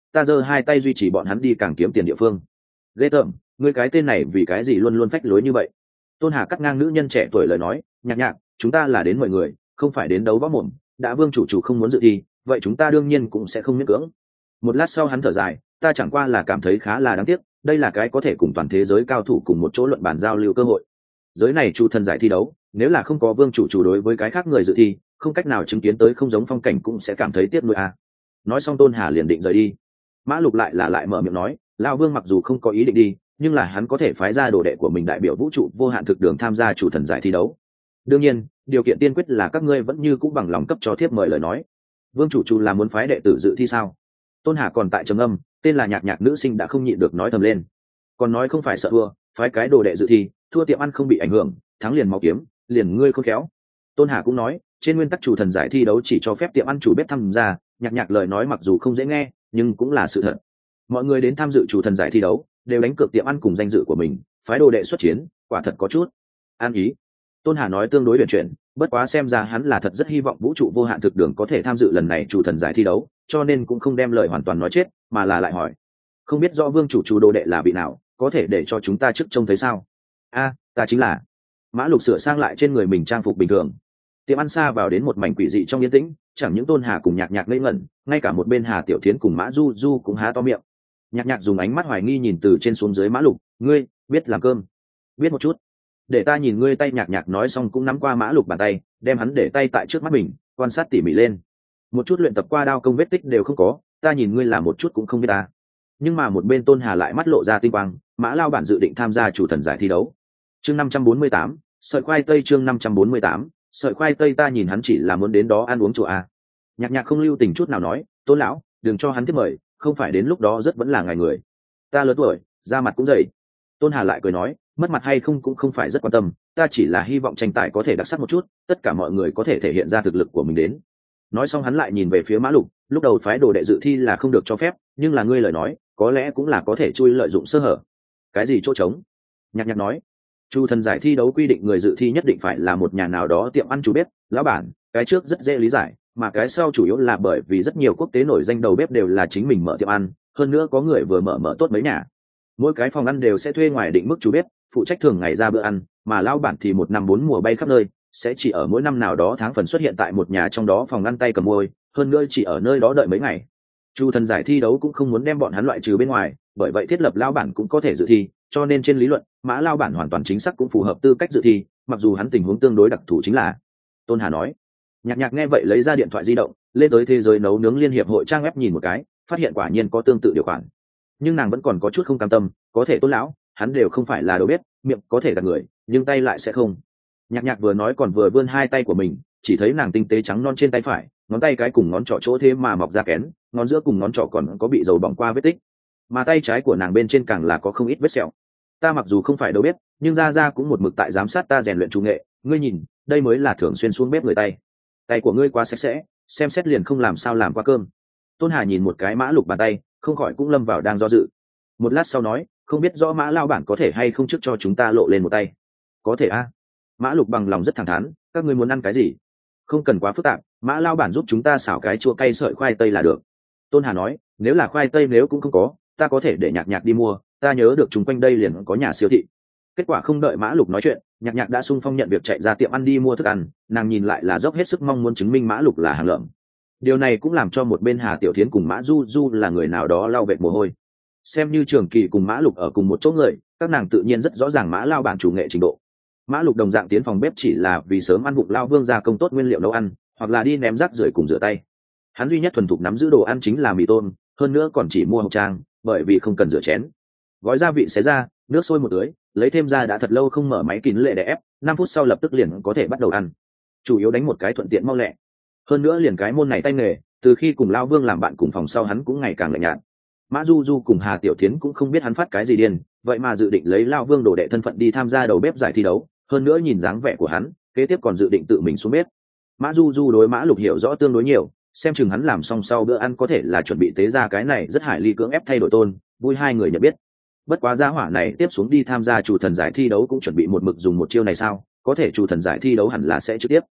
ta giơ hai tay duy trì bọn hắn đi càng kiếm tiền địa phương. Ghê tởm, ngươi cái tên này vì cái gì luôn luôn phách lối như vậy? Tôn Hà cắt ngang nữ nhân trẻ tuổi lời nói, nhạc nhạc, chúng ta là đến mời người, không phải đến đấu võ mồm. Đã Vương chủ không muốn dự thi, vậy chúng ta đương nhiên cũng sẽ không miễn cưỡng. Một lát sau hắn thở dài, ta chẳng qua là cảm thấy khá là đáng tiếc, đây là cái có thể cùng toàn thế giới cao thủ cùng một chỗ luận bàn giao lưu cơ hội. Giới này chủ thần giải thi đấu, nếu là không có Vương chủ đối với cái khác người dự thi, không cách nào chứng kiến tới không giống phong cảnh cũng sẽ cảm thấy tiếc nuối à. Nói xong Tôn Hà liền định rời đi. Mã Lục lại mở miệng nói, Lão Vương mặc dù không có ý định đi, nhưng là hắn có thể phái ra đồ đệ của mình đại biểu vũ trụ vô hạn thực đường tham gia chủ thần giải thi đấu. Đương nhiên, điều kiện tiên quyết là các ngươi vẫn như cũng bằng lòng cấp cho thiếp mời lời nói. Vương chủ là muốn phái đệ tử dự thi sao? Tôn Hà còn tại trầm âm, tên là nhạc nhạc nữ sinh đã không nhịn được nói thầm lên. Còn nói không phải sợ thua, phái cái đồ đệ dự thi, thua tiệm ăn không bị ảnh hưởng, thắng liền máu kiếm, liền ngươi khôn khéo. Tôn Hà cũng nói, trên nguyên tắc chủ thần giải thi đấu chỉ cho phép tiệm ăn chủ bếp tham gia, nhạc nhạc lời nói mặc dù không dễ nghe, nhưng cũng là sự thật. Mọi người đến tham dự chủ thần giải thi đấu, đều đánh cược tiệm ăn cùng danh dự của mình, phái đồ đệ xuất chiến, quả thật có chút an ý. Tôn Hà nói tương đối huyền chuyển, bất quá xem ra hắn là thật rất hy vọng vũ trụ vô hạn thực đường có thể tham dự lần này chủ thần giải thi đấu, cho nên cũng không đem lời hoàn toàn nói chết, mà là lại hỏi, không biết rõ Vương chủ đồ đệ là vị nào, có thể để cho chúng ta trước trông thấy sao? Ta chính là. Mã Lục sửa sang lại trên người mình trang phục bình thường. Tiệm ăn xa vào đến một mảnh quỷ dị trong yên tĩnh, chẳng những Tôn Hà cùng nhạc nhạc ngây ngẩn, ngay cả một bên Hà Tiểu Thiến cùng Mã Du Du cũng há to miệng. Nhạc nhạc dùng ánh mắt hoài nghi nhìn từ trên xuống dưới Mã Lục, ngươi biết làm cơm? Biết một chút. Để ta nhìn ngươi. Tay nhạc nhạc nói xong cũng nắm qua Mã Lục bàn tay, đem hắn để tay tại trước mắt mình, quan sát tỉ mỉ lên. Một chút luyện tập qua đao công vết tích đều không có, ta nhìn ngươi làm một chút cũng không biết ta. Nhưng mà một bên Tôn Hà lại mắt lộ ra tinh quang, Mã Lao bản dự định tham gia chủ thần giải thi đấu. Chương 548, sợi khoai tây. Chương 548, sợi khoai tây. Ta nhìn hắn chỉ là muốn đến đó ăn uống chùa a. Nhạc nhạc không lưu tình chút nào nói, Tôn lão, đừng cho hắn tiếp mời, không phải đến lúc đó rất vẫn là ngày người. Ta lớn tuổi, da mặt cũng dày. Tôn Hà lại cười nói, mất mặt hay không cũng không phải rất quan tâm, ta chỉ là hy vọng tranh tài có thể đặc sắc một chút, tất cả mọi người có thể thể hiện ra thực lực của mình đến. Nói xong hắn lại nhìn về phía Mã Lục, lúc đầu phái đồ đệ dự thi là không được cho phép, nhưng là ngươi lời nói, có lẽ cũng là có thể chui lợi dụng sơ hở. Cái gì chỗ trống? Nhạc nhạc nói, chủ thần giải thi đấu quy định người dự thi nhất định phải là một nhà nào đó tiệm ăn chủ bếp, lão bản, cái trước rất dễ lý giải, mà cái sau chủ yếu là bởi vì rất nhiều quốc tế nổi danh đầu bếp đều là chính mình mở tiệm ăn, hơn nữa có người vừa mở tốt mấy nhà. Mỗi cái phòng ăn đều sẽ thuê ngoài định mức chủ bếp, phụ trách thường ngày ra bữa ăn, mà lão bản thì một năm bốn mùa bay khắp nơi, sẽ chỉ ở mỗi năm nào đó tháng phần xuất hiện tại một nhà trong đó phòng ăn tay cầm môi, hơn nữa chỉ ở nơi đó đợi mấy ngày. Chủ thần giải thi đấu cũng không muốn đem bọn hắn loại trừ bên ngoài, bởi vậy thiết lập lão bản cũng có thể dự thi, cho nên trên lý luận, Mã lão bản hoàn toàn chính xác cũng phù hợp tư cách dự thi, mặc dù hắn tình huống tương đối đặc thù chính là. Tôn Hà nói. Nhạc nhạc nghe vậy lấy ra điện thoại di động, lên tới thế giới nấu nướng liên hiệp hội trang web nhìn một cái, phát hiện quả nhiên có tương tự điều khoản. Nhưng nàng vẫn còn có chút không cam tâm, có thể Tôn lão, hắn đều không phải là đầu bếp, miệng có thể gạt người, nhưng tay lại sẽ không. Nhạc nhạc vừa nói còn vừa vươn hai tay của mình, chỉ thấy nàng tinh tế trắng non trên tay phải, ngón tay cái cùng ngón trỏ chỗ thế mà mọc ra kén, ngón giữa cùng ngón trỏ còn có bị dầu bỏng qua vết tích, mà tay trái của nàng bên trên càng là có không ít vết sẹo. Ta mặc dù không phải đầu bếp, nhưng ra cũng một mực tại giám sát ta rèn luyện chủ nghệ, ngươi nhìn, đây mới là thường xuyên xuống bếp người tay. Tay của ngươi quá sạch sẽ, xem xét liền không làm sao làm qua cơm. Tôn Hà nhìn một cái Mã Lục bàn tay, không khỏi cũng lâm vào đang do dự. Một lát sau nói, không biết rõ Mã lao bản có thể hay không trước cho chúng ta lộ lên một tay. Có thể a. Mã Lục bằng lòng rất thẳng thắn, các ngươi muốn ăn cái gì? Không cần quá phức tạp, Mã lao bản giúp chúng ta xào cái chua cay sợi khoai tây là được. Tôn Hà nói, nếu là khoai tây nếu cũng không có, ta có thể để nhạc nhạc đi mua, ta nhớ được chúng quanh đây liền có nhà siêu thị. Kết quả không đợi Mã Lục nói chuyện, nhạc nhạc đã sung phong nhận việc chạy ra tiệm ăn đi mua thức ăn, nàng nhìn lại là dốc hết sức mong muốn chứng minh Mã Lục là hàng lợm. Điều này cũng làm cho một bên Hà Tiểu Thiến cùng Mã Du Du là người nào đó lau vệt mồ hôi. Xem như Trường Kỳ cùng Mã Lục ở cùng một chỗ người, các nàng tự nhiên rất rõ ràng Mã lao bản chủ nghệ trình độ. Mã Lục đồng dạng tiến phòng bếp chỉ là vì sớm ăn vụng lao vương gia công tốt nguyên liệu nấu ăn, hoặc là đi ném rác rưởi cùng rửa tay. Hắn duy nhất thuần thục nắm giữ đồ ăn chính là mì tôm, hơn nữa còn chỉ mua hộp trang, bởi vì không cần rửa chén. Gói gia vị xé ra, nước sôi một tưới, lấy thêm ra đã thật lâu không mở máy kín lệ để ép, 5 phút sau lập tức liền có thể bắt đầu ăn. Chủ yếu đánh một cái thuận tiện mau lẹ. Hơn nữa liền cái môn này tay nghề, từ khi cùng lao vương làm bạn cùng phòng sau hắn cũng ngày càng lạnh nhạt. Mã Du Du cùng Hà Tiểu Thiến cũng không biết hắn phát cái gì điên, vậy mà dự định lấy lao vương đồ đệ thân phận đi tham gia đầu bếp giải thi đấu, hơn nữa nhìn dáng vẻ của hắn, kế tiếp còn dự định tự mình xuống bếp. Mã Du Du đối Mã Lục hiểu rõ tương đối nhiều, xem chừng hắn làm xong sau bữa ăn có thể là chuẩn bị tế ra cái này rất hải ly cưỡng ép thay đổi tôn, vui hai người nhận biết. Bất quá gia hỏa này tiếp xuống đi tham gia chủ thần giải thi đấu cũng chuẩn bị một mực dùng một chiêu này sao, có thể chủ thần giải thi đấu hẳn là sẽ trực tiếp.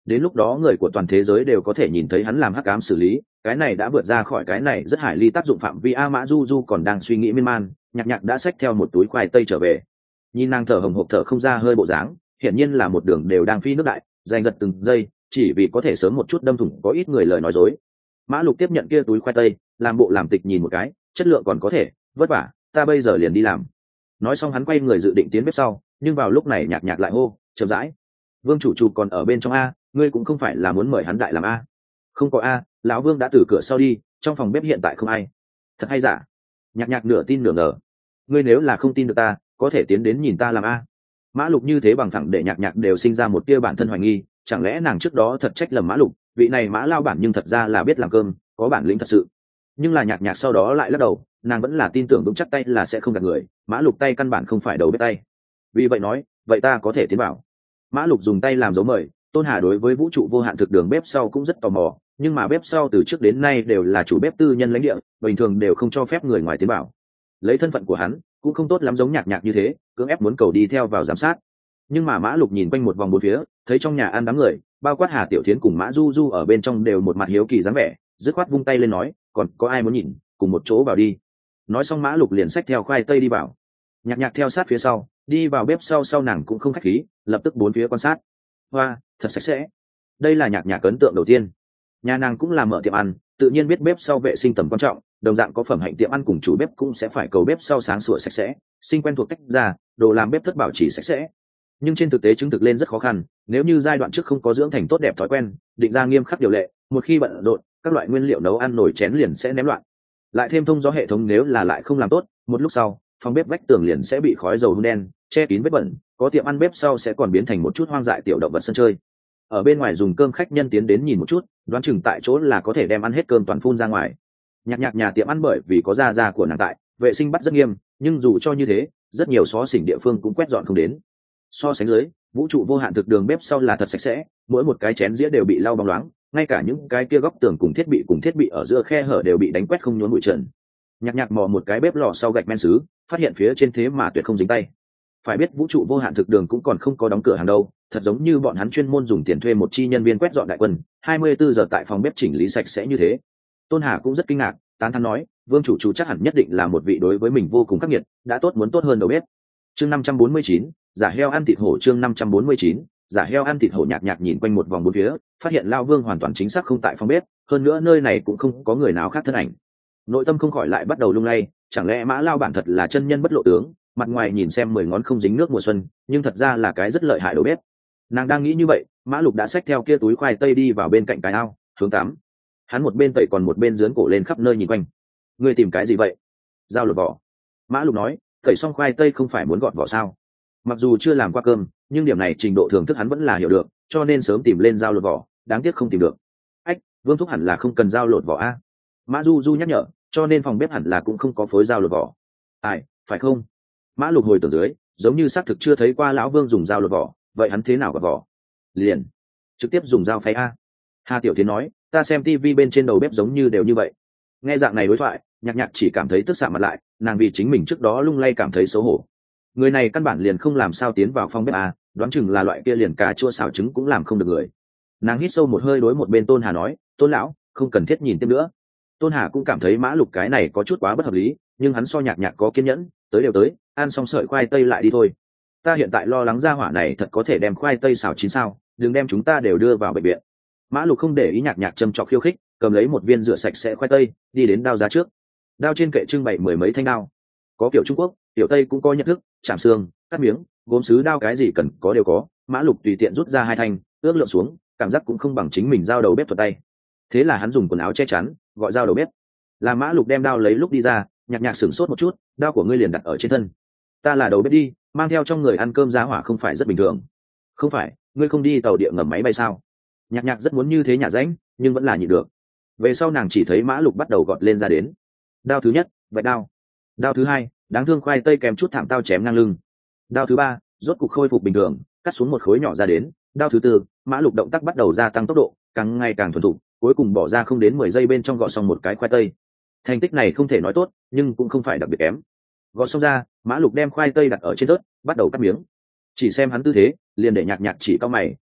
đến lúc đó người của toàn thế giới đều có thể nhìn thấy hắn làm hắc ám xử lý, cái này đã vượt ra khỏi cái này rất hải ly tác dụng phạm vi. A Mã Du Du còn đang suy nghĩ miên man, Nhạc Nhạc đã xách theo một túi khoai tây trở về. Nhìn nàng thở hồng hộc thở không ra hơi bộ dáng, hiển nhiên là một đường đều đang phi nước đại, giành giật từng giây, chỉ vì có thể sớm một chút đâm thủng có ít người lời nói dối. Mã Lục tiếp nhận kia túi khoai tây, làm bộ làm tịch nhìn một cái, chất lượng còn có thể, vất vả, ta bây giờ liền đi làm. Nói xong hắn quay người dự định tiến bếp sau, nhưng vào lúc này Nhạc Nhạc lại hô, chậm rãi. Vương chủ còn ở bên trong a, ngươi cũng không phải là muốn mời hắn đại làm a? Không có a, lão Vương đã từ cửa sau đi, trong phòng bếp hiện tại không ai. Thật hay giả? Nhạc Nhạc nửa tin nửa ngờ. Ngươi nếu là không tin được ta, có thể tiến đến nhìn ta làm a. Mã Lục như thế bằng thẳng để Nhạc Nhạc đều sinh ra một tia bản thân hoài nghi, chẳng lẽ nàng trước đó thật trách lầm Mã Lục, vị này Mã lao bản nhưng thật ra là biết làm cơm, có bản lĩnh thật sự. Nhưng là Nhạc Nhạc sau đó lại lắc đầu, nàng vẫn là tin tưởng vững chắc tay là sẽ không gạt người, Mã Lục tay căn bản không phải đầu bếp tay. Vì vậy nói, vậy ta có thể tiến vào. Mã Lục dùng tay làm dấu mời. Tôn Hà đối với vũ trụ vô hạn thực đường bếp sau cũng rất tò mò, nhưng mà bếp sau từ trước đến nay đều là chủ bếp tư nhân lãnh địa, bình thường đều không cho phép người ngoài tiến vào. Lấy thân phận của hắn cũng không tốt lắm giống Nhạc Nhạc như thế cưỡng ép muốn cầu đi theo vào giám sát. Nhưng mà Mã Lục nhìn quanh một vòng bốn phía, thấy trong nhà ăn đám người, bao quát Hà Tiểu Thiến cùng Mã Du Du ở bên trong đều một mặt hiếu kỳ dáng vẻ, dứt khoát vung tay lên nói, còn có ai muốn nhìn, cùng một chỗ vào đi. Nói xong Mã Lục liền xách theo khoai tây đi vào. Nhạc Nhạc theo sát phía sau, đi vào bếp sau nàng cũng không khách khí, lập tức bốn phía quan sát. Hoa, thật sạch sẽ. Đây là Nhạc Nhạc ấn tượng đầu tiên. Nhà nàng cũng là mở tiệm ăn, tự nhiên biết bếp sau vệ sinh tầm quan trọng, đồng dạng có phẩm hạnh tiệm ăn cùng chủ bếp cũng sẽ phải cầu bếp sau sáng sủa sạch sẽ, sinh quen thuộc tách ra, đồ làm bếp thất bảo trì sạch sẽ. Nhưng trên thực tế chứng thực lên rất khó khăn, nếu như giai đoạn trước không có dưỡng thành tốt đẹp thói quen, định ra nghiêm khắc điều lệ, một khi bận rộn, các loại nguyên liệu nấu ăn nổi chén liền sẽ ném loạn. Lại thêm thông gió hệ thống nếu là lại không làm tốt, một lúc sau, phòng bếp vách tường liền sẽ bị khói dầu hun đen che kín vết bẩn, có tiệm ăn bếp sau sẽ còn biến thành một chút hoang dại tiểu động vật sân chơi. Ở bên ngoài dùng cơm khách nhân tiến đến nhìn một chút, đoán chừng tại chỗ là có thể đem ăn hết cơm toàn phun ra ngoài. Nhạc Nhạc nhà tiệm ăn bởi vì có gia của nàng tại, vệ sinh bắt rất nghiêm, nhưng dù cho như thế, rất nhiều xó xỉnh địa phương cũng quét dọn không đến. So sánh dưới, vũ trụ vô hạn thực đường bếp sau là thật sạch sẽ, mỗi một cái chén dĩa đều bị lau bóng loáng, ngay cả những cái kia góc tường cùng thiết bị ở giữa khe hở đều bị đánh quét không nhốn bụi trần. Nhạc Nhạc mò một cái bếp lò sau gạch men sứ, phát hiện phía trên thế mà tuyệt không dính tay. Phải biết vũ trụ vô hạn thực đường cũng còn không có đóng cửa hàng đâu, thật giống như bọn hắn chuyên môn dùng tiền thuê một chi nhân viên quét dọn đại quân, 24 giờ tại phòng bếp chỉnh lý sạch sẽ như thế. Tôn Hà cũng rất kinh ngạc, tán thán nói, Vương chủ chắc hẳn nhất định là một vị đối với mình vô cùng khắc nghiệt, đã tốt muốn tốt hơn đầu bếp. Chương 549, giả heo ăn thịt hổ. Chương 549, giả heo ăn thịt hổ. Nhạc Nhạc nhìn quanh một vòng bốn phía, phát hiện Lao Vương hoàn toàn chính xác không tại phòng bếp, hơn nữa nơi này cũng không có người nào khác thân ảnh. Nội tâm không khỏi lại bắt đầu lung lay, chẳng lẽ Mã Lao bản thật là chân nhân bất lộ tướng, mặt ngoài nhìn xem 10 ngón không dính nước mùa xuân, nhưng thật ra là cái rất lợi hại đầu bếp. Nàng đang nghĩ như vậy, Mã Lục đã xách theo kia túi khoai tây đi vào bên cạnh cái ao, hướng tắm. Hắn một bên tẩy còn một bên giương cổ lên khắp nơi nhìn quanh. Ngươi tìm cái gì vậy? Dao lột vỏ. Mã Lục nói, tẩy xong khoai tây không phải muốn gọt vỏ sao? Mặc dù chưa làm qua cơm, nhưng điểm này trình độ thưởng thức hắn vẫn là hiểu được, cho nên sớm tìm lên dao lột vỏ, đáng tiếc không tìm được. Ách, Vương thúc hẳn là không cần dao lột vỏ a. Mã Du Du nhắc nhở, cho nên phòng bếp hẳn là cũng không có phối dao lột vỏ. Ai, phải không? Mã Lục hồi tưởng dưới, giống như xác thực chưa thấy qua lão Vương dùng dao lột vỏ, vậy hắn thế nào gọt vỏ? Liền trực tiếp dùng dao phay a. Hà Tiểu Thiến nói, ta xem tivi bên trên đầu bếp giống như đều như vậy. Nghe dạng này đối thoại, Nhạc Nhạc chỉ cảm thấy tức sạm mặt lại, nàng vì chính mình trước đó lung lay cảm thấy xấu hổ. Người này căn bản liền không làm sao tiến vào phòng bếp à, đoán chừng là loại kia liền cà chua xào trứng cũng làm không được người. Nàng hít sâu một hơi đối một bên Tôn Hà nói, Tôn lão, không cần thiết nhìn tiếp nữa. Tôn Hà cũng cảm thấy Mã Lục cái này có chút quá bất hợp lý, nhưng hắn so Nhạc Nhạc có kiên nhẫn, tới đều tới, ăn xong sợi khoai tây lại đi thôi. Ta hiện tại lo lắng ra hỏa này thật có thể đem khoai tây xào chín sao, đừng đem chúng ta đều đưa vào bệnh viện. Mã Lục không để ý Nhạc Nhạc châm chọc khiêu khích, cầm lấy một viên rửa sạch sẽ khoai tây, đi đến đao giá trước. Đao trên kệ trưng bày 10 mấy thanh đao, có kiểu Trung Quốc, tiểu Tây cũng có nhận thức, chạm xương, cắt miếng, gốm sứ đao cái gì cần có đều có. Mã Lục tùy tiện rút ra 2 thanh, ước lượng xuống, cảm giác cũng không bằng chính mình dao đầu bếp thuật tay. Thế là hắn dùng quần áo che chắn, gọi dao đầu bếp. Là Mã Lục đem đao lấy lúc đi ra, Nhạc Nhạc sửng sốt một chút, đao của ngươi liền đặt ở trên thân. Ta là đầu bếp đi, mang theo trong người ăn cơm giá hỏa không phải rất bình thường. Không phải, ngươi không đi tàu địa ngầm máy bay sao? Nhạc Nhạc rất muốn như thế nhả rãnh, nhưng vẫn là nhịn được. Về sau nàng chỉ thấy Mã Lục bắt đầu gọt lên ra đến. Đao thứ nhất, vạch đao. Đao thứ hai, đáng thương khoai tây kèm chút thảm tao chém ngang lưng. Đao thứ ba, rốt cục khôi phục bình thường, cắt xuống một khối nhỏ ra đến. Đao thứ tư, Mã Lục động tác bắt đầu gia tăng tốc độ, càng ngày càng thuần thục, cuối cùng bỏ ra không đến 10 giây bên trong gọt xong một cái khoai tây. Thành tích này không thể nói tốt, nhưng cũng không phải đặc biệt kém. Gọt xong ra, Mã Lục đem khoai tây đặt ở trên tớt, bắt đầu cắt miếng. Chỉ xem hắn tư thế, liền để Nhạc Nhạc chỉ cao mày,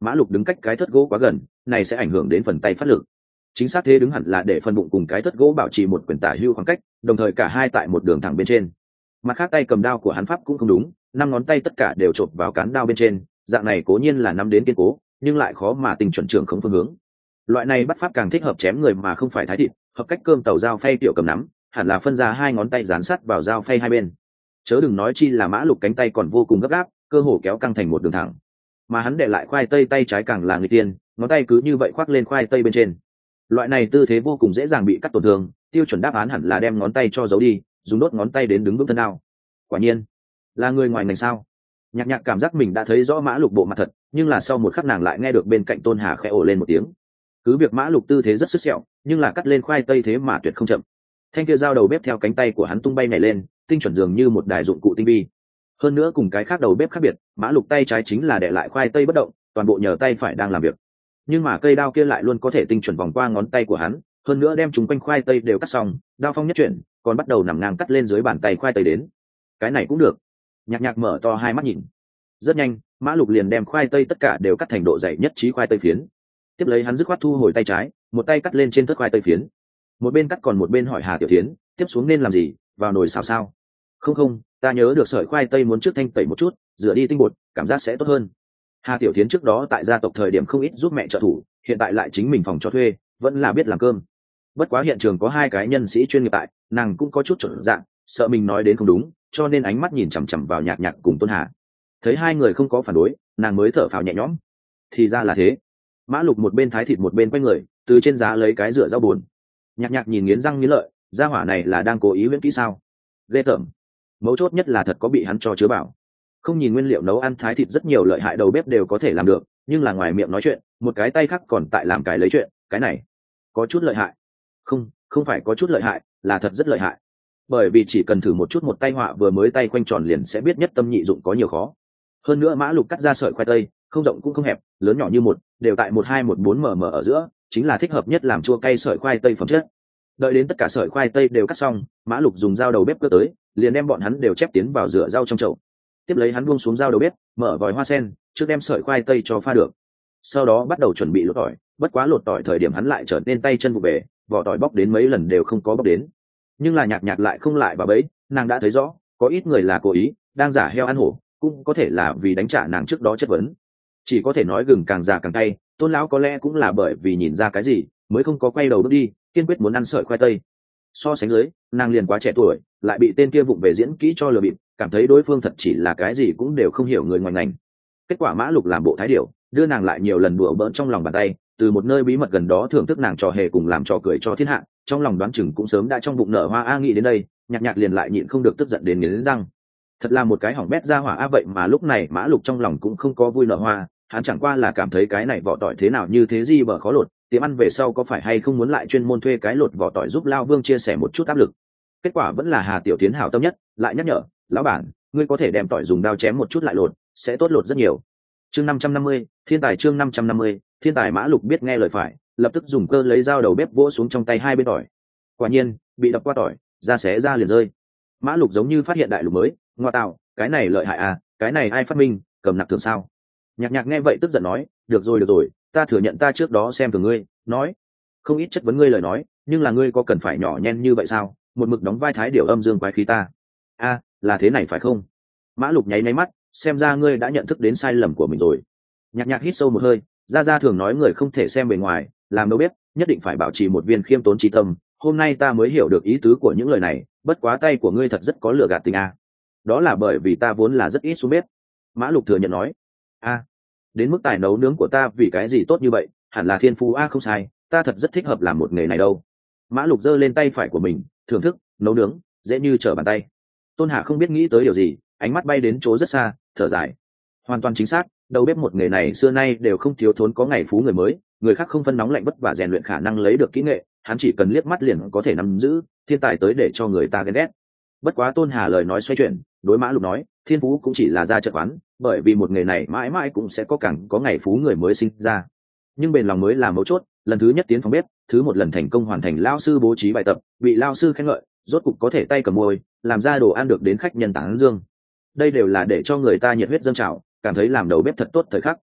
Mã Lục đứng cách cái thất gỗ quá gần, này sẽ ảnh hưởng đến phần tay phát lực. Chính xác thế đứng hẳn là để phần bụng cùng cái thất gỗ bảo trì một quyền tả hưu khoảng cách, đồng thời cả hai tại một đường thẳng bên trên. Mặt khác tay cầm đao của hắn pháp cũng không đúng, 5 ngón tay tất cả đều chộp vào cán đao bên trên, dạng này cố nhiên là nắm đến kiên cố, nhưng lại khó mà tình chuẩn trường không phương hướng. Loại này bắt pháp càng thích hợp chém người mà không phải thái thịt, hợp cách cơm tàu dao phay tiểu cầm nắm, hẳn là phân ra 2 ngón tay dán sát vào dao phay hai bên. Chớ đừng nói chi là Mã Lục cánh tay còn vô cùng gấp gáp, cơ hồ kéo căng thành một đường thẳng. Mà hắn để lại khoai tây tay trái càng là người tiên, ngón tay cứ như vậy khoác lên khoai tây bên trên. Loại này tư thế vô cùng dễ dàng bị cắt tổn thương, tiêu chuẩn đáp án hẳn là đem ngón tay cho giấu đi, dùng đốt ngón tay đến đứng vững thân đao. Quả nhiên, là người ngoài ngành sao? Nhạc Nhạc cảm giác mình đã thấy rõ Mã Lục bộ mặt thật, nhưng là sau một khắc nàng lại nghe được bên cạnh Tôn Hà khẽ ồ lên một tiếng. Cứ việc Mã Lục tư thế rất sức sẹo, nhưng là cắt lên khoai tây thế mà tuyệt không chậm. Thanh kia dao đầu bếp theo cánh tay của hắn tung bay nhảy lên, tinh chuẩn dường như một đài dụng cụ tinh vi. Hơn nữa cùng cái khác đầu bếp khác biệt, Mã Lục tay trái chính là để lại khoai tây bất động, toàn bộ nhờ tay phải đang làm việc. Nhưng mà cây đao kia lại luôn có thể tinh chuẩn vòng qua ngón tay của hắn, hơn nữa đem chúng quanh khoai tây đều cắt xong, đao phong nhất chuyển, còn bắt đầu nằm ngang cắt lên dưới bàn tay khoai tây đến. Cái này cũng được. Nhạc Nhạc mở to hai mắt nhìn. Rất nhanh, Mã Lục liền đem khoai tây tất cả đều cắt thành độ dày nhất trí khoai tây phiến. Tiếp lấy hắn dứt khoát thu hồi tay trái, một tay cắt lên trên thớt khoai tây phiến. Một bên cắt còn một bên hỏi Hà Tiểu Thiến, tiếp xuống nên làm gì, vào nồi xào sao? Không, ta nhớ được sợi khoai tây muốn trước thanh tẩy một chút, rửa đi tinh bột, cảm giác sẽ tốt hơn. Hà Tiểu Thiến trước đó tại gia tộc thời điểm không ít giúp mẹ trợ thủ, hiện tại lại chính mình phòng cho thuê, vẫn là biết làm cơm. Bất quá hiện trường có 2 cái nhân sĩ chuyên nghiệp tại, nàng cũng có chút chuẩn dạng, sợ mình nói đến không đúng, cho nên ánh mắt nhìn chằm chằm vào Nhạc Nhạc cùng Tôn Hà. Thấy 2 người không có phản đối, nàng mới thở phào nhẹ nhõm. Thì ra là thế. Mã Lục một bên thái thịt một bên quay người, từ trên giá lấy cái rửa rau buồn. Nhạc Nhạc nhìn nghiến răng nghiến lợi, gia hỏa này là đang cố ý huyễn kỹ sao? Ghê tởm. Mấu chốt nhất là thật có bị hắn cho chứa bảo. Không nhìn nguyên liệu nấu ăn thái thịt rất nhiều lợi hại đầu bếp đều có thể làm được, nhưng là ngoài miệng nói chuyện, một cái tay khác còn tại làm cái lấy chuyện, cái này có chút lợi hại. Không phải có chút lợi hại, là thật rất lợi hại. Bởi vì chỉ cần thử một chút một tay họa vừa mới tay quanh tròn liền sẽ biết nhất tâm nhị dụng có nhiều khó. Hơn nữa Mã Lục cắt ra sợi khoai tây, không rộng cũng không hẹp, lớn nhỏ như một, đều tại 12-14 mm ở giữa, chính là thích hợp nhất làm chua cay sợi khoai tây phẩm chất. Đợi đến tất cả sợi khoai tây đều cắt xong, Mã Lục dùng dao đầu bếp cơ tới, liền đem bọn hắn đều chép tiến vào rửa rau trong chậu. Tiếp lấy hắn buông xuống dao đầu bếp, mở vòi hoa sen, trước đem sợi khoai tây cho pha được. Sau đó bắt đầu chuẩn bị lột tỏi, bất quá lột tỏi thời điểm hắn lại trở nên tay chân vụ bể, vỏ tỏi bóc đến mấy lần đều không có bóc đến. Nhưng là Nhạc Nhạc lại không lại vào bẫy, nàng đã thấy rõ, có ít người là cố ý, đang giả heo ăn hổ, cũng có thể là vì đánh trả nàng trước đó chất vấn. Chỉ có thể nói gừng càng già càng cay, Tôn lão có lẽ cũng là bởi vì nhìn ra cái gì, mới không có quay đầu bước đi, kiên quyết muốn ăn sợi khoai tây. So sánh dưới, nàng liền quá trẻ tuổi, lại bị tên kia vụng về diễn kỹ cho lừa bịp, cảm thấy đối phương thật chỉ là cái gì cũng đều không hiểu người ngoài ngành. Kết quả Mã Lục làm bộ thái điểu, đưa nàng lại nhiều lần đùa bỡn trong lòng bàn tay, từ một nơi bí mật gần đó thưởng thức nàng trò hề cùng làm trò cười cho thiên hạ, trong lòng đoán chừng cũng sớm đã trong bụng nở hoa a. Nghĩ đến đây, Nhạc Nhạc liền lại nhịn không được tức giận đến nghiến răng. Thật là một cái hỏng bét ra hỏa a. Vậy mà lúc này Mã Lục trong lòng cũng không có vui nở hoa, hắn chẳng qua là cảm thấy cái này vỏ tỏi thế nào như thế gì bở khó lột, tiệm ăn về sau có phải hay không muốn lại chuyên môn thuê cái lột vỏ tỏi giúp Lao Vương chia sẻ một chút áp lực. Kết quả vẫn là Hà Tiểu Tiến hảo tâm nhất, lại nhắc nhở, lão bản, ngươi có thể đem tỏi dùng dao chém một chút lại lột, sẽ tốt lột rất nhiều. Chương 550, thiên tài. Chương 550, thiên tài. Mã Lục biết nghe lời phải, lập tức dùng cơ lấy dao đầu bếp vỗ xuống trong tay hai bên tỏi. Quả nhiên, bị đập qua tỏi, da xé ra liền rơi. Mã Lục giống như phát hiện đại lục mới, ngoa tạo, cái này lợi hại à, cái này ai phát minh, cầm nặc thường sao? Nhạc Nhạc nghe vậy tức giận nói, được rồi, ta thừa nhận ta trước đó xem thường ngươi, nói không ít chất vấn ngươi lời nói, nhưng là ngươi có cần phải nhỏ nhen như vậy sao? Một mực đóng vai thái điểu âm dương quái khí ta. A, là thế này phải không? Mã Lục nháy mắt, xem ra ngươi đã nhận thức đến sai lầm của mình rồi. Nhạc Nhạc hít sâu một hơi, ra thường nói người không thể xem bề ngoài, làm đâu biết, nhất định phải bảo trì một viên khiêm tốn trí tâm. Hôm nay ta mới hiểu được ý tứ của những lời này, bất quá tay của ngươi thật rất có lửa gạt tình a. Đó là bởi vì ta vốn là rất ít xuống bếp. Mã Lục thừa nhận nói. A, đến mức tài nấu nướng của ta vì cái gì tốt như vậy, hẳn là thiên phú a. Không sai, ta thật rất thích hợp làm một nghề này đâu. Mã Lục giơ lên tay phải của mình, thưởng thức, nấu nướng, dễ như trở bàn tay. Tôn Hà không biết nghĩ tới điều gì, ánh mắt bay đến chỗ rất xa, thở dài. Hoàn toàn chính xác, đầu bếp một nghề này xưa nay đều không thiếu thốn có ngày phú người mới, người khác không phân nóng lạnh vất vả rèn luyện khả năng lấy được kỹ nghệ, hắn chỉ cần liếc mắt liền có thể nắm giữ, thiên tài tới để cho người ta ghen ghét. Bất quá Tôn Hà lời nói xoay chuyển, đối Mã Lục nói, thiên phú cũng chỉ là ra trận quán, bởi vì một nghề này mãi mãi cũng sẽ có ngày phú người mới sinh ra. Nhưng bền lòng mới là mấu chốt, lần thứ nhất tiến phòng bếp, thứ một lần thành công hoàn thành lao sư bố trí bài tập, bị lao sư khen ngợi, rốt cục có thể tay cầm môi, làm ra đồ ăn được đến khách nhân tán dương. Đây đều là để cho người ta nhiệt huyết dâng trào, cảm thấy làm đầu bếp thật tốt thời khắc.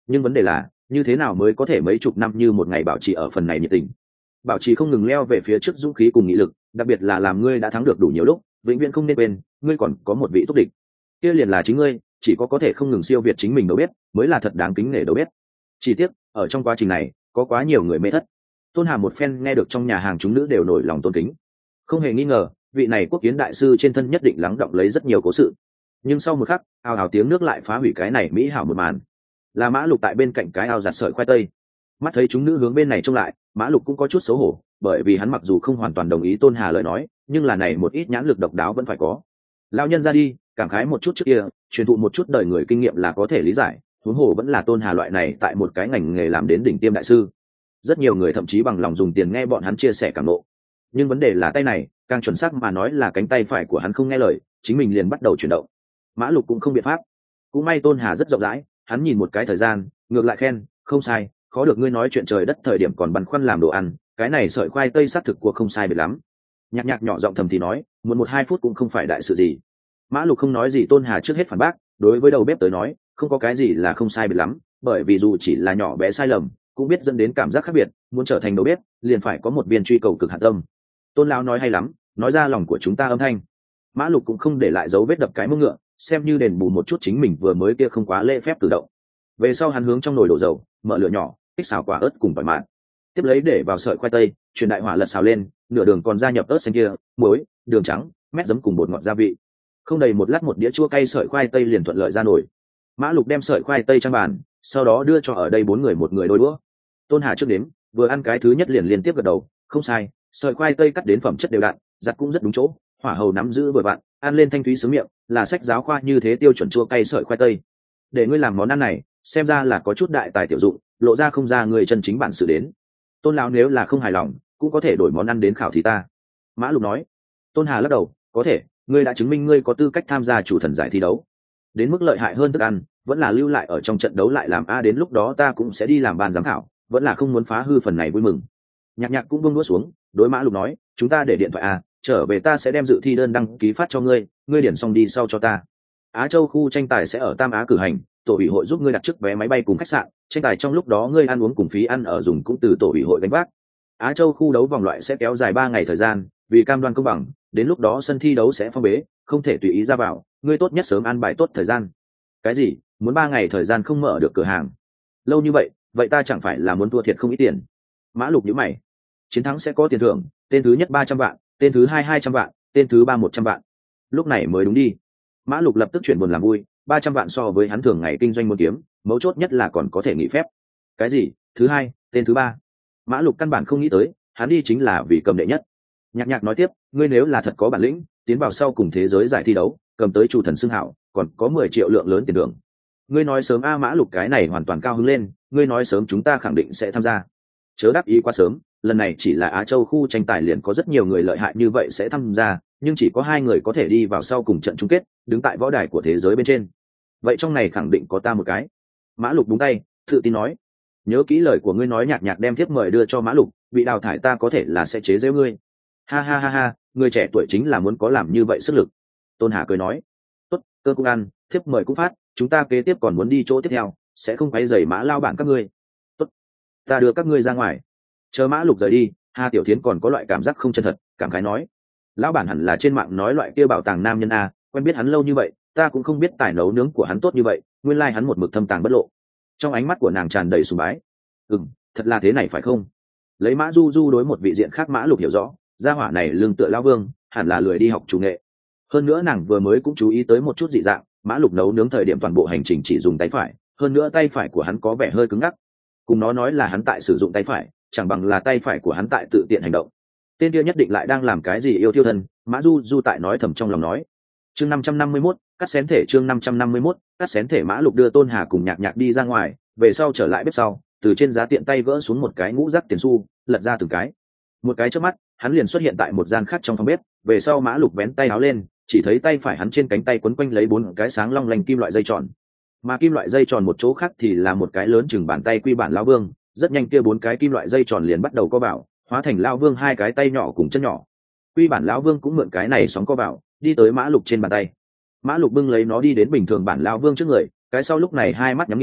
nhưng vấn đề là như thế nào mới có thể mấy chục năm như một ngày bảo trì ở phần này nhiệt tình, bảo trì không ngừng leo về phía trước dũng khí cùng nghị lực, đặc biệt là làm ngươi đã thắng được đủ nhiều lúc, vĩnh viễn không nên quên ngươi còn có một vị thúc địch, kia liền là chính ngươi. Chỉ có thể không ngừng siêu việt chính mình đầu bếp mới là thật đáng kính nể đầu bếp. Chỉ tiếc ở trong quá trình này có quá nhiều người mê thất. Tôn Hà một phen nghe được trong nhà hàng chúng nữ đều nổi lòng tôn kính, không hề nghi ngờ vị này quốc kiến đại sư trên thân nhất định lắng động lấy rất nhiều cố sự. Nhưng sau một khắc, ào ào tiếng nước lại phá hủy cái này mỹ hảo một màn. Là Mã Lục tại bên cạnh cái ao giặt sợi khoai tây. Mắt thấy chúng nữ hướng bên này trông lại, Mã Lục cũng có chút xấu hổ, bởi vì hắn mặc dù không hoàn toàn đồng ý Tôn Hà lời nói, nhưng là này một ít nhãn lực độc đáo vẫn phải có. Lão nhân ra đi, cảm khái một chút trước kia, truyền thụ một chút đời người kinh nghiệm là có thể lý giải, huống hồ vẫn là Tôn Hà loại này tại một cái ngành nghề làm đến đỉnh tiêm đại sư. Rất nhiều người thậm chí bằng lòng dùng tiền nghe bọn hắn chia sẻ cảm nộ. Nhưng vấn đề là tay này, càng chuẩn xác mà nói là cánh tay phải của hắn không nghe lời, chính mình liền bắt đầu chuyển động. Mã Lục cũng không biện pháp. Cũng may Tôn Hà rất rộng rãi, hắn nhìn một cái thời gian, ngược lại khen, không sai, khó được ngươi nói chuyện trời đất thời điểm còn băn khoăn làm đồ ăn, cái này sợi khoai tây xác thực của không sai biệt lắm. Nhạc Nhạc nhỏ giọng thầm thì nói, muốn 1-2 phút cũng không phải đại sự gì. Mã Lục không nói gì, Tôn Hà trước hết phản bác, đối với đầu bếp tới nói, không có cái gì là không sai biệt lắm, bởi vì dù chỉ là nhỏ bé sai lầm, cũng biết dẫn đến cảm giác khác biệt, muốn trở thành đầu bếp, liền phải có một viên truy cầu cực hạn tâm. Tôn lão nói hay lắm, nói ra lòng của chúng ta âm thanh. Mã Lục cũng không để lại dấu vết đập cái mông ngựa, xem như đền bù một chút chính mình vừa mới kia không quá lễ phép cử động. Về sau hắn hướng trong nồi đổ dầu, mở lửa nhỏ, kích xào quả ớt cùng tỏi mạn, tiếp lấy để vào sợi khoai tây, truyền đại hỏa lật xào lên, nửa đường còn gia nhập ớt xanh kia, muối, đường trắng, mét giấm cùng bột ngọt gia vị. Không đầy một lát một đĩa chua cay sợi khoai tây liền thuận lợi ra nồi. Mã Lục đem sợi khoai tây trang bàn, sau đó đưa cho ở đây 4 người một người đôi đũa. Tôn Hà trước đếm, vừa ăn cái thứ nhất liền liên tiếp gật đầu, không sai, sợi khoai tây cắt đến phẩm chất đều đặn, giặt cũng rất đúng chỗ, hỏa hầu nắm giữ vừa vặn, ăn lên thanh thúy sướng miệng, là sách giáo khoa như thế tiêu chuẩn chua cay sợi khoai tây. Để ngươi làm món ăn này, xem ra là có chút đại tài tiểu dụng, lộ ra không ra người chân chính bản sự đến. Tôn lão nếu là không hài lòng, cũng có thể đổi món ăn đến khảo thí ta. Mã Lục nói. Tôn Hà lắc đầu, có thể, ngươi đã chứng minh ngươi có tư cách tham gia chủ thần giải thi đấu. Đến mức lợi hại hơn thức ăn, vẫn là lưu lại ở trong trận đấu lại làm đến lúc đó ta cũng sẽ đi làm ban giám khảo, vẫn là không muốn phá hư phần này vui mừng. Nhạc Nhạc cũng buông đũa xuống, đối Mã Lục nói, chúng ta để điện thoại trở về ta sẽ đem dự thi đơn đăng ký phát cho ngươi, ngươi điền xong đi sau cho ta. Á Châu khu tranh tài sẽ ở Tam Á cử hành, tổ ủy hội giúp ngươi đặt trước vé máy bay cùng khách sạn, tranh tài trong lúc đó ngươi ăn uống cùng phí ăn ở dùng cũng từ tổ ủy hội gánh vác. Á Châu khu đấu vòng loại sẽ kéo dài 3 ngày thời gian, vì cam đoan công bằng, đến lúc đó sân thi đấu sẽ phong bế, không thể tùy ý ra vào, ngươi tốt nhất sớm ăn bài tốt thời gian. Cái gì? Muốn 3 ngày thời gian không mở được cửa hàng? Lâu như vậy, vậy ta chẳng phải là muốn thua thiệt không ít tiền? Mã Lục nhíu mày. Chiến thắng sẽ có tiền thưởng, tên thứ nhất 300 vạn, tên thứ hai 200 vạn, tên thứ ba 100 vạn. Lúc này mới đúng đi. Mã Lục lập tức chuyển buồn làm vui, 300 vạn so với hắn thường ngày kinh doanh muốn kiếm, mấu chốt nhất là còn có thể nghỉ phép. Cái gì? Thứ hai, tên thứ ba? Mã Lục căn bản không nghĩ tới, hắn đi chính là vì cầm đệ nhất. Nhạc Nhạc nói tiếp, ngươi nếu là thật có bản lĩnh, tiến vào sau cùng thế giới giải thi đấu, cầm tới chủ thần xưng hảo, còn có 10 triệu lượng lớn tiền thưởng. Ngươi nói sớm Mã Lục cái này hoàn toàn cao hứng lên, ngươi nói sớm chúng ta khẳng định sẽ tham gia. Chớ đáp ý quá sớm, lần này chỉ là Á Châu khu tranh tài liền có rất nhiều người lợi hại như vậy sẽ tham gia, nhưng chỉ có 2 người có thể đi vào sau cùng trận chung kết, đứng tại võ đài của thế giới bên trên. Vậy trong này khẳng định có ta một cái. Mã Lục búng tay, tự tin nói, nhớ kỹ lời của ngươi nói. Nhạc Nhạc đem thiếp mời đưa cho Mã Lục, bị đào thải ta có thể là sẽ chế giễu ngươi. Ha ha ha ha, người trẻ tuổi chính là muốn có làm như vậy sức lực. Tôn Hà cười nói, tốt, cơ cũng ăn, thiếp mời cũng phát, chúng ta kế tiếp còn muốn đi chỗ tiếp theo, sẽ không quấy rầy Mã lao bản các ngươi. Tốt, ta đưa các ngươi ra ngoài. Chờ Mã Lục rời đi, Hà Tiểu Thiến còn có loại cảm giác không chân thật, cảm khái nói, lão bản hẳn là trên mạng nói loại kia bảo tàng nam nhân quen biết hắn lâu như vậy, ta cũng không biết tài nấu nướng của hắn tốt như vậy, nguyên lai hắn một mực thâm tàng bất lộ. Trong ánh mắt của nàng tràn đầy sùng bái. Thật là thế này phải không? Lấy Mã Du Du đối một vị diện khác Mã Lục hiểu rõ, gia hỏa này lương tựa lão vương, hẳn là lười đi học chủ nghệ. Hơn nữa nàng vừa mới cũng chú ý tới một chút dị dạng, Mã Lục nấu nướng thời điểm toàn bộ hành trình chỉ dùng tay phải, hơn nữa tay phải của hắn có vẻ hơi cứng ngắc. Cùng nó nói là hắn tại sử dụng tay phải, chẳng bằng là tay phải của hắn tại tự tiện hành động. Tên kia nhất định lại đang làm cái gì yêu thiêu thân, Mã Du Du tại nói thầm trong lòng nói. Chương 551, cắt xén thể. Chương 551, cắt xén thể. Mã Lục đưa Tôn Hà cùng Nhạc Nhạc đi ra ngoài, về sau trở lại bếp sau, từ trên giá tiện tay gỡ xuống một cái ngũ rác tiền xu, lật ra từng cái. Một cái chớp mắt, hắn liền xuất hiện tại một gian khác trong phòng bếp. Về sau Mã Lục vén tay áo lên, chỉ thấy tay phải hắn trên cánh tay quấn quanh lấy 4 cái sáng long lanh kim loại dây tròn, mà kim loại dây tròn một chỗ khác thì là một cái lớn chừng bàn tay quy bản lão vương. Rất nhanh kia 4 cái kim loại dây tròn liền bắt đầu co vào, hóa thành lão vương 2 cái tay nhỏ cùng chân nhỏ. Quy bản lão vương cũng mượn cái này sóng co vào, đi tới Mã Lục trên bàn tay. Mã Lục bưng lấy nó đi đến bình thường bản lão vương trước người, cái sau lúc này hai mắt nhắm nghiền,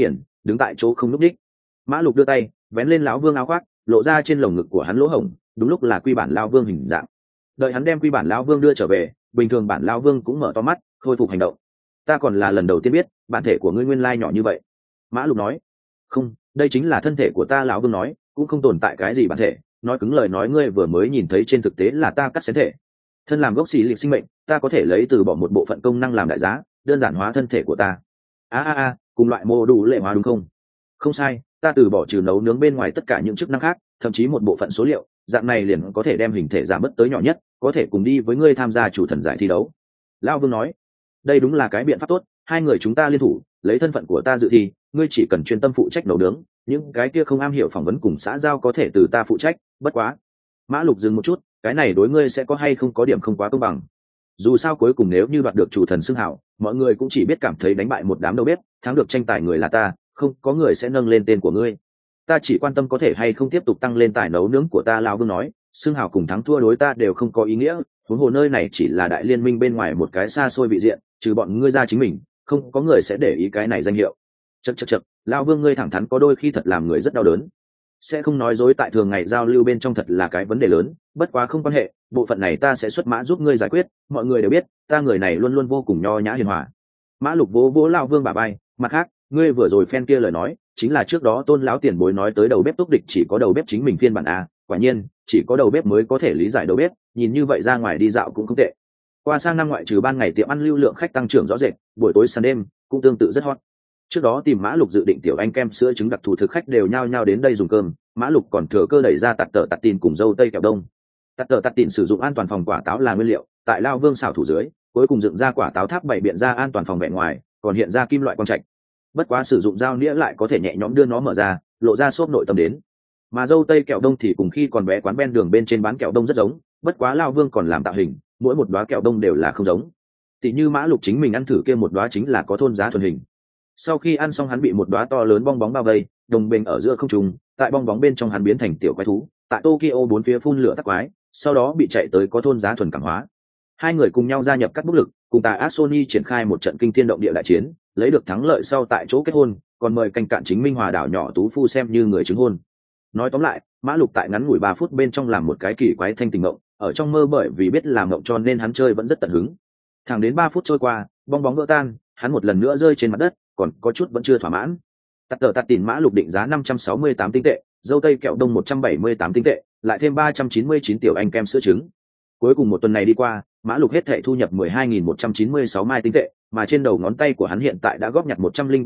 đứng tại chỗ không nhúc đích. Mã Lục đưa tay vén lên lão vương áo khoác, lộ ra trên lồng ngực của hắn lỗ hổng, đúng lúc là quy bản lão vương hình dạng. Đợi hắn đem quy bản lão vương đưa trở về, bình thường bản lão vương cũng mở to mắt khôi phục hành động. Ta còn là lần đầu tiên biết bản thể của ngươi nguyên lai nhỏ như vậy. Mã Lục nói. Không, đây chính là thân thể của ta. Lão vương nói, cũng không tồn tại cái gì bản thể, nói cứng lời nói ngươi vừa mới nhìn thấy trên thực tế là ta cắt xén thể. Thân làm gốc xì liệt sinh mệnh, ta có thể lấy từ bỏ một bộ phận công năng làm đại giá, đơn giản hóa thân thể của ta. Cùng loại mô đủ lệ hóa đúng không? Không sai, ta từ bỏ trừ nấu nướng bên ngoài tất cả những chức năng khác, thậm chí một bộ phận số liệu, dạng này liền có thể đem hình thể giảm bớt tới nhỏ nhất, có thể cùng đi với ngươi tham gia chủ thần giải thi đấu. Lão vương nói, đây đúng là cái biện pháp tốt, hai người chúng ta liên thủ, lấy thân phận của ta dự thi, ngươi chỉ cần chuyên tâm phụ trách nấu nướng, những cái kia không am hiểu phỏng vấn cùng xã giao có thể từ ta phụ trách. Bất quá, Mã Lục dừng một chút, cái này đối ngươi sẽ có hay không có điểm không quá công bằng. Dù sao cuối cùng nếu như đoạt được chủ thần xưng hào, mọi người cũng chỉ biết cảm thấy đánh bại một đám đầu bếp, thắng được tranh tài người là ta, không có người sẽ nâng lên tên của ngươi. Ta chỉ quan tâm có thể hay không tiếp tục tăng lên tài nấu nướng của ta. Lão vương nói, xưng hào cùng thắng thua đối ta đều không có ý nghĩa, huống hồ nơi này chỉ là đại liên minh bên ngoài một cái xa xôi vị diện, trừ bọn ngươi ra chính mình không có người sẽ để ý cái này danh hiệu. Chậc, Lão vương ngươi thẳng thắn có đôi khi thật làm người rất đau đớn. Sẽ không nói dối, tại thường ngày giao lưu bên trong thật là cái vấn đề lớn, bất quá không quan hệ, bộ phận này ta sẽ xuất mã giúp ngươi giải quyết, mọi người đều biết ta người này luôn luôn vô cùng nho nhã hiền hòa. Mã Lục vỗ vỗ Lão vương bả vai, mặt khác, ngươi vừa rồi phen kia lời nói chính là trước đó Tôn lão tiền bối nói tới đầu bếp túc địch chỉ có đầu bếp chính mình phiên bản a, quả nhiên chỉ có đầu bếp mới có thể lý giải đầu bếp, nhìn như vậy ra ngoài đi dạo cũng không tệ. Qua sang năm ngoại trừ ban ngày tiệm ăn lưu lượng khách tăng trưởng rõ rệt, buổi tối sàn đêm cũng tương tự rất hot. Trước đó tìm Mã Lục dự định tiểu anh kem sữa trứng đặc thù thực khách đều nhao nhao đến đây dùng cơm, Mã Lục còn thừa cơ đẩy ra tạt tờ tạt tin cùng dâu tây kẹo đông. Tạt tờ tạt tin sử dụng an toàn phòng quả táo là nguyên liệu, tại Lao vương xào thủ dưới, cuối cùng dựng ra quả táo tháp bảy biện ra an toàn phòng vẻ ngoài, còn hiện ra kim loại quang trạch. Bất quá sử dụng dao nĩa lại có thể nhẹ nhõm đưa nó mở ra, lộ ra xốp nội tâm đến. Mà dâu tây kẹo đông thì cùng khi còn bé quán ven đường bên trên bán kẹo đông rất giống, bất quá Lao vương còn làm tạo hình, mỗi một đóa kẹo đông đều là không giống. Tỷ như Mã Lục chính mình ăn thử kia một đóa chính là có thôn giá thuần hình. Sau khi ăn xong hắn bị một đóa to lớn bong bóng bao vây, đồng bình ở giữa không trung, tại bong bóng bên trong hắn biến thành tiểu quái thú, tại Tokyo bốn phía phun lửa tắc quái, sau đó bị chạy tới có thôn giá thuần cảm hóa. Hai người cùng nhau gia nhập các bút lực, cùng tà ác Sony triển khai một trận kinh thiên động địa đại chiến, lấy được thắng lợi sau tại chỗ kết hôn, còn mời canh cạn chính minh hòa đảo nhỏ tú phu xem như người chứng hôn. Nói tóm lại, Mã Lục tại ngắn ngủi 3 phút bên trong làm một cái kỳ quái thanh tình mộng, ở trong mơ bởi vì biết làm mộng cho nên hắn chơi vẫn rất tận hứng. Thẳng đến 3 phút trôi qua, bong bóng vỡ tan, hắn một lần nữa rơi trên mặt đất, còn có chút vẫn chưa thỏa mãn. Tạt tờ tạt tiền Mã Lục định giá 568 tinh tệ, dâu tây kẹo đông 178 tinh tệ, lại thêm 399 tiểu anh kem sữa trứng. Cuối cùng một tuần này đi qua, Mã Lục hết thảy thu nhập 12.196 mai tinh tệ, mà trên đầu ngón tay của hắn hiện tại đã góp nhặt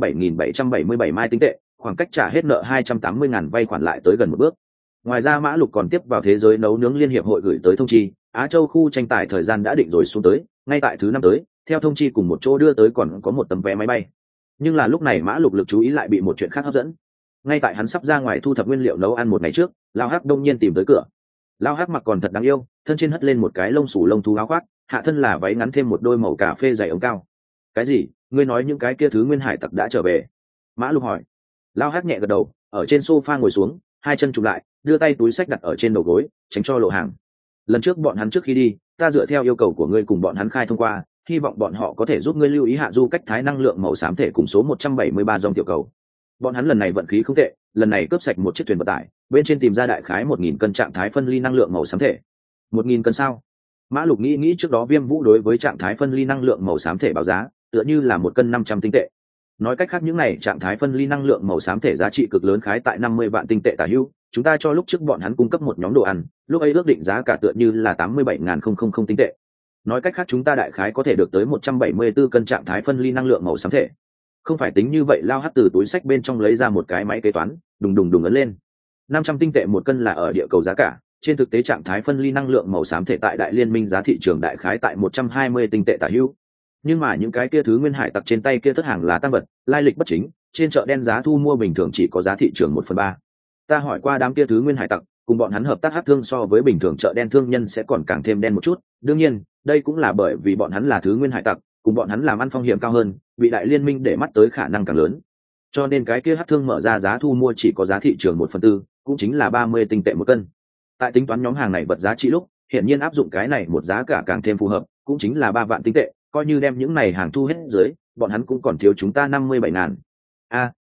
107.777 mai tinh tệ, khoảng cách trả hết nợ 280.000 vay khoản lại tới gần một bước. Ngoài ra Mã Lục còn tiếp vào thế giới nấu nướng liên hiệp hội gửi tới thông chi, Á Châu khu tranh tài thời gian đã định rồi xuống tới, ngay tại thứ 5 tới, theo thông chi cùng một chỗ đưa tới còn có một tấm vé máy bay. Nhưng là lúc này Mã Lục lực chú ý lại bị một chuyện khác hấp dẫn. Ngay tại hắn sắp ra ngoài thu thập nguyên liệu nấu ăn một ngày trước, Lao Hắc đông nhiên tìm tới cửa. Lao Hắc mặc còn thật đáng yêu, thân trên hất lên một cái lông xù lông thú áo khoác, hạ thân là váy ngắn thêm một đôi màu cà phê dày ống cao. Cái gì? Ngươi nói những cái kia thứ nguyên hải tặc đã trở về? Mã Lục hỏi. Lao Hắc nhẹ gật đầu, ở trên sofa ngồi xuống, hai chân chụp lại, đưa tay túi xách đặt ở trên đầu gối, tránh cho lộ hàng. Lần trước bọn hắn trước khi đi, ta dựa theo yêu cầu của ngươi cùng bọn hắn khai thông qua, hy vọng bọn họ có thể giúp ngươi lưu ý hạ du cách thái năng lượng màu xám thể cùng số 173 dòng tiểu cầu. Bọn hắn lần này vận khí không tệ, lần này cướp sạch một chiếc thuyền vận tải, bên trên tìm ra đại khái 1000 cân trạng thái phân ly năng lượng màu xám thể. 1000 cân sao? Mã Lục nghĩ trước đó Viêm Vũ đối với trạng thái phân ly năng lượng màu xám thể báo giá, tựa như là 1 cân 500 tinh tệ. Nói cách khác những này trạng thái phân ly năng lượng màu xám thể giá trị cực lớn khái tại 50 vạn tinh tệ tả hữu, chúng ta cho lúc trước bọn hắn cung cấp một nhóm đồ ăn, lúc ấy ước định giá cả tựa như là 87.000 tinh tệ. Nói cách khác chúng ta đại khái có thể được tới 174 cân trạng thái phân ly năng lượng màu xám thể. Không phải tính như vậy. Lao Hắc từ túi sách bên trong lấy ra một cái máy kế toán, đùng ấn lên. 500 tinh tệ 1 cân là ở địa cầu giá cả, trên thực tế trạng thái phân ly năng lượng màu xám thể tại đại liên minh giá thị trường đại khái tại 120 tinh tệ tả hữu. Nhưng mà những cái kia thứ nguyên hải tặc trên tay kia thất hàng là tăng vật, lai lịch bất chính, trên chợ đen giá thu mua bình thường chỉ có giá thị trường 1/3. Ta hỏi qua đám kia thứ nguyên hải tặc, cùng bọn hắn hợp tác hắc thương so với bình thường chợ đen thương nhân sẽ còn càng thêm đen một chút, đương nhiên đây cũng là bởi vì bọn hắn là thứ nguyên hải tặc, cùng bọn hắn làm ăn phong hiểm cao hơn, bị đại liên minh để mắt tới khả năng càng lớn, cho nên cái kia hắc thương mở ra giá thu mua chỉ có giá thị trường 1/4, cũng chính là 30 tinh tệ 1 cân. Tại tính toán nhóm hàng này vật giá trị lúc, hiện nhiên áp dụng cái này một giá cả càng thêm phù hợp, cũng chính là 3 vạn tinh tệ, coi như đem những này hàng thu hết dưới, bọn hắn cũng còn thiếu chúng ta 57.000.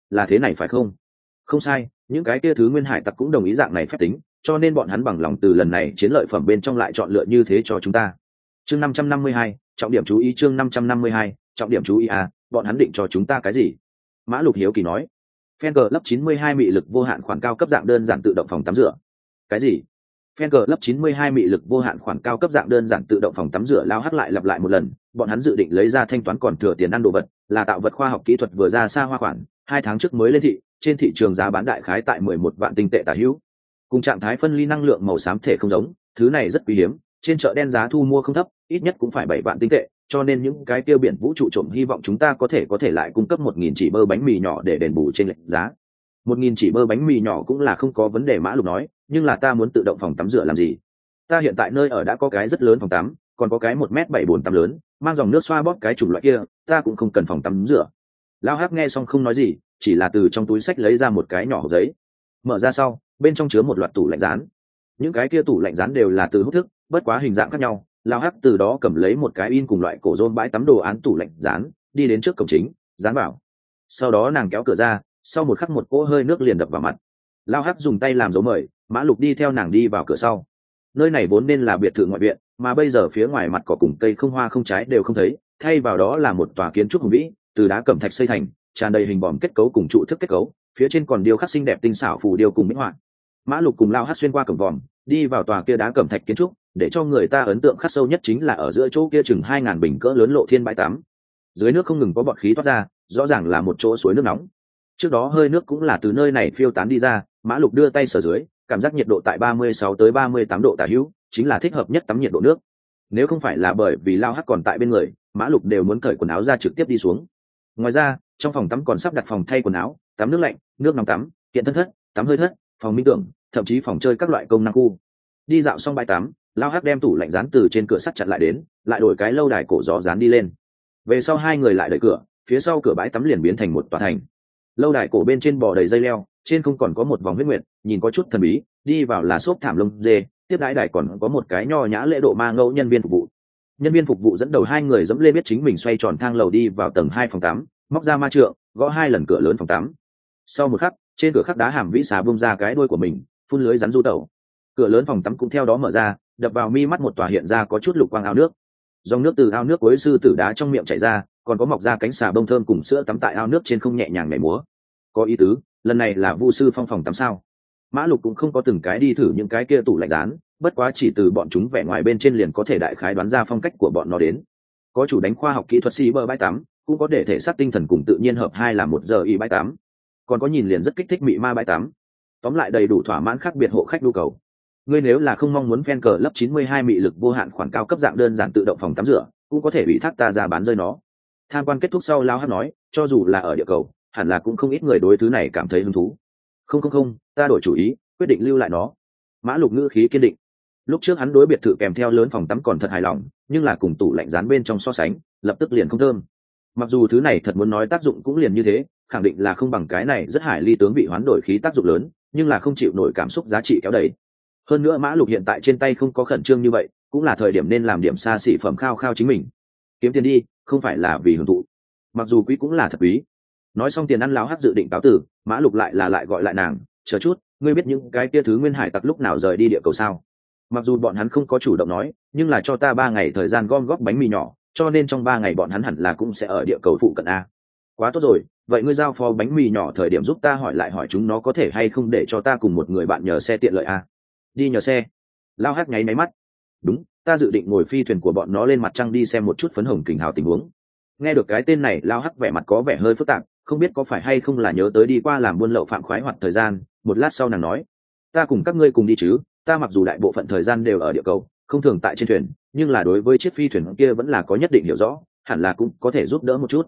là thế này phải không? Không sai, những cái kia thứ nguyên hải tặc cũng đồng ý dạng này phép tính, cho nên bọn hắn bằng lòng từ lần này chiến lợi phẩm bên trong lại chọn lựa như thế cho chúng ta. Chương 552, trọng điểm chú ý. Chương 552, trọng điểm chú ý à, bọn hắn định cho chúng ta cái gì? Mã Lục hiếu kỳ nói. Fan Club 92 mị lực vô hạn khoản cao cấp dạng đơn giản tự động phòng tắm rửa. Cái gì? Fan Club 92 mị lực vô hạn khoản cao cấp dạng đơn giản tự động phòng tắm rửa. Lao Hắc lại lặp lại một lần, bọn hắn dự định lấy ra thanh toán còn thừa tiền ăn đồ vật, là tạo vật khoa học kỹ thuật vừa ra xa hoa khoản, 2 tháng trước mới lên thị, trên thị trường giá bán đại khái tại 11 vạn tinh tệ tả hữu. Cùng trạng thái phân ly năng lượng màu xám thể không giống, thứ này rất quý hiếm, trên chợ đen giá thu mua không thấp, ít nhất cũng phải 7 vạn tinh tệ, cho nên những cái tiêu biển vũ trụ trộm hy vọng chúng ta có thể lại cung cấp 1.000 chỉ bơ bánh mì nhỏ để đền bù trên lệch giá. 1.000 chỉ bơ bánh mì nhỏ cũng là không có vấn đề, Mã Lục nói, nhưng là ta muốn tự động phòng tắm rửa làm gì? Ta hiện tại nơi ở đã có cái rất lớn phòng tắm, còn có cái 1m7 bồn tắm lớn, mang dòng nước xoa bóp cái chủng loại kia, ta cũng không cần phòng tắm rửa. Lao Hắc nghe xong không nói gì, chỉ là từ trong túi xách lấy ra một cái nhỏ hộp giấy, mở ra sau, bên trong chứa một loạt tủ lạnh rán. Những cái kia tủ lạnh rán đều là từ hút thức, bất quá hình dạng khác nhau. Lao Hắc từ đó cầm lấy một cái in cùng loại cổ rôn bãi tắm đồ án tủ lạnh rán, đi đến trước cổng chính, dán vào. Sau đó nàng kéo cửa ra, sau một khắc một cỗ hơi nước liền đập vào mặt. Lao Hắc dùng tay làm dấu mời, Mã Lục đi theo nàng đi vào cửa sau. Nơi này vốn nên là biệt thự ngoại viện, mà bây giờ phía ngoài mặt cỏ cùng cây không hoa không trái đều không thấy, thay vào đó là một tòa kiến trúc hùng vĩ, từ đá cẩm thạch xây thành, tràn đầy hình bòm kết cấu cùng trụ thức kết cấu, phía trên còn điêu khắc xinh đẹp tinh xảo phù điêu cùng minh họa. Mã Lục cùng Lao Hắc xuyên qua cổng vòm, đi vào tòa kia đá cẩm thạch kiến trúc, để cho người ta ấn tượng khắc sâu nhất chính là ở giữa chỗ kia chừng 2.000 bình cỡ lớn lộ thiên bãi tắm. Dưới nước không ngừng có bọt khí toát ra, rõ ràng là một chỗ suối nước nóng. Trước đó hơi nước cũng là từ nơi này phiêu tán đi ra. Mã Lục đưa tay sờ dưới, cảm giác nhiệt độ tại 36 tới 38 độ tả hữu, chính là thích hợp nhất tắm nhiệt độ nước. Nếu không phải là bởi vì Lao Hắc còn tại bên người, Mã Lục đều muốn cởi quần áo ra trực tiếp đi xuống. Ngoài ra, trong phòng tắm còn sắp đặt phòng thay quần áo, tắm nước lạnh, nước nóng tắm, kiện thân thất, tắm hơi thất, phòng minh tưởng, thậm chí phòng chơi các loại công năng khu. Đi dạo xong bãi tắm, Lao Hắc đem tủ lạnh dán từ trên cửa sắt chặn lại đến, lại đổi cái lâu đài cổ gió dán đi lên. Về sau hai người lại đẩy cửa, phía sau cửa bãi tắm liền biến thành một tòa thành. Lâu đài cổ bên trên bò đầy dây leo, trên không còn có một vòng huyết nguyệt, nhìn có chút thần bí. Đi vào là xốp thảm lông dê, tiếp đãi đài còn có một cái nho nhã lễ độ ma ngẫu nhân viên phục vụ. Nhân viên phục vụ dẫn đầu hai người dẫm lên biết chính mình xoay tròn thang lầu đi vào tầng 2 phòng tắm, móc ra ma trượng, gõ 2 lần cửa lớn phòng tắm. Sau một khắc, trên cửa khắc đá hàm vĩ xà bung ra cái đuôi của mình, phun lưới rắn du tẩu. Cửa lớn phòng tắm cũng theo đó mở ra, đập vào mi mắt một tòa hiện ra có chút lục quang ao nước. Dòng nước từ ao nước cuối sư tử đá trong miệng chảy ra, còn có mọc ra cánh xà bông thơm cùng sữa tắm tại ao nước trên không nhẹ nhàng nhảy múa. Có ý tứ, lần này là Vu sư phong phòng tắm sao? Mã Lục cũng không có từng cái đi thử những cái kia tủ lạnh rán, bất quá chỉ từ bọn chúng vẻ ngoài bên trên liền có thể đại khái đoán ra phong cách của bọn nó đến. Có chủ đánh khoa học kỹ thuật si bờ bãi tắm, cũng có để thể xác tinh thần cùng tự nhiên hợp hai là 1 giờ y bãi tắm, còn có nhìn liền rất kích thích mị ma bãi tắm. Tóm lại đầy đủ thỏa mãn khác biệt hộ khách nhu cầu. Ngươi nếu là không mong muốn Fan Club 92 mị lực vô hạn khoản cao cấp dạng đơn giản tự động phòng tắm rửa, cũng có thể ủy thác ta ra bán rơi nó. Tham quan kết thúc sau, Lao Hắc nói, cho dù là ở địa cầu, hẳn là cũng không ít người đối thứ này cảm thấy hứng thú. Không, ta đổi chủ ý, quyết định lưu lại nó. Mã Lục ngữ khí kiên định. Lúc trước hắn đối biệt thự kèm theo lớn phòng tắm còn thật hài lòng, nhưng là cùng tủ lạnh rán bên trong so sánh, lập tức liền không thơm. Mặc dù thứ này thật muốn nói tác dụng cũng liền như thế, khẳng định là không bằng cái này rất hải ly tướng bị hoán đổi khí tác dụng lớn, nhưng là không chịu nổi cảm xúc giá trị kéo đẩy. Hơn nữa Mã Lục hiện tại trên tay không có khẩn trương như vậy, cũng là thời điểm nên làm điểm xa xỉ phẩm khao khao chính mình. Kiếm tiền đi, không phải là vì hưởng thụ. Mặc dù quý cũng là thật quý. Nói xong tiền ăn, Lao Hắc dự định cáo tử, Mã Lục lại gọi lại nàng, chờ chút, ngươi biết những cái kia thứ nguyên hải tặc lúc nào rời đi địa cầu sao? Mặc dù bọn hắn không có chủ động nói, nhưng là cho ta 3 ngày thời gian gom góp bánh mì nhỏ, cho nên trong 3 ngày bọn hắn hẳn là cũng sẽ ở địa cầu phụ cận a. Quá tốt rồi, vậy ngươi giao phó bánh mì nhỏ thời điểm giúp ta hỏi chúng nó có thể hay không để cho ta cùng một người bạn nhờ xe tiện lợi a. Đi nhờ xe. Lao Hắc nháy máy mắt. Đúng, ta dự định ngồi phi thuyền của bọn nó lên mặt trăng đi xem một chút phấn hồng kình hào tình huống. Nghe được cái tên này, Lao Hắc vẻ mặt có vẻ hơi phức tạp, không biết có phải hay không là nhớ tới đi qua làm buôn lậu phạm khoái hoạt thời gian. Một lát sau nàng nói, ta cùng các ngươi cùng đi chứ, ta mặc dù đại bộ phận thời gian đều ở địa cầu, không thường tại trên thuyền, nhưng là đối với chiếc phi thuyền kia vẫn là có nhất định hiểu rõ, hẳn là cũng có thể giúp đỡ một chút.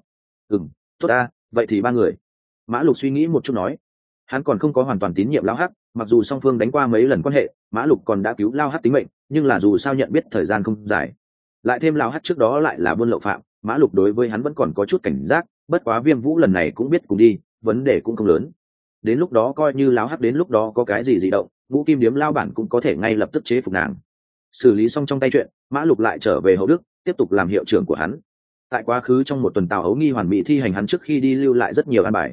Tốt ta, vậy thì 3 người. Mã Lục suy nghĩ một chút nói, hắn còn không có hoàn toàn tín nhiệm Lao Hắc, mặc dù song phương đánh qua mấy lần quan hệ, Mã Lục còn đã cứu Lao Hắc tính mệnh, nhưng là dù sao nhận biết thời gian không dài, lại thêm Lao Hắc trước đó lại là buôn lậu phạm, Mã Lục đối với hắn vẫn còn có chút cảnh giác. Bất quá Viêm Vũ lần này cũng biết cùng đi, vấn đề cũng không lớn. Đến lúc đó coi như Lao Hắc đến lúc đó có cái gì dị động, Ngũ Kim Điếm lao bản cũng có thể ngay lập tức chế phục nàng. Xử lý xong trong tay chuyện, Mã Lục lại trở về Hậu Đức, tiếp tục làm hiệu trưởng của hắn. Tại quá khứ trong một tuần Tào Ấu Nghi hoàn mỹ thi hành hắn trước khi đi lưu lại rất nhiều an bài.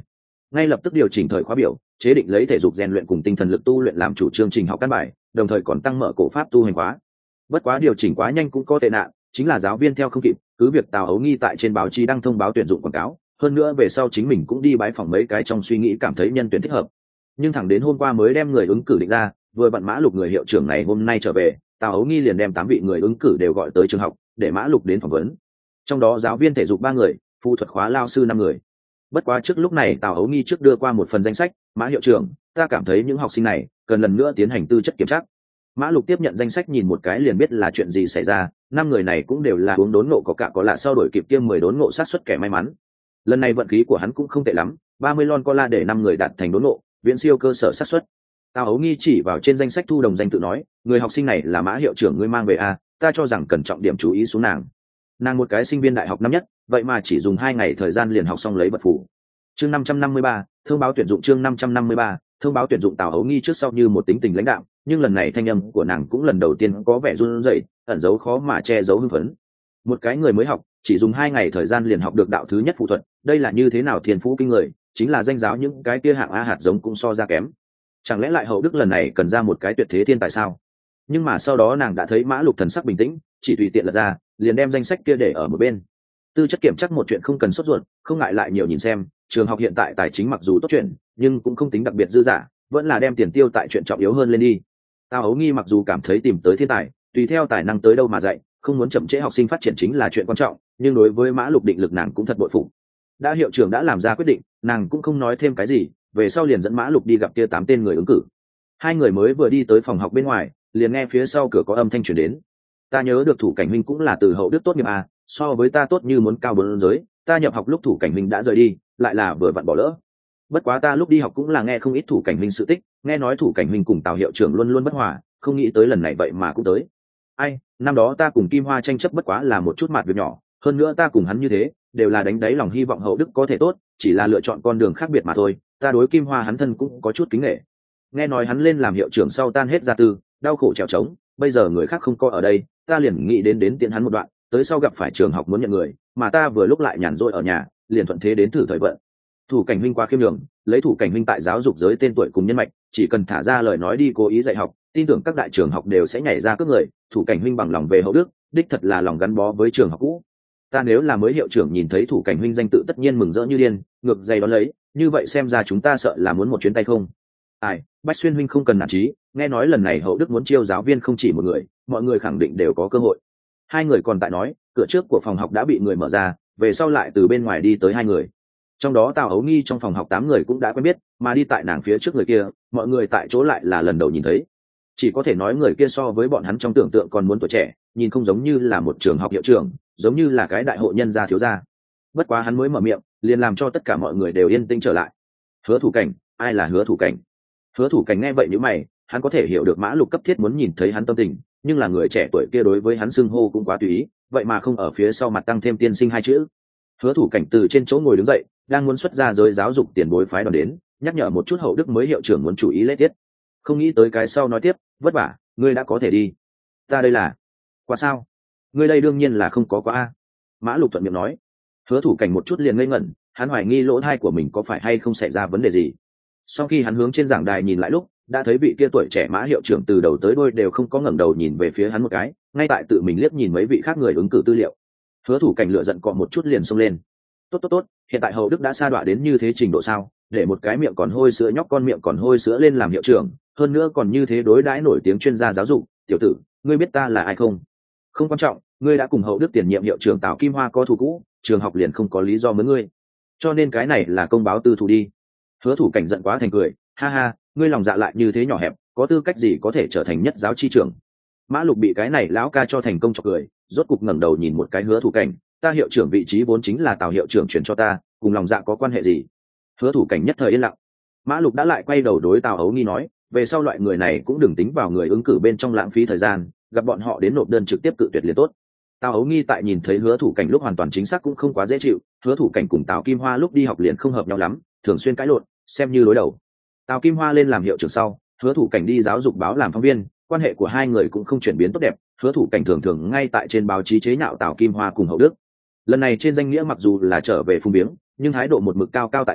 ngay lập tức điều chỉnh thời khóa biểu, chế định lấy thể dục rèn luyện cùng tinh thần lực tu luyện làm chủ chương trình học căn bài, đồng thời còn tăng mở cổ pháp tu hành khóa. Bất quá điều chỉnh quá nhanh cũng có tệ nạn, chính là giáo viên theo không kịp, cứ việc Tào Ấu Nghi tại trên báo chí đăng thông báo tuyển dụng quảng cáo, hơn nữa về sau chính mình cũng đi bái phỏng mấy cái trong suy nghĩ cảm thấy nhân tuyển thích hợp. Nhưng thẳng đến hôm qua mới đem người ứng cử định ra, vừa vặn Mã Lục người hiệu trưởng này hôm nay trở về, Tào Ấu Nghi liền đem 8 vị người ứng cử đều gọi tới trường học để Mã Lục đến phỏng vấn. Trong đó giáo viên thể dục 3 người, phụ thuật khóa lao sư 5 người. Bất quá trước lúc này Tào Ấu Nghi trước đưa qua một phần danh sách, Mã hiệu trưởng, ta cảm thấy những học sinh này cần lần nữa tiến hành tư chất kiểm tra. Mã Lục tiếp nhận danh sách nhìn một cái liền biết là chuyện gì xảy ra, 5 người này cũng đều là uống đốn ngộ có cả có lạ sau đổi kịp kiêm 10 đốn ngộ sát suất kẻ may mắn. Lần này vận khí của hắn cũng không tệ lắm, 30 lon cola để 5 người đạt thành đốn ngộ, viễn siêu cơ sở sát suất. Tào Ấu Nghi chỉ vào trên danh sách thu đồng danh tự nói, người học sinh này là Mã hiệu trưởng ngươi mang về a, ta cho rằng cần trọng điểm chú ý xuống nàng. Nàng một cái sinh viên đại học năm nhất, vậy mà chỉ dùng 2 ngày thời gian liền học xong lấy vật phủ. Chương 553, thông báo tuyển dụng chương 553, thông báo tuyển dụng. Tào Ấu Nghi trước sau như một tính tình lãnh đạm, nhưng lần này thanh âm của nàng cũng lần đầu tiên có vẻ run rẩy, ẩn giấu khó mà che giấu hưng phấn. Một cái người mới học, chỉ dùng 2 ngày thời gian liền học được đạo thứ nhất phụ thuật, đây là như thế nào thiên phú kinh người, chính là danh giáo những cái kia hạng A hạt giống cũng so ra kém. Chẳng lẽ lại Hậu Đức lần này cần ra một cái tuyệt thế thiên tài sao? Nhưng mà sau đó nàng đã thấy Mã Lục thần sắc bình tĩnh, chỉ tùy tiện lật ra, liền đem danh sách kia để ở một bên. Tư chất kiểm chắc một chuyện không cần sốt ruột, không ngại lại nhiều nhìn xem, trường học hiện tại tài chính mặc dù tốt chuyện, nhưng cũng không tính đặc biệt dư dả, vẫn là đem tiền tiêu tại chuyện trọng yếu hơn lên đi. Tào Ấu Nghi mặc dù cảm thấy tìm tới thiên tài, tùy theo tài năng tới đâu mà dạy, không muốn chậm trễ học sinh phát triển chính là chuyện quan trọng, nhưng đối với Mã Lục định lực nàng cũng thật bội phục. Đã hiệu trưởng đã làm ra quyết định, nàng cũng không nói thêm cái gì, về sau liền dẫn Mã Lục đi gặp kia 8 tên người ứng cử. 2 người mới vừa đi tới phòng học bên ngoài, liền nghe phía sau cửa có âm thanh truyền đến. Ta nhớ được Thủ Cảnh Minh cũng là từ Hậu Đức tốt nghiệp à, so với ta tốt như muốn cao 4 giới, ta nhập học lúc Thủ Cảnh Minh đã rời đi, lại là vừa vặn bỏ lỡ. Bất quá ta lúc đi học cũng là nghe không ít Thủ Cảnh Minh sự tích, nghe nói Thủ Cảnh Minh cùng Tào hiệu trưởng luôn luôn bất hòa, không nghĩ tới lần này vậy mà cũng tới. Ai, năm đó ta cùng Kim Hoa tranh chấp bất quá là một chút mặt việc nhỏ, hơn nữa ta cùng hắn như thế, đều là đánh đáy lòng hy vọng Hậu Đức có thể tốt, chỉ là lựa chọn con đường khác biệt mà thôi, ta đối Kim Hoa hắn thân cũng có chút kính nể. Nghe nói hắn lên làm hiệu trưởng sau tan hết gia tư, đau khổ trèo trống, bây giờ người khác không có ở đây, ta liền nghĩ đến tiện hắn một đoạn, tới sau gặp phải trường học muốn nhận người, mà ta vừa lúc lại nhàn rỗi ở nhà, liền thuận thế đến thử thời vận. Thủ Cảnh Minh qua khiêm nhường, lấy Thủ Cảnh Minh tại giáo dục giới tên tuổi cùng nhân mạch, chỉ cần thả ra lời nói đi cố ý dạy học, tin tưởng các đại trường học đều sẽ nhảy ra cướp người. Thủ Cảnh Minh bằng lòng về Hậu Đức, đích thật là lòng gắn bó với trường học cũ. Ta nếu là mới hiệu trưởng nhìn thấy Thủ Cảnh Minh danh tự tất nhiên mừng rỡ như điên, ngược dày đón lấy, như vậy xem ra chúng ta sợ là muốn một chuyến tay không. Ai, Bách Xuyên huynh không cần nản chí, nghe nói lần này Hậu Đức muốn chiêu giáo viên không chỉ một người, mọi người khẳng định đều có cơ hội. 2 người còn tại nói, cửa trước của phòng học đã bị người mở ra, về sau lại từ bên ngoài đi tới 2 người. Trong đó Tào Ấu Nghi trong phòng học 8 người cũng đã quen biết, mà đi tại nàng phía trước người kia, mọi người tại chỗ lại là lần đầu nhìn thấy. Chỉ có thể nói người kia so với bọn hắn trong tưởng tượng còn muốn tuổi trẻ, nhìn không giống như là một trường học hiệu trưởng, giống như là cái đại hội nhân gia thiếu gia. Bất quá hắn mới mở miệng, liền làm cho tất cả mọi người đều yên tĩnh trở lại. Hứa Thủ Cảnh, ai là Hứa Thủ Cảnh? Hứa Thủ Cảnh nghe vậy nhíu mày, hắn có thể hiểu được Mã Lục cấp thiết muốn nhìn thấy hắn tâm tình, nhưng là người trẻ tuổi kia đối với hắn xưng hô cũng quá tùy ý, vậy mà không ở phía sau mặt tăng thêm tiên sinh 2 chữ. Hứa Thủ Cảnh từ trên chỗ ngồi đứng dậy, đang muốn xuất ra giới giáo dục tiền bối phái đoàn đến, nhắc nhở một chút Hậu Đức mới hiệu trưởng muốn chú ý lễ tiết. Không nghĩ tới cái sau nói tiếp, vất vả, ngươi đã có thể đi. Ta đây là quá sao? Ngươi đây đương nhiên là không có quá a. Mã Lục thuận miệng nói. Hứa Thủ Cảnh một chút liền ngây ngẩn, hắn hoài nghi lỗ tai của mình có phải hay không xảy ra vấn đề gì. Sau khi hắn hướng trên giảng đài nhìn lại lúc, đã thấy vị kia tuổi trẻ Mã hiệu trưởng từ đầu tới đuôi đều không có ngẩng đầu nhìn về phía hắn một cái, ngay tại tự mình liếc nhìn mấy vị khác người ứng cử tư liệu. Hứa Thủ Cảnh lựa giận cọ một chút liền xông lên. Tốt, hiện tại Hậu Đức đã sa đọa đến như thế trình độ sao, để một cái miệng còn hôi sữa nhóc con miệng còn hôi sữa lên làm hiệu trưởng, hơn nữa còn như thế đối đãi nổi tiếng chuyên gia giáo dục. Tiểu tử, ngươi biết ta là ai không? Không quan trọng, ngươi đã cùng Hậu Đức tiền nhiệm hiệu trưởng Tào Kim Hoa có thù cũ, trường học liền không có lý do mướn ngươi, cho nên cái này là công báo tư thù đi. Hứa Thủ Cảnh giận quá thành cười, ha ha, ngươi lòng dạ lại như thế nhỏ hẹp, có tư cách gì có thể trở thành nhất giáo chi trưởng? Mã Lục bị cái này lão ca cho thành công chọc cười, rốt cục ngẩng đầu nhìn một cái Hứa Thủ Cảnh, ta hiệu trưởng vị trí vốn chính là Tào hiệu trưởng chuyển cho ta, cùng lòng dạ có quan hệ gì? Hứa Thủ Cảnh nhất thời yên lặng. Mã Lục đã lại quay đầu đối Tào Ấu Nghi nói, về sau loại người này cũng đừng tính vào người ứng cử bên trong lãng phí thời gian, gặp bọn họ đến nộp đơn trực tiếp cự tuyệt liền tốt. Tào Ấu Nghi tại nhìn thấy Hứa Thủ Cảnh lúc hoàn toàn chính xác cũng không quá dễ chịu, Hứa Thủ Cảnh cùng Tào Kim Hoa lúc đi học liền không hợp nhau lắm, thường xuyên cãi lộn, xem như đối đầu. Tào Kim Hoa lên làm hiệu trưởng sau, Hứa Thủ Cảnh đi giáo dục báo làm phóng viên, quan hệ của 2 người cũng không chuyển biến tốt đẹp, Hứa Thủ Cảnh thường thường ngay tại trên báo chí chế nhạo Tào Kim Hoa cùng Hậu Đức. Lần này trên danh nghĩa mặc dù là trở về phung biếng, nhưng thái độ một mực cao cao tại thượng,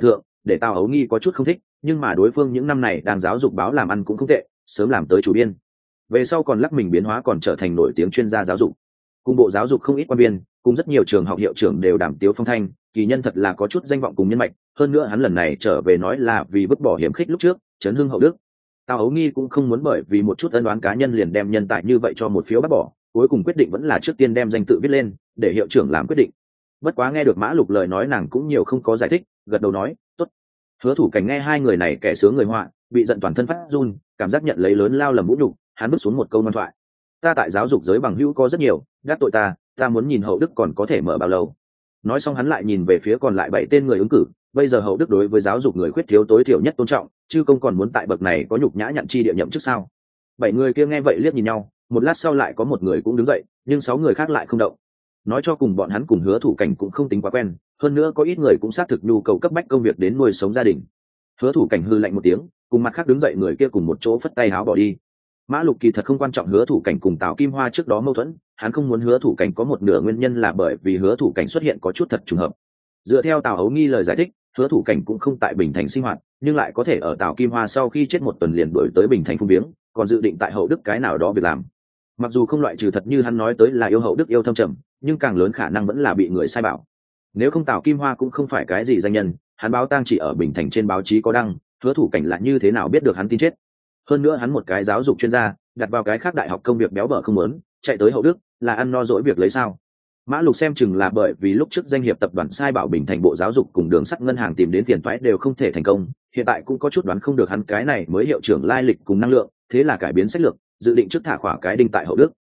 để Tào Ấu Nghi có chút không thích, nhưng mà đối phương những năm này đang giáo dục báo làm ăn cũng không tệ, sớm làm tới chủ biên. Về sau còn lắc mình biến hóa, còn trở thành nổi tiếng chuyên gia giáo dục. Cùng bộ giáo dục không ít quan viên, cùng rất nhiều trường học hiệu trưởng đều đảm tiếu phong thanh, kỳ nhân thật là có chút danh vọng cùng nhân mạch. Hơn nữa hắn lần này trở về nói là vì vứt bỏ hiểm khích lúc trước, chấn hưng hậu đức. Tào Ấu Nghi cũng không muốn bởi vì một chút ân đoán cá nhân liền đem nhân tài như vậy cho một phiếu bác bỏ, cuối cùng quyết định vẫn là trước tiên đem danh tự viết lên, để hiệu trưởng làm quyết định. Bất quá nghe được Mã Lục lời nói, nàng cũng nhiều không có giải thích, gật đầu nói tốt. Hứa Thủ Cảnh nghe hai người này kẻ sướng người họa, bị giận toàn thân phát run, cảm giác nhận lấy lớn lao lầm vũ nhục, hắn bước xuống một câu ngoan thoại: ta tại giáo dục giới bằng hữu có rất nhiều, đắc tội ta muốn nhìn hậu đức còn có thể mở bao lâu. Nói xong hắn lại nhìn về phía còn lại 7 tên người ứng cử, bây giờ hậu đức đối với giáo dục người khuyết thiếu tối thiểu nhất tôn trọng, chứ công còn muốn tại bậc này có nhục nhã nhận chi địa nhậm chức sao? 7 người kia nghe vậy liếc nhìn nhau, một lát sau lại có một người cũng đứng dậy, nhưng 6 người khác lại không động. Nói cho cùng bọn hắn cùng Hứa Thủ Cảnh cũng không tính quá quen, hơn nữa có ít người cũng xác thực nhu cầu cấp bách công việc đến nuôi sống gia đình. Hứa Thủ Cảnh hư lạnh một tiếng, cùng mặt khác đứng dậy người kia cùng một chỗ phất tay áo bỏ đi. Mã Lục kỳ thật không quan trọng Hứa Thủ Cảnh cùng Tào Kim Hoa trước đó mâu thuẫn, hắn không muốn Hứa Thủ Cảnh có một nửa nguyên nhân là bởi vì Hứa Thủ Cảnh xuất hiện có chút thật trùng hợp. Dựa theo Tào Ấu Nghi lời giải thích, Hứa Thủ Cảnh cũng không tại Bình Thành sinh hoạt, nhưng lại có thể ở Tào Kim Hoa sau khi chết một tuần liền đuổi tới Bình Thành phung viếng, còn dự định tại hậu đức cái nào đó việc làm. Mặc dù không loại trừ thật như hắn nói tới là yêu hậu đức yêu thâm trầm, nhưng càng lớn khả năng vẫn là bị người sai bảo. Nếu không Tào Kim Hoa cũng không phải cái gì danh nhân, hắn báo tang chỉ ở Bình Thành trên báo chí có đăng, Hứa Thủ Cảnh lại như thế nào biết được hắn tin chết. Hơn nữa hắn một cái giáo dục chuyên gia, đặt vào cái khác đại học công việc béo bở không muốn, chạy tới hậu đức là ăn no dỗi việc lấy sao? Mã Lục xem chừng là bởi vì lúc trước danh hiệp tập đoàn sai bảo Bình Thành bộ giáo dục cùng đường sắt ngân hàng tìm đến phiền toái đều không thể thành công, hiện tại cũng có chút đoán không được hắn cái này mới hiệu trưởng lai lịch cùng năng lượng, thế là cải biến sách lược, dự định trước thả khỏa cái đinh tại hậu đức.